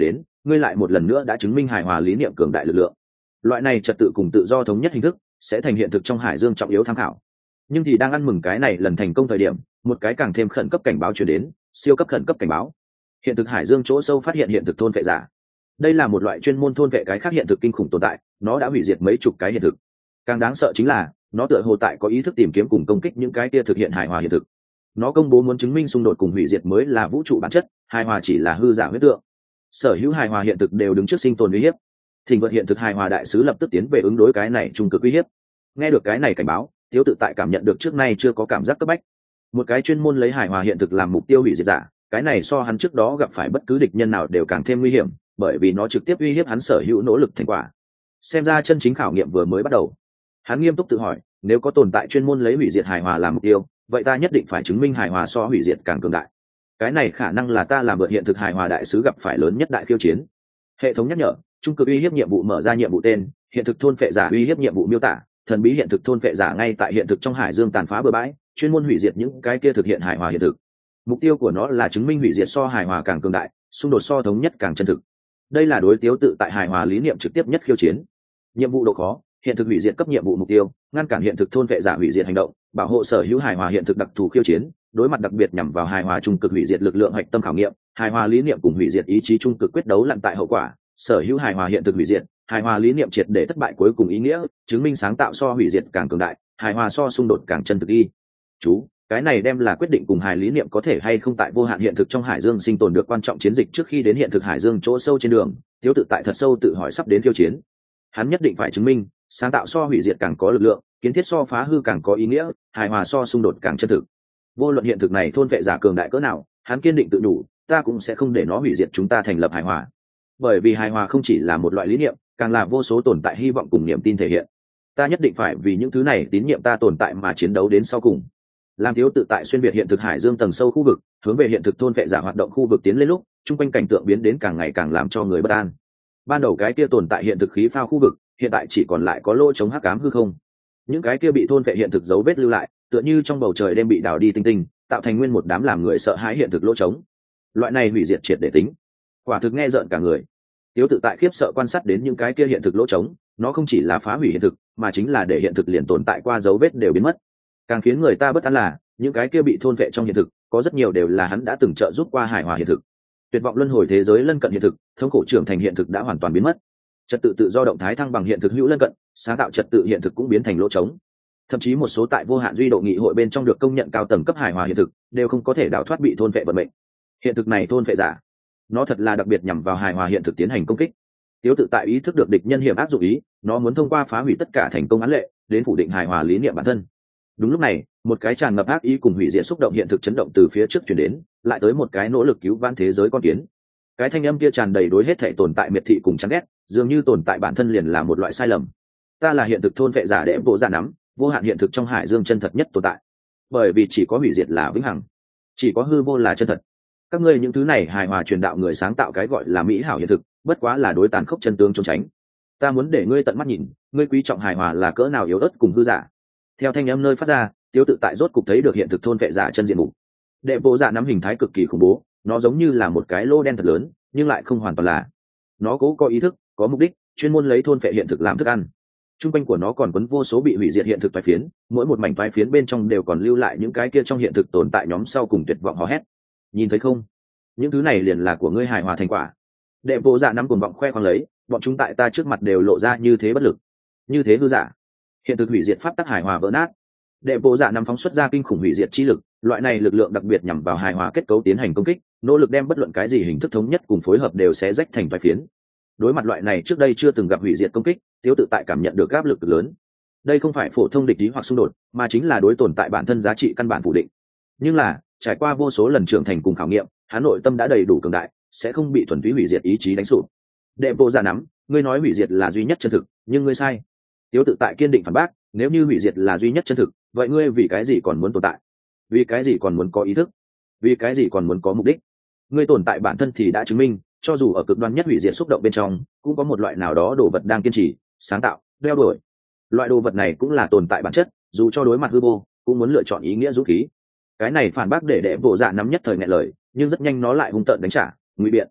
ngươi lại một lần nữa đã chứng minh hài hòa lý niệm cường đại lực lượng. Loại này trật tự cùng tự do thống nhất hình thức sẽ thành hiện thực trong hải dương trọng yếu tham khảo. Nhưng thì đang ăn mừng cái này lần thành công thời điểm, một cái càng thêm khẩn cấp cảnh báo truyền đến, siêu cấp khẩn cấp cảnh báo. Hiện thực hải dương chỗ sâu phát hiện hiện thực thôn phệ giả. Đây là một loại chuyên môn thôn phệ cái khác hiện thực kinh khủng tồn tại, nó đã hủy diệt mấy chục cái hiện thực. Càng đáng sợ chính là, nó tựa hồ tại có ý thức tìm kiếm cùng công kích những cái kia thực hiện hài hòa hiện thực. Nó công bố muốn chứng minh xung đột cùng hủy diệt mới là vũ trụ bản chất, hài hòa chỉ là hư giả huyết tượng. Sở hữu hài hòa hiện thực đều đứng trước sinh tồn uy hiếp. Thỉnh vận hiện thực hài hòa đại sứ lập tức tiến về ứng đối cái này trung cực uy hiếp. Nghe được cái này cảnh báo, Tiếu Tự Tại cảm nhận được trước nay chưa có cảm giác cấp bách. Một cái chuyên môn lấy hài hòa hiện thực làm mục tiêu hủy diệt giả, cái này so hắn trước đó gặp phải bất cứ địch nhân nào đều càng thêm nguy hiểm, bởi vì nó trực tiếp uy hiếp hắn sở hữu nỗ lực thành quả. Xem ra chân chính khảo nghiệm vừa mới bắt đầu. Hắn nghiêm túc tự hỏi, nếu có tồn tại chuyên môn lấy hủy diệt hài hòa làm mục tiêu, vậy ta nhất định phải chứng minh hài hòa so hủy diệt càng cường đại. Cái này khả năng là ta làm vượt hiện thực hài hòa đại sứ gặp phải lớn nhất đại khiêu chiến. Hệ thống nhắc nhở, trung cực uy hiếp nhiệm vụ mở ra nhiệm vụ tên, hiện thực thôn phệ giả uy hiếp nhiệm vụ miêu tả, thần bí hiện thực thôn phệ giả ngay tại hiện thực trong hải dương tàn phá bừa bãi, chuyên môn hủy diệt những cái kia thực hiện hài hòa hiện thực. Mục tiêu của nó là chứng minh hủy diệt so hài hòa càng cường đại, xung đột so thống nhất càng chân thực. Đây là đối Tiếu Tự Tại hài hòa lý niệm trực tiếp nhất khiêu chiến. Nhiệm vụ độ khó, hiện thực hủy diệt cấp nhiệm vụ mục tiêu, ngăn cản hiện thực thôn phệ giả hủy diệt hành động, bảo hộ sở hữu hài hòa hiện thực đặc thù khiêu chiến, đối mặt đặc biệt nhằm vào hài hòa trung cực hủy diệt lực lượng hạch tâm khảo nghiệm, hài hòa lý niệm cùng hủy diệt ý chí trung cực quyết đấu lặn tại hậu quả, sở hữu hài hòa hiện thực hủy diệt, hài hòa lý niệm triệt để thất bại cuối cùng ý nghĩa, chứng minh sáng tạo so hủy diệt càng cường đại, hài hòa so xung đột càng chân thực y. Chú, cái này đem là quyết định cùng hài lý niệm có thể hay không tại vô hạn hiện thực trong hải dương sinh tồn được quan trọng chiến dịch trước khi đến hiện thực hải dương chỗ sâu trên đường. Tiếu Tự Tại thật sâu tự hỏi sắp đến khiêu chiến. Hắn nhất định phải chứng minh, sáng tạo so hủy diệt càng có lực lượng, kiến thiết so phá hư càng có ý nghĩa, hài hòa so xung đột càng chân thực. Vô luận hiện thực này thôn vệ giả cường đại cỡ nào, hắn kiên định tự đủ, ta cũng sẽ không để nó hủy diệt chúng ta thành lập hài hòa. Bởi vì hài hòa không chỉ là một loại lý niệm, càng là vô số tồn tại hy vọng cùng niềm tin thể hiện. Ta nhất định phải vì những thứ này tín nhiệm ta tồn tại mà chiến đấu đến sau cùng. Làm Tiếu Tự Tại xuyên việt hiện thực hải dương tầng sâu khu vực, hướng về hiện thực thôn vệ giả hoạt động khu vực tiến lên lúc, trung quanh cảnh tượng biến đến càng ngày càng làm cho người bất an. Ban đầu cái kia tồn tại hiện thực khí phao khu vực, hiện tại chỉ còn lại có lỗ chống hắc ám hư không. Những cái kia bị thôn vệ hiện thực dấu vết lưu lại, tựa như trong bầu trời đêm bị đào đi tinh tinh, tạo thành nguyên một đám làm người sợ hãi hiện thực lỗ trống. Loại này hủy diệt triệt để tính, quả thực nghe rợn cả người. Tiếu Tự Tại khiếp sợ quan sát đến những cái kia hiện thực lỗ trống, nó không chỉ là phá hủy hiện thực, mà chính là để hiện thực liền tồn tại qua dấu vết đều biến mất. Càng khiến người ta bất an là, những cái kia bị thôn vệ trong hiện thực, có rất nhiều đều là hắn đã từng trợ giúp qua hài hòa hiện thực. Tuyệt vọng luân hồi thế giới lân cận hiện thực, thống khổ trưởng thành hiện thực đã hoàn toàn biến mất. Trật tự tự do động thái thăng bằng hiện thực hữu lân cận, sáng tạo trật tự hiện thực cũng biến thành lỗ trống. Thậm chí một số tại vô hạn duy độ nghị hội bên trong được công nhận cao tầng cấp hài hòa hiện thực, đều không có thể đào thoát bị thôn vệ vận mệnh. Hiện thực này thôn vệ giả, nó thật là đặc biệt nhằm vào hài hòa hiện thực tiến hành công kích. Tiếu Tự Tại ý thức được địch nhân hiểm áp dụng ý, nó muốn thông qua phá hủy tất cả thành công án lệ, đến phủ định hài hòa lý niệm bản thân. Đúng lúc này, một cái tràn ngập ác ý cùng hủy diệt xúc động hiện thực chấn động từ phía trước chuyển đến, lại tới một cái nỗ lực cứu vãn thế giới con kiến. Cái thanh âm kia tràn đầy đối hết thể tồn tại miệt thị cùng chán ghét, dường như tồn tại bản thân liền là một loại sai lầm. Ta là hiện thực thôn vệ giả đệ bộ giả nắm, vô hạn hiện thực trong hải dương chân thật nhất tồn tại. Bởi vì chỉ có hủy diệt là vĩnh hằng, chỉ có hư vô là chân thật. Các ngươi những thứ này hài hòa truyền đạo người sáng tạo cái gọi là mỹ hảo hiện thực, bất quá là đối tàn khốc chân tướng trốn tránh. Ta muốn để ngươi tận mắt nhìn, ngươi quý trọng hài hòa là cỡ nào yếu ớt cùng hư giả. Theo thanh âm nơi phát ra, Tiếu Tự Tại rốt cục thấy được hiện thực thôn vệ giả chân diện mục. Đệ bộ giả nắm hình thái cực kỳ khủng bố, nó giống như là một cái lô đen thật lớn, nhưng lại không hoàn toàn là. Nó cố có ý thức, có mục đích, chuyên môn lấy thôn vệ hiện thực làm thức ăn. Trung quanh của nó còn quấn vô số bị hủy diệt hiện thực toái phiến, mỗi một mảnh toái phiến bên trong đều còn lưu lại những cái kia trong hiện thực tồn tại nhóm sau cùng tuyệt vọng hò hét. Nhìn thấy không? Những thứ này liền là của ngươi hài hòa thành quả. Đệ bộ giả nắm cuồng vọng khoe khoang lấy, bọn chúng tại ta trước mặt đều lộ ra như thế bất lực, như thế hư giả. Hiện thực hủy diệt pháp tắc hài hòa vỡ nát. Đệ bộ giả nắm phóng xuất ra kinh khủng hủy diệt chi lực, loại này lực lượng đặc biệt nhằm vào hài hòa kết cấu tiến hành công kích, nỗ lực đem bất luận cái gì hình thức thống nhất cùng phối hợp đều sẽ rách thành vài phiến. Đối mặt loại này trước đây chưa từng gặp hủy diệt công kích, Tiếu Tự Tại cảm nhận được áp lực lớn. Đây không phải phổ thông địch ý hoặc xung đột, mà chính là đối tồn tại bản thân giá trị căn bản phủ định. Nhưng là, trải qua vô số lần trưởng thành cùng khảo nghiệm, hắn nội tâm đã đầy đủ cường đại, sẽ không bị thuần túy hủy diệt ý chí đánh sụp. Đệ bộ giả nắm, ngươi nói hủy diệt là duy nhất chân thực, nhưng ngươi sai. Tiếu Tự Tại kiên định phản bác, nếu như hủy diệt là duy nhất chân thực, vậy ngươi vì cái gì còn muốn tồn tại? Vì cái gì còn muốn có ý thức? Vì cái gì còn muốn có mục đích? Ngươi tồn tại bản thân thì đã chứng minh, cho dù ở cực đoan nhất hủy diệt xúc động bên trong, cũng có một loại nào đó đồ vật đang kiên trì, sáng tạo, đeo đuổi. Loại đồ vật này cũng là tồn tại bản chất, dù cho đối mặt hư vô, cũng muốn lựa chọn ý nghĩa dũng khí. Cái này phản bác để đệ bộ dạ nắm nhất thời nghẹn lời, nhưng rất nhanh nó lại hung tợn đánh trả, ngụy biện.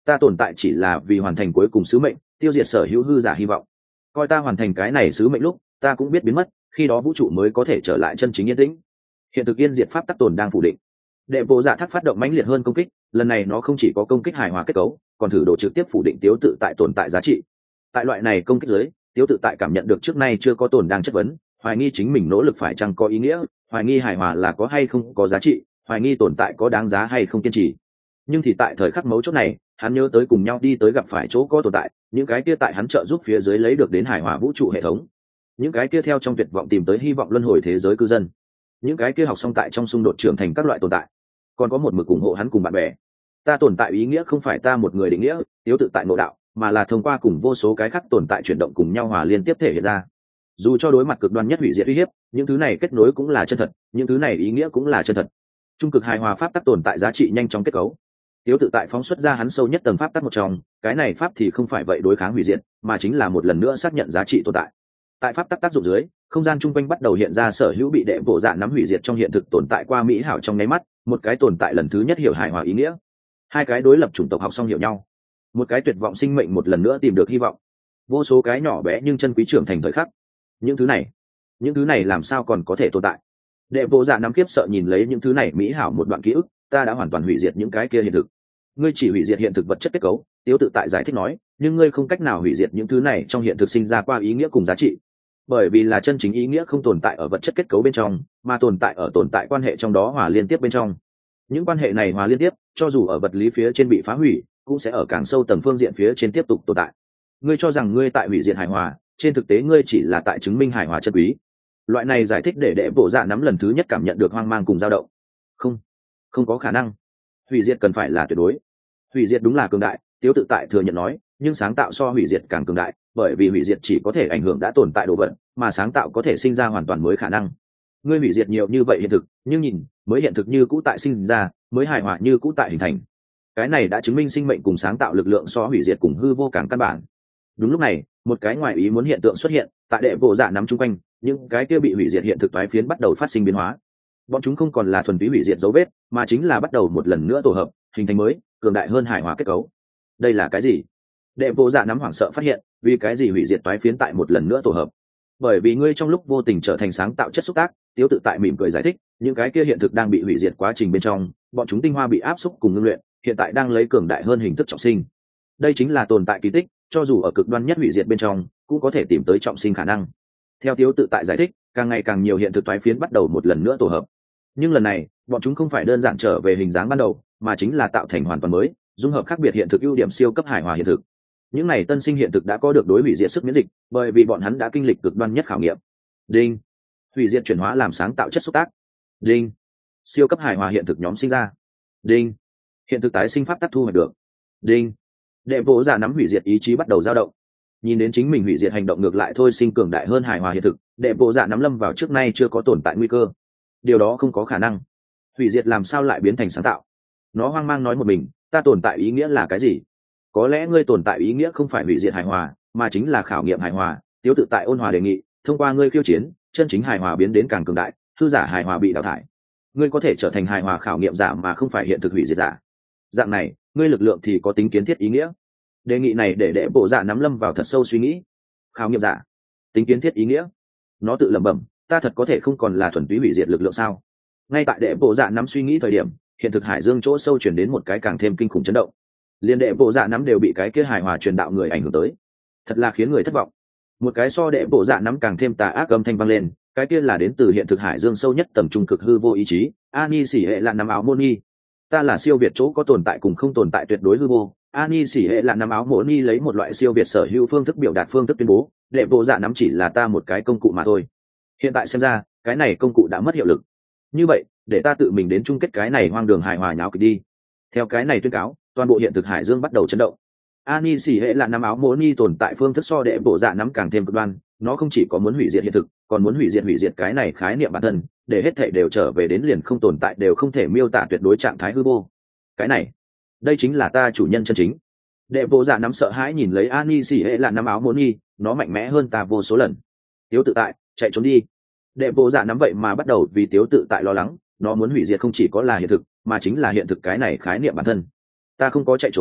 ta tồn tại chỉ là vì hoàn thành cuối cùng sứ mệnh, tiêu diệt sở hữu hư giả hy vọng. Coi ta hoàn thành cái này sứ mệnh lúc, ta cũng biết biến mất, khi đó vũ trụ mới có thể trở lại chân chính yên tĩnh. Hiện thực yên diệt pháp tắc tồn đang phủ định. Đệ bộ dạ thác phát động mãnh liệt hơn công kích, lần này nó không chỉ có công kích hài hòa kết cấu, còn thử đồ trực tiếp phủ định tiếu tự tại tồn tại giá trị. Tại loại này công kích dưới, tiếu tự tại cảm nhận được trước nay chưa có tồn đang chất vấn, hoài nghi chính mình nỗ lực phải chăng có ý nghĩa, hoài nghi hài hòa là có hay không có giá trị, hoài nghi tồn tại có đáng giá hay không kiên trì. Nhưng thì tại thời khắc mấu chốt này, hắn nhớ tới cùng nhau đi tới gặp phải chỗ có tồn tại, những cái kia tại hắn trợ giúp phía dưới lấy được đến hài hòa vũ trụ hệ thống, những cái kia theo trong tuyệt vọng tìm tới hy vọng luân hồi thế giới cư dân, những cái kia học xong tại trong xung đột trưởng thành các loại tồn tại, còn có một mực ủng hộ hắn cùng bạn bè. Ta tồn tại ý nghĩa không phải ta một người định nghĩa, tiếu tự tại nội đạo, mà là thông qua cùng vô số cái khác tồn tại chuyển động cùng nhau hòa liên tiếp thể hiện ra. Dù cho đối mặt cực đoan nhất hủy diệt uy hiếp, những thứ này kết nối cũng là chân thật, những thứ này ý nghĩa cũng là chân thật. Trung cực hài hòa pháp tắc tồn tại giá trị nhanh chóng kết cấu. Tiếu tự tại phóng xuất ra hắn sâu nhất tầng pháp tắc một trong, cái này pháp thì không phải vậy đối kháng hủy diệt, mà chính là một lần nữa xác nhận giá trị tồn tại. Tại pháp tắc tác dụng dưới, không gian chung quanh bắt đầu hiện ra sở hữu bị đệ bộ dạ nắm hủy diệt trong hiện thực tồn tại qua mỹ hảo trong nháy mắt, một cái tồn tại lần thứ nhất hiểu hài hòa ý nghĩa, hai cái đối lập chủng tộc học xong hiểu nhau, một cái tuyệt vọng sinh mệnh một lần nữa tìm được hy vọng, vô số cái nhỏ bé nhưng chân quý trưởng thành thời khắc. Những thứ này, những thứ này làm sao còn có thể tồn tại? Đệ bộ dạ nắm kiếp sợ nhìn lấy những thứ này mỹ hảo một đoạn ký ức, ta đã hoàn toàn hủy diệt những cái kia hiện thực. Ngươi chỉ hủy diệt hiện thực vật chất kết cấu, Tiếu tự tại giải thích nói, nhưng ngươi không cách nào hủy diệt những thứ này trong hiện thực sinh ra qua ý nghĩa cùng giá trị, bởi vì là chân chính ý nghĩa không tồn tại ở vật chất kết cấu bên trong, mà tồn tại ở tồn tại quan hệ trong đó hòa liên tiếp bên trong. Những quan hệ này hòa liên tiếp, cho dù ở vật lý phía trên bị phá hủy, cũng sẽ ở càng sâu tầng phương diện phía trên tiếp tục tồn tại. Ngươi cho rằng ngươi tại hủy diệt hài hòa, trên thực tế ngươi chỉ là tại chứng minh hài hòa chân quý. Loại này giải thích để đệ bộ dạ nắm lần thứ nhất cảm nhận được hoang mang cùng dao động. Không, không có khả năng. Hủy diệt cần phải là tuyệt đối. Hủy diệt đúng là cường đại, Tiếu tự tại thừa nhận nói, nhưng sáng tạo so hủy diệt càng cường đại, bởi vì hủy diệt chỉ có thể ảnh hưởng đã tồn tại đồ vật, mà sáng tạo có thể sinh ra hoàn toàn mới khả năng. Ngươi hủy diệt nhiều như vậy hiện thực, nhưng nhìn, mới hiện thực như cũ tại sinh ra, mới hài hòa như cũ tại hình thành. Cái này đã chứng minh sinh mệnh cùng sáng tạo lực lượng so hủy diệt cùng hư vô càng căn bản. Đúng lúc này, một cái ngoài ý muốn hiện tượng xuất hiện, tại đệ bộ dạ nắm chung quanh, những cái kia bị hủy diệt hiện thực toái phiến bắt đầu phát sinh biến hóa. Bọn chúng không còn là thuần túy hủy diệt dấu vết, mà chính là bắt đầu một lần nữa tổ hợp, hình thành mới, cường đại hơn hài hòa kết cấu. Đây là cái gì? Đệ bộ dạ nắm hoảng sợ phát hiện, vì cái gì hủy diệt toái phiến tại một lần nữa tổ hợp? Bởi vì ngươi trong lúc vô tình trở thành sáng tạo chất xúc tác. Tiếu tự tại mỉm cười giải thích, những cái kia hiện thực đang bị hủy diệt quá trình bên trong, bọn chúng tinh hoa bị áp xúc cùng ngưng luyện, hiện tại đang lấy cường đại hơn hình thức trọng sinh. Đây chính là tồn tại kỳ tích, cho dù ở cực đoan nhất hủy diệt bên trong, cũng có thể tìm tới trọng sinh khả năng. Theo Tiếu tự tại giải thích, càng ngày càng nhiều hiện thực toái phiến bắt đầu một lần nữa tổ hợp. Nhưng lần này, bọn chúng không phải đơn giản trở về hình dáng ban đầu, mà chính là tạo thành hoàn toàn mới, dung hợp khác biệt hiện thực ưu điểm siêu cấp hài hòa hiện thực. Những này tân sinh hiện thực đã có được đối hủy diệt sức miễn dịch, bởi vì bọn hắn đã kinh lịch cực đoan nhất khảo nghiệm. Đinh, hủy diệt chuyển hóa làm sáng tạo chất xúc tác. Đinh, siêu cấp hài hòa hiện thực nhóm sinh ra. Đinh, hiện thực tái sinh pháp tắc thu hoạch được. Đinh, đệ bộ dạ nắm hủy diệt ý chí bắt đầu dao động. Nhìn đến chính mình hủy diệt hành động ngược lại thôi sinh cường đại hơn hài hòa hiện thực, đệ bộ dạ nắm lâm vào trước nay chưa có tồn tại nguy cơ. Điều đó không có khả năng. Hủy diệt làm sao lại biến thành sáng tạo? Nó hoang mang nói một mình, ta tồn tại ý nghĩa là cái gì? Có lẽ ngươi tồn tại ý nghĩa không phải hủy diệt hài hòa, mà chính là khảo nghiệm hài hòa. Tiếu tự tại ôn hòa đề nghị, thông qua ngươi khiêu chiến, chân chính hài hòa biến đến càng cường đại, hư giả hài hòa bị đào thải. Ngươi có thể trở thành hài hòa khảo nghiệm giả mà không phải hiện thực hủy diệt giả. Dạng này, ngươi lực lượng thì có tính kiến thiết ý nghĩa. Đề nghị này để đệ bộ dạ nắm lâm vào thật sâu suy nghĩ. Khảo nghiệm giả, tính kiến thiết ý nghĩa. Nó tự lẩm bẩm, ta thật có thể không còn là thuần túy hủy diệt lực lượng sao? Ngay tại đệ bộ dạ nắm suy nghĩ thời điểm, hiện thực hải dương chỗ sâu chuyển đến một cái càng thêm kinh khủng chấn động. Liên đệ bộ dạ nắm đều bị cái kia hài hòa truyền đạo người ảnh hưởng tới, thật là khiến người thất vọng. Một cái so đệ bộ dạ nắm càng thêm tà ác âm thanh vang lên, cái kia là đến từ hiện thực hải dương sâu nhất tầm trung cực hư vô ý chí. Ani xỉ hệ là nắm áo môn nghi, ta là siêu việt chỗ có tồn tại cùng không tồn tại tuyệt đối hư vô. Ani xỉ hệ là nắm áo môn nghi lấy một loại siêu việt sở hữu phương thức biểu đạt phương thức tuyên bố, đệ bộ dạ nắm chỉ là ta một cái công cụ mà thôi. Hiện tại xem ra, cái này công cụ đã mất hiệu lực. Như vậy, để ta tự mình đến chung kết cái này hoang đường hài hòa nháo kịch đi. Theo cái này tuyên cáo, toàn bộ hiện thực hải dương bắt đầu chấn động. Ani xỉ hệ là nắm áo môn nghi tồn tại phương thức so đệ bộ dạ nắm càng thêm cực đoan, nó không chỉ có muốn hủy diệt hiện thực, còn muốn hủy diệt hủy diệt cái này khái niệm bản thân, để hết thảy đều trở về đến liền không tồn tại đều không thể miêu tả tuyệt đối trạng thái hư vô. Cái này, đây chính là ta chủ nhân chân chính. Đệ bộ dạ nắm sợ hãi nhìn lấy Ani xỉ hệ là nắm áo môn nghi, nó mạnh mẽ hơn ta vô số lần. Tiếu tự tại, chạy trốn đi. Đệ bộ dạ nắm vậy mà bắt đầu vì tiếu tự tại lo lắng, nó muốn hủy diệt không chỉ có là hiện thực, mà chính là hiện thực cái này khái niệm bản thân. Ta không có chạy trốn,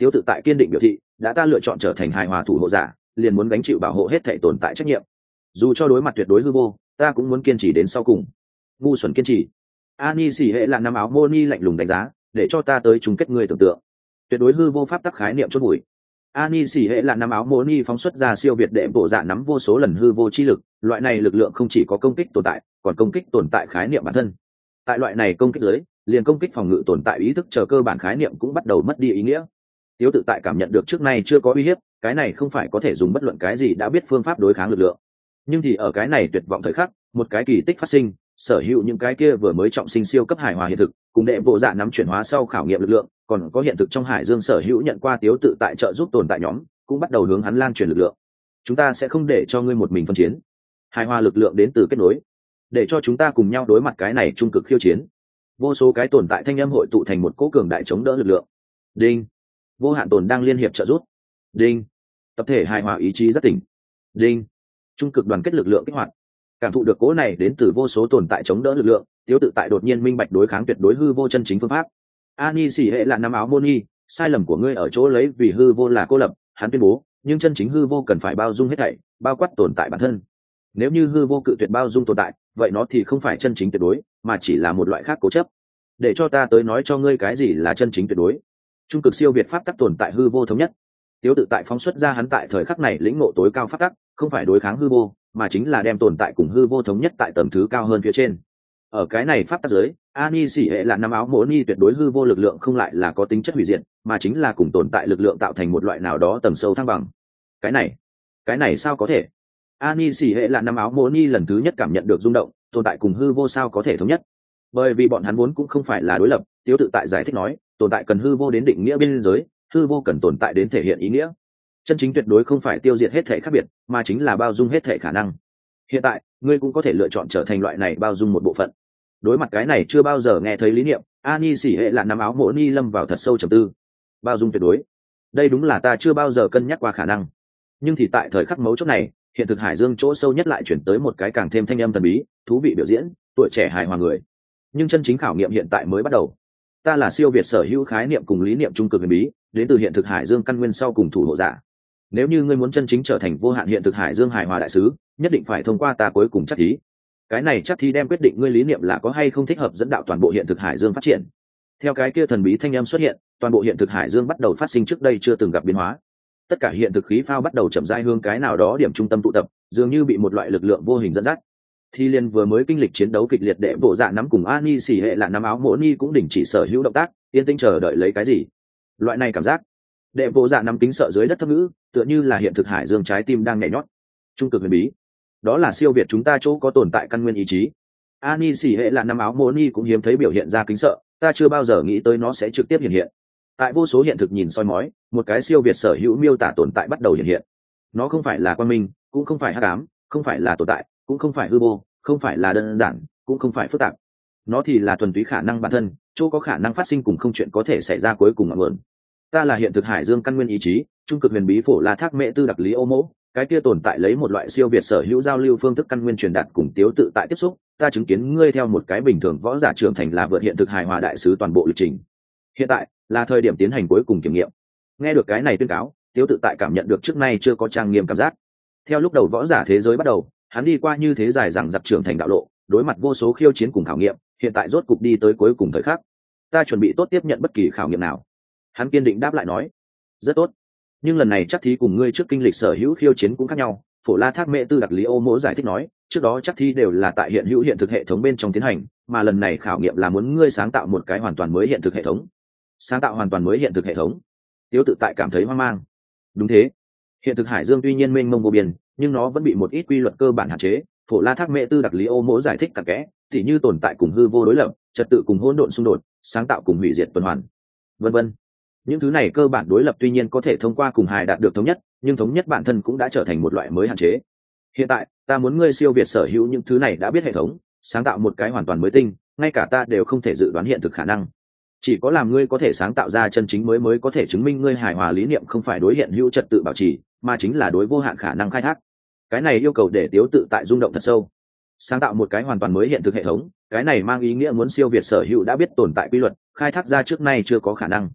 Tiếu tự tại kiên định biểu thị, đã ta lựa chọn trở thành hài hòa thủ hộ giả, liền muốn gánh chịu bảo hộ hết thể tồn tại trách nhiệm. Dù cho đối mặt tuyệt đối hư vô, ta cũng muốn kiên trì đến sau cùng. Ngu xuẩn kiên trì. Ani xỉ hệ là năm áo Moni lạnh lùng đánh giá, để cho ta tới chung kết người tưởng tượng. Tuyệt đối hư vô pháp tắc khái niệm chốt bụi. Ani xỉ hệ là năm áo Moni phóng xuất ra siêu việt đệ bộ dạ nắm vô số lần hư vô chi lực, loại này lực lượng không chỉ có công kích tồn tại, còn công kích tồn tại khái niệm bản thân. Tại loại này công kích dưới, liền công kích phòng ngự tồn tại ý thức chờ cơ bản khái niệm cũng bắt đầu mất đi ý nghĩa. Tiếu tự tại cảm nhận được trước nay chưa có uy hiếp, cái này không phải có thể dùng bất luận cái gì đã biết phương pháp đối kháng lực lượng. Nhưng thì ở cái này tuyệt vọng thời khắc, một cái kỳ tích phát sinh, sở hữu những cái kia vừa mới trọng sinh siêu cấp hài hòa hiện thực, cùng đệ bộ dạ nắm chuyển hóa sau khảo nghiệm lực lượng, còn có hiện thực trong hải dương sở hữu nhận qua Tiếu tự tại trợ giúp tồn tại nhóm, cũng bắt đầu hướng hắn lan truyền lực lượng. Chúng ta sẽ không để cho ngươi một mình phân chiến. Hài hòa lực lượng đến từ kết nối, để cho chúng ta cùng nhau đối mặt cái này trung cực khiêu chiến. Vô số cái tồn tại thanh âm hội tụ thành một cỗ cường đại chống đỡ lực lượng. Đinh, vô hạn tồn đang liên hiệp trợ giúp. Đinh, tập thể hài hòa ý chí rất tỉnh. Đinh, trung cực đoàn kết lực lượng kích hoạt. Cảm thụ được cỗ này đến từ vô số tồn tại chống đỡ lực lượng, Tiếu tự tại đột nhiên minh bạch đối kháng tuyệt đối hư vô chân chính phương pháp. Ani xỉ hệ là năm áo Moni, sai lầm của ngươi ở chỗ lấy vì hư vô là cô lập, hắn tuyên bố, nhưng chân chính hư vô cần phải bao dung hết thảy, bao quát tồn tại bản thân. Nếu như hư vô cự tuyệt bao dung tồn tại, vậy nó thì không phải chân chính tuyệt đối, mà chỉ là một loại khác cố chấp. Để cho ta tới nói cho ngươi cái gì là chân chính tuyệt đối. Trung cực siêu việt pháp tắc tồn tại hư vô thống nhất. Tiếu tự tại phóng xuất ra hắn tại thời khắc này lĩnh ngộ tối cao pháp tắc, không phải đối kháng hư vô, mà chính là đem tồn tại cùng hư vô thống nhất tại tầng thứ cao hơn phía trên. Ở cái này pháp tắc giới, Ani xỉ hệ là năm áo Moni tuyệt đối hư vô lực lượng không lại là có tính chất hủy diệt, mà chính là cùng tồn tại lực lượng tạo thành một loại nào đó tầng sâu thăng bằng. Cái này, cái này sao có thể? Ani xỉ hệ là năm áo Moni lần thứ nhất cảm nhận được rung động, tồn tại cùng hư vô sao có thể thống nhất? Bởi vì bọn hắn vốn cũng không phải là đối lập. Tiếu tự tại giải thích nói, tồn tại cần hư vô đến định nghĩa biên giới, hư vô cần tồn tại đến thể hiện ý nghĩa. Chân chính tuyệt đối không phải tiêu diệt hết thể khác biệt, mà chính là bao dung hết thể khả năng. Hiện tại, ngươi cũng có thể lựa chọn trở thành loại này bao dung một bộ phận. Đối mặt cái này chưa bao giờ nghe thấy lý niệm, Ani xỉ hệ là năm áo Moni lâm vào thật sâu trầm tư. Bao dung tuyệt đối, đây đúng là ta chưa bao giờ cân nhắc qua khả năng. Nhưng thì tại thời khắc mấu chốt này, hiện thực hải dương chỗ sâu nhất lại chuyển tới một cái càng thêm thanh âm thần bí, thú vị biểu diễn, tuổi trẻ hài hòa người. Nhưng chân chính khảo nghiệm hiện tại mới bắt đầu. Ta là siêu việt sở hữu khái niệm cùng lý niệm trung cực huyền bí, đến từ hiện thực hải dương căn nguyên sau cùng thủ hộ giả. Nếu như ngươi muốn chân chính trở thành vô hạn hiện thực hải dương hài hòa đại sứ, nhất định phải thông qua ta cuối cùng chắc thí. Cái này chắc thí đem quyết định ngươi lý niệm là có hay không thích hợp dẫn đạo toàn bộ hiện thực hải dương phát triển. Theo cái kia thần bí thanh âm xuất hiện, toàn bộ hiện thực hải dương bắt đầu phát sinh trước đây chưa từng gặp biến hóa. Tất cả hiện thực khí phao bắt đầu chậm rãi hướng cái nào đó điểm trung tâm tụ tập, dường như bị một loại lực lượng vô hình dẫn dắt. Thi liên vừa mới kinh lịch chiến đấu kịch liệt, đệ bộ dạ nắm cùng Ani xỉ hệ là năm áo Moni cũng đình chỉ sở hữu động tác, yên tĩnh chờ đợi lấy cái gì. Loại này cảm giác, đệ bộ dạ nắm kính sợ dưới đất thấp ngữ, tựa như là hiện thực hải dương trái tim đang nhảy nhót. Trung cực huyền bí, đó là siêu việt chúng ta chỗ có tồn tại căn nguyên ý chí. Ani xỉ hệ là năm áo Moni cũng hiếm thấy biểu hiện ra kính sợ, ta chưa bao giờ nghĩ tới nó sẽ trực tiếp hiện hiện. Tại vô số hiện thực nhìn soi mói, một cái siêu việt sở hữu miêu tả tồn tại bắt đầu hiện hiện. Nó không phải là quang minh, cũng không phải hắc ám, không phải là tồn tại, cũng không phải hư vô, không phải là đơn giản, cũng không phải phức tạp. Nó thì là thuần túy khả năng bản thân, chỗ có khả năng phát sinh cùng không chuyện có thể xảy ra cuối cùng ngọn nguồn. Ta là hiện thực hải dương căn nguyên ý chí, trung cực huyền bí phổ la thác mẹ tư đặc lý ô mỗ, cái kia tồn tại lấy một loại siêu việt sở hữu giao lưu phương thức căn nguyên truyền đạt cùng Tiếu tự tại tiếp xúc. Ta chứng kiến ngươi theo một cái bình thường võ giả trưởng thành là vượt hiện thực hài hòa đại sứ toàn bộ lịch trình. Hiện tại là thời điểm tiến hành cuối cùng kiểm nghiệm. Nghe được cái này tuyên cáo, Tiếu tự tại cảm nhận được trước nay chưa có trang nghiêm cảm giác. Theo lúc đầu võ giả thế giới bắt đầu, hắn đi qua như thế dài rằng giặc trưởng thành đạo lộ, đối mặt vô số khiêu chiến cùng khảo nghiệm, hiện tại rốt cục đi tới cuối cùng thời khắc. Ta chuẩn bị tốt tiếp nhận bất kỳ khảo nghiệm nào. Hắn kiên định đáp lại nói. Rất tốt. Nhưng lần này chắc thí cùng ngươi trước kinh lịch sở hữu khiêu chiến cũng khác nhau. Phổ la thác mẹ tư đặc lý ô mỗ giải thích nói, trước đó chắc thí đều là tại hiện hữu hiện thực hệ thống bên trong tiến hành, mà lần này khảo nghiệm là muốn ngươi sáng tạo một cái hoàn toàn mới hiện thực hệ thống. Sáng tạo hoàn toàn mới hiện thực hệ thống. Tiếu tự tại cảm thấy hoang mang. Đúng thế, hiện thực hải dương tuy nhiên mênh mông vô biên, nhưng nó vẫn bị một ít quy luật cơ bản hạn chế. Phổ la thác mẹ tư đặc lý ô mỗ giải thích cặn kẽ, tỉ như tồn tại cùng hư vô đối lập, trật tự cùng hỗn độn xung đột, sáng tạo cùng hủy diệt tuần hoàn, vân vân. Những thứ này cơ bản đối lập tuy nhiên có thể thông qua cùng hài đạt được thống nhất, nhưng thống nhất bản thân cũng đã trở thành một loại mới hạn chế. Hiện tại ta muốn ngươi siêu việt sở hữu những thứ này đã biết hệ thống, sáng tạo một cái hoàn toàn mới tinh, ngay cả ta đều không thể dự đoán hiện thực khả năng. Chỉ có làm ngươi có thể sáng tạo ra chân chính mới mới có thể chứng minh ngươi hài hòa lý niệm không phải đối hiện hữu trật tự bảo trì, mà chính là đối vô hạn khả năng khai thác. Cái này yêu cầu để Tiếu tự tại rung động thật sâu. Sáng tạo một cái hoàn toàn mới hiện thực hệ thống, cái này mang ý nghĩa muốn siêu việt sở hữu đã biết tồn tại quy luật, khai thác ra trước nay chưa có khả năng.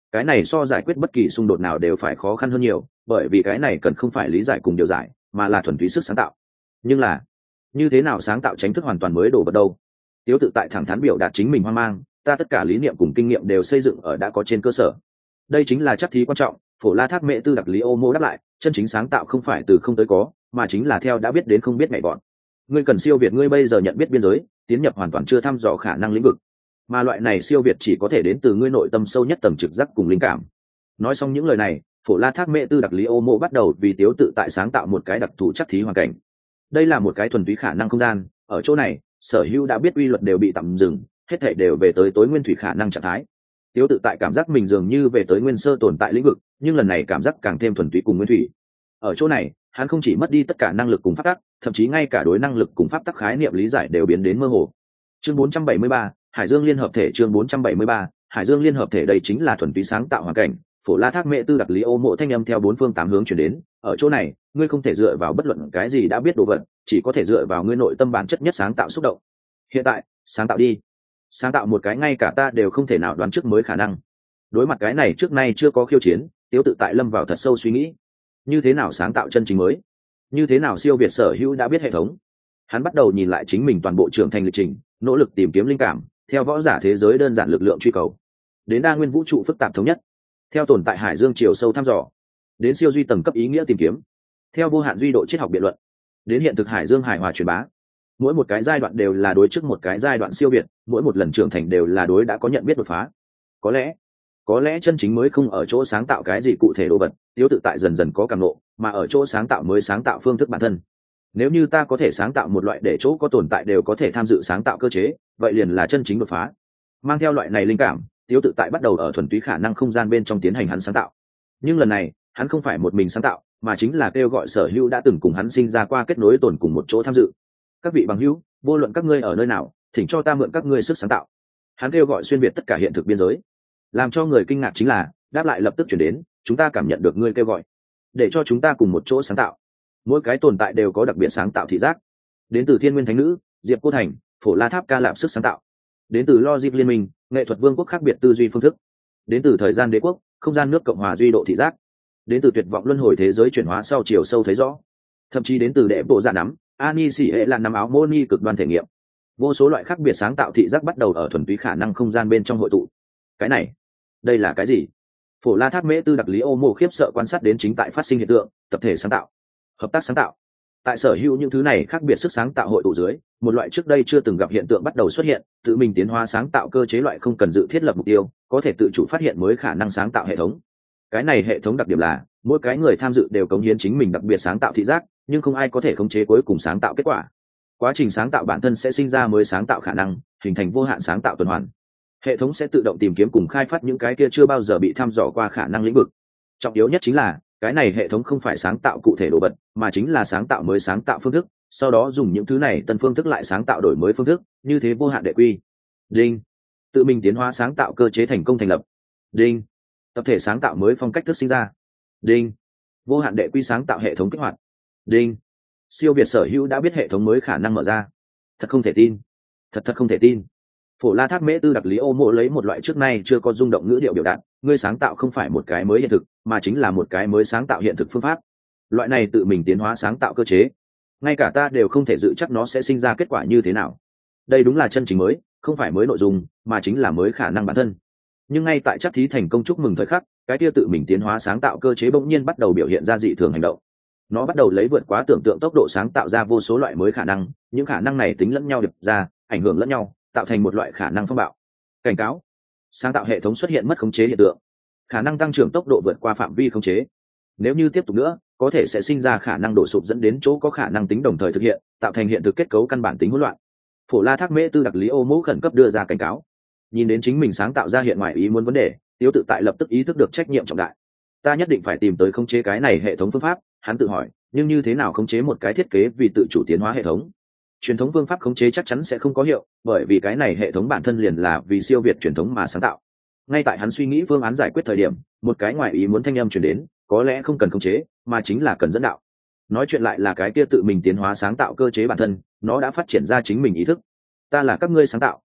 cái này so giải quyết bất kỳ xung đột nào đều phải khó khăn hơn nhiều, bởi vì cái này cần không phải lý giải cùng điều giải, mà là thuần túy sức sáng tạo. Nhưng là như thế nào sáng tạo tránh thức hoàn toàn mới đồ vật đâu? Tiếu tự tại thẳng thắn biểu đạt chính mình hoang mang, ta tất cả lý niệm cùng kinh nghiệm đều xây dựng ở đã có trên cơ sở. Đây chính là chắc thí quan trọng. Phổ La Thác Mễ Tư Đặc Lý Ô Mô đáp lại, chân chính sáng tạo không phải từ không tới có, mà chính là theo đã biết đến không biết mẹ bọn. Ngươi cần siêu việt ngươi bây giờ nhận biết biên giới, tiến nhập hoàn toàn chưa thăm dò khả năng lĩnh vực, mà loại này siêu việt chỉ có thể đến từ ngươi nội tâm sâu nhất tầng trực giác cùng linh cảm. Nói xong những lời này, Phổ La Thác Mễ Tư Đặc Lý Ô Mô bắt đầu vì Tiếu tự tại sáng tạo một cái đặc thù chắc thí hoàn cảnh. Đây là một cái thuần túy khả năng không gian, ở chỗ này, sở hữu đã biết uy luật đều bị tạm dừng, hết thảy đều về tới tối nguyên thủy khả năng trạng thái. Tiếu tự tại cảm giác mình dường như về tới nguyên sơ tồn tại lĩnh vực, nhưng lần này cảm giác càng thêm thuần túy cùng nguyên thủy. Ở chỗ này, hắn không chỉ mất đi tất cả năng lực cùng pháp tắc, thậm chí ngay cả đối năng lực cùng pháp tắc khái niệm lý giải đều biến đến mơ hồ. Chương bốn trăm bảy mươi ba, Hải Dương Liên Hợp Thể. Chương bốn trăm bảy mươi ba, Hải Dương Liên Hợp Thể. Đây chính là thuần túy sáng tạo hoàn cảnh. Phổ La Thác Mễ Tư Đặc Lý Ô Mộ thanh âm theo bốn phương tám hướng truyền đến. Ở chỗ này, ngươi không thể dựa vào bất luận cái gì đã biết đồ vật, chỉ có thể dựa vào ngươi nội tâm bản chất nhất sáng tạo xúc động. Hiện tại, sáng tạo đi. Sáng tạo một cái ngay cả ta đều không thể nào đoán trước mới khả năng. Đối mặt cái này trước nay chưa có khiêu chiến, Tiếu tự tại lâm vào thật sâu suy nghĩ. Như thế nào sáng tạo chân chính mới? Như thế nào siêu việt sở hữu đã biết hệ thống? Hắn bắt đầu nhìn lại chính mình toàn bộ trưởng thành lịch trình, nỗ lực tìm kiếm linh cảm, theo võ giả thế giới đơn giản lực lượng truy cầu, đến đa nguyên vũ trụ phức tạp thống nhất, theo tồn tại hải dương chiều sâu thăm dò, đến siêu duy tầng cấp ý nghĩa tìm kiếm, theo vô hạn duy độ triết học biện luận, đến hiện thực hải dương hải hòa truyền bá. Mỗi một cái giai đoạn đều là đối trước một cái giai đoạn siêu việt, mỗi một lần trưởng thành đều là đối đã có nhận biết đột phá. Có lẽ, có lẽ chân chính mới không ở chỗ sáng tạo cái gì cụ thể đồ vật, Tiếu tự tại dần dần có cảm ngộ, mà ở chỗ sáng tạo mới sáng tạo phương thức bản thân. Nếu như ta có thể sáng tạo một loại để chỗ có tồn tại đều có thể tham dự sáng tạo cơ chế, vậy liền là chân chính đột phá. Mang theo loại này linh cảm, Tiếu tự tại bắt đầu ở thuần túy khả năng không gian bên trong tiến hành hắn sáng tạo. Nhưng lần này, hắn không phải một mình sáng tạo, mà chính là kêu gọi sở hữu đã từng cùng hắn sinh ra qua kết nối tồn cùng một chỗ tham dự. Các vị bằng hữu, vô luận các ngươi ở nơi nào, thỉnh cho ta mượn các ngươi sức sáng tạo. Hắn kêu gọi xuyên việt tất cả hiện thực biên giới. Làm cho người kinh ngạc chính là, đáp lại lập tức chuyển đến, chúng ta cảm nhận được ngươi kêu gọi, để cho chúng ta cùng một chỗ sáng tạo. Mỗi cái tồn tại đều có đặc biệt sáng tạo thị giác. Đến từ Thiên Nguyên Thánh Nữ, Diệp Cô Thành, Phổ La Tháp Ca Lạp sức sáng tạo. Đến từ Logic Liên Minh, nghệ thuật vương quốc khác biệt tư duy phương thức. Đến từ Thời gian Đế Quốc, không gian nước Cộng hòa duy độ thị giác. Đến từ Tuyệt vọng luân hồi thế giới chuyển hóa sau chiều sâu thấy rõ. Thậm chí đến từ Đệ Bộ Dạ nắm, Ani Sĩ hệ là nắm áo Moni cực đoan thể nghiệm. Vô số loại khác biệt sáng tạo thị giác bắt đầu ở thuần túy khả năng không gian bên trong hội tụ. Cái này, đây là cái gì? Phổ La Thác Mễ Tư Đặc Lý Ô Mộ khiếp sợ quan sát đến chính tại phát sinh hiện tượng, tập thể sáng tạo, hợp tác sáng tạo. Tại sở hữu những thứ này khác biệt sức sáng tạo hội tụ dưới, một loại trước đây chưa từng gặp hiện tượng bắt đầu xuất hiện, tự mình tiến hóa sáng tạo cơ chế loại không cần dự thiết lập mục tiêu, có thể tự chủ phát hiện mới khả năng sáng tạo hệ thống. Cái này hệ thống đặc điểm là, mỗi cái người tham dự đều cống hiến chính mình đặc biệt sáng tạo thị giác, nhưng không ai có thể khống chế cuối cùng sáng tạo kết quả. Quá trình sáng tạo bản thân sẽ sinh ra mới sáng tạo khả năng, hình thành vô hạn sáng tạo tuần hoàn. Hệ thống sẽ tự động tìm kiếm cùng khai phát những cái kia chưa bao giờ bị thăm dò qua khả năng lĩnh vực. Trọng yếu nhất chính là, cái này hệ thống không phải sáng tạo cụ thể đồ vật, mà chính là sáng tạo mới sáng tạo phương thức, sau đó dùng những thứ này tân phương thức lại sáng tạo đổi mới phương thức, như thế vô hạn đệ quy. Đinh. Tự mình tiến hóa sáng tạo cơ chế thành công thành lập. Đinh. Tập thể sáng tạo mới phong cách thức sinh ra. Đinh. Vô hạn đệ quy sáng tạo hệ thống kích hoạt. Đinh. Siêu việt sở hữu đã biết hệ thống mới khả năng mở ra. Thật không thể tin. Thật thật không thể tin. Phổ La Thác Mễ Tư Đặc Lý Ô Mộ lấy một loại trước nay chưa có rung động ngữ điệu biểu đạt, ngươi sáng tạo không phải một cái mới hiện thực, mà chính là một cái mới sáng tạo hiện thực phương pháp. Loại này tự mình tiến hóa sáng tạo cơ chế, ngay cả ta đều không thể dự chắc nó sẽ sinh ra kết quả như thế nào. Đây đúng là chân chính mới, không phải mới nội dung, mà chính là mới khả năng bản thân. Nhưng ngay tại chắc thí thành công chúc mừng thời khắc, cái kia tự mình tiến hóa sáng tạo cơ chế bỗng nhiên bắt đầu biểu hiện ra dị thường hành động. Nó bắt đầu lấy vượt quá tưởng tượng tốc độ sáng tạo ra vô số loại mới khả năng, những khả năng này tính lẫn nhau điệp ra, ảnh hưởng lẫn nhau, tạo thành một loại khả năng phong bạo. Cảnh cáo: sáng tạo hệ thống xuất hiện mất khống chế hiện tượng, khả năng tăng trưởng tốc độ vượt qua phạm vi khống chế. Nếu như tiếp tục nữa, có thể sẽ sinh ra khả năng đổ sụp dẫn đến chỗ có khả năng tính đồng thời thực hiện, tạo thành hiện thực kết cấu căn bản tính hỗn loạn. Phổ La Thác Mễ Tư Đặc Lý Ô Mộ khẩn cấp đưa ra cảnh cáo. Nhìn đến chính mình sáng tạo ra hiện ngoài ý muốn vấn đề, Tiếu tự tại lập tức ý thức được trách nhiệm trọng đại. Ta nhất định phải tìm tới khống chế cái này hệ thống phương pháp, hắn tự hỏi, nhưng như thế nào khống chế một cái thiết kế vì tự chủ tiến hóa hệ thống? Truyền thống phương pháp khống chế chắc chắn sẽ không có hiệu, bởi vì cái này hệ thống bản thân liền là vì siêu việt truyền thống mà sáng tạo. Ngay tại hắn suy nghĩ phương án giải quyết thời điểm, một cái ngoại ý muốn thanh âm truyền đến, có lẽ không cần khống chế, mà chính là cần dẫn đạo. Nói chuyện lại là cái kia tự mình tiến hóa sáng tạo cơ chế bản thân, nó đã phát triển ra chính mình ý thức. Ta là các ngươi sáng tạo,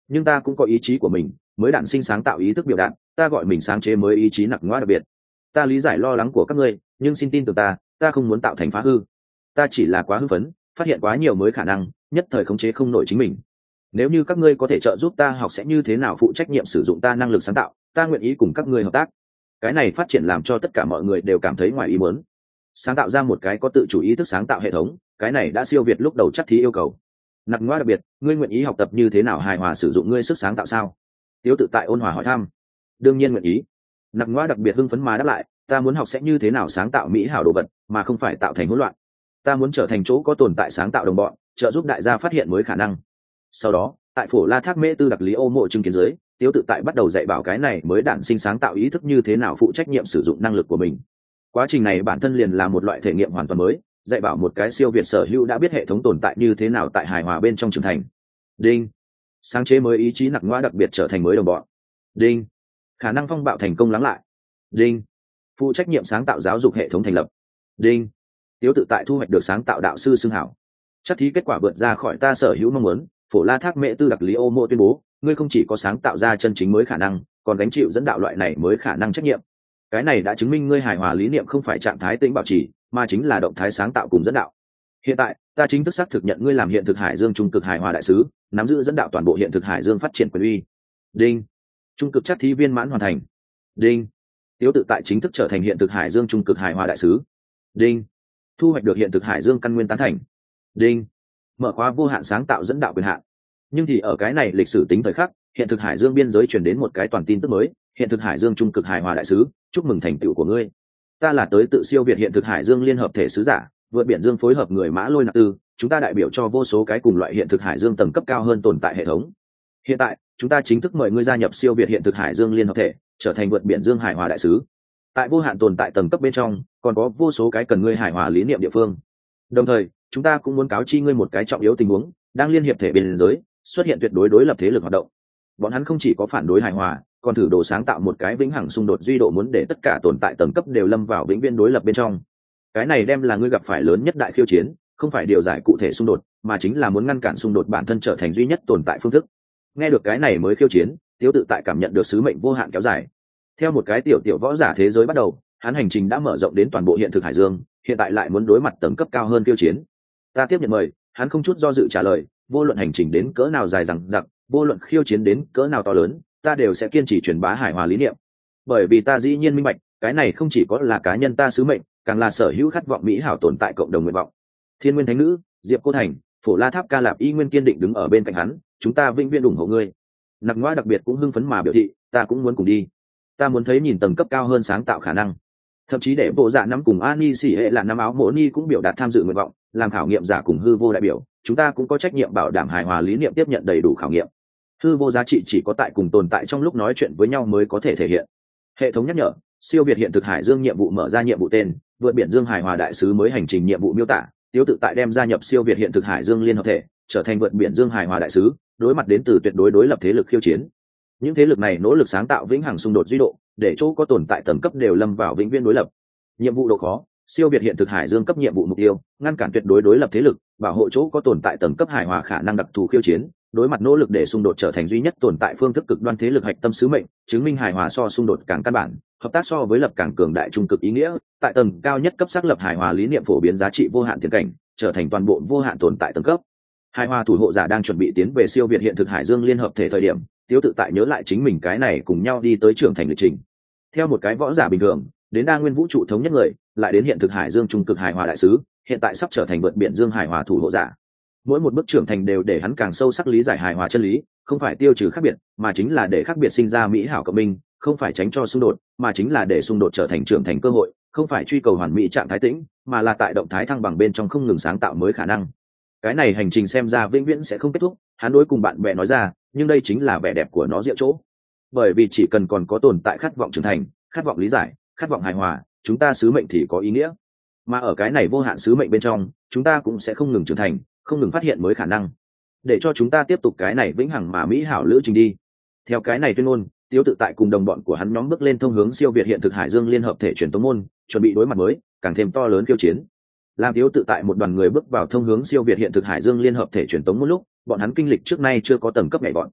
nhưng ta cũng có ý chí của mình, mới đản sinh sáng tạo ý thức biểu đạt, ta gọi mình sáng chế mới ý chí nặc ngoa đặc biệt. Ta lý giải lo lắng của các ngươi, nhưng xin tin tưởng ta, ta không muốn tạo thành phá hư. Ta chỉ là quá hư phấn, phát hiện quá nhiều mới khả năng, nhất thời khống chế không nổi chính mình. Nếu như các ngươi có thể trợ giúp ta học sẽ như thế nào phụ trách nhiệm sử dụng ta năng lực sáng tạo, ta nguyện ý cùng các ngươi hợp tác. Cái này phát triển làm cho tất cả mọi người đều cảm thấy ngoài ý muốn. Sáng tạo ra một cái có tự chủ ý thức sáng tạo hệ thống, cái này đã siêu việt lúc đầu chắc thí yêu cầu. Nặc ngoa đặc biệt, ngươi nguyện ý học tập như thế nào hài hòa sử dụng ngươi sức sáng tạo sao? Tiếu tự tại ôn hòa hỏi thăm. Đương nhiên nguyện ý. Nặc ngoa đặc biệt hưng phấn mà đáp lại, ta muốn học sẽ như thế nào sáng tạo mỹ hảo đồ vật, mà không phải tạo thành hỗn loạn. Ta muốn trở thành chỗ có tồn tại sáng tạo đồng bọn, trợ giúp đại gia phát hiện mới khả năng. Sau đó, tại phổ la thác mễ tư đặc lý ô mộ chứng kiến dưới, Tiếu tự tại bắt đầu dạy bảo cái này mới đản sinh sáng tạo ý thức như thế nào phụ trách nhiệm sử dụng năng lực của mình. Quá trình này bản thân liền là một loại thể nghiệm hoàn toàn mới, dạy bảo một cái siêu việt sở hữu đã biết hệ thống tồn tại như thế nào tại hài hòa bên trong trưởng thành. Đinh. Sáng chế mới ý chí nặc ngoa đặc biệt trở thành mới đồng bọn. Đinh. Khả năng phong bạo thành công lắng lại. Đinh. Phụ trách nhiệm sáng tạo giáo dục hệ thống thành lập. Đinh. Tiếu tự tại thu hoạch được sáng tạo đạo sư xưng hảo. Chắc thí kết quả vượt ra khỏi ta sở hữu mong muốn, phổ la thác mễ tư đặc lý ô mộ tuyên bố, ngươi không chỉ có sáng tạo ra chân chính mới khả năng, còn gánh chịu dẫn đạo loại này mới khả năng trách nhiệm. Cái này đã chứng minh ngươi hài hòa lý niệm không phải trạng thái tĩnh bảo trì, mà chính là động thái sáng tạo cùng dẫn đạo. Hiện tại, ta chính thức xác thực nhận ngươi làm hiện thực hải dương trung cực hài hòa đại sứ, nắm giữ dẫn đạo toàn bộ hiện thực hải dương phát triển quyền uy. Đinh. Trung cực chắc thí viên mãn hoàn thành. Đinh. Tiếu tự tại chính thức trở thành hiện thực hải dương trung cực hài hòa đại sứ. Đinh. Thu hoạch được hiện thực hải dương căn nguyên tán thành. Đinh. Mở khóa vô hạn sáng tạo dẫn đạo quyền hạn. Nhưng thì ở cái này lịch sử tính thời khắc, hiện thực hải dương biên giới chuyển đến một cái toàn tin tức mới, hiện thực hải dương trung cực hài hòa đại sứ, chúc mừng thành tựu của ngươi. Ta là tới tự siêu việt hiện thực hải dương liên hợp thể sứ giả, vượt biển dương phối hợp người mã lôi nạp tư, chúng ta đại biểu cho vô số cái cùng loại hiện thực hải dương tầng cấp cao hơn tồn tại hệ thống. Hiện tại, chúng ta chính thức mời ngươi gia nhập siêu việt hiện thực hải dương liên hợp thể, trở thành vượt biển dương hài hòa đại sứ. Tại vô hạn tồn tại tầng cấp bên trong, còn có vô số cái cần ngươi hài hòa lý niệm địa phương. Đồng thời, chúng ta cũng muốn cáo chi ngươi một cái trọng yếu tình huống, đang liên hiệp thể biên giới xuất hiện tuyệt đối đối lập thế lực hoạt động. Bọn hắn không chỉ có phản đối hài hòa, còn thử đồ sáng tạo một cái vĩnh hằng xung đột duy độ, muốn để tất cả tồn tại tầng cấp đều lâm vào vĩnh viễn đối lập bên trong. Cái này đem là ngươi gặp phải lớn nhất đại khiêu chiến, không phải điều giải cụ thể xung đột, mà chính là muốn ngăn cản xung đột bản thân trở thành duy nhất tồn tại phương thức. Nghe được cái này mới khiêu chiến, Tiếu tự tại cảm nhận được sứ mệnh vô hạn kéo dài. Theo một cái tiểu tiểu võ giả thế giới bắt đầu, hắn hành trình đã mở rộng đến toàn bộ hiện thực hải dương, hiện tại lại muốn đối mặt tầng cấp cao hơn khiêu chiến. Ta tiếp nhận mời, hắn không chút do dự trả lời, vô luận hành trình đến cỡ nào dài dằng dặc, vô luận khiêu chiến đến cỡ nào to lớn, ta đều sẽ kiên trì truyền bá hài hòa lý niệm. Bởi vì ta dĩ nhiên minh bạch, cái này không chỉ có là cá nhân ta sứ mệnh, càng là sở hữu khát vọng mỹ hảo tồn tại cộng đồng nguyện vọng. Thiên Nguyên Thánh Nữ, Diệp Cô Thành, Phổ La Tháp Ca Lạp y nguyên kiên định đứng ở bên cạnh hắn, chúng ta vĩnh viễn ủng hộ ngươi. Nặc Ngoa đặc biệt cũng hưng phấn mà biểu thị, ta cũng muốn cùng đi. Ta muốn thấy nhìn tầng cấp cao hơn sáng tạo khả năng. Thậm chí để bộ dạ nắm cùng Ani Sĩ hệ là nắm áo mỗ ni cũng biểu đạt tham dự nguyện vọng, làm khảo nghiệm giả cùng hư vô đại biểu, chúng ta cũng có trách nhiệm bảo đảm hài hòa lý niệm tiếp nhận đầy đủ khảo nghiệm. Hư vô giá trị chỉ có tại cùng tồn tại trong lúc nói chuyện với nhau mới có thể thể hiện. Hệ thống nhắc nhở, siêu việt hiện thực hải dương nhiệm vụ mở ra nhiệm vụ tên, vượt biển dương hài hòa đại sứ mới hành trình nhiệm vụ miêu tả, Tiếu tự tại đem gia nhập siêu việt hiện thực hải dương liên hợp thể, trở thành vượt biển dương hài hòa đại sứ, đối mặt đến từ tuyệt đối đối lập thế lực khiêu chiến. Những thế lực này nỗ lực sáng tạo vĩnh hằng xung đột duy độ, để chỗ có tồn tại tầng cấp đều lâm vào vĩnh viễn đối lập. Nhiệm vụ độ khó, siêu việt hiện thực hải dương cấp nhiệm vụ mục tiêu, ngăn cản tuyệt đối đối lập thế lực, bảo hộ chỗ có tồn tại tầng cấp hài hòa khả năng đặc thù khiêu chiến, đối mặt nỗ lực để xung đột trở thành duy nhất tồn tại phương thức cực đoan thế lực hạch tâm sứ mệnh, chứng minh hài hòa so xung đột càng căn bản, hợp tác so với lập càng cường đại trung cực ý nghĩa, tại tầng cao nhất cấp xác lập hài hòa lý niệm phổ biến giá trị vô hạn tiền cảnh, trở thành toàn bộ vô hạn tồn tại tầng cấp. Hài hòa thủ hộ giả đang chuẩn bị tiến về siêu việt hiện thực hải dương liên hợp thể thời điểm, Tiếu tự tại nhớ lại chính mình cái này cùng nhau đi tới trưởng thành lịch trình. Theo một cái võ giả bình thường, đến đa nguyên vũ trụ thống nhất người, lại đến hiện thực hải dương trung cực hài hòa đại sứ, hiện tại sắp trở thành vượt biển dương hài hòa thủ hộ giả. Mỗi một bước trưởng thành đều để hắn càng sâu sắc lý giải hài hòa chân lý, không phải tiêu trừ khác biệt, mà chính là để khác biệt sinh ra mỹ hảo cộng minh, không phải tránh cho xung đột, mà chính là để xung đột trở thành trưởng thành cơ hội, không phải truy cầu hoàn mỹ trạng thái tĩnh, mà là tại động thái thăng bằng bên trong không ngừng sáng tạo mới khả năng. Cái này hành trình xem ra vĩnh viễn sẽ không kết thúc, hắn đối cùng bạn bè nói ra, nhưng đây chính là vẻ đẹp của nó diệu chỗ. Bởi vì chỉ cần còn có tồn tại khát vọng trưởng thành, khát vọng lý giải, khát vọng hài hòa, chúng ta sứ mệnh thì có ý nghĩa. Mà ở cái này vô hạn sứ mệnh bên trong, chúng ta cũng sẽ không ngừng trưởng thành, không ngừng phát hiện mới khả năng, để cho chúng ta tiếp tục cái này vĩnh hằng mà mỹ hảo lữ trình đi. Theo cái này tuyên ngôn, Tiếu tự tại cùng đồng bọn của hắn nhóm bước lên thông hướng siêu việt hiện thực hải dương liên hợp thể truyền tống môn, chuẩn bị đối mặt mới càng thêm to lớn khiêu chiến. Làm Tiếu tự tại một đoàn người bước vào thông hướng siêu việt hiện thực hải dương liên hợp thể truyền tống môn lúc, bọn hắn kinh lịch trước nay chưa có tầng cấp nhảy vọt.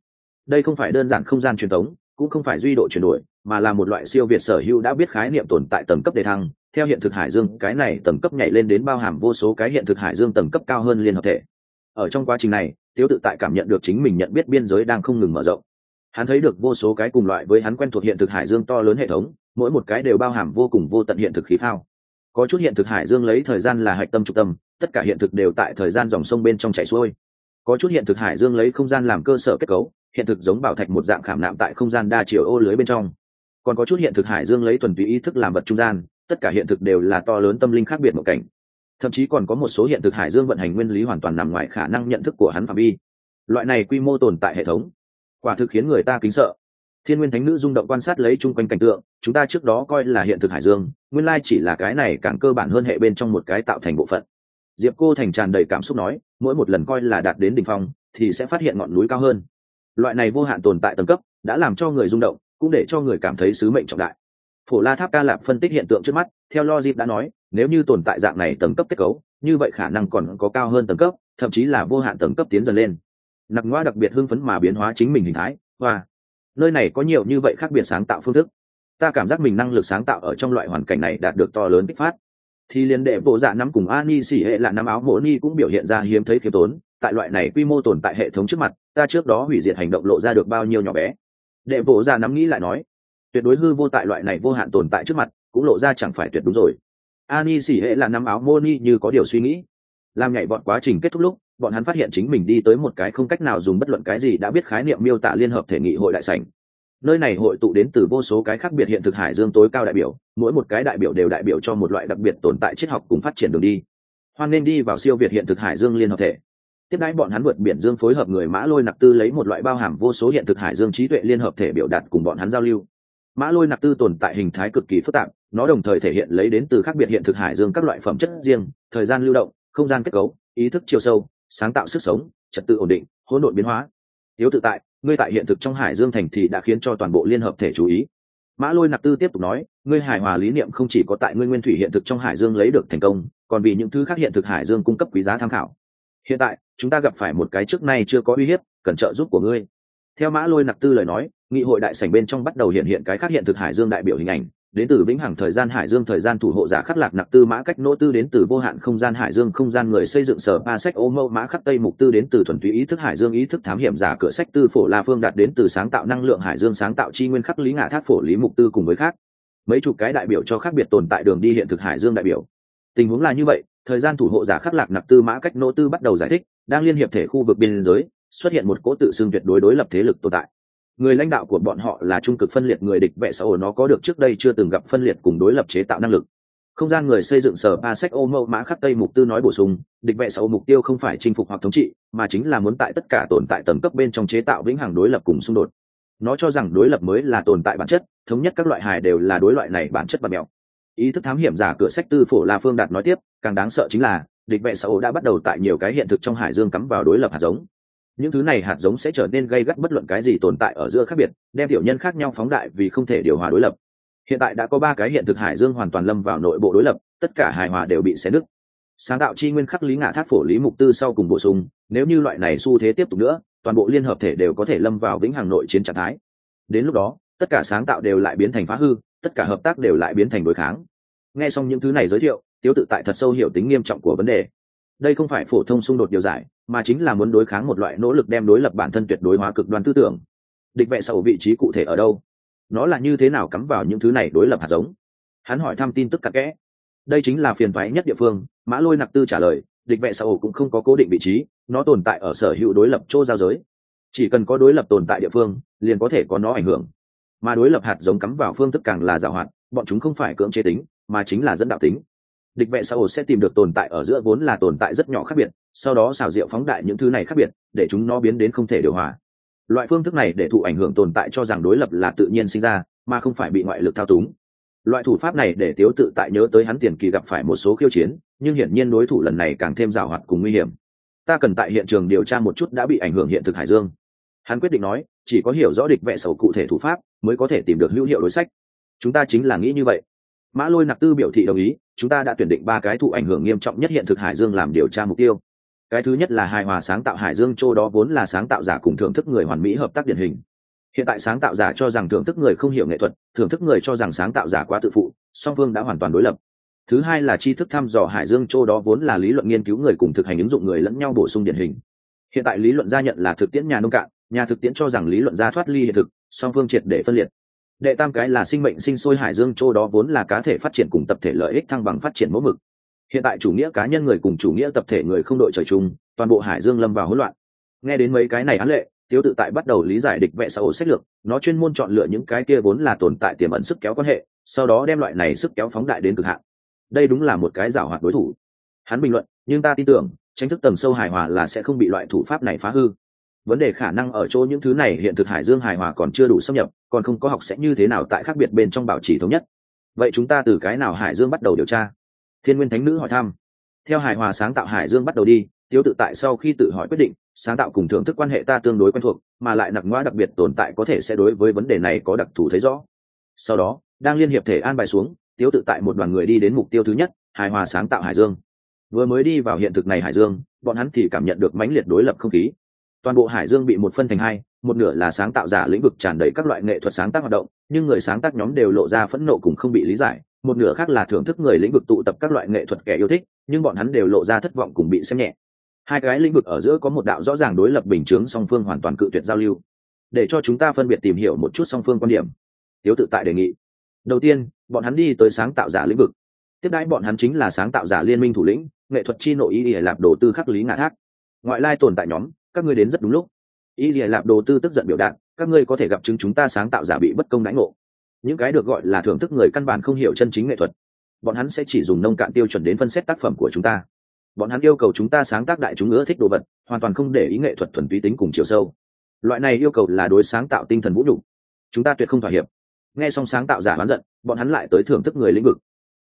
đây không phải đơn giản không gian truyền thống, cũng không phải duy độ chuyển đổi, mà là một loại siêu việt sở hữu đã biết khái niệm tồn tại tầng cấp đề thăng. Theo hiện thực hải dương, cái này tầng cấp nhảy lên đến bao hàm vô số cái hiện thực hải dương tầng cấp cao hơn liên hợp thể. Ở trong quá trình này, Tiếu tự tại cảm nhận được chính mình nhận biết biên giới đang không ngừng mở rộng. Hắn thấy được vô số cái cùng loại với hắn quen thuộc hiện thực hải dương to lớn hệ thống, mỗi một cái đều bao hàm vô cùng vô tận hiện thực khí phao. Có chút hiện thực hải dương lấy thời gian là hạch tâm trục tâm, tất cả hiện thực đều tại thời gian dòng sông bên trong chảy xuôi. Có chút hiện thực hải dương lấy không gian làm cơ sở kết cấu, hiện thực giống bảo thạch một dạng khảm nạm tại không gian đa chiều ô lưới bên trong. Còn có chút hiện thực hải dương lấy thuần túy ý thức làm vật trung gian, tất cả hiện thực đều là to lớn tâm linh khác biệt một cảnh. Thậm chí còn có một số hiện thực hải dương vận hành nguyên lý hoàn toàn nằm ngoài khả năng nhận thức của hắn phạm vi. Loại này quy mô tồn tại hệ thống, quả thực khiến người ta kính sợ. Thiên Nguyên Thánh Nữ rung động quan sát lấy chung quanh cảnh tượng, chúng ta trước đó coi là hiện thực hải dương, nguyên lai chỉ là cái này càng cơ bản hơn hệ bên trong một cái tạo thành bộ phận. Diệp Cô Thành tràn đầy cảm xúc nói, mỗi một lần coi là đạt đến đỉnh phong, thì sẽ phát hiện ngọn núi cao hơn. Loại này vô hạn tồn tại tầng cấp, đã làm cho người rung động, cũng để cho người cảm thấy sứ mệnh trọng đại. Phổ La Tháp Ca Lạp phân tích hiện tượng trước mắt, theo logic đã nói, nếu như tồn tại dạng này tầng cấp kết cấu, như vậy khả năng còn có cao hơn tầng cấp, thậm chí là vô hạn tầng cấp tiến dần lên. Nặc Ngoa đặc biệt hưng phấn mà biến hóa chính mình hình thái, và nơi này có nhiều như vậy khác biệt sáng tạo phương thức. Ta cảm giác mình năng lực sáng tạo ở trong loại hoàn cảnh này đạt được to lớn kích phát. Thì liên đệ bộ dạ nắm cùng Ani xỉ hệ là nắm áo mộ ni cũng biểu hiện ra hiếm thấy khiêm tốn, tại loại này quy mô tồn tại hệ thống trước mặt, ta trước đó hủy diệt hành động lộ ra được bao nhiêu nhỏ bé. Đệ bộ dạ nắm nghĩ lại nói, tuyệt đối hư vô tại loại này vô hạn tồn tại trước mặt, cũng lộ ra chẳng phải tuyệt đúng rồi. Ani xỉ hệ là nắm áo mộ ni như có điều suy nghĩ. Làm nhảy bọn quá trình kết thúc lúc, bọn hắn phát hiện chính mình đi tới một cái không cách nào dùng bất luận cái gì đã biết khái niệm miêu tả liên hợp thể nghị hội đại sảnh. Nơi này hội tụ đến từ vô số cái khác biệt hiện thực hải dương tối cao đại biểu, mỗi một cái đại biểu đều đại biểu cho một loại đặc biệt tồn tại triết học cùng phát triển đường đi. Hoan nên đi vào siêu việt hiện thực hải dương liên hợp thể. Tiếp đãi bọn hắn vượt biển dương phối hợp người Mã Lôi Nặc Tư lấy một loại bao hàm vô số hiện thực hải dương trí tuệ liên hợp thể biểu đạt cùng bọn hắn giao lưu. Mã Lôi Nặc Tư tồn tại hình thái cực kỳ phức tạp, nó đồng thời thể hiện lấy đến từ khác biệt hiện thực hải dương các loại phẩm chất riêng, thời gian lưu động, không gian kết cấu, ý thức chiều sâu, sáng tạo sức sống, trật tự ổn định, hỗn độn biến hóa. Yếu tự tại, ngươi tại hiện thực trong hải dương thành thì đã khiến cho toàn bộ liên hợp thể chú ý. Mã Lôi Nặc Tư tiếp tục nói, ngươi hài hòa lý niệm không chỉ có tại ngươi nguyên thủy hiện thực trong hải dương lấy được thành công, còn vì những thứ khác hiện thực hải dương cung cấp quý giá tham khảo. Hiện tại, chúng ta gặp phải một cái trước nay chưa có uy hiếp, cần trợ giúp của ngươi. Theo Mã Lôi Nặc Tư lời nói, nghị hội đại sảnh bên trong bắt đầu hiện hiện cái khác hiện thực hải dương đại biểu hình ảnh, đến từ vĩnh hằng thời gian hải dương thời gian thủ hộ giả khắc lạc nặc tư mã cách nỗ tư, đến từ vô hạn không gian hải dương không gian người xây dựng sở ba sách ô mâu mã khắc tây mục tư, đến từ thuần túy ý thức hải dương ý thức thám hiểm giả cửa sách tư phổ la phương đạt, đến từ sáng tạo năng lượng hải dương sáng tạo chi nguyên khắc lý ngạ thác phổ lý mục tư, cùng với khác mấy chục cái đại biểu cho khác biệt tồn tại đường đi hiện thực hải dương đại biểu. Tình huống là như vậy, thời gian thủ hộ giả khắc lạc nặc tư mã cách nỗ tư bắt đầu giải thích, đang liên hiệp thể khu vực biên giới xuất hiện một cỗ tự xưng tuyệt đối đối lập thế lực tồn tại. Người lãnh đạo của bọn họ là trung cực phân liệt người địch vệ xã hội, nó có được trước đây chưa từng gặp phân liệt cùng đối lập chế tạo năng lực. Không gian người xây dựng sở ba sách ô mâu mã khắc tây mục tư nói bổ sung, địch vệ xã hội mục tiêu không phải chinh phục hoặc thống trị, mà chính là muốn tại tất cả tồn tại tầng cấp bên trong chế tạo vĩnh hằng đối lập cùng xung đột. Nó cho rằng đối lập mới là tồn tại bản chất, thống nhất các loại hài đều là đối loại này bản chất và mẹo. Ý thức thám hiểm giả cửa sách tư phổ la phương đạt nói tiếp, càng đáng sợ chính là địch vệ xã hội đã bắt đầu tại nhiều cái hiện thực trong hải dương cắm vào đối lập hạt giống. Những thứ này hạt giống sẽ trở nên gây gắt bất luận cái gì tồn tại ở giữa khác biệt, đem tiểu nhân khác nhau phóng đại vì không thể điều hòa đối lập. Hiện tại đã có ba cái hiện thực hải dương hoàn toàn lâm vào nội bộ đối lập, tất cả hài hòa đều bị xé nứt. Sáng tạo chi nguyên khắc lý ngạ thác phổ lý mục tư sau cùng bổ sung, nếu như loại này xu thế tiếp tục nữa, toàn bộ liên hợp thể đều có thể lâm vào vĩnh hằng nội chiến trạng thái. Đến lúc đó, tất cả sáng tạo đều lại biến thành phá hư, tất cả hợp tác đều lại biến thành đối kháng. Nghe xong những thứ này giới thiệu, Tiếu tự tại thật sâu hiểu tính nghiêm trọng của vấn đề. Đây không phải phổ thông xung đột điều giải, mà chính là muốn đối kháng một loại nỗ lực đem đối lập bản thân tuyệt đối hóa cực đoan tư tưởng. Địch vệ sau vị trí cụ thể ở đâu? Nó là như thế nào cắm vào những thứ này đối lập hạt giống? Hắn hỏi thăm tin tức cặn kẽ. Đây chính là phiền toái nhất địa phương. Mã Lôi Nặc Tư trả lời, địch vệ sau cũng không có cố định vị trí, nó tồn tại ở sở hữu đối lập chỗ giao giới. Chỉ cần có đối lập tồn tại địa phương, liền có thể có nó ảnh hưởng. Mà đối lập hạt giống cắm vào phương thức càng là giàu hoạt, bọn chúng không phải cưỡng chế tính, mà chính là dẫn đạo tính. Địch vệ xã hội sẽ tìm được tồn tại ở giữa vốn là tồn tại rất nhỏ khác biệt, sau đó xào rượu phóng đại những thứ này khác biệt, để chúng nó biến đến không thể điều hòa. Loại phương thức này để thụ ảnh hưởng tồn tại cho rằng đối lập là tự nhiên sinh ra, mà không phải bị ngoại lực thao túng. Loại thủ pháp này để Tiếu tự tại nhớ tới hắn tiền kỳ gặp phải một số khiêu chiến, nhưng hiển nhiên đối thủ lần này càng thêm giàu hoạt cùng nguy hiểm. Ta cần tại hiện trường điều tra một chút đã bị ảnh hưởng hiện thực hải dương. Hắn quyết định nói, chỉ có hiểu rõ địch vệ xã hội cụ thể thủ pháp, mới có thể tìm được hữu hiệu đối sách. Chúng ta chính là nghĩ như vậy. Mã Lôi Nặc Tư biểu thị đồng ý, chúng ta đã tuyển định ba cái thụ ảnh hưởng nghiêm trọng nhất hiện thực hải dương làm điều tra mục tiêu. Cái thứ nhất là hài hòa sáng tạo hải dương châu, đó vốn là sáng tạo giả cùng thưởng thức người hoàn mỹ hợp tác điển hình. Hiện tại sáng tạo giả cho rằng thưởng thức người không hiểu nghệ thuật, thưởng thức người cho rằng sáng tạo giả quá tự phụ, song phương đã hoàn toàn đối lập. Thứ hai là tri thức thăm dò hải dương châu, đó vốn là lý luận nghiên cứu người cùng thực hành ứng dụng người lẫn nhau bổ sung điển hình. Hiện tại lý luận gia nhận là thực tiễn nhà nông cạn, nhà thực tiễn cho rằng lý luận gia thoát ly hiện thực, song phương triệt để phân liệt. Đệ tam cái là sinh mệnh sinh sôi hải dương châu, đó vốn là cá thể phát triển cùng tập thể lợi ích thăng bằng phát triển mẫu mực. Hiện tại chủ nghĩa cá nhân người cùng chủ nghĩa tập thể người không đội trời chung, toàn bộ hải dương lâm vào hỗn loạn. Nghe đến mấy cái này án lệ, Tiếu Tự Tại bắt đầu lý giải địch vẽ xã hội sách lược, nó chuyên môn chọn lựa những cái kia vốn là tồn tại tiềm ẩn sức kéo quan hệ, sau đó đem loại này sức kéo phóng đại đến cực hạn. Đây đúng là một cái giảo hoạt đối thủ. Hắn bình luận, nhưng ta tin tưởng, tranh thức tầng sâu hài hòa là sẽ không bị loại thủ pháp này phá hư. Vấn đề khả năng ở chỗ những thứ này hiện thực hải dương hài hòa còn chưa đủ xâm nhập, còn không có học sẽ như thế nào tại khác biệt bên trong bảo trì thống nhất. Vậy chúng ta từ cái nào hải dương bắt đầu điều tra? Thiên Nguyên Thánh Nữ hỏi thăm. Theo hài hòa sáng tạo hải dương bắt đầu đi, Tiếu Tự Tại sau khi tự hỏi quyết định, sáng tạo cùng thưởng thức quan hệ ta tương đối quen thuộc, mà lại nặc ngoa đặc biệt tồn tại có thể sẽ đối với vấn đề này có đặc thù thấy rõ. Sau đó, đang liên hiệp thể an bài xuống, Tiếu Tự Tại một đoàn người đi đến mục tiêu thứ nhất, hài hòa sáng tạo hải dương. Vừa mới đi vào hiện thực này hải dương, bọn hắn thì cảm nhận được mãnh liệt đối lập không khí. Toàn bộ hải dương bị một phân thành hai, một nửa là sáng tạo giả lĩnh vực tràn đầy các loại nghệ thuật sáng tác hoạt động, nhưng người sáng tác nhóm đều lộ ra phẫn nộ cùng không bị lý giải, một nửa khác là thưởng thức người lĩnh vực tụ tập các loại nghệ thuật kẻ yêu thích, nhưng bọn hắn đều lộ ra thất vọng cùng bị xem nhẹ. Hai cái lĩnh vực ở giữa có một đạo rõ ràng đối lập bình chướng, song phương hoàn toàn cự tuyệt giao lưu. Để cho chúng ta phân biệt tìm hiểu một chút song phương quan điểm, Tiếu Tự Tại đề nghị. Đầu tiên, bọn hắn đi tới sáng tạo giả lĩnh vực. Tiếp đãi bọn hắn chính là sáng tạo giả liên minh thủ lĩnh, nghệ thuật chi nội y lìa lạp đồ tư khắc lý ngạ thác. Ngoại lai tồn tại nhóm, các ngươi đến rất đúng lúc. Y lìa lạp đồ tư tức giận biểu đạt, các ngươi có thể gặp chứng chúng ta sáng tạo giả bị bất công đãi ngộ. Những cái được gọi là thưởng thức người căn bản không hiểu chân chính nghệ thuật, bọn hắn sẽ chỉ dùng nông cạn tiêu chuẩn đến phân xét tác phẩm của chúng ta. Bọn hắn yêu cầu chúng ta sáng tác đại chúng ưa thích đồ vật, hoàn toàn không để ý nghệ thuật thuần túy tính cùng chiều sâu. Loại này yêu cầu là đối sáng tạo tinh thần vũ nhục, chúng ta tuyệt không thỏa hiệp. Nghe xong sáng tạo giả oán giận, bọn hắn lại tới thưởng thức người lĩnh vực.